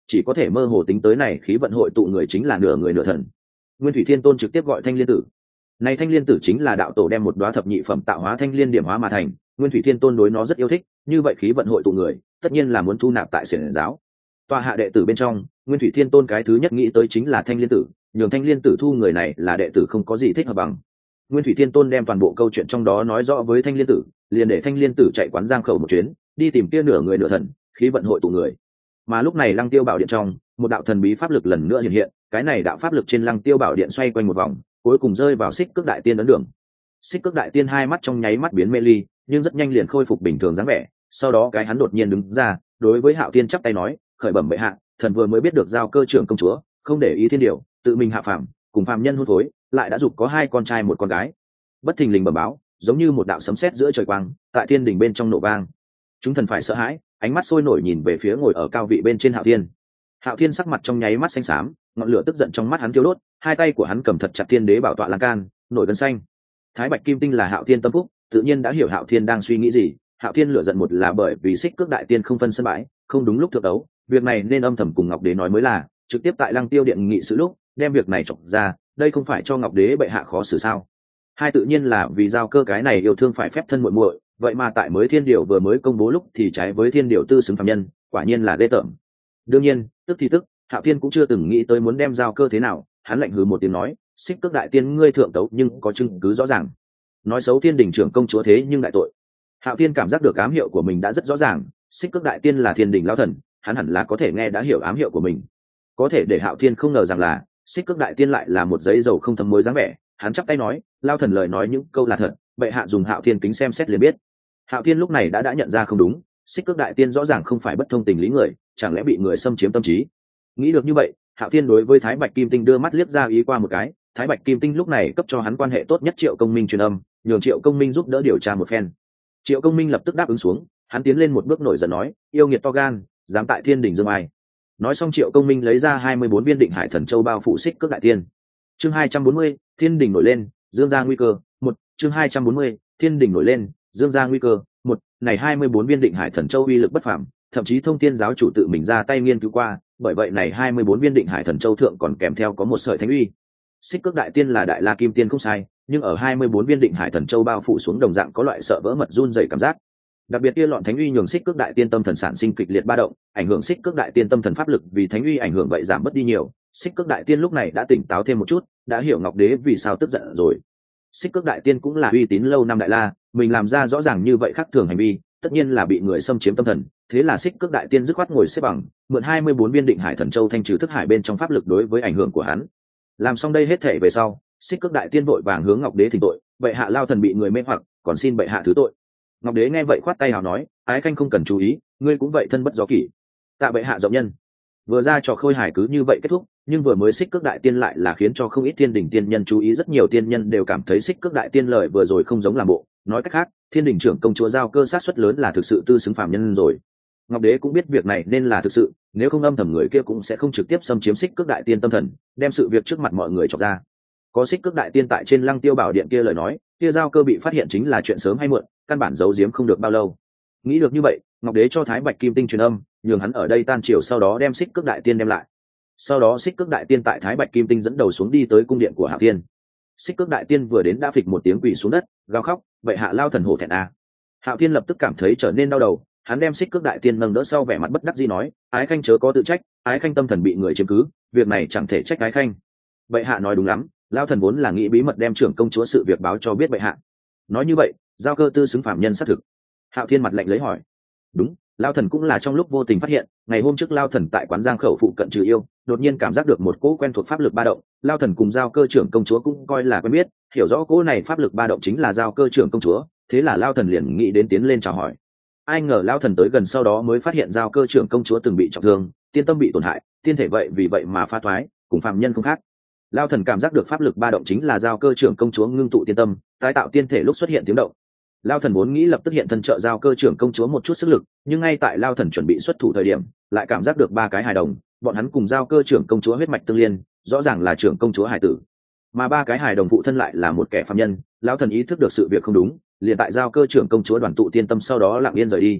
chỉ có thể mơ hồ tính tới này khí vận hội tụ người chính là nửa người nửa thần. Nguyên Thủy Thiên Tôn trực tiếp gọi thanh liên tử. Này thanh liên tử chính là đạo tổ đem một đóa thập nhị phẩm tạo hóa thanh liên điểm hóa mà thành, Nguyên Thủy Thiên Tôn đối nó rất yêu thích, như vậy khí vận hội tụ người, tất nhiên là muốn thu nạp tại xiển giáo. Tòa hạ đệ tử bên trong, Nguyên Thủy Thiên Tôn cái thứ nhất nghĩ tới chính là thanh liên tử, nhường thanh liên tử thu người này là đệ tử không có gì thích hợp bằng. Nguyên Thủy Thiên Tôn đem toàn bộ câu chuyện trong đó nói rõ với thanh liên tử, liền để thanh liên tử chạy quán giang khẩu một chuyến, đi tìm kia nửa người nửa thần, khí vận hội tụ người. Mà lúc này Lăng Tiêu Bảo Điện trong, một đạo thần bí pháp lực lần nữa hiện hiện, cái này đạo pháp lực trên Lăng Tiêu Bảo Điện xoay quanh một vòng, cuối cùng rơi vào Xích Cước Đại Tiên ấn đường. Xích Cước Đại Tiên hai mắt trong nháy mắt biến mê ly, nhưng rất nhanh liền khôi phục bình thường dáng vẻ, sau đó cái hắn đột nhiên đứng ra, đối với Hạo Thiên chắp tay nói, khởi bẩm bệ hạ, thần vừa mới biết được giao cơ trưởng công chúa, không để ý thiên điều, tự mình hạ phàm, cùng phàm nhân hôn phối, lại đã dục có hai con trai một con gái. Bất thình lình bẩm báo, giống như một đạo sấm sét giữa trời quang, tại thiên đình bên trong nổ vang. Chúng thần phải sợ hãi, ánh mắt sôi nổi nhìn về phía ngồi ở cao vị bên trên Hạo Thiên. Hạo Thiên sắc mặt trong nháy mắt xanh xám, ngọn lửa tức giận trong mắt hắn thiêu đốt, hai tay của hắn cầm thật chặt thiên đế bảo tọa lan can, nổi gân xanh. Thái Bạch Kim Tinh là Hạo Thiên tâm phúc, tự nhiên đã hiểu Hạo Thiên đang suy nghĩ gì. Hạo Thiên lửa giận một là bởi vì Xích Cước Đại Tiên không phân sân bãi, không đúng lúc thượng đấu, việc này nên âm thầm cùng Ngọc Đế nói mới là, trực tiếp tại Lăng Tiêu Điện nghị sự lúc, đem việc này chọc ra, đây không phải cho Ngọc Đế bệ hạ khó xử sao? Hai tự nhiên là vì giao cơ cái này yêu thương phải phép thân muội muội, vậy mà tại mới thiên điều vừa mới công bố lúc thì trái với thiên điều tư xứng phàm nhân, quả nhiên là ghê tởm. Đương nhiên, tức thì tức, Hạo Thiên cũng chưa từng nghĩ tới muốn đem giao cơ thế nào, hắn lạnh hừ một tiếng nói, Xích Cước Đại Tiên ngươi thượng tấu nhưng có chứng cứ rõ ràng. Nói xấu thiên đình trưởng công chúa thế nhưng đại tội. Hạo Thiên cảm giác được ám hiệu của mình đã rất rõ ràng, Xích Cước Đại Tiên là thiên đình lão thần, hắn hẳn là có thể nghe đã hiểu ám hiệu của mình. Có thể để Hạo Thiên không ngờ rằng là Xích Cước Đại Tiên lại là một giấy dầu không thấm muối dáng vẻ, hắn chắp tay nói, lao thần lời nói những câu là thật, bệ hạ dùng Hạo Thiên kính xem xét liền biết. Hạo Thiên lúc này đã đã nhận ra không đúng, Xích Cước Đại Tiên rõ ràng không phải bất thông tình lý người, chẳng lẽ bị người xâm chiếm tâm trí. Nghĩ được như vậy, Hạo Thiên đối với Thái Bạch Kim Tinh đưa mắt liếc ra ý qua một cái, Thái Bạch Kim Tinh lúc này cấp cho hắn quan hệ tốt nhất Triệu Công Minh truyền âm, nhường Triệu Công Minh giúp đỡ điều tra một phen. Triệu Công Minh lập tức đáp ứng xuống, hắn tiến lên một bước nổi giận nói, yêu nghiệt to gan, dám tại thiên đình dương ai. Nói xong Triệu Công Minh lấy ra hai mươi bốn viên định hải thần châu bao phủ Xích Cước Đại Tiên. Chương hai trăm bốn mươi, thiên đình nổi lên, dương ra nguy cơ. Một, chương hai trăm bốn mươi, thiên đình nổi lên, dương ra nguy cơ. Một, này hai mươi bốn viên định hải thần châu uy lực bất phàm, thậm chí thông thiên giáo chủ tự mình ra tay nghiên cứu qua, bởi vậy này hai mươi bốn viên định hải thần châu thượng còn kèm theo có một sợi thánh uy. Xích Cước Đại Tiên là đại la kim tiên không sai, nhưng ở hai mươi bốn viên định hải thần châu bao phủ xuống đồng dạng có loại sợ vỡ mật run rẩy cảm giác. Đặc biệt kia lọn thánh uy nhường Xích Cước Đại Tiên tâm thần sản sinh kịch liệt ba động, ảnh hưởng Xích Cước Đại Tiên tâm thần pháp lực vì thánh uy ảnh hưởng vậy giảm mất đi nhiều. Xích Cước Đại Tiên lúc này đã tỉnh táo thêm một chút, đã hiểu Ngọc Đế vì sao tức giận rồi. Xích Cước Đại Tiên cũng là uy tín lâu năm đại la, mình làm ra rõ ràng như vậy khác thường hành vi, tất nhiên là bị người xâm chiếm tâm thần, thế là Xích Cước Đại Tiên dứt khoát ngồi xếp bằng, mượn hai mươi bốn viên định hải thần châu thanh trừ thức hải bên trong pháp lực đối với ảnh hưởng của hắn. Làm xong đây hết thể về sau, Xích Cước Đại Tiên vội vàng hướng Ngọc Đế thỉnh tội, bệ hạ lao thần bị người mê hoặc, còn xin bệ hạ thứ tội. Ngọc Đế nghe vậy khoát tay hào nói, ái khanh không cần chú ý, ngươi cũng vậy thân bất gió kỷ. Tạ bệ hạ rộng nhân. Vừa ra trò khôi hài cứ như vậy kết thúc, nhưng vừa mới Xích Cước Đại Tiên lại là khiến cho không ít thiên đình tiên nhân chú ý, rất nhiều tiên nhân đều cảm thấy Xích Cước Đại Tiên lời vừa rồi không giống làm bộ, nói cách khác, thiên đình trưởng công chúa giao cơ sát suất lớn là thực sự tư xứng phàm nhân rồi. Ngọc Đế cũng biết việc này nên là thực sự, nếu không âm thầm người kia cũng sẽ không trực tiếp xâm chiếm Xích Cước Đại Tiên tâm thần, đem sự việc trước mặt mọi người chọc ra. Có Xích Cước Đại Tiên tại trên Lăng Tiêu Bảo Điện kia lời nói, kia giao cơ bị phát hiện chính là chuyện sớm hay muộn, căn bản giấu giếm không được bao lâu. Nghĩ được như vậy, Ngọc Đế cho Thái Bạch Kim Tinh truyền âm, nhường hắn ở đây tan triều sau đó đem Xích Cước Đại Tiên đem lại. Sau đó Xích Cước Đại Tiên tại Thái Bạch Kim Tinh dẫn đầu xuống đi tới cung điện của Hạo Thiên. Xích Cước Đại Tiên vừa đến đã phịch một tiếng quỳ xuống đất, gào khóc, vậy hạ lao thần hổ thẹn à. Hạo Thiên lập tức cảm thấy trở nên đau đầu, hắn đem Xích Cước Đại Tiên nâng đỡ sau vẻ mặt bất đắc dĩ nói, ái khanh chớ có tự trách, ái khanh tâm thần bị người chiếm cứ, việc này chẳng thể trách ái khanh. Vậy hạ nói đúng lắm, lao thần vốn là nghĩ bí mật đem trưởng công chúa sự việc báo cho biết bệ hạ. Nói như vậy, giao cơ tư xứng phạm nhân xác thực. Hạo Thiên mặt lạnh lấy hỏi, đúng, lao thần cũng là trong lúc vô tình phát hiện, ngày hôm trước lao thần tại quán giang khẩu phụ cận trừ yêu, đột nhiên cảm giác được một cỗ quen thuộc pháp lực ba động, lao thần cùng giao cơ trưởng công chúa cũng coi là quen biết, hiểu rõ cỗ này pháp lực ba động chính là giao cơ trưởng công chúa, thế là lao thần liền nghĩ đến tiến lên chào hỏi. Ai ngờ lao thần tới gần sau đó mới phát hiện giao cơ trưởng công chúa từng bị trọng thương, tiên tâm bị tổn hại, tiên thể vậy vì vậy mà phá thoái, cùng phạm nhân không khác. Lao thần cảm giác được pháp lực ba động chính là giao cơ trưởng công chúa ngưng tụ tiên tâm, tái tạo tiên thể lúc xuất hiện tiếng động. Lao thần vốn nghĩ lập tức hiện thân trợ giao cơ trưởng công chúa một chút sức lực, nhưng ngay tại Lao thần chuẩn bị xuất thủ thời điểm, lại cảm giác được ba cái hài đồng, bọn hắn cùng giao cơ trưởng công chúa huyết mạch tương liên, rõ ràng là trưởng công chúa hài tử, mà ba cái hài đồng phụ thân lại là một kẻ phạm nhân. Lao thần ý thức được sự việc không đúng, liền tại giao cơ trưởng công chúa đoàn tụ tiên tâm sau đó lặng yên rời đi.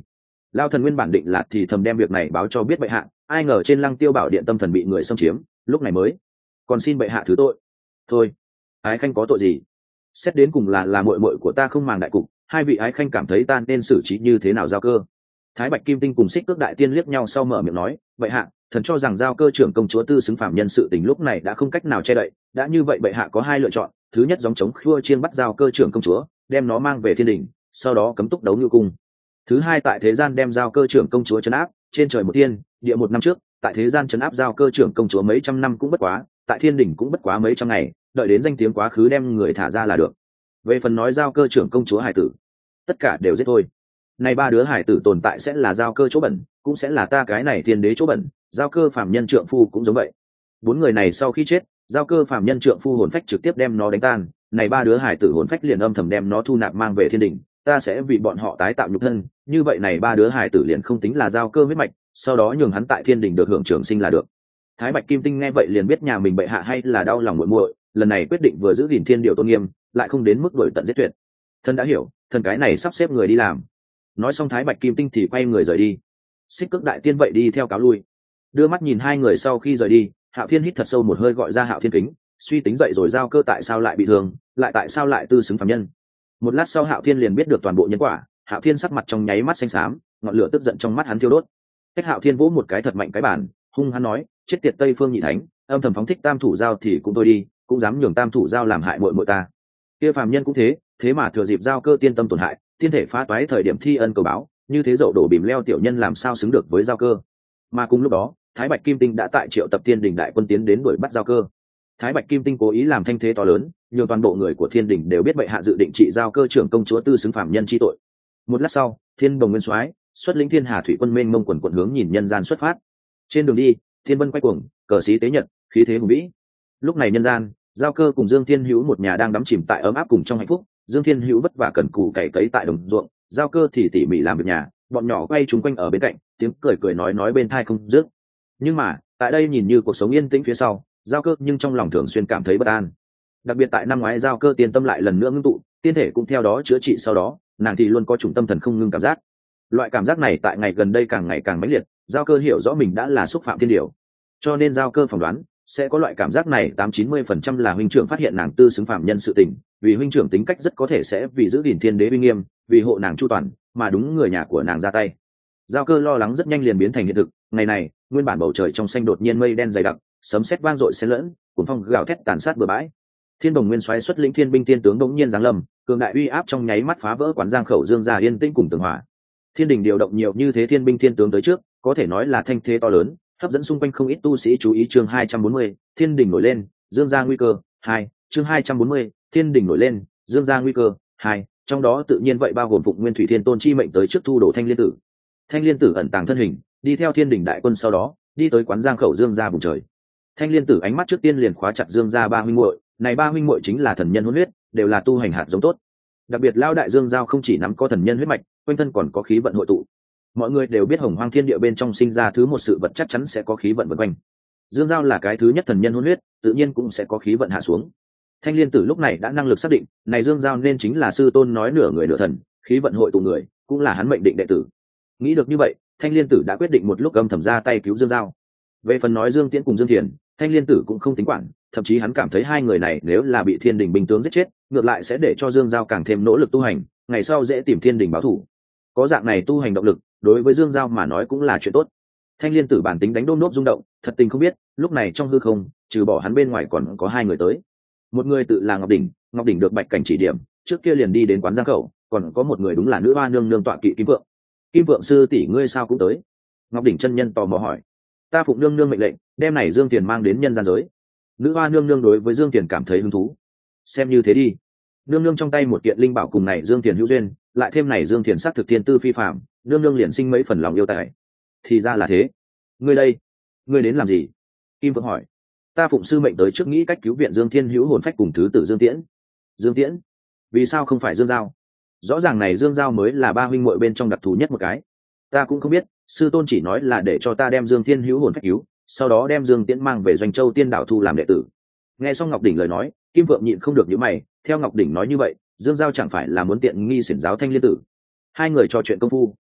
Lao thần nguyên bản định là thì thầm đem việc này báo cho biết bệ hạ, ai ngờ trên Lăng Tiêu Bảo điện tâm thần bị người xâm chiếm, lúc này mới còn xin bệ hạ thứ tội. Thôi, ái khanh có tội gì? Xét đến cùng là là muội muội của ta không màng đại cục, hai vị ái khanh cảm thấy ta nên xử trí như thế nào? Giao Cơ, Thái Bạch Kim Tinh cùng Xích Cước đại tiên liếc nhau sau mở miệng nói, bệ hạ, thần cho rằng Giao Cơ trưởng công chúa tư xứng phạm nhân sự tình lúc này đã không cách nào che đậy, đã như vậy bệ hạ có hai lựa chọn, thứ nhất gióng chống khua chiên bắt Giao Cơ trưởng công chúa, đem nó mang về thiên đình, sau đó cấm túc đấu như cung. Thứ hai tại thế gian đem Giao Cơ trưởng công chúa trấn áp, trên trời một tiên, địa một năm trước, tại thế gian trấn áp Giao Cơ trưởng công chúa mấy trăm năm cũng bất quá, tại thiên đình cũng bất quá mấy trăm ngày, đợi đến danh tiếng quá khứ đem người thả ra là được. Về phần nói Giao Cơ trưởng công chúa hải tử, tất cả đều giết thôi. Này ba đứa hải tử tồn tại sẽ là Giao Cơ chỗ bẩn, cũng sẽ là ta cái này thiên đế chỗ bẩn, Giao Cơ phàm nhân trượng phu cũng giống vậy. Bốn người này sau khi chết, Giao Cơ phàm nhân trượng phu hồn phách trực tiếp đem nó đánh tan, này ba đứa hải tử hồn phách liền âm thầm đem nó thu nạp mang về thiên đình, ta sẽ vì bọn họ tái tạo nhục thân, như vậy này ba đứa hải tử liền không tính là Giao Cơ huyết mạch, sau đó nhường hắn tại thiên đình được hưởng trường sinh là được. Thái Bạch Kim Tinh nghe vậy liền biết nhà mình bệ hạ hay là đau lòng muội muội, lần này quyết định vừa giữ gìn thiên điều tôn nghiêm, lại không đến mức đuổi tận giết tuyệt. Thần đã hiểu, thần cái này sắp xếp người đi làm. Nói xong Thái Bạch Kim Tinh thì quay người rời đi. Xích Cước đại tiên vậy đi theo cáo lui. Đưa mắt nhìn hai người sau khi rời đi, Hạo Thiên hít thật sâu một hơi gọi ra Hạo Thiên kính, suy tính dậy rồi Giao Cơ tại sao lại bị thương, lại tại sao lại tư xứng phàm nhân. Một lát sau Hạo Thiên liền biết được toàn bộ nhân quả, Hạo Thiên sắc mặt trong nháy mắt xanh xám, ngọn lửa tức giận trong mắt hắn thiêu đốt. Cách Hạo Thiên vỗ một cái thật mạnh cái bàn, hung hắn nói, chết tiệt Tây Phương Nhị Thánh, âm thầm phóng thích Tam Thủ Giao thì cũng thôi đi, cũng dám nhường Tam Thủ Giao làm hại muội muội ta. Kia phàm nhân cũng thế, thế mà thừa dịp Giao Cơ tiên tâm tổn hại, tiên thể phá toái thời điểm thi ân cầu báo, như thế dậu đổ bìm leo tiểu nhân làm sao xứng được với Giao Cơ. Mà cùng lúc đó, Thái Bạch Kim Tinh đã tại triệu tập Thiên Đình đại quân tiến đến đuổi bắt Giao Cơ. Thái Bạch Kim Tinh cố ý làm thanh thế to lớn, nhường toàn bộ người của Thiên Đình đều biết bệ hạ dự định trị Giao Cơ trưởng công chúa tư xứng phàm nhân chi tội. Một lát sau, Thiên Đồng Nguyên Soái xuất lĩnh Thiên Hà thủy quân mênh mông quần quần hướng nhìn nhân gian xuất phát. Trên đường đi, thiên vân quay cuồng, cờ xí tế nhật, khí thế hùng vĩ. Lúc này nhân gian, Giao Cơ cùng Dương Thiên Hữu một nhà đang đắm chìm tại ấm áp cùng trong hạnh phúc. Dương Thiên Hữu vất vả cần cù cày cấy tại đồng ruộng, Giao Cơ thì tỉ mỉ làm việc nhà, bọn nhỏ quay chúng quanh ở bên cạnh, tiếng cười cười nói nói bên tai không dứt. Nhưng mà, tại đây nhìn như cuộc sống yên tĩnh phía sau, Giao Cơ nhưng trong lòng thường xuyên cảm thấy bất an. Đặc biệt tại năm ngoái Giao Cơ tiên tâm lại lần nữa ngưng tụ, tiên thể cũng theo đó chữa trị, sau đó, nàng thì luôn có chủng tâm thần không ngưng cảm giác. Loại cảm giác này tại ngày gần đây càng ngày càng mãnh liệt, Giao Cơ hiểu rõ mình đã là xúc phạm thiên điều, cho nên Giao Cơ phỏng đoán sẽ có loại cảm giác này tám chín mươi phần trăm là huynh trưởng phát hiện nàng tư xứng phạm nhân sự tình, vì huynh trưởng tính cách rất có thể sẽ vì giữ gìn thiên đế uy nghiêm, vì hộ nàng chu toàn, mà đúng người nhà của nàng ra tay. Giao Cơ lo lắng rất nhanh liền biến thành hiện thực. Ngày này, nguyên bản bầu trời trong xanh đột nhiên mây đen dày đặc, sấm sét vang dội xen lẫn, cuồng phong gào thét tàn sát bừa bãi. Thiên Đồng Nguyên Soái xuất lĩnh thiên binh tiên tướng đống nhiên giáng lâm, cường đại uy áp trong nháy mắt phá vỡ quán giang khẩu Dương gia yên tĩnh cùng tường hòa. Thiên đình điều động nhiều như thế thiên binh thiên tướng tới trước, có thể nói là thanh thế to lớn, hấp dẫn xung quanh không ít tu sĩ chú ý. Chương hai trăm bốn mươi, Thiên đình nổi lên, Dương gia nguy cơ. Hai, chương hai trăm bốn mươi, Thiên đình nổi lên, Dương gia nguy cơ. Hai, trong đó tự nhiên vậy bao gồm Phụng Nguyên Thủy Thiên Tôn chi mệnh tới trước thu đổ Thanh Liên Tử. Thanh Liên Tử ẩn tàng thân hình, đi theo thiên đình đại quân, sau đó đi tới quán giang khẩu Dương gia vùng trời. Thanh Liên Tử ánh mắt trước tiên liền khóa chặt Dương gia ba huynh muội, này ba huynh muội chính là thần nhân hôn huyết, đều là tu hành hạt giống tốt. Đặc biệt lao đại Dương Giao không chỉ nắm có thần nhân huyết mạch, quanh thân còn có khí vận hội tụ. Mọi người đều biết Hồng Hoang thiên địa bên trong sinh ra thứ một sự vật chắc chắn sẽ có khí vận vần quanh. Dương Giao là cái thứ nhất thần nhân hôn huyết, tự nhiên cũng sẽ có khí vận hạ xuống. Thanh Liên Tử lúc này đã năng lực xác định, này Dương Giao nên chính là sư tôn nói nửa người nửa thần, khí vận hội tụ người, cũng là hắn mệnh định đệ tử. Nghĩ được như vậy, Thanh Liên Tử đã quyết định một lúc âm thầm ra tay cứu Dương Giao. Về phần nói Dương Tiễn cùng Dương Thiền, Thanh Liên Tử cũng không tính quản, thậm chí hắn cảm thấy hai người này nếu là bị thiên đình binh tướng giết chết, ngược lại sẽ để cho Dương Giao càng thêm nỗ lực tu hành, ngày sau dễ tìm thiên đình báo thù. Có dạng này tu hành động lực, đối với Dương Giao mà nói cũng là chuyện tốt. Thanh Liên Tử bản tính đánh đôm nốt rung động, thật tình không biết, lúc này trong hư không, trừ bỏ hắn bên ngoài còn có hai người tới. Một người tự là Ngọc Đỉnh, Ngọc Đỉnh được Bạch Cảnh chỉ điểm, trước kia liền đi đến quán giang khẩu, còn có một người đúng là nữ hoa nương nương tọa kỵ Kim Vượng. Kim Vượng sư tỷ ngươi sao cũng tới? Ngọc Đỉnh chân nhân tò mò hỏi. Ta phụng nương nương mệnh lệnh, đem này Dương Tiền mang đến nhân gian giới. Nữ hoa nương nương đối với Dương Tiền cảm thấy hứng thú. Xem như thế đi. Nương nương trong tay một kiện linh bảo cùng này Dương Tiền hữu duyên, lại thêm này Dương Tiền sắc thực thiên tư phi phạm, nương nương liền sinh mấy phần lòng yêu tài. Thì ra là thế. Ngươi đây, ngươi đến làm gì? Kim Vượng hỏi. Ta phụng sư mệnh tới trước nghĩ cách cứu viện Dương Thiên Hữu hồn phách cùng thứ tử Dương Tiễn. Dương Tiễn? Vì sao không phải Dương Giao? Rõ ràng này Dương Giao mới là ba huynh muội bên trong đặc thù nhất một cái. Ta cũng không biết, sư tôn chỉ nói là để cho ta đem Dương Thiên Hữu hồn phách cứu, sau đó đem Dương Tiễn mang về Doanh Châu Tiên Đảo thu làm đệ tử. Nghe xong Ngọc Đỉnh lời nói, Kim Vượng nhịn không được nhíu mày, theo Ngọc Đỉnh nói như vậy, Dương Giao chẳng phải là muốn tiện nghi xiển giáo Thanh Liên Tử? Hai người trò chuyện công phu,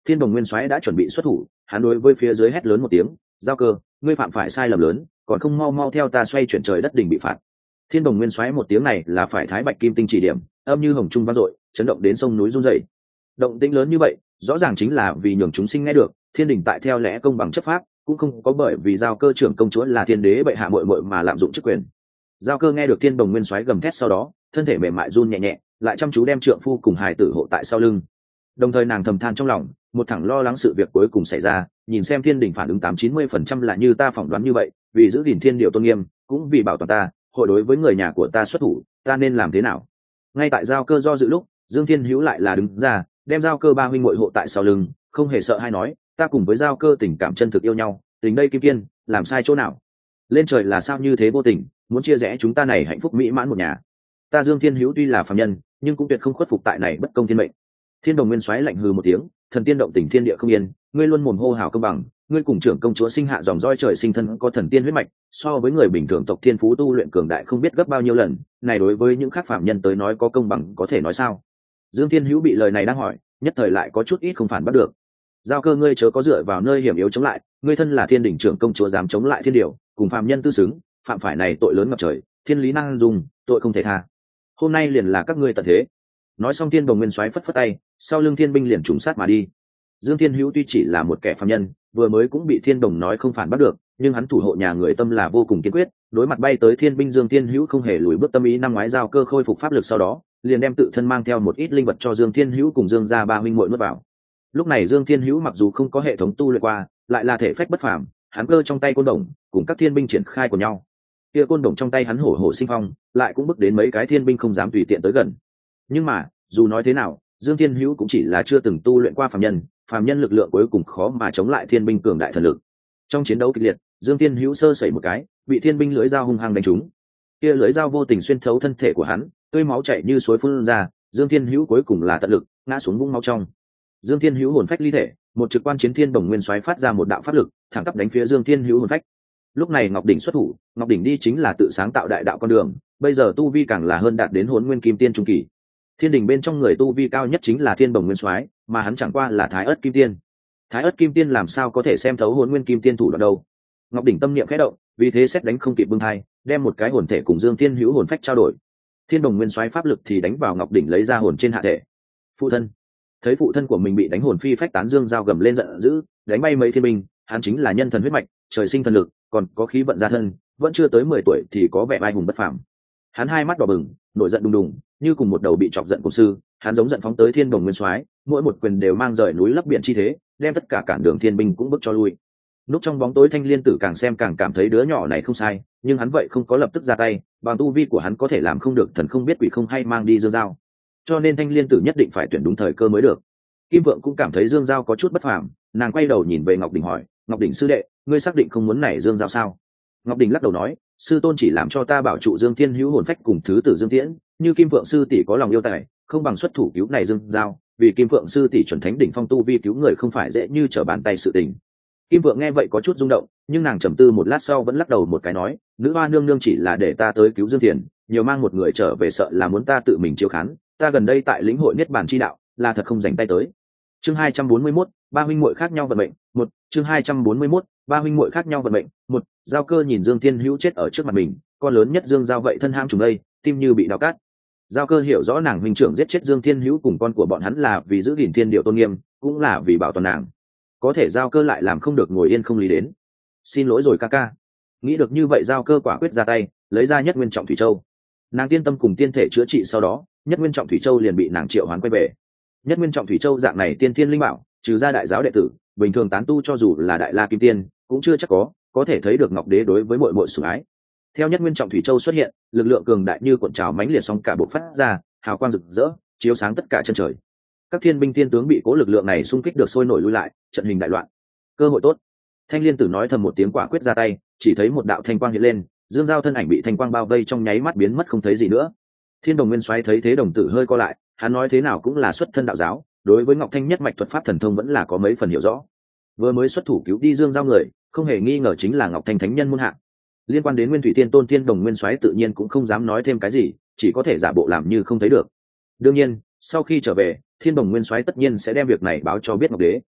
Thiên Đồng Nguyên Soái đã chuẩn bị xuất thủ, hắn đối với phía dưới hét lớn một tiếng, giao cơ, ngươi phạm phải sai lầm lớn, còn không mau mau theo ta xoay chuyển trời đất đình bị phạt. Thiên Đồng Nguyên Soái một tiếng này là phải thái bạch kim tinh chỉ điểm, âm như hồng trung vang dội, chấn động đến sông núi rung dậy. Động tĩnh lớn như vậy, rõ ràng chính là vì nhường chúng sinh nghe được, thiên đình tại theo lẽ công bằng chấp pháp, cũng không có bởi vì giao cơ trưởng công chúa là thiên đế bệ hạ muội muội mà lạm dụng chức quyền. Giao cơ nghe được Thiên Đồng Nguyên Soái gầm thét sau đó, thân thể mềm mại run nhẹ nhẹ, lại chăm chú đem trượng phu cùng hài tử hộ tại sau lưng. Đồng thời nàng thầm than trong lòng, một thẳng lo lắng sự việc cuối cùng xảy ra, nhìn xem thiên đình phản ứng tám chín mươi phần trăm là như ta phỏng đoán như vậy, vì giữ gìn thiên điều tôn nghiêm, cũng vì bảo toàn ta, hội đối với người nhà của ta xuất thủ, ta nên làm thế nào? Ngay tại giao cơ do dự lúc, Dương Thiên Hữu lại là đứng ra, đem giao cơ ba huynh muội hộ tại sau lưng, không hề sợ hay nói, ta cùng với giao cơ tình cảm chân thực yêu nhau, tình đây kim kiên, làm sai chỗ nào? Lên trời là sao như thế vô tình, muốn chia rẽ chúng ta này hạnh phúc mỹ mãn một nhà. Ta Dương Thiên Hữu tuy là phàm nhân, nhưng cũng tuyệt không khuất phục tại này bất công thiên mệnh. Thiên Đồng Nguyên Soái lạnh hừ một tiếng, thần tiên động tình thiên địa không yên, ngươi luôn mồm hô hào công bằng, ngươi cùng trưởng công chúa sinh hạ dòng roi trời sinh thân có thần tiên huyết mạch, so với người bình thường tộc thiên phú tu luyện cường đại không biết gấp bao nhiêu lần, này đối với những khác phạm nhân tới nói có công bằng có thể nói sao? Dương Thiên Hữu bị lời này đang hỏi, nhất thời lại có chút ít không phản bắt được. Giao cơ ngươi chớ có dựa vào nơi hiểm yếu chống lại, ngươi thân là thiên đỉnh trưởng công chúa dám chống lại thiên điều, cùng phạm nhân tư xứng, phạm phải này tội lớn ngập trời, thiên lý năng dùng, tội không thể tha. Hôm nay liền là các ngươi tận thế. Nói xong Thiên Đồng Nguyên Soái phất phất tay, sau lưng thiên binh liền trùng sát mà đi. Dương Thiên Hữu tuy chỉ là một kẻ phàm nhân, vừa mới cũng bị Thiên Đồng nói không phản bắt được, nhưng hắn thủ hộ nhà người tâm là vô cùng kiên quyết, đối mặt bay tới thiên binh Dương Thiên Hữu không hề lùi bước tâm ý. Năm ngoái giao cơ khôi phục pháp lực sau đó, liền đem tự thân mang theo một ít linh vật cho Dương Thiên Hữu cùng Dương gia ba huynh muội nuốt vào. Lúc này Dương Thiên Hữu mặc dù không có hệ thống tu luyện qua, lại là thể phách bất phàm, hắn cơ trong tay côn đồng, cùng các thiên binh triển khai của nhau. Kia côn đồng trong tay hắn hổ hổ sinh phong, lại cũng bước đến mấy cái thiên binh không dám tùy tiện tới gần. Nhưng mà, dù nói thế nào, Dương Thiên Hữu cũng chỉ là chưa từng tu luyện qua phàm nhân, phàm nhân lực lượng cuối cùng khó mà chống lại thiên binh cường đại thần lực. Trong chiến đấu kịch liệt, Dương Thiên Hữu sơ sẩy một cái, bị thiên binh lưỡi dao hung hăng đánh trúng. Kia lưỡi dao vô tình xuyên thấu thân thể của hắn, tươi máu chảy như suối phun ra, Dương Thiên Hữu cuối cùng là tận lực ngã xuống vũng máu trong. Dương Thiên Hữu hồn phách ly thể, một trực quan chiến Thiên Đồng Nguyên Soái phát ra một đạo pháp lực, thẳng tắp đánh phía Dương Thiên Hữu hồn phách. Lúc này Ngọc Đỉnh xuất thủ, Ngọc Đỉnh đi chính là tự sáng tạo đại đạo con đường, bây giờ tu vi càng là hơn đạt đến Hỗn Nguyên Kim Tiên trung kỳ. Thiên đình bên trong người tu vi cao nhất chính là Thiên Đồng Nguyên Soái, mà hắn chẳng qua là Thái Ức Kim Tiên. Thái Ức Kim Tiên làm sao có thể xem thấu Hỗn Nguyên Kim Tiên thủ đoạn đâu? Ngọc Đỉnh tâm niệm khẽ động, vì thế xét đánh không kịp bưng hai, đem một cái hồn thể cùng Dương Thiên Hữu hồn phách trao đổi. Thiên Đồng Nguyên Soái pháp lực thì đánh vào Ngọc Đỉnh lấy ra hồn trên hạ thể. Phụ thân, thấy phụ thân của mình bị đánh hồn phi phách tán, Dương Giao gầm lên giận dữ, đánh bay mấy thiên binh, hắn chính là nhân thần huyết mạch, trời sinh thần lực, còn có khí vận gia thân, vẫn chưa tới mười tuổi thì có vẻ vai hùng bất phàm. Hắn hai mắt đỏ bừng, nổi giận đùng đùng, như cùng một đầu bị chọc giận cổ sư, hắn giống giận phóng tới Thiên Đồng Nguyên Soái, mỗi một quyền đều mang rời núi lấp biển chi thế, đem tất cả cản đường thiên binh cũng bước cho lui. Núp trong bóng tối Thanh Liên Tử càng xem càng cảm thấy đứa nhỏ này không sai, nhưng hắn vậy không có lập tức ra tay, bằng tu vi của hắn có thể làm không được thần không biết quỷ không hay mang đi Dương Giao, cho nên Thanh Liên Tử nhất định phải tuyển đúng thời cơ mới được. Kim Vượng cũng cảm thấy Dương Giao có chút bất phàm, nàng quay đầu nhìn về Ngọc Đỉnh hỏi, Ngọc Đỉnh sư đệ, ngươi xác định không muốn nảy Dương Giao sao? Ngọc Đỉnh lắc đầu nói, sư tôn chỉ làm cho ta bảo trụ Dương Thiên Hữu hồn phách cùng thứ tử Dương Tiễn, như Kim Vượng sư tỷ có lòng yêu tài, không bằng xuất thủ cứu này Dương Giao, vì Kim Vượng sư tỷ chuẩn thánh đỉnh phong tu vi cứu người không phải dễ như trở bàn tay sự tình. Kim Vượng nghe vậy có chút rung động, nhưng nàng trầm tư một lát sau vẫn lắc đầu một cái nói, nữ hoa nương nương chỉ là để ta tới cứu Dương Thiền, nhiều mang một người trở về sợ là muốn ta tự mình chiếu khán, ta gần đây tại lĩnh hội niết bàn chi đạo, là thật không dành tay tới. Chương hai trăm bốn mươi mốt, ba huynh muội khác nhau vận mệnh, một, chương hai trăm bốn mươi mốt, ba huynh muội khác nhau vận mệnh, một, Giao Cơ nhìn Dương Thiên Hữu chết ở trước mặt mình, con lớn nhất Dương Giao vậy thân ham trùng đây, tim như bị đào cát. Giao Cơ hiểu rõ nàng huynh trưởng giết chết Dương Thiên Hữu cùng con của bọn hắn là vì giữ gìn thiên điệu tôn nghiêm, cũng là vì bảo toàn nàng. Có thể Giao Cơ lại làm không được ngồi yên không lý đến. Xin lỗi rồi ca ca. Nghĩ được như vậy Giao Cơ quả quyết ra tay, lấy ra Nhất Nguyên Trọng Thủy Châu. Nàng tiên tâm cùng tiên thể chữa trị sau đó, Nhất Nguyên Trọng Thủy Châu liền bị nàng triệu hoán quay về. Nhất Nguyên Trọng Thủy Châu dạng này tiên thiên linh bảo, trừ ra đại giáo đệ tử, bình thường tán tu cho dù là đại la kim tiên, cũng chưa chắc có, có thể thấy được Ngọc Đế đối với muội muội sủng ái. Theo Nhất Nguyên Trọng Thủy Châu xuất hiện, lực lượng cường đại như cuộn trào mãnh liệt sóng cả bộc phát ra, hào quang rực rỡ, chiếu sáng tất cả chân trời. Các thiên binh thiên tướng bị cố lực lượng này xung kích được sôi nổi lui lại, trận hình đại loạn. Cơ hội tốt. Thanh Liên Tử nói thầm một tiếng quả quyết ra tay, chỉ thấy một đạo thanh quang hiện lên, Dương Giao thân ảnh bị thanh quang bao vây trong nháy mắt biến mất không thấy gì nữa. Thiên Đồng Nguyên Soái thấy thế đồng tử hơi co lại, hắn nói thế nào cũng là xuất thân đạo giáo, đối với Ngọc Thanh nhất mạch thuật pháp thần thông vẫn là có mấy phần hiểu rõ. Vừa mới xuất thủ cứu đi Dương Giao người, không hề nghi ngờ chính là Ngọc Thanh thánh nhân môn hạ. Liên quan đến Nguyên Thủy Tiên Tôn Thiên Đồng Nguyên Soái tự nhiên cũng không dám nói thêm cái gì, chỉ có thể giả bộ làm như không thấy được. Đương nhiên, sau khi trở về, Thiên Đồng Nguyên Soái tất nhiên sẽ đem việc này báo cho biết Ngọc Đế.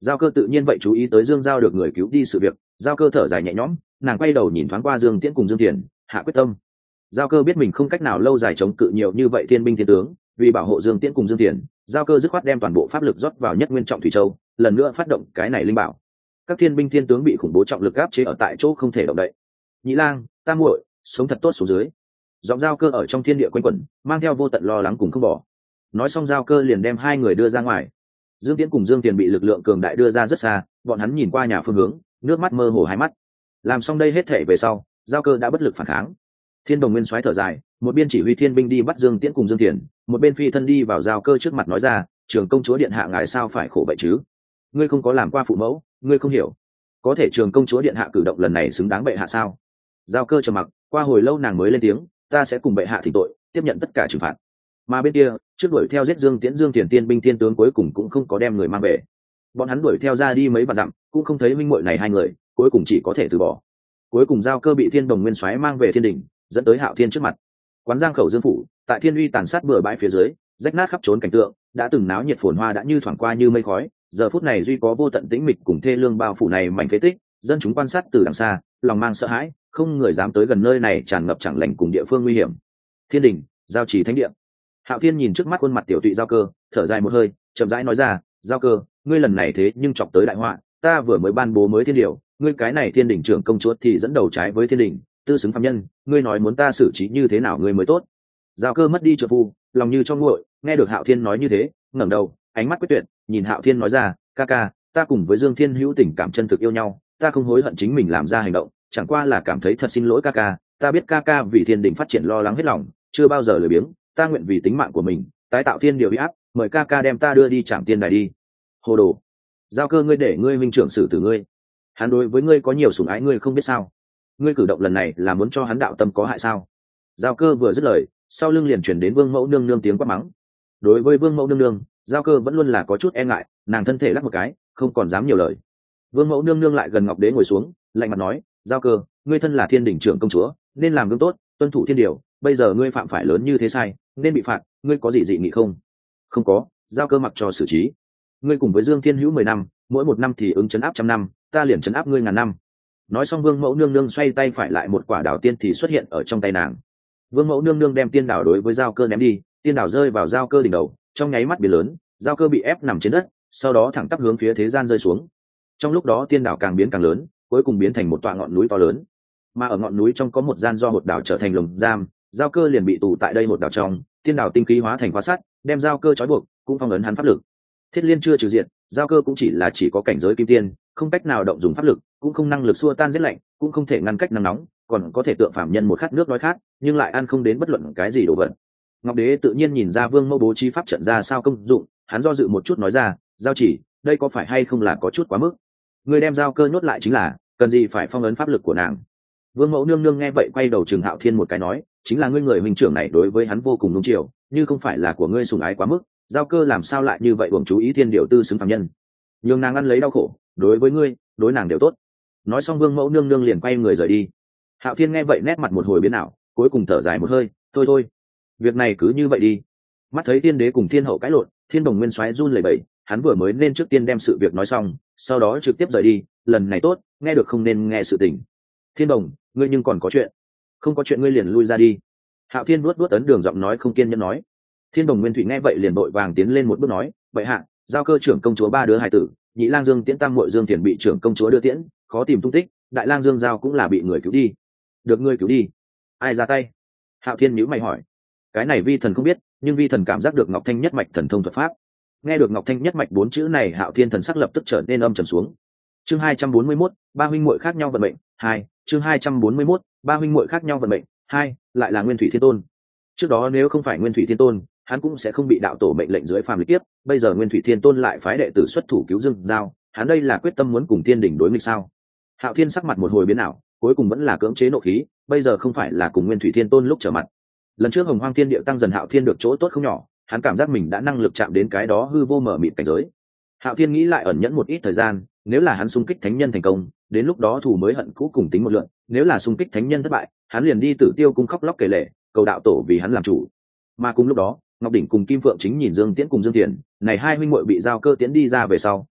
Giao Cơ tự nhiên vậy chú ý tới Dương Giao được người cứu đi sự việc. Giao Cơ thở dài nhẹ nhõm, nàng quay đầu nhìn thoáng qua Dương Tiễn cùng Dương Tiền, hạ quyết tâm. Giao Cơ biết mình không cách nào lâu dài chống cự nhiều như vậy thiên binh thiên tướng, vì bảo hộ Dương Tiễn cùng Dương Tiền, Giao Cơ dứt khoát đem toàn bộ pháp lực rót vào Nhất Nguyên Trọng Thủy Châu, lần nữa phát động cái này linh bảo. Các thiên binh thiên tướng bị khủng bố trọng lực áp chế ở tại chỗ không thể động đậy. Nhĩ Lang, Tam Muội, sống thật tốt xuống dưới. Giọng Giao Cơ ở trong thiên địa quanh quẩn, mang theo vô tận lo lắng cùng không bỏ. Nói xong Giao Cơ liền đem hai người đưa ra ngoài. Dương Tiễn cùng Dương Tiền bị lực lượng cường đại đưa ra rất xa, bọn hắn nhìn qua nhà phương hướng, nước mắt mơ hồ hai mắt. Làm xong đây hết thể về sau, Giao Cơ đã bất lực phản kháng. Thiên Đồng Nguyên Soái thở dài, một bên chỉ huy thiên binh đi bắt Dương Tiễn cùng Dương Tiền, một bên phi thân đi vào Giao Cơ trước mặt nói ra, Trường công chúa điện hạ ngài sao phải khổ vậy chứ? Ngươi không có làm qua phụ mẫu, ngươi không hiểu. Có thể Trường công chúa điện hạ cử động lần này xứng đáng bệ hạ sao? Giao Cơ trầm mặc, qua hồi lâu nàng mới lên tiếng, ta sẽ cùng bệ hạ thỉnh tội, tiếp nhận tất cả trừng phạt. Mà bên kia, trước đuổi theo giết Dương Tiễn Dương Tiền tiên binh thiên tướng cuối cùng cũng không có đem người mang về. Bọn hắn đuổi theo ra đi mấy vạn dặm, cũng không thấy minh muội này hai người, cuối cùng chỉ có thể từ bỏ. Cuối cùng Giao Cơ bị Thiên Đồng Nguyên Soái mang về thiên đỉnh, dẫn tới Hạo Thiên trước mặt. Quán Giang Khẩu Dương phủ, tại Thiên Uy tàn sát bừa bãi phía dưới, rách nát khắp trốn cảnh tượng, đã từng náo nhiệt phồn hoa đã như thoảng qua như mây khói, giờ phút này duy có vô tận tĩnh mịch cùng thê lương bao phủ này mảnh phế tích, dân chúng quan sát từ đằng xa, lòng mang sợ hãi, không người dám tới gần nơi này tràn ngập chẳng lành cùng địa phương nguy hiểm. Thiên đỉnh, giao trì thánh địa. Hạo Thiên nhìn trước mắt khuôn mặt tiểu tụy Giao Cơ, thở dài một hơi, chậm rãi nói ra, Giao Cơ, ngươi lần này thế nhưng chọc tới đại họa, ta vừa mới ban bố mới thiên điều, ngươi cái này thiên đỉnh trưởng công chúa thì dẫn đầu trái với thiên đỉnh, tư xứng phạm nhân, ngươi nói muốn ta xử trí như thế nào ngươi mới tốt? Giao Cơ mất đi trợ phu, lòng như cho nguội, nghe được Hạo Thiên nói như thế, ngẩng đầu, ánh mắt quyết tuyệt, nhìn Hạo Thiên nói ra, ca ca, ta cùng với Dương Thiên hữu tình cảm chân thực yêu nhau, ta không hối hận chính mình làm ra hành động, chẳng qua là cảm thấy thật xin lỗi ca ca, ta biết ca ca vì thiên đỉnh phát triển lo lắng hết lòng, chưa bao giờ lười biếng, ta nguyện vì tính mạng của mình tái tạo thiên điều uy áp, mời ca ca đem ta đưa đi trảm tiên đài đi. Hồ đồ! Giao Cơ, ngươi để ngươi minh trưởng xử tử ngươi, hắn đối với ngươi có nhiều sủng ái ngươi không biết sao? Ngươi cử động lần này là muốn cho hắn đạo tâm có hại sao? Giao Cơ vừa dứt lời, sau lưng liền chuyển đến Vương Mẫu nương nương tiếng quát mắng. Đối với Vương Mẫu nương nương, Giao Cơ vẫn luôn là có chút e ngại, nàng thân thể lắc một cái, không còn dám nhiều lời. Vương Mẫu nương nương lại gần Ngọc Đế ngồi xuống, lạnh mặt nói, Giao Cơ, ngươi thân là thiên đỉnh trưởng công chúa, nên làm gương tốt, tuân thủ thiên điều, bây giờ ngươi phạm phải lớn như thế sai, nên bị phạt, ngươi có gì dị nghị không? Không có. Giao Cơ mặc cho xử trí. Ngươi cùng với Dương Thiên hữu mười năm, mỗi một năm thì ứng chấn áp trăm năm, ta liền chấn áp ngươi ngàn năm. Nói xong Vương Mẫu nương nương xoay tay phải lại một quả đào tiên thì xuất hiện ở trong tay nàng. Vương Mẫu nương nương đem tiên đào đối với Giao Cơ ném đi, tiên đào rơi vào Giao Cơ đỉnh đầu, trong nháy mắt biến lớn, Giao Cơ bị ép nằm trên đất, sau đó thẳng tắp hướng phía thế gian rơi xuống. Trong lúc đó tiên đào càng biến càng lớn, cuối cùng biến thành một tọa ngọn núi to lớn. Mà ở ngọn núi trong có một gian do hột đào trở thành lồng giam, Giao Cơ liền bị tù tại đây hột đào trong, tiên đào tinh khí hóa thành khóa sắt, đem Giao Cơ trói buộc, cũng phong ấn hắn pháp lực. Thiết Liên chưa trừ diệt, Giao Cơ cũng chỉ là chỉ có cảnh giới kim tiên, không cách nào động dùng pháp lực, cũng không năng lực xua tan rét lạnh, cũng không thể ngăn cách nắng nóng, còn có thể tượng phạm nhân một khát nước đói khát, nhưng lại ăn không đến bất luận cái gì đồ vật. Ngọc Đế tự nhiên nhìn ra Vương Mẫu bố trí pháp trận ra sao công dụng, hắn do dự một chút nói ra, Giao chỉ, đây có phải hay không là có chút quá mức? Người đem Giao Cơ nhốt lại chính là, cần gì phải phong ấn pháp lực của nàng? Vương Mẫu nương nương nghe vậy quay đầu trừng Hạo Thiên một cái nói, chính là ngươi người huynh trưởng này đối với hắn vô cùng nung chiều, như không phải là của ngươi sủng ái quá mức, Giao Cơ làm sao lại như vậy uổng chú ý thiên điều tư xứng phàm nhân, nhường nàng ăn lấy đau khổ, đối với ngươi, đối nàng đều tốt. Nói xong Vương Mẫu nương nương liền quay người rời đi. Hạo Thiên nghe vậy nét mặt một hồi biến ảo, cuối cùng thở dài một hơi, thôi thôi, việc này cứ như vậy đi. Mắt thấy Tiên Đế cùng Thiên Hậu cãi lộn, Thiên Đồng Nguyên Soái run lẩy bẩy, hắn vừa mới nên trước tiên đem sự việc nói xong, sau đó trực tiếp rời đi, lần này tốt, nghe được không nên nghe sự tình. Thiên Đồng, ngươi nhưng còn có chuyện? Không có chuyện ngươi liền lui ra đi. Hạo Thiên vuốt vuốt ấn đường giọng nói không kiên nhẫn nói. Thiên Đồng Nguyên Thủy nghe vậy liền vội vàng tiến lên một bước nói, vậy hạ, Giao Cơ trưởng công chúa ba đứa hài tử, Nhị Lang Dương Tiễn Tam muội Dương Thiền bị trưởng công chúa đưa tiễn, khó tìm tung tích, Đại Lang Dương Giao cũng là bị người cứu đi. Được ngươi cứu đi, ai ra tay? Hạo Thiên nhíu mày hỏi. Cái này vi thần không biết, nhưng vi thần cảm giác được Ngọc Thanh nhất mạch thần thông thuật pháp. Nghe được Ngọc Thanh nhất mạch bốn chữ này, Hạo Thiên thần sắc lập tức trở nên âm trầm xuống. Chương hai trăm bốn mươi mốt, ba huynh muội khác nhau vận mệnh, hai, chương hai trăm bốn mươi mốt, ba huynh muội khác nhau vận mệnh, hai, lại là Nguyên Thủy Thiên Tôn. Trước đó nếu không phải Nguyên Thủy Thiên Tôn, hắn cũng sẽ không bị đạo tổ mệnh lệnh dưới phàm lịch tiếp, bây giờ Nguyên Thủy Thiên Tôn lại phái đệ tử xuất thủ cứu Dương Giao, hắn đây là quyết tâm muốn cùng Thiên đỉnh đối nghịch sao? Hạo Thiên sắc mặt một hồi biến ảo, cuối cùng vẫn là cưỡng chế nộ khí, bây giờ không phải là cùng Nguyên Thủy Thiên Tôn lúc trở mặt. Lần trước Hồng Hoang Thiên Địa tăng dần, Hạo Thiên được chỗ tốt không nhỏ, hắn cảm giác mình đã năng lực chạm đến cái đó hư vô mở mịt cảnh giới. Hạo Thiên nghĩ lại ẩn nhẫn một ít thời gian, nếu là hắn xung kích thánh nhân thành công, đến lúc đó thù mới hận cũ cùng tính một lượng, nếu là xung kích thánh nhân thất bại, hắn liền đi Tử Tiêu cung khóc lóc kể lể, cầu đạo tổ vì hắn làm chủ. Mà cùng lúc đó, Ngọc Đỉnh cùng Kim Phượng chính nhìn Dương Tiễn cùng Dương Tiễn, này hai huynh muội bị Giao Cơ tiễn đi ra về sau,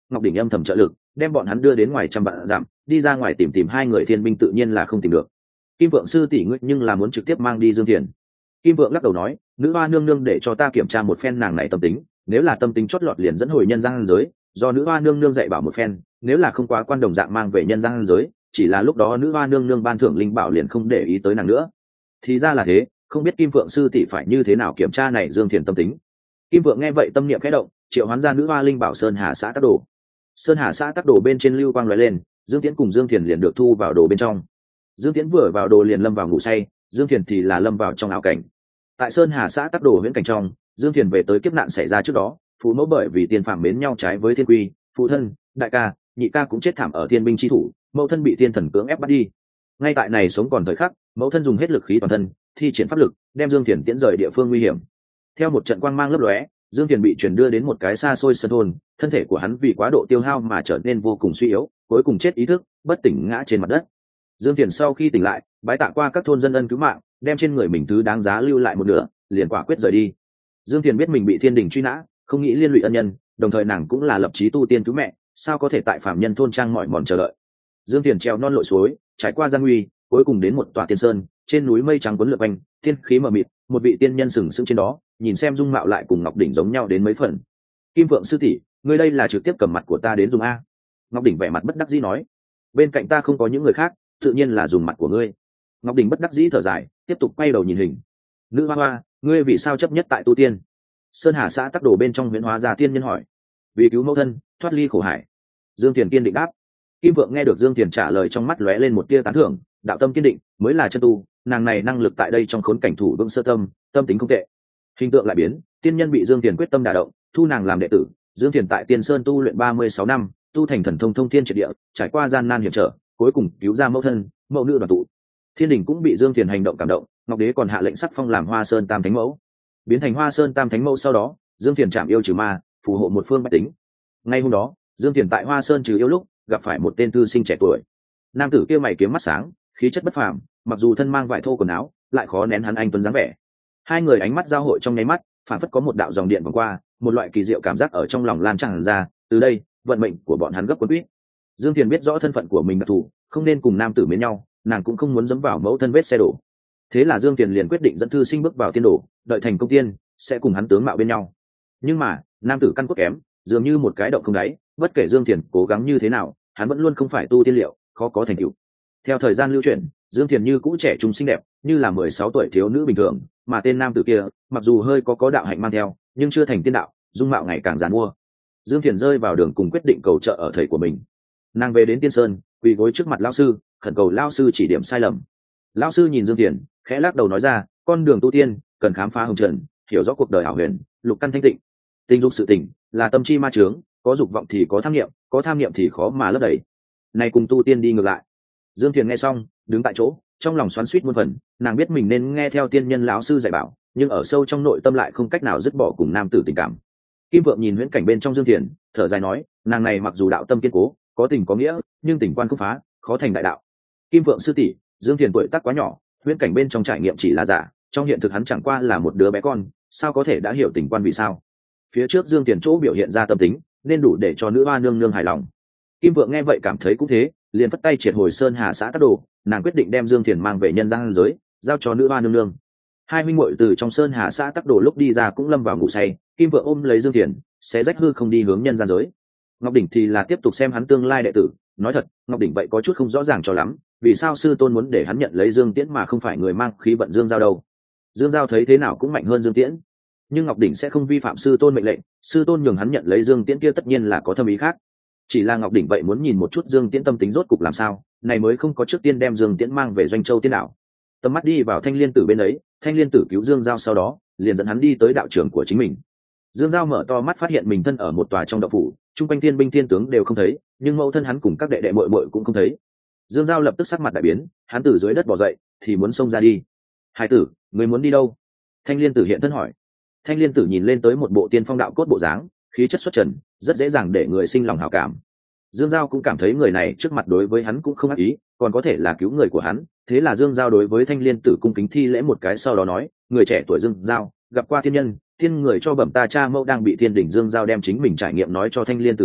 Ngọc Đỉnh âm thầm trợ lực, đem bọn hắn đưa đến ngoài trăm vạn dặm, đi ra ngoài tìm tìm hai người thiên binh tự nhiên là không tìm được. Kim Vượng sư tỷ ngươi nhưng là muốn trực tiếp mang đi Dương Thiền. Kim Vượng lắc đầu nói, nữ hoa nương nương để cho ta kiểm tra một phen nàng này tâm tính, nếu là tâm tính chót lọt liền dẫn hồi nhân gian giới, do nữ hoa nương nương dạy bảo một phen, nếu là không quá quan đồng dạng mang về nhân gian giới, chỉ là lúc đó nữ hoa nương nương ban thưởng linh bảo liền không để ý tới nàng nữa. Thì ra là thế, không biết Kim Vượng sư tỷ phải như thế nào kiểm tra này Dương Thiền tâm tính. Kim Vượng nghe vậy tâm niệm khẽ động, triệu hoán ra nữ hoa linh bảo Sơn Hà xã tác đồ. Sơn Hà xã tác đồ bên trên lưu quang lóe lên, Dương Tiễn cùng Dương Thiền liền được thu vào đồ bên trong. Dương Tiễn vừa vào đồ liền lâm vào ngủ say, Dương Thiền thì là lâm vào trong ảo cảnh. Tại Sơn Hà xã tác đồ huyễn cảnh trong, Dương Thiền về tới kiếp nạn xảy ra trước đó, phụ mẫu bởi vì tiền phạm mến nhau trái với thiên quy, phụ thân, đại ca, nhị ca cũng chết thảm ở thiên binh chi thủ, mẫu thân bị thiên thần cưỡng ép bắt đi. Ngay tại này sống còn thời khắc, mẫu thân dùng hết lực khí toàn thân, thi triển pháp lực, đem Dương Thiền tiễn rời địa phương nguy hiểm. Theo một trận quang mang lấp lóe, Dương Thiền bị chuyển đưa đến một cái xa xôi sân thôn, thân thể của hắn vì quá độ tiêu hao mà trở nên vô cùng suy yếu, cuối cùng chết ý thức, bất tỉnh ngã trên mặt đất. Dương Thiền sau khi tỉnh lại, bái tạ qua các thôn dân ân cứu mạng, đem trên người mình thứ đáng giá lưu lại một nửa, liền quả quyết rời đi. Dương Thiền biết mình bị thiên đình truy nã, không nghĩ liên lụy ân nhân, đồng thời nàng cũng là lập chí tu tiên cứu mẹ, sao có thể tại phạm nhân thôn trang mỏi mòn chờ đợi. Dương Thiền treo non lội suối, trải qua gian nguy, cuối cùng đến một tòa tiên sơn, trên núi mây trắng quấn lượn quanh, tiên khí mờ mịt, một vị tiên nhân sừng sững trên đó, nhìn xem dung mạo lại cùng Ngọc Đỉnh giống nhau đến mấy phần. Kim Vượng sư tỷ, ngươi đây là trực tiếp cầm mặt của ta đến dùng a? Ngọc Đỉnh vẻ mặt bất đắc dĩ nói. Bên cạnh ta không có những người khác, tự nhiên là dùng mặt của ngươi. Ngọc Đỉnh bất đắc dĩ thở dài, tiếp tục quay đầu nhìn hình. Nữ hoa hoa, ngươi vì sao chấp nhất tại tu tiên? Sơn Hà xã tác đồ bên trong huyễn hóa ra tiên nhân hỏi. Vì cứu mẫu thân, thoát ly khổ hải. Dương Thiền kiên định đáp. Kim Vượng nghe được Dương Thiền trả lời trong mắt lóe lên một tia tán thưởng, đạo tâm kiên định mới là chân tu, nàng này năng lực tại đây trong khốn cảnh thủ vững sơ tâm, tâm tính không tệ. Hình tượng lại biến, tiên nhân bị Dương Thiền quyết tâm đả động, thu nàng làm đệ tử. Dương Thiền tại Tiên Sơn tu luyện ba mươi sáu năm, tu thành thần thông thông thiên triệt địa, trải qua gian nan hiểm trở, cuối cùng cứu ra mẫu thân, mẫu nữ đoàn tụ. Thiên đình cũng bị Dương Thiền hành động cảm động, Ngọc Đế còn hạ lệnh sắc phong làm Hoa Sơn Tam Thánh Mẫu. Biến thành Hoa Sơn Tam Thánh Mẫu sau đó, Dương Thiền chạm yêu trừ ma, phù hộ một phương bách tính. Ngay hôm đó, Dương Thiền tại Hoa Sơn trừ yêu lúc, gặp phải một tên thư sinh trẻ tuổi. Nam tử kia mày kiếm mắt sáng, khí chất bất phàm, mặc dù thân mang vải thô quần áo, lại khó nén hắn anh tuấn dáng vẻ. Hai người ánh mắt giao hội trong nháy mắt, phản phất có một đạo dòng điện vòng qua, một loại kỳ diệu cảm giác ở trong lòng lan tràn ra, từ đây, vận mệnh của bọn hắn gấp cuốn quýt. Dương Thiền biết rõ thân phận của mình đặc thù, không nên cùng nam tử mến nhau, nàng cũng không muốn dẫm vào mẫu thân vết xe đổ. Thế là Dương Thiền liền quyết định dẫn thư sinh bước vào tiên đồ, đợi thành công tiên, sẽ cùng hắn tướng mạo bên nhau. Nhưng mà, nam tử căn cốt kém, dường như một cái động không đáy, bất kể Dương Thiền cố gắng như thế nào, hắn vẫn luôn không phải tu tiên liệu, khó có thành tựu. Theo thời gian lưu chuyển, Dương Thiền như cũ trẻ trung xinh đẹp, như là mười sáu tuổi thiếu nữ bình thường, mà tên nam tử kia, mặc dù hơi có có đạo hạnh mang theo, nhưng chưa thành tiên đạo, dung mạo ngày càng giàn mua. Dương Thiền rơi vào đường cùng quyết định cầu trợ ở thầy của mình. Nàng về đến Tiên Sơn, quỳ gối trước mặt lão sư, khẩn cầu lão sư chỉ điểm sai lầm. Lão sư nhìn Dương Thiền, khẽ lắc đầu nói ra, con đường tu tiên cần khám phá hồng trần, hiểu rõ cuộc đời ảo huyền, lục căn thanh tịnh. Tình dục sự tình là tâm chi ma chướng, có dục vọng thì có tham niệm, có tham niệm thì khó mà lấp đầy. Này cùng tu tiên đi ngược lại. Dương Thiền nghe xong, đứng tại chỗ, trong lòng xoắn xuýt muôn phần, nàng biết mình nên nghe theo tiên nhân lão sư dạy bảo, nhưng ở sâu trong nội tâm lại không cách nào dứt bỏ cùng nam tử tình cảm. Kim Vượng nhìn huyễn cảnh bên trong Dương Thiền, thở dài nói, nàng này mặc dù đạo tâm kiên cố, có tình có nghĩa, nhưng tình quan không phá, khó thành đại đạo. Kim Vượng sư tỷ, Dương Thiền tuổi tác quá nhỏ, huyễn cảnh bên trong trải nghiệm chỉ là giả, trong hiện thực hắn chẳng qua là một đứa bé con, sao có thể đã hiểu tình quan vì sao? Phía trước Dương Thiền chỗ biểu hiện ra tâm tính, nên đủ để cho nữ hoa nương nương hài lòng. Kim Vượng nghe vậy cảm thấy cũng thế, liền phất tay triệt hồi Sơn Hà xã tác đồ, nàng quyết định đem Dương Thiền mang về nhân gian giới, giao cho nữ hoa nương nương. Hai huynh muội từ trong Sơn Hà xã tác đồ lúc đi ra cũng lâm vào ngủ say, Kim Vượng ôm lấy Dương Thiền, sẽ rách hư không đi hướng nhân gian giới. Ngọc Đỉnh thì là tiếp tục xem hắn tương lai đệ tử, nói thật, Ngọc Đỉnh vậy có chút không rõ ràng cho lắm, vì sao sư tôn muốn để hắn nhận lấy Dương Tiễn mà không phải người mang khí vận Dương Giao đâu? Dương Giao thấy thế nào cũng mạnh hơn Dương Tiễn, nhưng Ngọc Đỉnh sẽ không vi phạm sư tôn mệnh lệnh, sư tôn nhường hắn nhận lấy Dương Tiễn kia tất nhiên là có thâm ý khác. Chỉ là Ngọc Đỉnh vậy muốn nhìn một chút Dương Tiễn tâm tính rốt cục làm sao, này mới không có trước tiên đem Dương Tiễn mang về Doanh Châu tiên đảo. Tầm mắt đi vào Thanh Liên Tử bên ấy, Thanh Liên Tử cứu Dương Giao sau đó, liền dẫn hắn đi tới đạo trưởng của chính mình. Dương Giao mở to mắt phát hiện mình thân ở một tòa trong động phủ, trung quanh thiên binh thiên tướng đều không thấy, nhưng mẫu thân hắn cùng các đệ đệ muội muội cũng không thấy. Dương Giao lập tức sắc mặt đại biến, hắn từ dưới đất bò dậy, thì muốn xông ra đi. Hải tử, người muốn đi đâu? Thanh Liên Tử hiện thân hỏi. Thanh Liên Tử nhìn lên tới một bộ tiên phong đạo cốt bộ dáng, khí chất xuất trần, rất dễ dàng để người sinh lòng hảo cảm. Dương Giao cũng cảm thấy người này trước mặt đối với hắn cũng không ác ý, còn có thể là cứu người của hắn, thế là Dương Giao đối với Thanh Liên Tử cung kính thi lễ một cái, sau đó nói, người trẻ tuổi Dương Giao, gặp qua thiên nhân, thiên người cho bẩm ta cha mẫu đang bị thiên đỉnh. Dương Giao đem chính mình trải nghiệm nói cho Thanh Liên Tử nghe,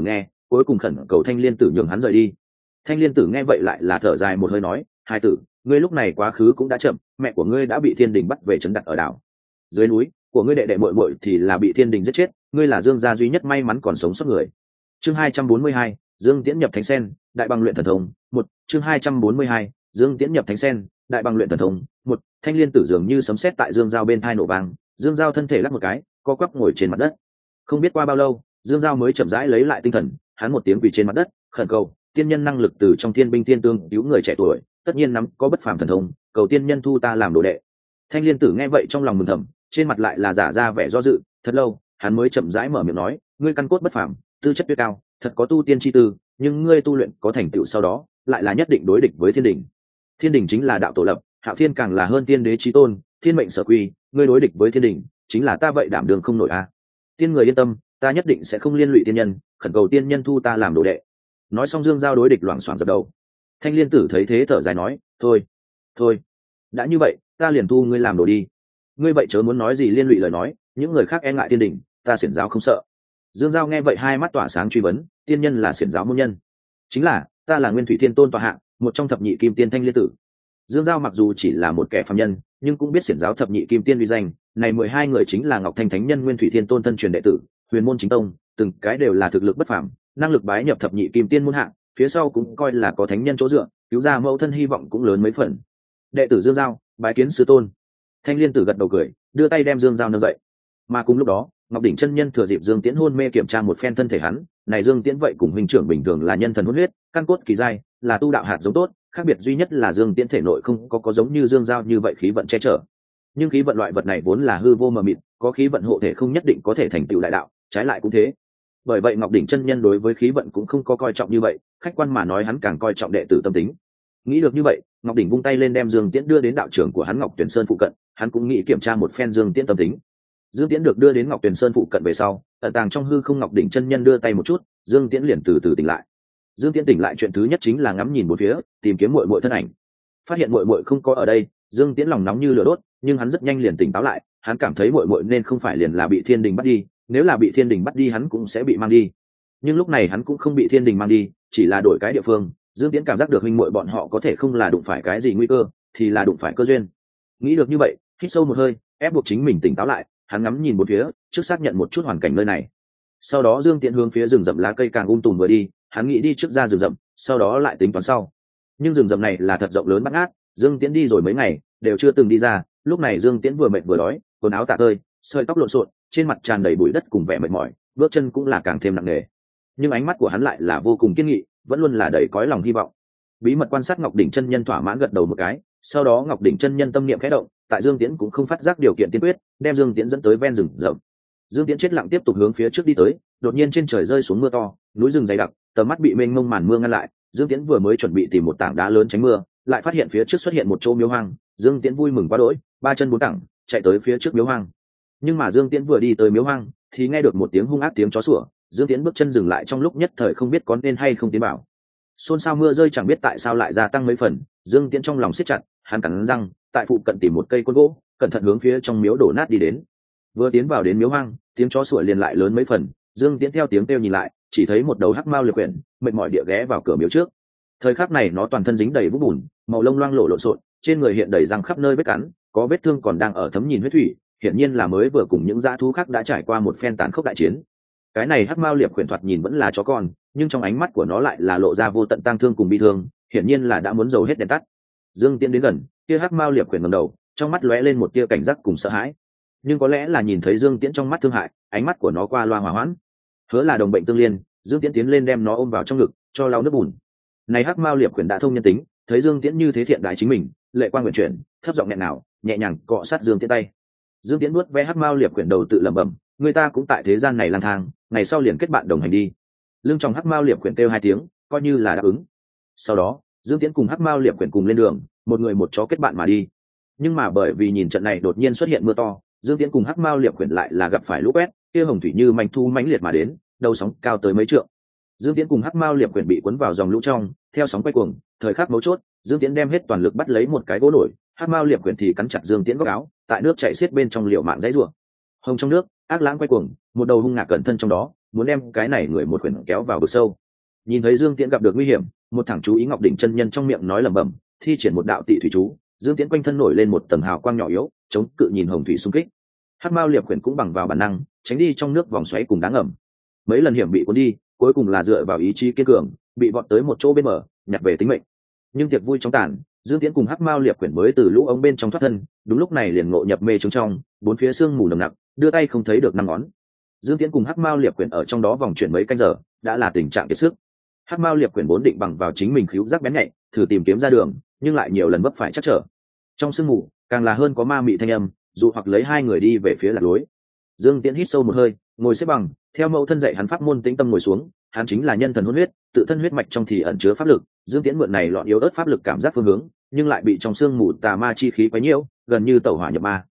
cuối cùng khẩn cầu thanh liên tử nhường hắn rời đi. Thanh liên tử nghe vậy lại là thở dài một hơi nói, hai tử, ngươi lúc này quá khứ cũng đã chậm, mẹ của ngươi đã bị thiên đình bắt về trấn đặt ở đảo dưới núi, của ngươi đệ đệ muội muội thì là bị thiên đình giết chết, ngươi là Dương gia duy nhất may mắn còn sống sót người. Chương hai trăm bốn mươi hai, Dương Tiễn nhập thánh sen, đại băng luyện thần thông. Một, chương hai trăm bốn mươi hai, Dương Tiễn nhập thánh sen, đại băng luyện thần thông. Một, thanh liên tử dường như sấm sét tại Dương Giao bên thai nổ vang, Dương Giao thân thể lắc một cái, co quắp ngồi trên mặt đất. Không biết qua bao lâu, Dương Giao mới chậm rãi lấy lại tinh thần, hắn một tiếng quỳ trên mặt đất, khẩn cầu, tiên nhân năng lực từ trong thiên binh thiên tương cứu người trẻ tuổi, tất nhiên nắm có bất phàm thần thông, cầu tiên nhân thu ta làm đồ đệ. Thanh liên tử nghe vậy trong lòng mừng thầm, trên mặt lại là giả ra vẻ do dự, thật lâu, hắn mới chậm rãi mở miệng nói, ngươi căn cốt bất phàm, tư chất tuyệt cao, thật có tu tiên chi tư, nhưng ngươi tu luyện có thành tựu sau đó, lại là nhất định đối địch với thiên đình. Thiên đình chính là đạo tổ lập, Hạo Thiên càng là hơn tiên đế chí tôn, thiên mệnh sở quy, ngươi đối địch với thiên đình, chính là ta vậy đảm đường không nổi a. À. Tiên người yên tâm, ta nhất định sẽ không liên lụy tiên nhân, khẩn cầu tiên nhân thu ta làm đồ đệ. Nói xong Dương Giao đối địch loảng xoảng dập đầu. Thanh liên tử thấy thế thở dài nói, thôi, thôi, đã như vậy, ta liền thu ngươi làm đồ đi. Ngươi vậy chớ muốn nói gì liên lụy lời nói, những người khác e ngại thiên đình, ta xiển giáo không sợ. Dương Giao nghe vậy hai mắt tỏa sáng truy vấn, tiên nhân là xiển giáo môn nhân? Chính là, ta là Nguyên Thủy Thiên Tôn tọa hạng, một trong thập nhị kim tiên Thanh liên tử. Dương Giao mặc dù chỉ là một kẻ phàm nhân, nhưng cũng biết xiển giáo thập nhị kim tiên uy danh, này mười hai người chính là Ngọc Thanh Thánh Nhân Nguyên Thủy Thiên Tôn thân truyền đệ tử, huyền môn chính tông, từng cái đều là thực lực bất phàm, năng lực bái nhập thập nhị kim tiên môn hạng, phía sau cũng coi là có thánh nhân chỗ dựa, cứu ra mẫu thân hy vọng cũng lớn mấy phần. Đệ tử Dương Giao, bái kiến sư tôn. Thanh liên tử gật đầu cười, đưa tay đem Dương Giao nâng dậy. Mà cùng lúc đó, Ngọc Đỉnh chân nhân thừa dịp Dương Tiễn hôn mê kiểm tra một phen thân thể hắn, này Dương Tiễn vậy cùng huynh trưởng bình thường là nhân thần hôn huyết, căn cốt kỳ giai, là tu đạo hạt giống tốt, khác biệt duy nhất là Dương Tiễn thể nội không có có giống như Dương Giao như vậy khí vận che chở. Nhưng khí vận loại vật này vốn là hư vô mờ mịt, có khí vận hộ thể không nhất định có thể thành tựu đại đạo, trái lại cũng thế. Bởi vậy Ngọc Đỉnh chân nhân đối với khí vận cũng không có coi trọng như vậy, khách quan mà nói hắn càng coi trọng đệ tử tâm tính. Nghĩ được như vậy, Ngọc Đỉnh vung tay lên đem Dương Tiễn đưa đến đạo trưởng của hắn Ngọc Tuyền Sơn phụ cận, hắn cũng nghĩ kiểm tra một phen Dương Tiễn tâm tính. Dương Tiễn được đưa đến Ngọc Tuyền Sơn phụ cận về sau, ẩn tàng trong hư không Ngọc Đỉnh chân nhân đưa tay một chút, Dương Tiễn liền từ từ tỉnh lại. Dương Tiễn tỉnh lại chuyện thứ nhất chính là ngắm nhìn bốn phía, tìm kiếm muội muội thân ảnh. Phát hiện muội muội không có ở đây, Dương Tiễn lòng nóng như lửa đốt, nhưng hắn rất nhanh liền tỉnh táo lại, hắn cảm thấy muội muội nên không phải liền là bị Thiên Đình bắt đi, nếu là bị Thiên Đình bắt đi hắn cũng sẽ bị mang đi. Nhưng lúc này hắn cũng không bị Thiên Đình mang đi, chỉ là đổi cái địa phương. Dương Tiễn cảm giác được huynh muội bọn họ có thể không là đụng phải cái gì nguy cơ, thì là đụng phải cơ duyên. Nghĩ được như vậy, hít sâu một hơi, ép buộc chính mình tỉnh táo lại, hắn ngắm nhìn bốn phía, trước xác nhận một chút hoàn cảnh nơi này. Sau đó Dương Tiễn hướng phía rừng rậm lá cây càng um tùm vừa đi, hắn nghĩ đi trước ra rừng rậm, sau đó lại tính toán sau. Nhưng rừng rậm này là thật rộng lớn bát ngát, Dương Tiễn đi rồi mấy ngày, đều chưa từng đi ra. Lúc này Dương Tiễn vừa mệt vừa đói, quần áo tả tơi, sợi tóc lộn xộn, trên mặt tràn đầy bụi đất cùng vẻ mệt mỏi, bước chân cũng là càng thêm nặng nề. Nhưng ánh mắt của hắn lại là vô cùng kiên nghị, vẫn luôn là đầy cõi lòng hy vọng. Bí mật quan sát Ngọc Đỉnh chân nhân thỏa mãn gật đầu một cái, sau đó Ngọc Đỉnh chân nhân tâm niệm khẽ động, tại Dương Tiễn cũng không phát giác điều kiện tiên quyết, đem Dương Tiễn dẫn tới ven rừng rậm. Dương Tiễn chết lặng tiếp tục hướng phía trước đi tới, đột nhiên trên trời rơi xuống mưa to, núi rừng dày đặc, tầm mắt bị mênh mông màn mưa ngăn lại. Dương Tiễn vừa mới chuẩn bị tìm một tảng đá lớn tránh mưa, lại phát hiện phía trước xuất hiện một chỗ miếu hoang. Dương Tiễn vui mừng quá đỗi, ba chân bốn cẳng chạy tới phía trước miếu hoang. Nhưng mà Dương Tiễn vừa đi tới miếu hoang, thì nghe được một tiếng hung ác tiếng chó sủa. Dương Tiễn bước chân dừng lại trong lúc nhất thời không biết có nên hay không tiến bảo. Xôn xao mưa rơi chẳng biết tại sao lại gia tăng mấy phần, Dương Tiễn trong lòng siết chặt, hắn cắn răng, tại phụ cận tìm một cây côn gỗ, cẩn thận hướng phía trong miếu đổ nát đi đến. Vừa tiến vào đến miếu hoang, tiếng chó sủa liền lại lớn mấy phần, Dương Tiễn theo tiếng kêu nhìn lại, chỉ thấy một đầu hắc mao liệt quyển, mệt mỏi địa ghé vào cửa miếu trước. Thời khắc này nó toàn thân dính đầy vũng bùn, màu lông loang lổ lộn xộn, trên người hiện đầy răng khắp nơi vết cắn, có vết thương còn đang ở thấm nhìn huyết thủy, hiển nhiên là mới vừa cùng những dã thú khác đã trải qua một phen tàn khốc đại chiến. Cái này hắc mao liệp quyển thoạt nhìn vẫn là chó con, nhưng trong ánh mắt của nó lại là lộ ra vô tận tang thương cùng bi thương, hiển nhiên là đã muốn dầu hết đèn tắt. Dương Tiễn đến gần, kia hắc mao liệp quyển ngẩng đầu, trong mắt lóe lên một tia cảnh giác cùng sợ hãi. Nhưng có lẽ là nhìn thấy Dương Tiễn trong mắt thương hại, ánh mắt của nó qua loa hòa hoãn. Hứa là đồng bệnh tương liên, Dương Tiễn tiến lên đem nó ôm vào trong ngực, cho lau nước bùn. Này hắc mao liệp quyển đã thông nhân tính, thấy Dương Tiễn như thế thiện đại chính mình, lệ quang nguyện chuyển, thấp giọng nghẹn nào, nhẹ nhàng cọ sát Dương Tiễn tay. Dương Tiễn nuốt ve hắc mao liệp quyển đầu tự lẩm bẩm, người ta cũng tại thế gian này lang thang, ngày sau liền kết bạn đồng hành đi. Lưng trong hắc mao liệp quyển kêu hai tiếng, coi như là đáp ứng. Sau đó, Dương Tiễn cùng hắc mao liệp quyển cùng lên đường, một người một chó kết bạn mà đi. Nhưng mà bởi vì nhìn trận này đột nhiên xuất hiện mưa to, Dương Tiễn cùng hắc mao liệp quyển lại là gặp phải lũ quét, kia hồng thủy như manh thu mãnh liệt mà đến, đầu sóng cao tới mấy trượng. Dương Tiễn cùng hắc mao liệp quyển bị cuốn vào dòng lũ trong, theo sóng quay cuồng, thời khắc mấu chốt, Dương Tiễn đem hết toàn lực bắt lấy một cái gỗ nổi, hắc mao liệp quyển thì cắn chặt Dương Tiễn góc áo, tại nước chảy xiết bên trong liều mạng dãy rủa. Hồng trong nước, ác lãng quay cuồng, một đầu hung ngạc cẩn thân trong đó, muốn đem cái này người một quyển kéo vào vực sâu. Nhìn thấy Dương Tiễn gặp được nguy hiểm, một thẳng chú ý Ngọc đỉnh chân nhân trong miệng nói lẩm bẩm, thi triển một đạo tị thủy chú, Dương Tiễn quanh thân nổi lên một tầng hào quang nhỏ yếu, chống cự nhìn hồng thủy xung kích. Hắc Mao Liệp Quyển cũng bằng vào bản năng, tránh đi trong nước vòng xoáy cùng đá ngầm. Mấy lần hiểm bị cuốn đi, cuối cùng là dựa vào ý chí kiên cường, bị vọt tới một chỗ bên bờ, nhặt về tính mệnh. Nhưng tiệc vui trong tàn, Dương Tiễn cùng Hắc Mao Liệp Quyển mới từ lũ ống bên trong thoát thân, đúng lúc này liền ngộ nhập mê trướng trong, bốn phía sương mù nồng nặc, đưa tay không thấy được năm ngón. Dương Tiễn cùng Hắc Mao Liệp Quyển ở trong đó vòng chuyển mấy canh giờ, đã là tình trạng kiệt sức. Hắc Mao Liệp Quyển vốn định bằng vào chính mình khứu giác bén nhạy, thử tìm kiếm ra đường, nhưng lại nhiều lần vấp phải chắc trở. Trong sương mù, càng là hơn có ma mị thanh âm, dụ hoặc lấy hai người đi về phía lạc lối. Dương Tiễn hít sâu một hơi, ngồi xếp bằng, theo mẫu thân dạy hắn pháp môn tĩnh tâm ngồi xuống, hắn chính là nhân thần hôn huyết, tự thân huyết mạch trong thì ẩn chứa pháp lực, Dương Tiễn mượn này lọn yếu ớt pháp lực cảm giác phương hướng, nhưng lại bị trong sương mù tà ma chi khí quấy nhiễu, gần như tẩu hỏa nhập ma.